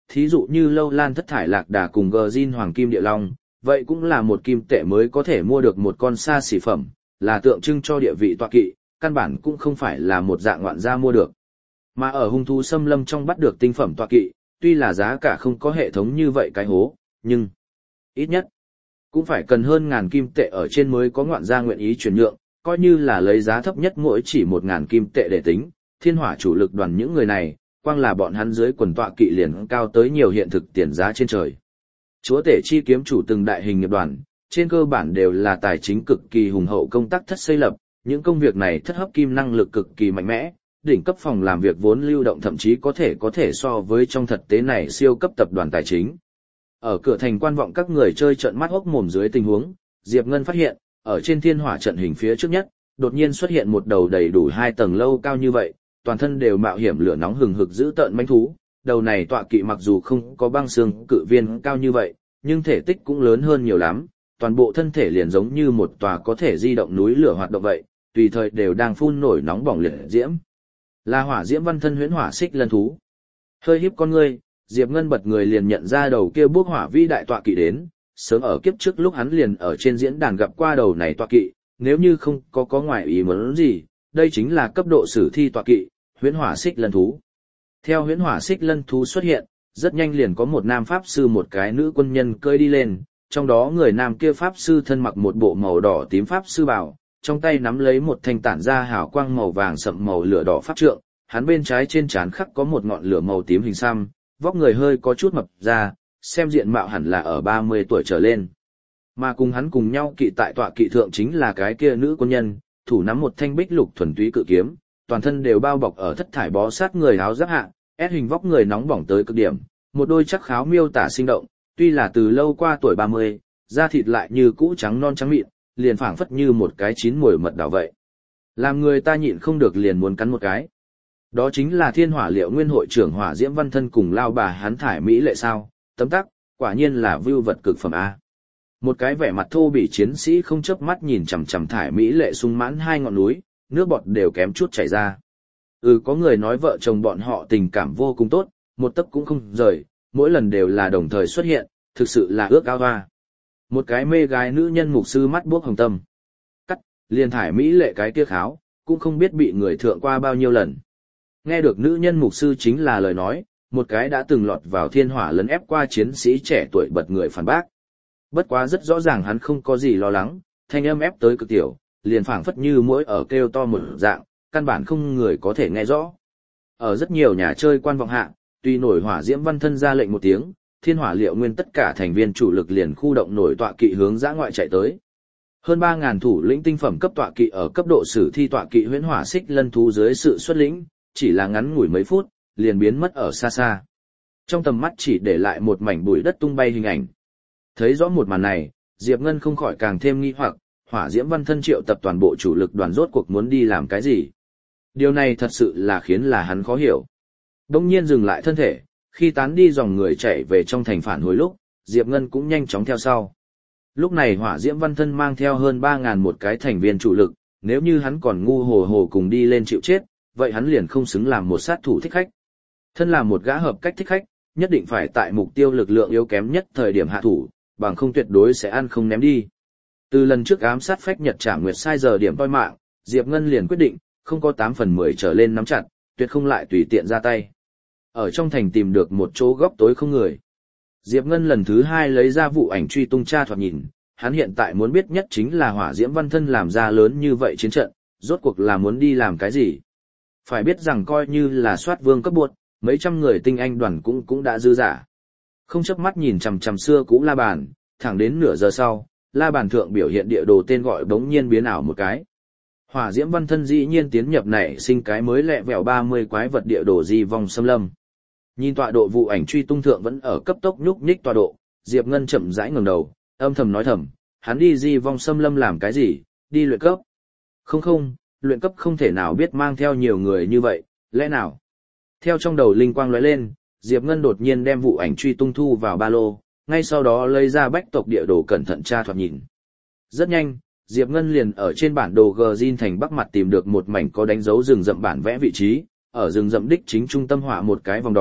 thí dụ như Lâu Lan Thất Thải Lạc Đà cùng Gjin Hoàng Kim Địa Long, vậy cũng là một kim tệ mới có thể mua được một con xa xỉ phẩm, là tượng trưng cho địa vị tọa kỵ, căn bản cũng không phải là một dạng ngoạn gia mua được. Mà ở hung thú xâm lâm trong bắt được tinh phẩm tọa kỵ, tuy là giá cả không có hệ thống như vậy cái hố, nhưng ít nhất cũng phải cần hơn ngàn kim tệ ở trên mới có ngoạn gia nguyện ý chuyển nhượng, coi như là lấy giá thấp nhất mỗi chỉ 1.000 kim tệ để tính, thiên hỏa chủ lực đoàn những người này, quang là bọn hắn dưới quần tọa kỵ liền cao tới nhiều hiện thực tiền giá trên trời. Chúa tể chi kiếm chủ từng đại hình nghiệp đoàn, trên cơ bản đều là tài chính cực kỳ hùng hậu công tác thất xây lập, những công việc này thất hấp kim năng lực cực kỳ mạnh mẽ, đỉnh cấp phòng làm việc vốn lưu động thậm chí có thể so với trong thực tế này siêu cấp tập đoàn tài chính. Ở cửa thành quan vọng các người chơi trợn mắt hốc mồm dưới tình huống, Diệp Ngân phát hiện, ở trên thiên hỏa trận hình phía trước nhất, đột nhiên xuất hiện một đầu đầy đủ 2 tầng lâu cao như vậy, toàn thân đều mạo hiểm lửa nóng hừng hực giữ tợn manh thú. Đầu này tọa kỵ mặc dù không có băng xương cự viên cao như vậy, nhưng thể tích cũng lớn hơn nhiều lắm, toàn bộ thân thể liền giống như một tòa có thể di động núi lửa hoạt động vậy, tùy thời đều đang phun nổi nóng bỏng liệt diễm. Là hỏa diễm văn thân huyễn hỏa xích lân thú. Hơi híp con ngươi, Diệp Ngân bật người liền nhận ra đầu kia bước hỏa vĩ đại tọa kỵ đến, sớm ở kiếp trước lúc hắn liền ở trên diễn đàn gặp qua đầu này tọa kỵ, nếu như không có ngoại ý muốn gì, đây chính là cấp độ sử thi tọa kỵ, huyễn hỏa xích lân thú. Theo huyễn hỏa xích lân thú xuất hiện, rất nhanh liền có một nam pháp sư một cái nữ quân nhân cơi đi lên, trong đó người nam kia pháp sư thân mặc một bộ màu đỏ tím pháp sư bào, trong tay nắm lấy một thanh tản ra hào quang màu vàng sậm màu lửa đỏ pháp trượng, hắn bên trái trên trán khắc có một ngọn lửa màu tím hình xăm, vóc người hơi có chút mập ra, xem diện mạo hẳn là ở 30 tuổi trở lên. Mà cùng hắn cùng nhau kỵ tại tọa kỵ thượng chính là cái kia nữ quân nhân, thủ nắm một thanh bích lục thuần túy cự kiếm, toàn thân đều bao bọc ở thất thải bó sát người áo giáp hạ, ép hình vóc người nóng bỏng tới cực điểm, một đôi chắc kháo miêu tả sinh động, tuy là từ lâu qua tuổi 30, da thịt lại như cũ trắng non trắng mịn, liền phảng phất như một cái chín mùi mật đào vậy. Làm người ta nhịn không được liền muốn cắn một cái. Đó chính là Thiên Hỏa Liệu Nguyên hội trưởng Hỏa Diễm Văn Thân cùng lao bà hắn thải mỹ lệ sao, tấm tắc, quả nhiên là vưu vật cực phẩm a. Một cái vẻ mặt thô bỉ chiến sĩ không chớp mắt nhìn chằm chằm thải mỹ lệ sung mãn 2 ngọn núi, nước bọt đều kém chút chảy ra. Có người nói vợ chồng bọn họ tình cảm vô cùng tốt, một tấc cũng không rời, mỗi lần đều là đồng thời xuất hiện, thực sự là ước ao hoa. Một cái mê gái nữ nhân mục sư mắt buốc hồng tâm. Cắt, liền thải mỹ lệ cái kia kháo, cũng không biết bị người thượng qua bao nhiêu lần. Nghe được nữ nhân mục sư chính là lời nói, một cái đã từng lọt vào thiên hỏa lấn ép qua chiến sĩ trẻ tuổi bật người phản bác. Bất quá rất rõ ràng hắn không có gì lo lắng, thanh âm ép tới cực tiểu, liền phảng phất như mỗi ở kêu to một dạng, căn bản không người có thể nghe rõ. Ở rất nhiều nhà chơi quan vọng hạ, tuy nổi Hỏa Diễm Văn Thân ra lệnh một tiếng, Thiên Hỏa Liệu Nguyên tất cả thành viên chủ lực liền khu động nổi tọa kỵ hướng dã ngoại chạy tới. Hơn 3.000 thủ lĩnh tinh phẩm cấp tọa kỵ ở cấp độ sử thi tọa kỵ huyễn hỏa xích lân thú dưới sự xuất lĩnh, chỉ là ngắn ngủi mấy phút, liền biến mất ở xa xa. Trong tầm mắt chỉ để lại một mảnh bụi đất tung bay hình ảnh. Thấy rõ một màn này, Diệp Ngân không khỏi càng thêm nghi hoặc, Hỏa Diễm Văn Thân triệu tập toàn bộ chủ lực đoàn rốt cuộc muốn đi làm cái gì? Điều này thật sự là khiến là hắn khó hiểu. Đông nhiên dừng lại thân thể, khi tán đi dòng người chạy về trong thành phản hồi lúc, Diệp Ngân cũng nhanh chóng theo sau. Lúc này Hỏa Diễm Văn Thân mang theo hơn 3.000 một cái thành viên chủ lực, nếu như hắn còn ngu hồ hồ cùng đi lên chịu chết, vậy hắn liền không xứng làm một sát thủ thích khách. Thân là một gã hợp cách thích khách, nhất định phải tại mục tiêu lực lượng yếu kém nhất thời điểm hạ thủ, bằng không tuyệt đối sẽ ăn không ném đi. Từ lần trước ám sát phách nhật trả nguyệt sai giờ điểm toi mạng, Diệp Ngân liền quyết định, không có 8 phần 10 trở lên nắm chặt, tuyệt không lại tùy tiện ra tay. Ở trong thành tìm được một chỗ góc tối không người. Diệp Ngân lần thứ 2 lấy ra vụ ảnh truy tung tra thoạt nhìn, hắn hiện tại muốn biết nhất chính là Hỏa Diễm Văn Thân làm ra lớn như vậy chiến trận, rốt cuộc là muốn đi làm cái gì. Phải biết rằng coi như là soát vương cấp buộc, mấy trăm người tinh anh đoàn cũng đã dư giả. Không chớp mắt nhìn chằm chằm xưa cũ la bàn, thẳng đến nửa giờ sau, la bàn thượng biểu hiện địa đồ tên gọi bỗng nhiên biến ảo một cái. Hỏa Diễm Văn Thân dĩ nhiên tiến nhập nảy sinh cái mới lẹ vẹo 30 quái vật địa đồ di vong xâm lâm. Nhìn tọa độ vụ ảnh truy tung thượng vẫn ở cấp tốc nhúc nhích tọa độ, Diệp Ngân chậm rãi ngẩng đầu, âm thầm nói thầm, hắn đi di vong xâm lâm làm cái gì, đi luyện cấp. Không, luyện cấp không thể nào biết mang theo nhiều người như vậy, lẽ nào? Theo trong đầu linh quang lóe lên, Diệp Ngân đột nhiên đem vụ ảnh truy tung thu vào ba lô, ngay sau đó lấy ra bách tộc địa đồ cẩn thận tra thoạt nhìn. Rất nhanh, Diệp Ngân liền ở trên bản đồ Gjin thành bắc mặt tìm được một mảnh có đánh dấu rừng rậm bản vẽ vị trí, ở rừng rậm đích chính trung tâm họa một cái vòng đỏ,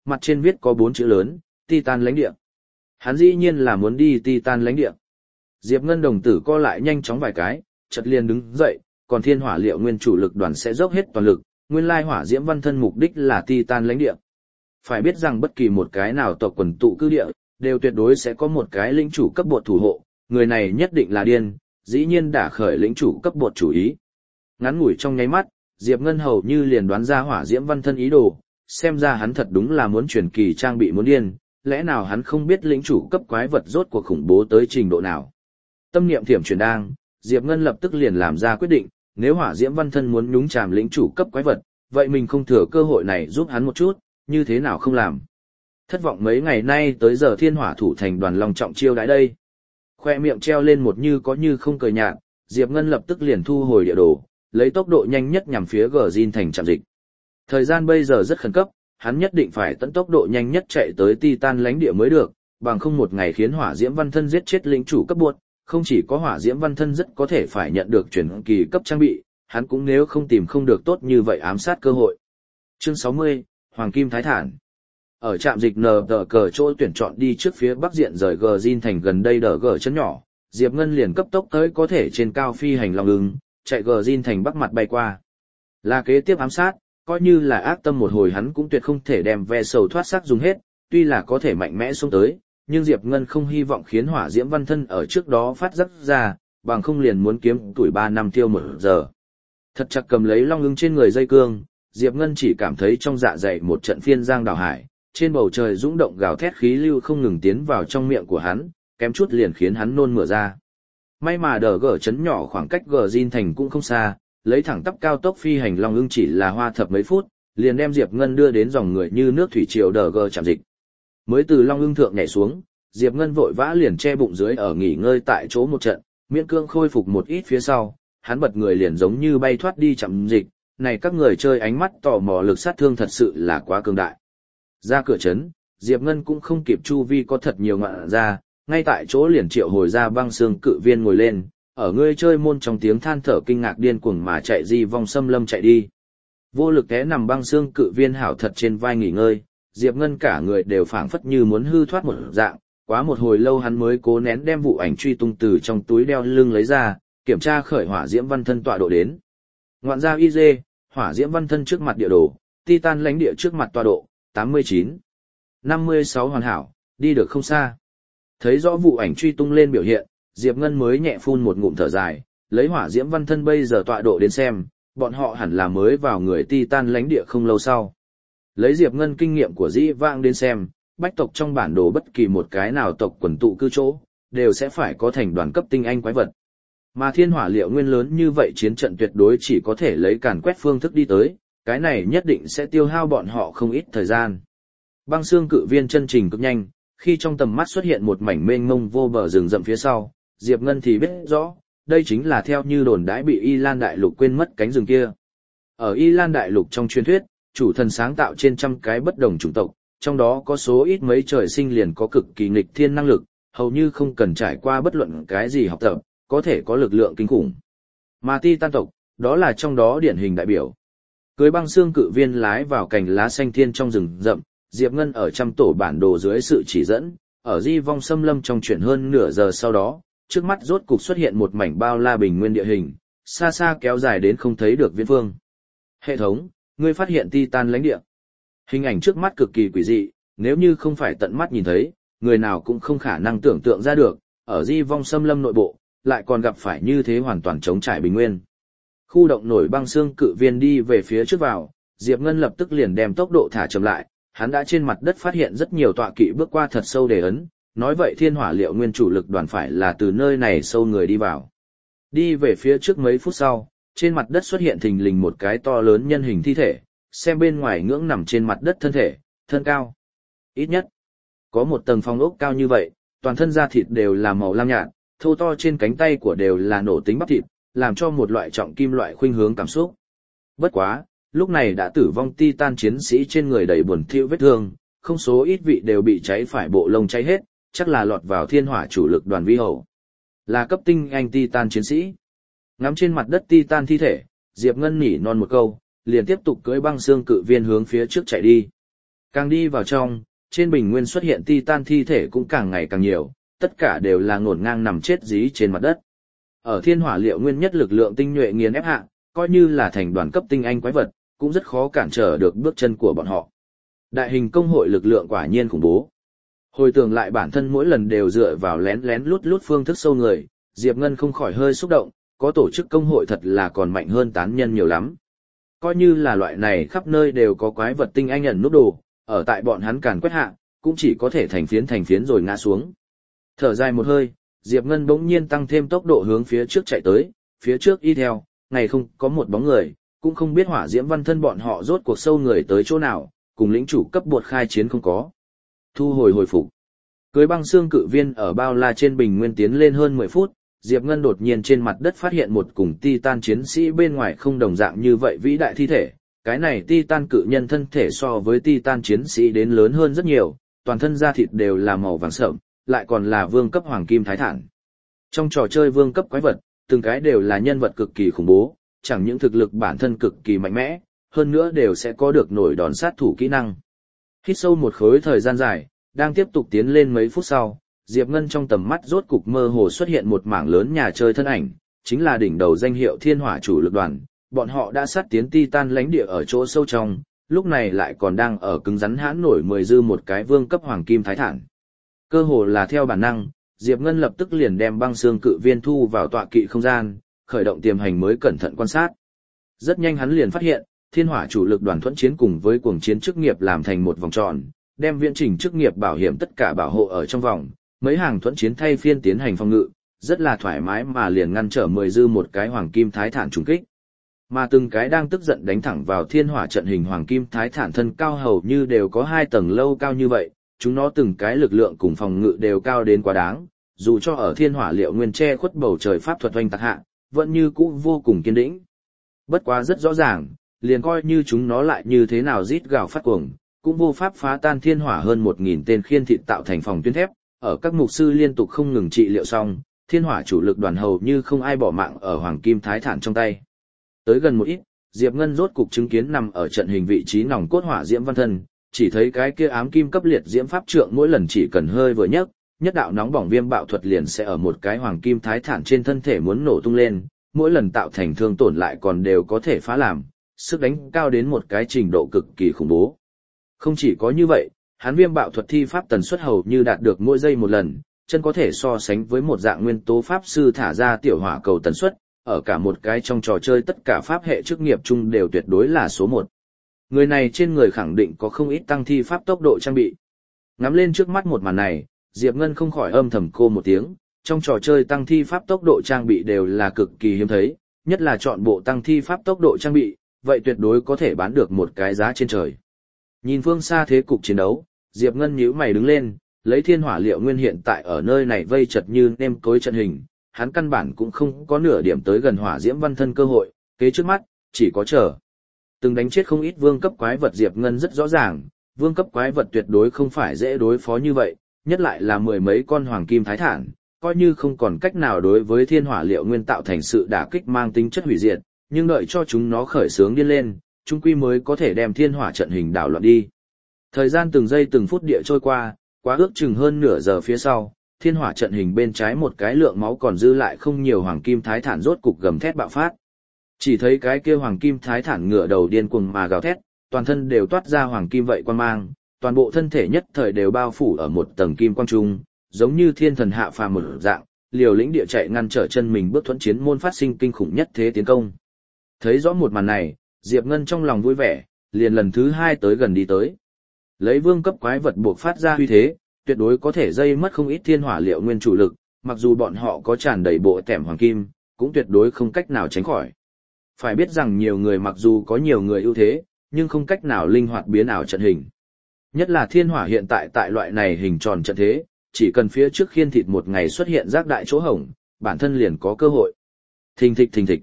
mặt trên viết có 4 chữ lớn, Titan lãnh địa. Hắn dĩ nhiên là muốn đi Titan lãnh địa. Diệp Ngân đồng tử co lại nhanh chóng vài cái, chợt liền đứng dậy, còn thiên hỏa liệu nguyên chủ lực đoàn sẽ dốc hết toàn lực, nguyên lai hỏa diễm văn thân mục đích là Titan lãnh địa. Phải biết rằng bất kỳ một cái nào tộc quần tụ cư địa, đều tuyệt đối sẽ có một cái lĩnh chủ cấp bột thủ hộ, người này nhất định là điên, dĩ nhiên đã khởi lĩnh chủ cấp bột chủ ý. Ngắn ngủi trong nháy mắt, Diệp Ngân hầu như liền đoán ra hỏa diễm văn thân ý đồ, xem ra hắn thật đúng là muốn truyền kỳ trang bị muốn điên, lẽ nào hắn không biết lĩnh chủ cấp quái vật rốt cuộc khủng bố tới trình độ nào. Tâm niệm thiểm chuyển đang, Diệp Ngân lập tức liền làm ra quyết định, nếu hỏa diễm văn thân muốn nhúng chàm lĩnh chủ cấp quái vật, vậy mình không thừa cơ hội này giúp hắn một chút, như thế nào không làm. Thất vọng mấy ngày nay tới giờ thiên hỏa thủ thành đoàn long trọng chiêu đãi đây. Khoe miệng treo lên một như có như không cười nhạt, Diệp Ngân lập tức liền thu hồi địa đồ, lấy tốc độ nhanh nhất nhằm phía Gjin thành trạm dịch. Thời gian bây giờ rất khẩn cấp, hắn nhất định phải tận tốc độ nhanh nhất chạy tới Titan lãnh địa mới được, bằng không một ngày khiến hỏa diễm văn thân giết chết lĩnh chủ cấp buộc, không chỉ có hỏa diễm văn thân rất có thể phải nhận được truyền kỳ cấp trang bị, hắn cũng nếu không tìm không được tốt như vậy ám sát cơ hội. Chương 60, Hoàng Kim Thái Thản. Ở trạm dịch nờ tờ cờ chỗ tuyển chọn đi trước phía bắc diện rời Gjin thành gần đây đỡ gờ chân nhỏ, Diệp Ngân liền cấp tốc tới có thể trên cao phi hành long ưng, chạy Gjin thành bắc mặt bay qua. Là kế tiếp ám sát, coi như là ác tâm một hồi hắn cũng tuyệt không thể đem ve sầu thoát xác dùng hết, tuy là có thể mạnh mẽ xông tới, nhưng Diệp Ngân không hy vọng khiến hỏa diễm văn thân ở trước đó phát giác ra, bằng không liền muốn kiếm tuổi 3 năm tiêu 1 giờ. Thật chặt cầm lấy long ưng trên người dây cương, Diệp Ngân chỉ cảm thấy trong dạ dày một trận phiên giang đảo hải, trên bầu trời dũng động gào thét khí lưu không ngừng tiến vào trong miệng của hắn, kém chút liền khiến hắn nôn mửa ra. May mà đờ gở chấn nhỏ khoảng cách Gjin thành cũng không xa, lấy thẳng tắp cao tốc phi hành long ưng chỉ là hoa thập mấy phút, liền đem Diệp Ngân đưa đến dòng người như nước thủy triều đờ gở trạm dịch. Mới từ long ưng thượng nhảy xuống, Diệp Ngân vội vã liền che bụng dưới ở nghỉ ngơi tại chỗ một trận, miễn cương khôi phục một ít phía sau, hắn bật người liền giống như bay thoát đi trạm dịch, này các người chơi ánh mắt tò mò lực sát thương thật sự là quá cường đại. Ra cửa trấn, Diệp Ngân cũng không kịp chu vi có thật nhiều ngọn ra, ngay tại chỗ liền triệu hồi ra băng xương cự viên ngồi lên, ở người chơi môn trong tiếng than thở kinh ngạc điên cuồng mà chạy di vong xâm lâm chạy đi. Vô lực té nằm băng xương cự viên hảo thật trên vai nghỉ ngơi, Diệp Ngân cả người đều phảng phất như muốn hư thoát một dạng, quá một hồi lâu hắn mới cố nén đem vụ ảnh truy tung từ trong túi đeo lưng lấy ra, kiểm tra khởi hỏa diễm văn thân tọa độ đến. Ngoạn gia YZ, hỏa diễm văn thân trước mặt địa đồ, Titan lãnh địa trước mặt tọa độ, 89. 56 hoàn hảo, đi được không xa. Thấy rõ vụ ảnh truy tung lên biểu hiện, Diệp Ngân mới nhẹ phun một ngụm thở dài, lấy hỏa diễm văn thân bây giờ tọa độ đến xem, bọn họ hẳn là mới vào người Titan lãnh địa không lâu sau. Lấy Diệp Ngân kinh nghiệm của dĩ vãng đến xem, bách tộc trong bản đồ bất kỳ một cái nào tộc quần tụ cư chỗ, đều sẽ phải có thành đoàn cấp tinh anh quái vật. Mà thiên hỏa liệu nguyên lớn như vậy chiến trận tuyệt đối chỉ có thể lấy càn quét phương thức đi tới, cái này nhất định sẽ tiêu hao bọn họ không ít thời gian. Băng xương cự viên chân trình cực nhanh, khi trong tầm mắt xuất hiện một mảnh mênh mông vô bờ rừng rậm phía sau, Diệp Ngân thì biết rõ, đây chính là theo như đồn đãi bị Y Lan Đại Lục quên mất cánh rừng kia. Ở Y Lan Đại Lục trong truyền thuyết, chủ thần sáng tạo trên trăm cái bất đồng chủng tộc, trong đó có số ít mấy trời sinh liền có cực kỳ nghịch thiên năng lực, hầu như không cần trải qua bất luận cái gì học tập, có thể có lực lượng kinh khủng. Mà Titan tộc, đó là trong đó điển hình đại biểu. Cưới băng xương cự viên lái vào cành lá xanh thiên trong rừng rậm, Diệp Ngân ở trăm tổ bản đồ dưới sự chỉ dẫn, ở di vong xâm lâm trong chuyển hơn nửa giờ sau đó, trước mắt rốt cục xuất hiện một mảnh bao la bình nguyên địa hình, xa xa kéo dài đến không thấy được viễn phương. Hệ thống, ngươi phát hiện Titan lãnh địa. Hình ảnh trước mắt cực kỳ quỷ dị, nếu như không phải tận mắt nhìn thấy, người nào cũng không khả năng tưởng tượng ra được, ở di vong xâm lâm nội bộ, lại còn gặp phải như thế hoàn toàn trống trải bình nguyên. Khu động nổi băng xương cự viên đi về phía trước vào, Diệp Ngân lập tức liền đem tốc độ thả chậm lại, hắn đã trên mặt đất phát hiện rất nhiều tọa kỵ bước qua thật sâu để ấn, nói vậy thiên hỏa liệu nguyên chủ lực đoàn phải là từ nơi này sâu người đi vào. Đi về phía trước mấy phút sau, trên mặt đất xuất hiện thình lình một cái to lớn nhân hình thi thể, xem bên ngoài ngưỡng nằm trên mặt đất thân thể, thân cao. Ít nhất, có một tầng phong ốc cao như vậy, toàn thân da thịt đều là màu lam nhạt, thô to trên cánh tay của đều là nổ tính bắp thịt, làm cho một loại trọng kim loại khuynh hướng cảm xúc. Bất quá, lúc này đã tử vong Titan chiến sĩ trên người đầy buồn thiu vết thương, không số ít vị đều bị cháy phải bộ lông cháy hết, chắc là lọt vào thiên hỏa chủ lực đoàn vi hầu. Là cấp tinh anh Titan chiến sĩ. Ngắm trên mặt đất Titan thi thể, Diệp Ngân nhỉ non một câu, liền tiếp tục cưỡi băng xương cự viên hướng phía trước chạy đi. Càng đi vào trong, trên bình nguyên xuất hiện Titan thi thể cũng càng ngày càng nhiều, tất cả đều là ngổn ngang nằm chết dí trên mặt đất. Ở thiên hỏa liệu nguyên nhất lực lượng tinh nhuệ nghiền ép hạ, coi như là thành đoàn cấp tinh anh quái vật, cũng rất khó cản trở được bước chân của bọn họ. Đại hình công hội lực lượng quả nhiên khủng bố. Hồi tưởng lại bản thân mỗi lần đều dựa vào lén lén lút lút phương thức sâu người, Diệp Ngân không khỏi hơi xúc động, có tổ chức công hội thật là còn mạnh hơn tán nhân nhiều lắm. Coi như là loại này khắp nơi đều có quái vật tinh anh ẩn núp đồ, ở tại bọn hắn càn quét hạ, cũng chỉ có thể thành phiến rồi ngã xuống. Thở dài một hơi, Diệp Ngân bỗng nhiên tăng thêm tốc độ hướng phía trước chạy tới, phía trước y theo, ngày không có một bóng người, cũng không biết hỏa diễm văn thân bọn họ rốt cuộc sâu người tới chỗ nào, cùng lĩnh chủ cấp bột khai chiến không có. Thu hồi phục. Cưới băng xương cự viên ở bao la trên bình nguyên tiến lên hơn 10 phút, Diệp Ngân đột nhiên trên mặt đất phát hiện một cùng Titan chiến sĩ bên ngoài không đồng dạng như vậy vĩ đại thi thể. Cái này Titan cự nhân thân thể so với Titan chiến sĩ đến lớn hơn rất nhiều, toàn thân da thịt đều là màu vàng sẫm, lại còn là vương cấp hoàng kim thái thản. Trong trò chơi vương cấp quái vật, từng cái đều là nhân vật cực kỳ khủng bố, chẳng những thực lực bản thân cực kỳ mạnh mẽ, hơn nữa đều sẽ có được nổi đòn sát thủ kỹ năng. Hít sâu một khối thời gian dài, đang tiếp tục tiến lên mấy phút sau, Diệp Ngân trong tầm mắt rốt cục mơ hồ xuất hiện một mảng lớn nhà chơi thân ảnh, chính là đỉnh đầu danh hiệu Thiên Hỏa chủ lực đoàn, bọn họ đã sát tiến Titan lãnh địa ở chỗ sâu trong, lúc này lại còn đang ở cứng rắn hãn nổi 10 dư một cái vương cấp hoàng kim thái thản. Cơ hồ là theo bản năng, Diệp Ngân lập tức liền đem băng xương cự viên thu vào tọa kỵ không gian, khởi động tiềm hành mới cẩn thận quan sát. Rất nhanh hắn liền phát hiện, Thiên Hỏa chủ lực đoàn thuẫn chiến cùng với cuồng chiến chức nghiệp làm thành một vòng tròn, đem viễn trình chức nghiệp bảo hiểm tất cả bảo hộ ở trong vòng, mấy hàng thuẫn chiến thay phiên tiến hành phòng ngự, rất là thoải mái mà liền ngăn trở 10 dư một cái hoàng kim thái thản trùng kích. Mà từng cái đang tức giận đánh thẳng vào thiên hỏa trận hình hoàng kim thái thản thân cao hầu như đều có 2 tầng lâu cao như vậy, chúng nó từng cái lực lượng cùng phòng ngự đều cao đến quá đáng, dù cho ở thiên hỏa liệu nguyên che khuất bầu trời pháp thuật oanh tạc hạ, vẫn như cũ vô cùng kiên định. Bất quá rất rõ ràng, liền coi như chúng nó lại như thế nào rít gào phát cuồng, cũng vô pháp phá tan thiên hỏa hơn 1000 tên khiên thịt tạo thành phòng tuyến thép, ở các mục sư liên tục không ngừng trị liệu xong, thiên hỏa chủ lực đoàn hầu như không ai bỏ mạng ở hoàng kim thái thản trong tay. Tới gần một ít, Diệp Ngân rốt cục chứng kiến nằm ở trận hình vị trí nòng cốt hỏa diễm văn thân, chỉ thấy cái kia ám kim cấp liệt diễm pháp trượng mỗi lần chỉ cần hơi vừa nhấc, nhất đạo nóng bỏng viêm bạo thuật liền sẽ ở một cái hoàng kim thái thản trên thân thể muốn nổ tung lên, mỗi lần tạo thành thương tổn lại còn đều có thể phá làm, sức đánh cao đến một cái trình độ cực kỳ khủng bố. Không chỉ có như vậy, hắn viêm bạo thuật thi pháp tần suất hầu như đạt được mỗi giây một lần, chân có thể so sánh với một dạng nguyên tố pháp sư thả ra tiểu hỏa cầu tần suất, ở cả một cái trong trò chơi tất cả pháp hệ chức nghiệp chung đều tuyệt đối là số 1. Người này trên người khẳng định có không ít tăng thi pháp tốc độ trang bị. Ngắm lên trước mắt một màn này, Diệp Ngân không khỏi âm thầm cô một tiếng, trong trò chơi tăng thi pháp tốc độ trang bị đều là cực kỳ hiếm thấy, nhất là chọn bộ tăng thi pháp tốc độ trang bị, vậy tuyệt đối có thể bán được một cái giá trên trời. Nhìn phương xa thế cục chiến đấu, Diệp Ngân nhíu mày đứng lên, lấy thiên hỏa liệu nguyên hiện tại ở nơi này vây chật như nêm cối trận hình, hắn căn bản cũng không có nửa điểm tới gần hỏa diễm văn thân cơ hội, kế trước mắt, chỉ có chờ. Từng đánh chết không ít vương cấp quái vật Diệp Ngân rất rõ ràng, vương cấp quái vật tuyệt đối không phải dễ đối phó như vậy, nhất lại là 10 mấy con hoàng kim thái thản, coi như không còn cách nào đối với thiên hỏa liệu nguyên tạo thành sự đả kích mang tính chất hủy diệt, nhưng đợi cho chúng nó khởi sướng điên lên, chung quy mới có thể đem thiên hỏa trận hình đảo loạn đi. Thời gian từng giây từng phút địa trôi qua, quá ước chừng hơn nửa giờ phía sau, thiên hỏa trận hình bên trái một cái lượng máu còn dư lại không nhiều hoàng kim thái thản rốt cục gầm thét bạo phát. Chỉ thấy cái kia hoàng kim thái thản ngửa đầu điên cuồng mà gào thét, toàn thân đều toát ra hoàng kim vậy quan mang, toàn bộ thân thể nhất thời đều bao phủ ở một tầng kim quang trung, giống như thiên thần hạ phàm một dạng, liều lĩnh địa chạy ngăn trở chân mình bước thuẫn chiến môn phát sinh kinh khủng nhất thế tiến công. Thấy rõ một màn này, Diệp Ngân trong lòng vui vẻ, liền lần thứ 2 tới gần đi tới. Lấy vương cấp quái vật buộc phát ra uy thế, tuyệt đối có thể dây mất không ít thiên hỏa liệu nguyên chủ lực, mặc dù bọn họ có tràn đầy bộ tẻm hoàng kim, cũng tuyệt đối không cách nào tránh khỏi. Phải biết rằng nhiều người mặc dù có nhiều người ưu thế, nhưng không cách nào linh hoạt biến ảo trận hình. Nhất là thiên hỏa hiện tại tại loại này hình tròn trận thế, chỉ cần phía trước khiên thịt một ngày xuất hiện rác đại chỗ hổng, bản thân liền có cơ hội. Thình thịch.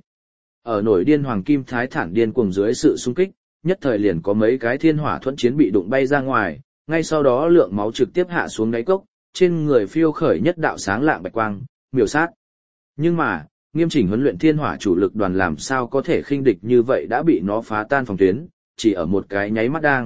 Ở nổi điên hoàng kim thái thản điên cuồng dưới sự xung kích, nhất thời liền có mấy cái thiên hỏa thuẫn chiến bị đụng bay ra ngoài, ngay sau đó lượng máu trực tiếp hạ xuống đáy cốc, trên người phiêu khởi nhất đạo sáng lạng bạch quang, miểu sát. Nhưng mà, nghiêm chỉnh huấn luyện thiên hỏa chủ lực đoàn làm sao có thể khinh địch như vậy đã bị nó phá tan phòng tuyến, chỉ ở một cái nháy mắt đang,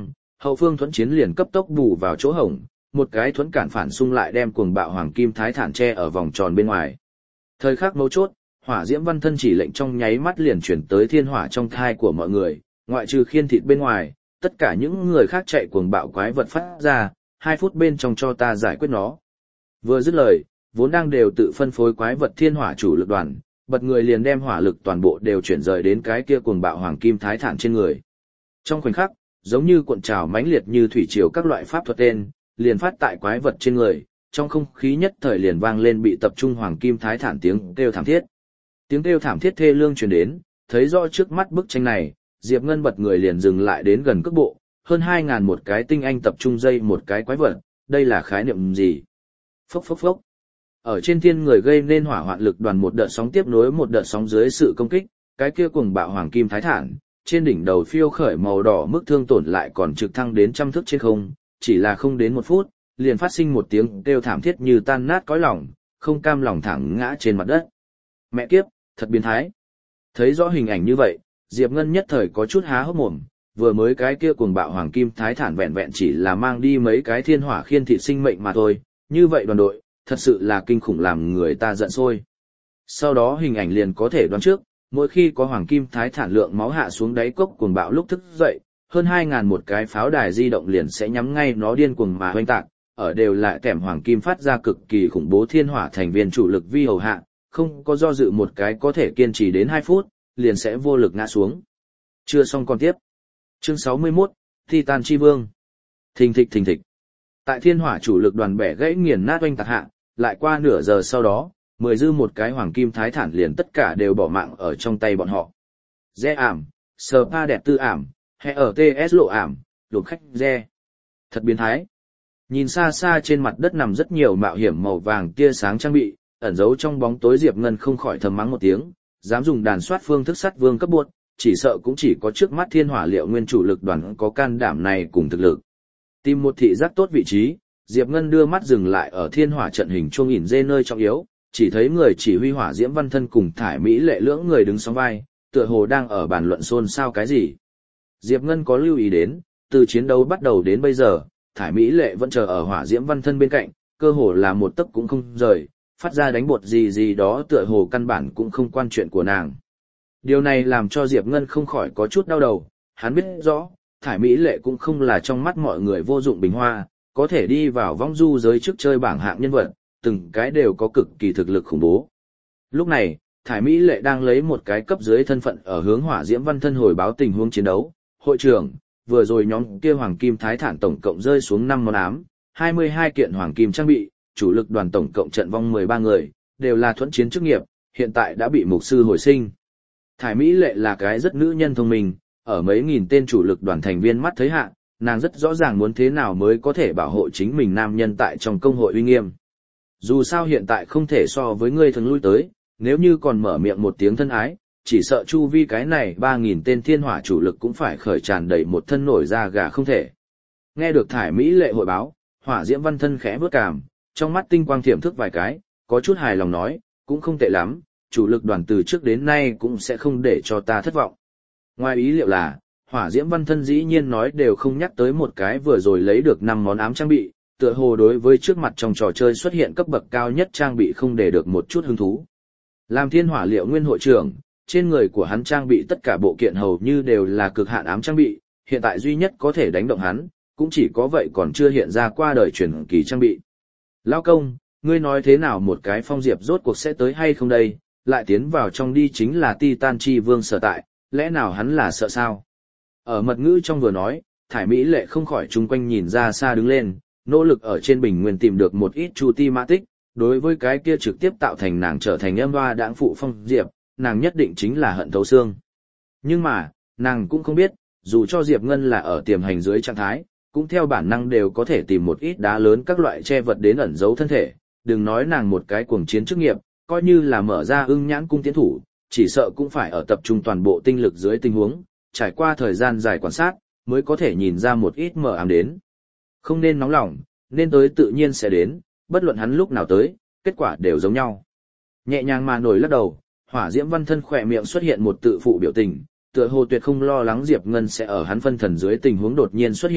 hậu phương thuẫn chiến liền cấp tốc bù vào chỗ hổng, một cái thuẫn cản phản xung lại đem cuồng bạo hoàng kim thái thản che ở vòng tròn bên ngoài. Thời khắc mấu chốt, hỏa diễm văn thân chỉ lệnh trong nháy mắt liền chuyển tới thiên hỏa trong thai của mọi người, ngoại trừ khiên thịt bên ngoài, tất cả những người khác chạy cuồng bạo quái vật phát ra, 2 phút bên trong cho ta giải quyết nó. Vừa dứt lời, vốn đang đều tự phân phối quái vật thiên hỏa chủ lực đoàn, bật người liền đem hỏa lực toàn bộ đều chuyển rời đến cái kia cuồng bạo hoàng kim thái thản trên người. Trong khoảnh khắc, giống như cuộn trào mãnh liệt như thủy triều các loại pháp thuật tên, liền phát tại quái vật trên người, trong không khí nhất thời liền vang lên bị tập trung hoàng kim thái thản tiếng kêu thảm thiết. Tiếng kêu thảm thiết thê lương truyền đến, thấy rõ trước mắt bức tranh này, Diệp Ngân bật người liền dừng lại đến gần cước bộ, hơn 2.000 một cái tinh anh tập trung dây một cái quái vật, đây là khái niệm gì? Phốc phốc phốc. Ở trên thiên người gây nên hỏa hoạn lực đoàn một đợt sóng tiếp nối một đợt sóng dưới sự công kích, cái kia cuồng bạo hoàng kim thái thản, trên đỉnh đầu phiêu khởi màu đỏ mức thương tổn lại còn trực thăng đến trăm thước trên không, chỉ là không đến 1 phút, liền phát sinh một tiếng kêu thảm thiết như tan nát cõi lòng, không cam lòng thẳng ngã trên mặt đất. Mẹ kiếp, thật biến thái. Thấy rõ hình ảnh như vậy, Diệp Ngân nhất thời có chút há hốc mồm, vừa mới cái kia cuồng bạo hoàng kim thái thản vẹn vẹn chỉ là mang đi mấy cái thiên hỏa khiên thịt sinh mệnh mà thôi, như vậy đoàn đội, thật sự là kinh khủng làm người ta giận sôi. Sau đó hình ảnh liền có thể đoán trước, mỗi khi có hoàng kim thái thản lượng máu hạ xuống đáy cốc cuồng bạo lúc thức dậy, hơn 2.000 một cái pháo đài di động liền sẽ nhắm ngay nó điên cuồng mà hoành tạc, ở đều lại kèm hoàng kim phát ra cực kỳ khủng bố thiên hỏa thành viên chủ lực vi hầu hạ, không có do dự một cái có thể kiên trì đến 2 phút, liền sẽ vô lực ngã xuống. Chưa xong còn tiếp. Chương 61, Titan Chi Vương. Thình thịch. Tại thiên hỏa chủ lực đoàn bẻ gãy nghiền nát oanh tạc hạ, lại qua nửa giờ sau đó, 10 dư một cái hoàng kim thái thản liền tất cả đều bỏ mạng ở trong tay bọn họ. Re ảm, sờ pa đẹp tư ảm, hệ ở TS lộ ảm, lột khách re. Thật biến thái. Nhìn xa xa trên mặt đất nằm rất nhiều mạo hiểm màu vàng tia sáng trang bị, ẩn giấu trong bóng tối Diệp Ngân không khỏi thầm mắng một tiếng, dám dùng đàn soát phương thức sắt vương cấp buộc, chỉ sợ cũng chỉ có trước mắt thiên hỏa liệu nguyên chủ lực đoàn có can đảm này cùng thực lực. Tìm một thị giác tốt vị trí, Diệp Ngân đưa mắt dừng lại ở thiên hỏa trận hình chuông ỉn dê nơi trọng yếu, chỉ thấy người chỉ huy hỏa diễm văn thân cùng thải mỹ lệ lưỡng người đứng song vai, tựa hồ đang ở bàn luận xôn xao cái gì. Diệp Ngân có lưu ý đến, từ chiến đấu bắt đầu đến bây giờ, thải mỹ lệ vẫn chờ ở hỏa diễm văn thân bên cạnh, cơ hồ là một tấc cũng không rời, phát ra đánh bột gì đó tựa hồ căn bản cũng không quan chuyện của nàng. Điều này làm cho Diệp Ngân không khỏi có chút đau đầu, hắn biết rõ, thải mỹ lệ cũng không là trong mắt mọi người vô dụng bình hoa, có thể đi vào vong du giới trước chơi bảng hạng nhân vật, từng cái đều có cực kỳ thực lực khủng bố. Lúc này, thải mỹ lệ đang lấy một cái cấp dưới thân phận ở hướng hỏa diễm văn thân hồi báo tình huống chiến đấu. Hội trưởng, vừa rồi nhóm kia hoàng kim thái thản tổng cộng rơi xuống 5 món ám, 22 kiện hoàng kim trang bị, chủ lực đoàn tổng cộng trận vong 13 người, đều là thuẫn chiến chức nghiệp, hiện tại đã bị mục sư hồi sinh. Thải mỹ lệ là cái rất nữ nhân thông minh, ở mấy nghìn tên chủ lực đoàn thành viên mắt thấy hạ, nàng rất rõ ràng muốn thế nào mới có thể bảo hộ chính mình nam nhân tại trong công hội uy nghiêm. Dù sao hiện tại không thể so với ngươi thường lui tới, nếu như còn mở miệng một tiếng thân ái, chỉ sợ chu vi cái này 3.000 tên thiên hỏa chủ lực cũng phải khởi tràn đầy một thân nổi da gà không thể. Nghe được thải mỹ lệ hội báo, hỏa diễm văn thân khẽ vớt cảm, trong mắt tinh quang thiểm thức vài cái, có chút hài lòng nói, cũng không tệ lắm, chủ lực đoàn từ trước đến nay cũng sẽ không để cho ta thất vọng. Ngoài ý liệu là, hỏa diễm văn thân dĩ nhiên nói đều không nhắc tới một cái vừa rồi lấy được 5 món ám trang bị, tựa hồ đối với trước mặt trong trò chơi xuất hiện cấp bậc cao nhất trang bị không để được một chút hứng thú. Làm thiên hỏa liệu nguyên hội trưởng, trên người của hắn trang bị tất cả bộ kiện hầu như đều là cực hạn ám trang bị, hiện tại duy nhất có thể đánh động hắn, cũng chỉ có vậy còn chưa hiện ra qua đời truyền kỳ trang bị. Lão công, ngươi nói thế nào một cái phong diệp rốt cuộc sẽ tới hay không đây, lại tiến vào trong đi chính là Titan Chi Vương sở tại, lẽ nào hắn là sợ sao? Ở mật ngữ trong vừa nói, thải mỹ lệ không khỏi chung quanh nhìn ra xa đứng lên, nỗ lực ở trên bình nguyên tìm được một ít chu ti mã tích, đối với cái kia trực tiếp tạo thành nàng trở thành âm hoa đãng phụ phong diệp, nàng nhất định chính là hận thấu xương. Nhưng mà, nàng cũng không biết, dù cho Diệp Ngân là ở tiềm hành dưới trạng thái, cũng theo bản năng đều có thể tìm một ít đá lớn các loại che vật đến ẩn giấu thân thể, đừng nói nàng một cái cuồng chiến chức nghiệp, coi như là mở ra ưng nhãn cung tiến thủ, chỉ sợ cũng phải ở tập trung toàn bộ tinh lực dưới tình huống, trải qua thời gian dài quan sát, mới có thể nhìn ra một ít mờ ám đến. Không nên nóng lòng, nên tới tự nhiên sẽ đến, bất luận hắn lúc nào tới, kết quả đều giống nhau. Nhẹ nhàng mà nổi lắc đầu, hỏa diễm văn thân khỏe miệng xuất hiện một tự phụ biểu tình, tựa hồ tuyệt không lo lắng Diệp Ngân sẽ ở hắn phân thần dưới tình huống đột nhiên xuất hiện,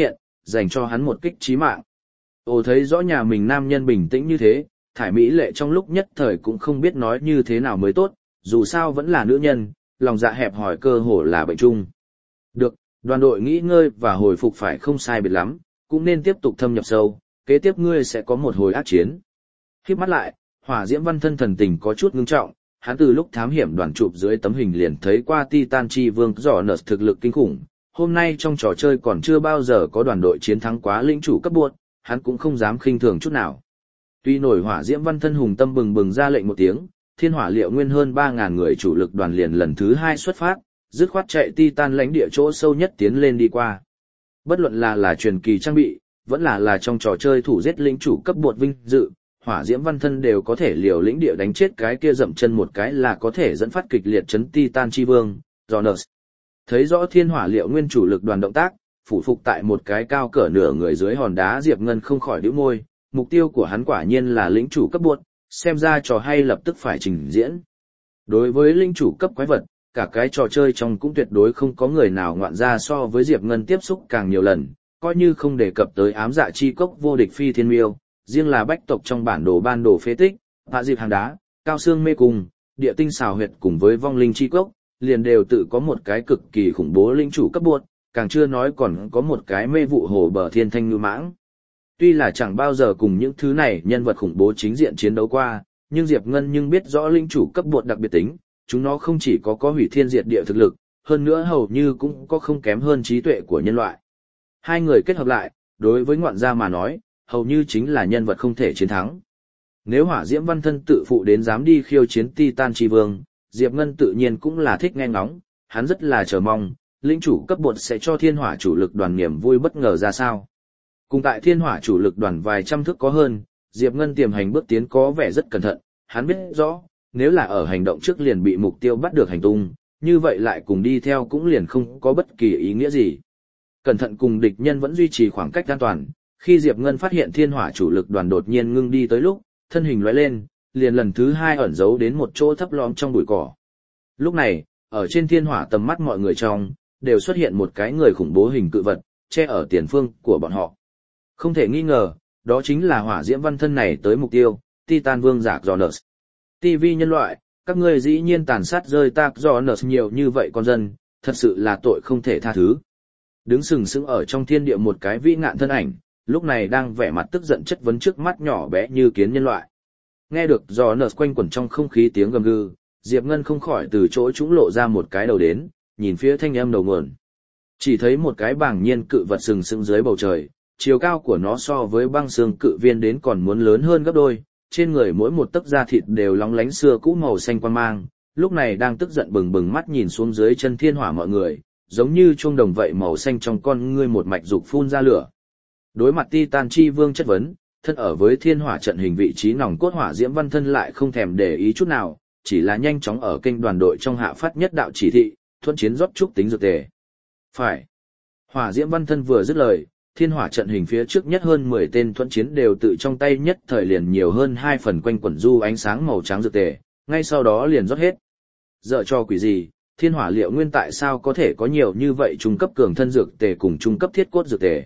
dành cho hắn một kích chí mạng. Ồ thấy rõ nhà mình nam nhân bình tĩnh như thế, thải mỹ lệ trong lúc nhất thời cũng không biết nói như thế nào mới tốt, dù sao vẫn là nữ nhân, lòng dạ hẹp hòi cơ hồ là bệnh chung. Được, đoàn đội nghỉ ngơi và hồi phục phải không sai biệt lắm, cũng nên tiếp tục thâm nhập sâu, kế tiếp ngươi sẽ có một hồi ác chiến. Khép mắt lại, Hỏa Diễm Văn Thân thần tình có chút ngưng trọng, hắn từ lúc thám hiểm đoàn chụp dưới tấm hình liền thấy qua Titan Chi Vương Jonas thực lực kinh khủng, hôm nay trong trò chơi còn chưa bao giờ có đoàn đội chiến thắng quá lĩnh chủ cấp buộc, hắn cũng không dám khinh thường chút nào. Tuy nổi Hỏa Diễm Văn Thân hùng tâm bừng bừng ra lệnh một tiếng, Thiên Hỏa Liệu Nguyên hơn 3.000 người chủ lực đoàn liền lần thứ 2 xuất phát, dứt khoát chạy Titan lãnh địa chỗ sâu nhất tiến lên đi qua. Bất luận là truyền kỳ trang bị, vẫn là trong trò chơi thủ giết lĩnh chủ cấp bột vinh dự, Hỏa Diễm Văn Thân đều có thể liều lĩnh địa đánh chết cái kia dậm chân một cái là có thể dẫn phát kịch liệt chấn Titan Chi Vương, Jonas. Thấy rõ Thiên Hỏa Liệu Nguyên chủ lực đoàn động tác, phủ phục tại một cái cao cỡ nửa người dưới hòn đá Diệp Ngân không khỏi nhíu môi, mục tiêu của hắn quả nhiên là lĩnh chủ cấp bột, xem ra trò hay lập tức phải trình diễn. Đối với lĩnh chủ cấp quái vật, cả cái trò chơi trong cũng tuyệt đối không có người nào ngoạn ra so với Diệp Ngân tiếp xúc càng nhiều lần, coi như không đề cập tới ám dạ chi cốc vô địch phi thiên miêu, riêng là bách tộc trong bản đồ ban đồ phế tích, hạ dịp hàng đá, cao xương mê cung, địa tinh xào huyệt cùng với vong linh chi cốc, liền đều tự có một cái cực kỳ khủng bố lĩnh chủ cấp buộc, càng chưa nói còn có một cái mê vụ hồ bờ thiên thanh ngư mãng. Tuy là chẳng bao giờ cùng những thứ này nhân vật khủng bố chính diện chiến đấu qua, nhưng Diệp Ngân nhưng biết rõ lĩnh chủ cấp buộc đặc biệt tính, chúng nó không chỉ có hủy thiên diệt địa thực lực, hơn nữa hầu như cũng có không kém hơn trí tuệ của nhân loại. Hai người kết hợp lại, đối với ngoạn gia mà nói, hầu như chính là nhân vật không thể chiến thắng. Nếu Hỏa Diễm Văn Thân tự phụ đến dám đi khiêu chiến Titan Chi Vương, Diệp Ngân tự nhiên cũng là thích nghe ngóng, hắn rất là chờ mong, lĩnh chủ cấp bột sẽ cho Thiên Hỏa chủ lực đoàn niềm vui bất ngờ ra sao. Cùng tại Thiên Hỏa chủ lực đoàn vài trăm thước có hơn, Diệp Ngân tiềm hành bước tiến có vẻ rất cẩn thận, hắn biết rõ, nếu là ở hành động trước liền bị mục tiêu bắt được hành tung, như vậy lại cùng đi theo cũng liền không có bất kỳ ý nghĩa gì. Cẩn thận cùng địch nhân vẫn duy trì khoảng cách an toàn, khi Diệp Ngân phát hiện Thiên Hỏa chủ lực đoàn đột nhiên ngưng đi tới lúc, thân hình lóe lên, liền lần thứ 2 ẩn giấu đến một chỗ thấp lõm trong bụi cỏ. Lúc này, ở trên Thiên Hỏa tầm mắt mọi người trong, đều xuất hiện một cái người khủng bố hình cự vật, che ở tiền phương của bọn họ. Không thể nghi ngờ, đó chính là Hỏa Diễm Văn Thân này tới mục tiêu, Titan Vương giả Jonas. TV nhân loại, các ngươi dĩ nhiên tàn sát rơi ta Jonas nhiều như vậy con dân, thật sự là tội không thể tha thứ. Đứng sừng sững ở trong thiên địa một cái vĩ ngạn thân ảnh, lúc này đang vẻ mặt tức giận chất vấn trước mắt nhỏ bé như kiến nhân loại. Nghe được Jonas quanh quẩn trong không khí tiếng gầm gừ, Diệp Ngân không khỏi từ chỗ chúng lộ ra một cái đầu đến, nhìn phía thanh âm đầu nguồn. Chỉ thấy một cái bảng nhiên cự vật sừng sững dưới bầu trời, chiều cao của nó so với băng xương cự viên đến còn muốn lớn hơn gấp đôi, trên người mỗi một tấc da thịt đều lóng lánh xưa cũ màu xanh quang mang, lúc này đang tức giận bừng bừng mắt nhìn xuống dưới chân Thiên Hỏa mọi người, giống như chuông đồng vậy màu xanh trong con ngươi một mạch dục phun ra lửa. Đối mặt Titan Chi Vương chất vấn, thân ở với Thiên Hỏa trận hình vị trí nòng cốt Hỏa Diễm Văn Thân lại không thèm để ý chút nào, chỉ là nhanh chóng ở kênh đoàn đội trong hạ phát nhất đạo chỉ thị, thuận chiến rót trúc tính dược tề. Phải. Hỏa Diễm Văn Thân vừa dứt lời, Thiên Hỏa trận hình phía trước nhất hơn 10 tên thuận chiến đều tự trong tay nhất thời liền nhiều hơn 2 phần quanh quẩn du ánh sáng màu trắng dược tề, ngay sau đó liền rót hết. Dợ cho quỷ gì, Thiên Hỏa Liệu Nguyên tại sao có thể có nhiều như vậy trung cấp cường thân dược tề cùng trung cấp thiết cốt dược tề.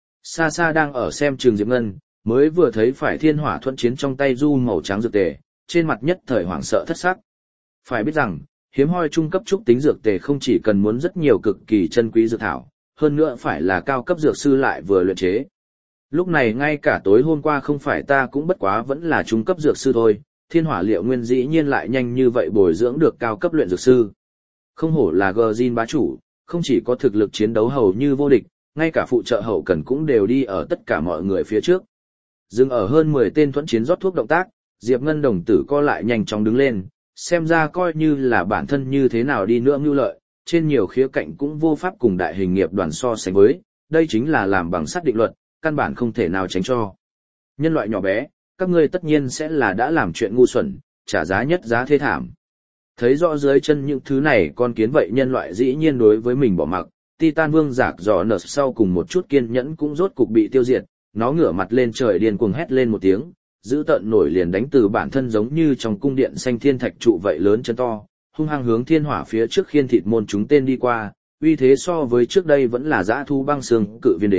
Xa xa đang ở xem trường Diệp Ngân, mới vừa thấy phải Thiên Hỏa thuận chiến trong tay du màu trắng dược tề, trên mặt nhất thời hoảng sợ thất sắc. Phải biết rằng, hiếm hoi trung cấp trúc tính dược tề không chỉ cần muốn rất nhiều cực kỳ chân quý dược thảo, hơn nữa phải là cao cấp dược sư lại vừa luyện chế. Lúc này ngay cả tối hôm qua không phải ta cũng bất quá vẫn là trung cấp dược sư thôi, Thiên Hỏa Liệu Nguyên dĩ nhiên lại nhanh như vậy bồi dưỡng được cao cấp luyện dược sư. Không hổ là Gjin bá chủ, không chỉ có thực lực chiến đấu hầu như vô địch, ngay cả phụ trợ hậu cần cũng đều đi ở tất cả mọi người phía trước. Dừng ở hơn 10 tên thuẫn chiến rót thuốc động tác, Diệp Ngân đồng tử co lại nhanh chóng đứng lên, xem ra coi như là bản thân như thế nào đi nữa mưu lợi, trên nhiều khía cạnh cũng vô pháp cùng đại hình nghiệp đoàn so sánh với, đây chính là làm bằng sắt định luật, căn bản không thể nào tránh cho. Nhân loại nhỏ bé, các ngươi tất nhiên sẽ là đã làm chuyện ngu xuẩn, trả giá nhất giá thê thảm. Thấy rõ dưới chân những thứ này con kiến vậy nhân loại dĩ nhiên đối với mình bỏ mặc, Titan Vương giạc giỏ nở sau cùng một chút kiên nhẫn cũng rốt cục bị tiêu diệt, nó ngửa mặt lên trời điên cuồng hét lên một tiếng, giữ tợn nổi liền đánh từ bản thân giống như trong cung điện xanh thiên thạch trụ vậy lớn chân to, hung hăng hướng Thiên Hỏa phía trước khiên thịt môn chúng tên đi qua, uy thế so với trước đây vẫn là dã thu băng xương cự viên đến,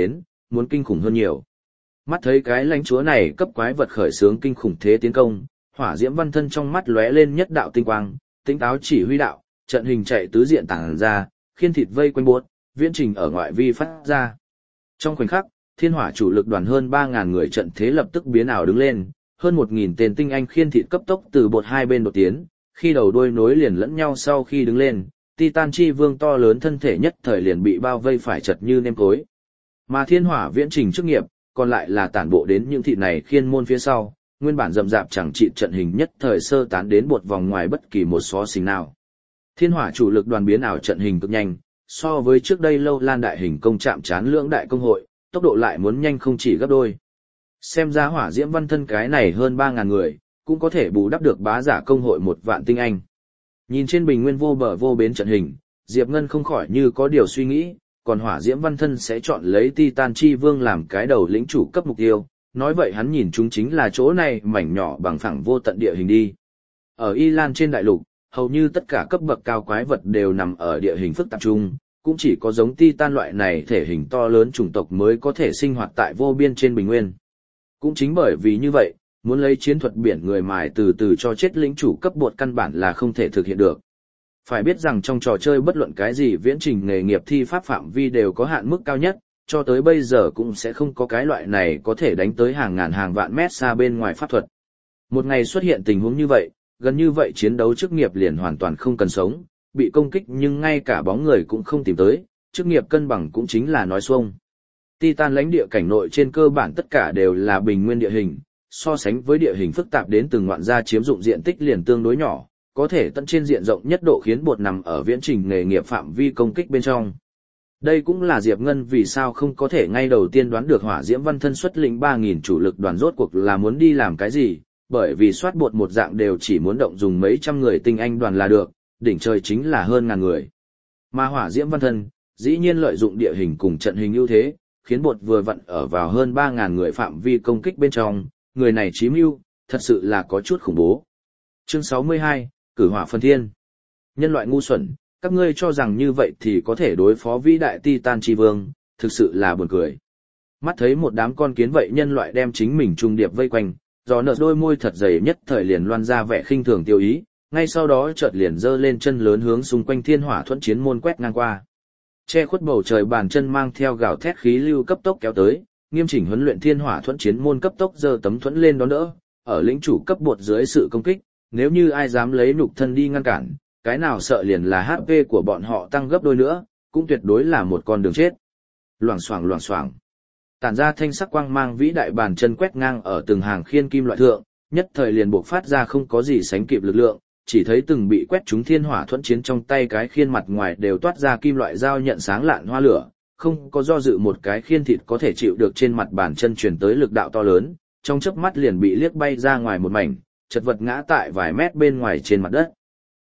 muốn kinh khủng hơn nhiều. Mắt thấy cái lãnh chúa này cấp quái vật khởi xướng kinh khủng thế tiến công, Hỏa Diễm Văn Thân trong mắt lóe lên nhất đạo tinh quang, tinh táo chỉ huy đạo, trận hình chạy tứ diện tản ra, khiên thịt vây quanh buốt, viễn trình ở ngoại vi phát ra. Trong khoảnh khắc, Thiên Hỏa chủ lực đoàn hơn 3000 người trận thế lập tức biến ảo đứng lên, hơn 1000 tên tinh anh khiên thịt cấp tốc từ bột hai bên đột tiến, khi đầu đuôi nối liền lẫn nhau sau khi đứng lên, Titan chi vương to lớn thân thể nhất thời liền bị bao vây phải chật như nêm cối. Mà Thiên Hỏa viễn trình chức nghiệp, còn lại là tản bộ đến những thịt này khiên môn phía sau, nguyên bản rậm rạp chẳng trị trận hình nhất thời sơ tán đến bột vòng ngoài bất kỳ một xó xình nào. Thiên Hỏa chủ lực đoàn biến ảo trận hình cực nhanh, so với trước đây lâu lan đại hình công chạm chán lưỡng đại công hội, tốc độ lại muốn nhanh không chỉ gấp đôi. Xem ra Hỏa Diễm Văn Thân cái này hơn 3000 người, cũng có thể bù đắp được bá giả công hội 1 vạn tinh anh. Nhìn trên bình nguyên vô bờ vô bến trận hình, Diệp Ngân không khỏi như có điều suy nghĩ, còn Hỏa Diễm Văn Thân sẽ chọn lấy Titan Chi Vương làm cái đầu lĩnh chủ cấp mục tiêu, nói vậy hắn nhìn chúng chính là chỗ này mảnh nhỏ bằng phẳng vô tận địa hình đi. Ở Y Lan trên đại lục, hầu như tất cả cấp bậc cao quái vật đều nằm ở địa hình phức tạp chung, cũng chỉ có giống Titan loại này thể hình to lớn chủng tộc mới có thể sinh hoạt tại vô biên trên bình nguyên. Cũng chính bởi vì như vậy, muốn lấy chiến thuật biển người mài từ từ cho chết lĩnh chủ cấp bột căn bản là không thể thực hiện được. Phải biết rằng trong trò chơi bất luận cái gì viễn trình nghề nghiệp thi pháp phạm vi đều có hạn mức cao nhất, cho tới bây giờ cũng sẽ không có cái loại này có thể đánh tới hàng ngàn hàng vạn mét xa bên ngoài pháp thuật. Một ngày xuất hiện tình huống như vậy, gần như vậy chiến đấu chức nghiệp liền hoàn toàn không cần sống, bị công kích nhưng ngay cả bóng người cũng không tìm tới, chức nghiệp cân bằng cũng chính là nói xuông. Titan lãnh địa cảnh nội trên cơ bản tất cả đều là bình nguyên địa hình, so sánh với địa hình phức tạp đến từng ngoạn gia chiếm dụng diện tích liền tương đối nhỏ, có thể tận trên diện rộng nhất độ khiến bột nằm ở viễn trình nghề nghiệp phạm vi công kích bên trong. Đây cũng là Diệp Ngân vì sao không có thể ngay đầu tiên đoán được Hỏa Diễm Văn Thân xuất lĩnh 3000 chủ lực đoàn rốt cuộc là muốn đi làm cái gì, bởi vì soát bột một dạng đều chỉ muốn động dùng mấy trăm người tinh anh đoàn là được, đỉnh trời chính là hơn ngàn người. Mà Hỏa Diễm Văn Thân, dĩ nhiên lợi dụng địa hình cùng trận hình ưu thế, khiến bột vừa vặn ở vào hơn 3000 người phạm vi công kích bên trong, người này chí mưu, thật sự là có chút khủng bố. Chương 62, Cử Hỏa Phân Thiên. Nhân loại ngu xuẩn, các ngươi cho rằng như vậy thì có thể đối phó vĩ đại Titan Chi Vương, thực sự là buồn cười. Mắt thấy một đám con kiến vậy nhân loại đem chính mình trung điệp vây quanh, gió nợ đôi môi thật dày nhất thời liền loan ra vẻ khinh thường tiêu ý, ngay sau đó chợt liền giơ lên chân lớn hướng xung quanh Thiên Hỏa Thuẫn Chiến môn quét ngang qua. Che khuất bầu trời bàn chân mang theo gào thét khí lưu cấp tốc kéo tới, nghiêm chỉnh huấn luyện Thiên Hỏa Thuẫn Chiến môn cấp tốc giơ tấm thuẫn lên đón đỡ, ở lĩnh chủ cấp bột dưới sự công kích, nếu như ai dám lấy nhục thân đi ngăn cản, cái nào sợ liền là HP của bọn họ tăng gấp đôi nữa, cũng tuyệt đối là một con đường chết. Loảng xoảng. Tản ra thanh sắc quang mang vĩ đại bàn chân quét ngang ở từng hàng khiên kim loại thượng, nhất thời liền bộc phát ra không có gì sánh kịp lực lượng, chỉ thấy từng bị quét trúng Thiên Hỏa Thuẫn Chiến trong tay cái khiên mặt ngoài đều toát ra kim loại dao nhận sáng lạn hoa lửa, không có do dự một cái khiên thịt có thể chịu được trên mặt bàn chân truyền tới lực đạo to lớn, trong chớp mắt liền bị liếc bay ra ngoài một mảnh, chật vật ngã tại vài mét bên ngoài trên mặt đất.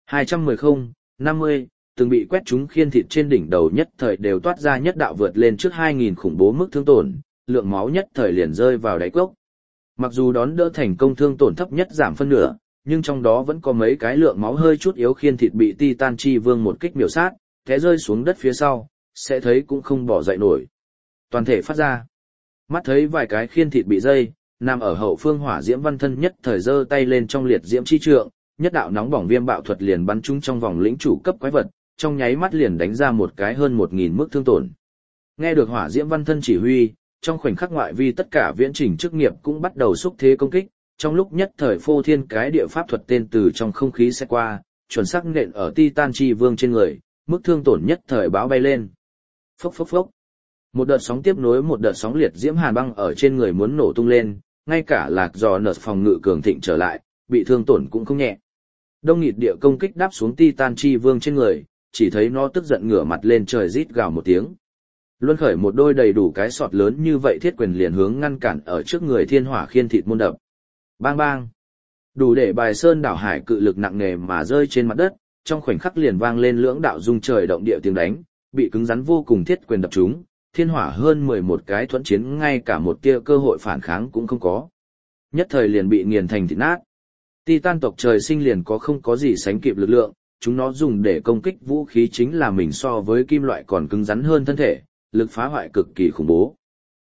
210-50, từng bị quét trúng khiên thịt trên đỉnh đầu nhất thời đều toát ra nhất đạo vượt lên trước 2000 khủng bố mức thương tổn, lượng máu nhất thời liền rơi vào đáy cốc. Mặc dù đón đỡ thành công thương tổn thấp nhất giảm phân nửa, nhưng trong đó vẫn có mấy cái lượng máu hơi chút yếu khiên thịt bị Titan Chi Vương một kích miểu sát, té rơi xuống đất phía sau, sẽ thấy cũng không bỏ dậy nổi. Toàn thể phát ra. Mắt thấy vài cái khiên thịt bị dây, nằm ở hậu phương Hỏa Diễm Văn Thân nhất thời giơ tay lên trong liệt diễm chi trượng, nhất đạo nóng bỏng viêm bạo thuật liền bắn trúng trong vòng lĩnh chủ cấp quái vật, trong nháy mắt liền đánh ra một cái hơn 1000 mức thương tổn. Nghe được Hỏa Diễm Văn Thân chỉ huy, trong khoảnh khắc ngoại vi tất cả viễn trình chức nghiệp cũng bắt đầu xúc thế công kích, trong lúc nhất thời phô thiên cái địa pháp thuật tên từ trong không khí sẽ qua, chuẩn xác nện ở Titan Chi Vương trên người, mức thương tổn nhất thời báo bay lên. Phốc. Một đợt sóng tiếp nối một đợt sóng liệt diễm hàn băng ở trên người muốn nổ tung lên, ngay cả lạc giò nợt phòng ngự cường thịnh trở lại, bị thương tổn cũng không nhẹ. Đông nghịt địa công kích đáp xuống Titan Chi Vương trên người, chỉ thấy nó tức giận ngửa mặt lên trời rít gào một tiếng. Luân khởi một đôi đầy đủ cái sọt lớn như vậy thiết quyền liền hướng ngăn cản ở trước người Thiên Hỏa khiên thịt môn đập. Bang bang. Đủ để bài sơn đảo hải cự lực nặng nề mà rơi trên mặt đất, trong khoảnh khắc liền vang lên lưỡng đạo rung trời động địa tiếng đánh, bị cứng rắn vô cùng thiết quyền đập trúng, Thiên Hỏa hơn 11 cái thuẫn chiến ngay cả một tia cơ hội phản kháng cũng không có. Nhất thời liền bị nghiền thành thịt nát. Titan tộc trời sinh liền có không có gì sánh kịp lực lượng, chúng nó dùng để công kích vũ khí chính là mình so với kim loại còn cứng rắn hơn thân thể, lực phá hoại cực kỳ khủng bố.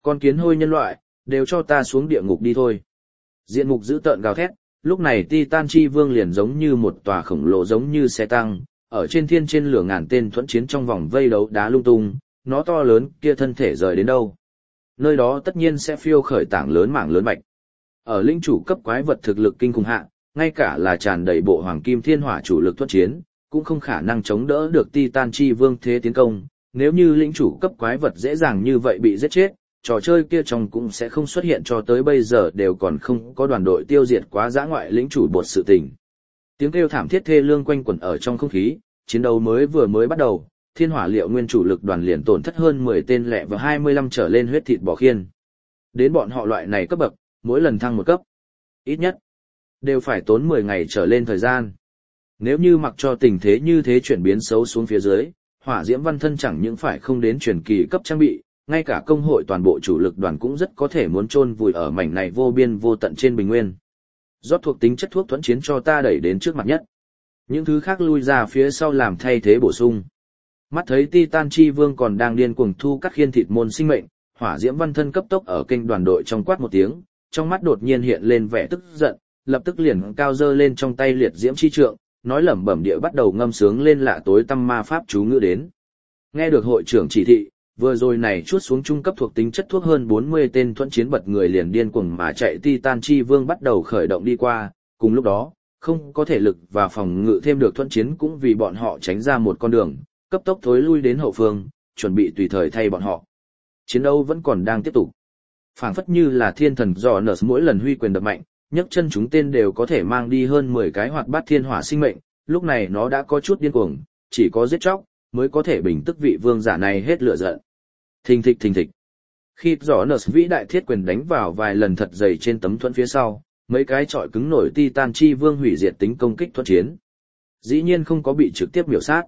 Con kiến hôi nhân loại, đều cho ta xuống địa ngục đi thôi. Diện mục dữ tợn gào thét, lúc này Titan Chi Vương liền giống như một tòa khổng lồ giống như xe tăng, ở trên thiên trên lửa ngàn tên thuẫn chiến trong vòng vây đấu đá lung tung, nó to lớn kia thân thể rời đến đâu. Nơi đó tất nhiên sẽ phiêu khởi tảng lớn mảng lớn bạch. Ở linh chủ cấp quái vật thực lực kinh khủng hạ, ngay cả là tràn đầy bộ hoàng kim thiên hỏa chủ lực thuẫn chiến, cũng không khả năng chống đỡ được Titan Chi Vương thế tiến công. Nếu như linh chủ cấp quái vật dễ dàng như vậy bị giết chết, trò chơi kia trong cũng sẽ không xuất hiện cho tới bây giờ đều còn không có đoàn đội tiêu diệt quá dã ngoại lĩnh chủ bột sự tình. Tiếng kêu thảm thiết thê lương quanh quẩn ở trong không khí, chiến đấu vừa mới bắt đầu, thiên hỏa liệu nguyên chủ lực đoàn liền tổn thất hơn 10 tên lẹ và 25 trở lên huyết thịt bò khiên. Đến bọn họ loại này cấp bậc, mỗi lần thăng một cấp, ít nhất, đều phải tốn 10 ngày trở lên thời gian. Nếu như mặc cho tình thế như thế chuyển biến xấu xuống phía dưới, hỏa diễm văn thân chẳng những phải không đến truyền kỳ cấp trang bị, ngay cả công hội toàn bộ chủ lực đoàn cũng rất có thể muốn chôn vùi ở mảnh này vô biên vô tận trên bình nguyên. Rót thuộc tính chất thuốc thuẫn chiến cho ta đẩy đến trước mặt nhất. Những thứ khác lui ra phía sau làm thay thế bổ sung. Mắt thấy Titan Chi Vương còn đang điên cuồng thu cắt khiên thịt môn sinh mệnh, hỏa diễm văn thân cấp tốc ở kênh đoàn đội trong quát một tiếng, trong mắt đột nhiên hiện lên vẻ tức giận, lập tức liền cao dơ lên trong tay liệt diễm chi trượng, nói lẩm bẩm địa bắt đầu ngâm sướng lên lạ tối tăm ma pháp chú ngữ đến. Nghe được hội trưởng chỉ thị, vừa rồi này chuốt xuống trung cấp thuộc tính chất thuốc hơn 40 tên thuẫn chiến bật người liền điên cuồng mà chạy Titan Chi Vương bắt đầu khởi động đi qua, cùng lúc đó, không có thể lực và phòng ngự thêm được thuẫn chiến cũng vì bọn họ tránh ra một con đường, cấp tốc thối lui đến hậu phương, chuẩn bị tùy thời thay bọn họ. Chiến đấu vẫn còn đang tiếp tục. Phảng phất như là thiên thần Jonas mỗi lần huy quyền đập mạnh, nhấc chân chúng tên đều có thể mang đi hơn 10 cái hoạt bát thiên hỏa sinh mệnh, lúc này nó đã có chút điên cuồng, chỉ có giết chóc mới có thể bình tức vị vương giả này hết lửa giận. Thình thịch. Khi Jonas vĩ đại thiết quyền đánh vào vài lần thật dày trên tấm thuẫn phía sau, mấy cái chọi cứng nổi Titan Chi Vương hủy diệt tính công kích thuẫn chiến. Dĩ nhiên không có bị trực tiếp miểu sát.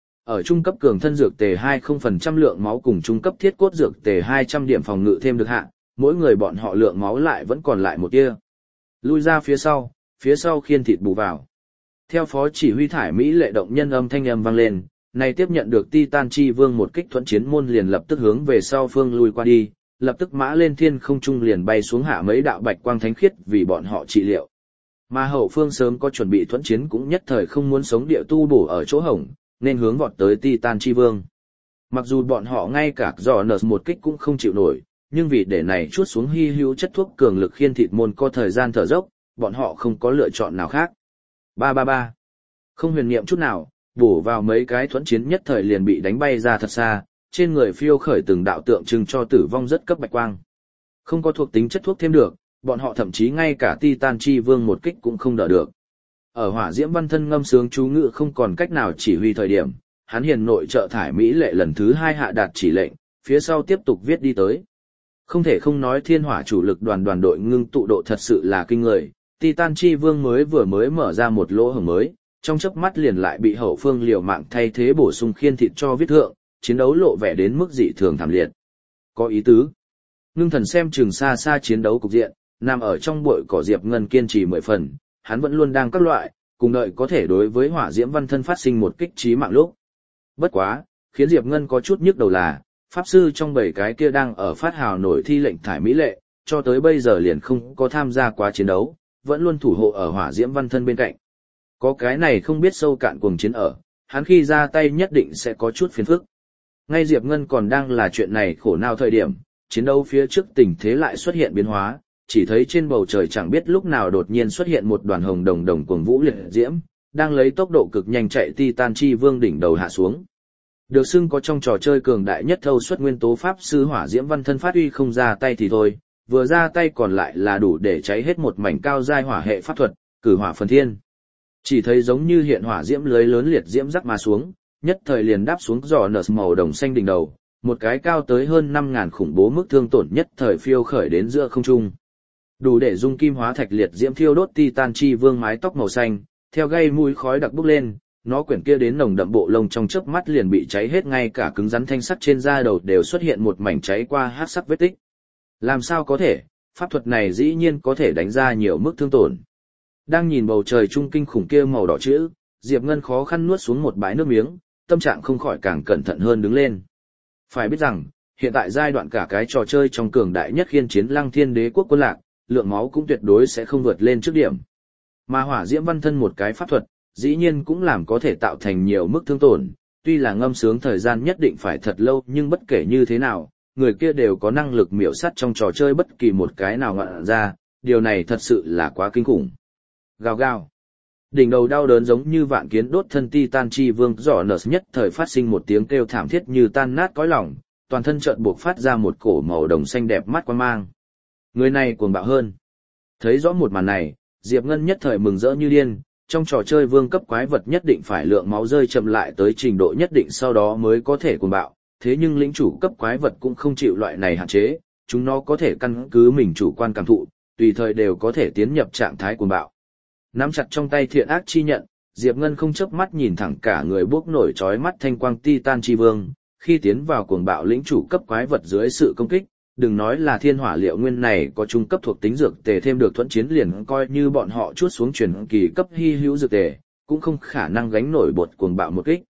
Ở trung cấp cường thân dược tề 20% lượng máu cùng trung cấp thiết cốt dược tề 200 điểm phòng ngự thêm được hạ, mỗi người bọn họ lượng máu lại vẫn còn lại một tia. Lui ra phía sau khiên thịt bù vào. Theo phó chỉ huy thải Mỹ lệ động nhân âm thanh âm vang lên, này tiếp nhận được Titan Chi Vương một kích thuẫn chiến môn liền lập tức hướng về sau phương lui qua đi, lập tức mã lên thiên không trung liền bay xuống hạ mấy đạo bạch quang thánh khiết vì bọn họ trị liệu. Mà hậu phương sớm có chuẩn bị thuẫn chiến cũng nhất thời không muốn sống địa tu bổ ở chỗ hổng, nên hướng vọt tới Titan Chi Vương. Mặc dù bọn họ ngay cả Jonas một kích cũng không chịu nổi, nhưng vì để này chuốt xuống hy hữu chất thuốc cường lực khiên thịt môn có thời gian thở dốc, bọn họ không có lựa chọn nào khác. 333. Không huyền niệm chút nào, bổ vào mấy cái thuẫn chiến nhất thời liền bị đánh bay ra thật xa, trên người phiêu khởi từng đạo tượng trưng cho tử vong rất cấp bạch quang. Không có thuộc tính chất thuốc thêm được, bọn họ thậm chí ngay cả Titan Chi Vương một kích cũng không đỡ được. Ở hỏa diễm văn thân ngâm sướng chú ngữ không còn cách nào chỉ huy thời điểm, hắn hiền nội trợ thải Mỹ lệ lần thứ 2 hạ đạt chỉ lệnh, phía sau tiếp tục viết đi tới. Không thể không nói thiên hỏa chủ lực đoàn đội ngưng tụ độ thật sự là kinh người, Titan Chi Vương vừa mới mở ra một lỗ hổng mới, trong chớp mắt liền lại bị hậu phương liều mạng thay thế bổ sung khiên thịt cho viết thượng, chiến đấu lộ vẻ đến mức dị thường thảm liệt. Có ý tứ. Ngưng thần xem chừng xa xa chiến đấu cục diện, nằm ở trong bụi cỏ Diệp Ngân kiên trì 10 phần, hắn vẫn luôn đang các loại, cùng đợi có thể đối với hỏa diễm văn thân phát sinh một kích chí mạng lúc. Bất quá, khiến Diệp Ngân có chút nhức đầu là, pháp sư trong 7 cái kia đang ở phát hào nổi thi lệnh thải Mỹ lệ, cho tới bây giờ liền không có tham gia quá chiến đấu, vẫn luôn thủ hộ ở hỏa diễm văn thân bên cạnh. Có cái này không biết sâu cạn cuồng chiến ở, hắn khi ra tay nhất định sẽ có chút phiền phức. Ngay Diệp Ngân còn đang là chuyện này khổ nào thời điểm, chiến đấu phía trước tình thế lại xuất hiện biến hóa, chỉ thấy trên bầu trời chẳng biết lúc nào đột nhiên xuất hiện một đoàn hồng đồng đồng cuồng vũ liệt diễm, đang lấy tốc độ cực nhanh chạy Titan Chi Vương đỉnh đầu hạ xuống. Được xưng có trong trò chơi cường đại nhất thâu xuất nguyên tố pháp sư hỏa diễm văn thân phát uy không ra tay thì thôi, vừa ra tay còn lại là đủ để cháy hết một mảnh cao giai hỏa hệ pháp thuật, cử hỏa phần thiên. Chỉ thấy giống như hiện hỏa diễm lưới lớn liệt diễm rắc mà xuống, nhất thời liền đáp xuống giò nở màu đồng xanh đỉnh đầu, một cái cao tới hơn 5.000 khủng bố mức thương tổn nhất thời phiêu khởi đến giữa không trung. Đủ để dung kim hóa thạch liệt diễm thiêu đốt Titan Chi Vương mái tóc màu xanh, theo gây mũi khói đặc bốc lên, nó quyển kia đến nồng đậm bộ lông trong chớp mắt liền bị cháy hết, ngay cả cứng rắn thanh sắt trên da đầu đều xuất hiện một mảnh cháy qua hắc sắc vết tích. Làm sao có thể, pháp thuật này dĩ nhiên có thể đánh ra nhiều mức thương tổn. Đang nhìn bầu trời trung kinh khủng kia màu đỏ chữ, Diệp Ngân khó khăn nuốt xuống một bãi nước miếng, tâm trạng không khỏi càng cẩn thận hơn đứng lên. Phải biết rằng, Hiện tại giai đoạn cả cái trò chơi trong cường đại nhất khiên chiến Lăng Thiên Đế quốc quân lạc, lượng máu cũng tuyệt đối sẽ không vượt lên trước điểm. Mà hỏa diễm văn thân một cái pháp thuật, dĩ nhiên cũng làm có thể tạo thành nhiều mức thương tổn, tuy là ngâm sướng thời gian nhất định phải thật lâu nhưng bất kể như thế nào, người kia đều có năng lực miểu sát trong trò chơi bất kỳ một cái nào ngọn ra, điều này thật sự là quá kinh khủng. Gào gào. Đỉnh đầu đau đớn giống như vạn kiến đốt thân Titan chi vương giỏ nở nhất thời phát sinh một tiếng kêu thảm thiết như tan nát cõi lòng, toàn thân chợt buộc phát ra một cổ màu đồng xanh đẹp mắt quan mang. Người này cuồng bạo hơn. Thấy rõ một màn này, Diệp Ngân nhất thời mừng rỡ như điên, trong trò chơi vương cấp quái vật nhất định phải lượng máu rơi chậm lại tới trình độ nhất định sau đó mới có thể cuồng bạo, thế nhưng lĩnh chủ cấp quái vật cũng không chịu loại này hạn chế, chúng nó có thể căn cứ mình chủ quan cảm thụ, tùy thời đều có thể tiến nhập trạng thái cuồng bạo. Nắm chặt trong tay thiện ác chi nhận, Diệp Ngân không chớp mắt nhìn thẳng cả người bốc nổi chói mắt thanh quang Titan chi vương, khi tiến vào cuồng bạo lĩnh chủ cấp quái vật dưới sự công kích, đừng nói là thiên hỏa liệu nguyên này có trung cấp thuộc tính dược tề thêm được thuẫn chiến liền coi như bọn họ chuốt xuống truyền kỳ cấp hy hữu dược tề, cũng không khả năng gánh nổi bột cuồng bạo một kích.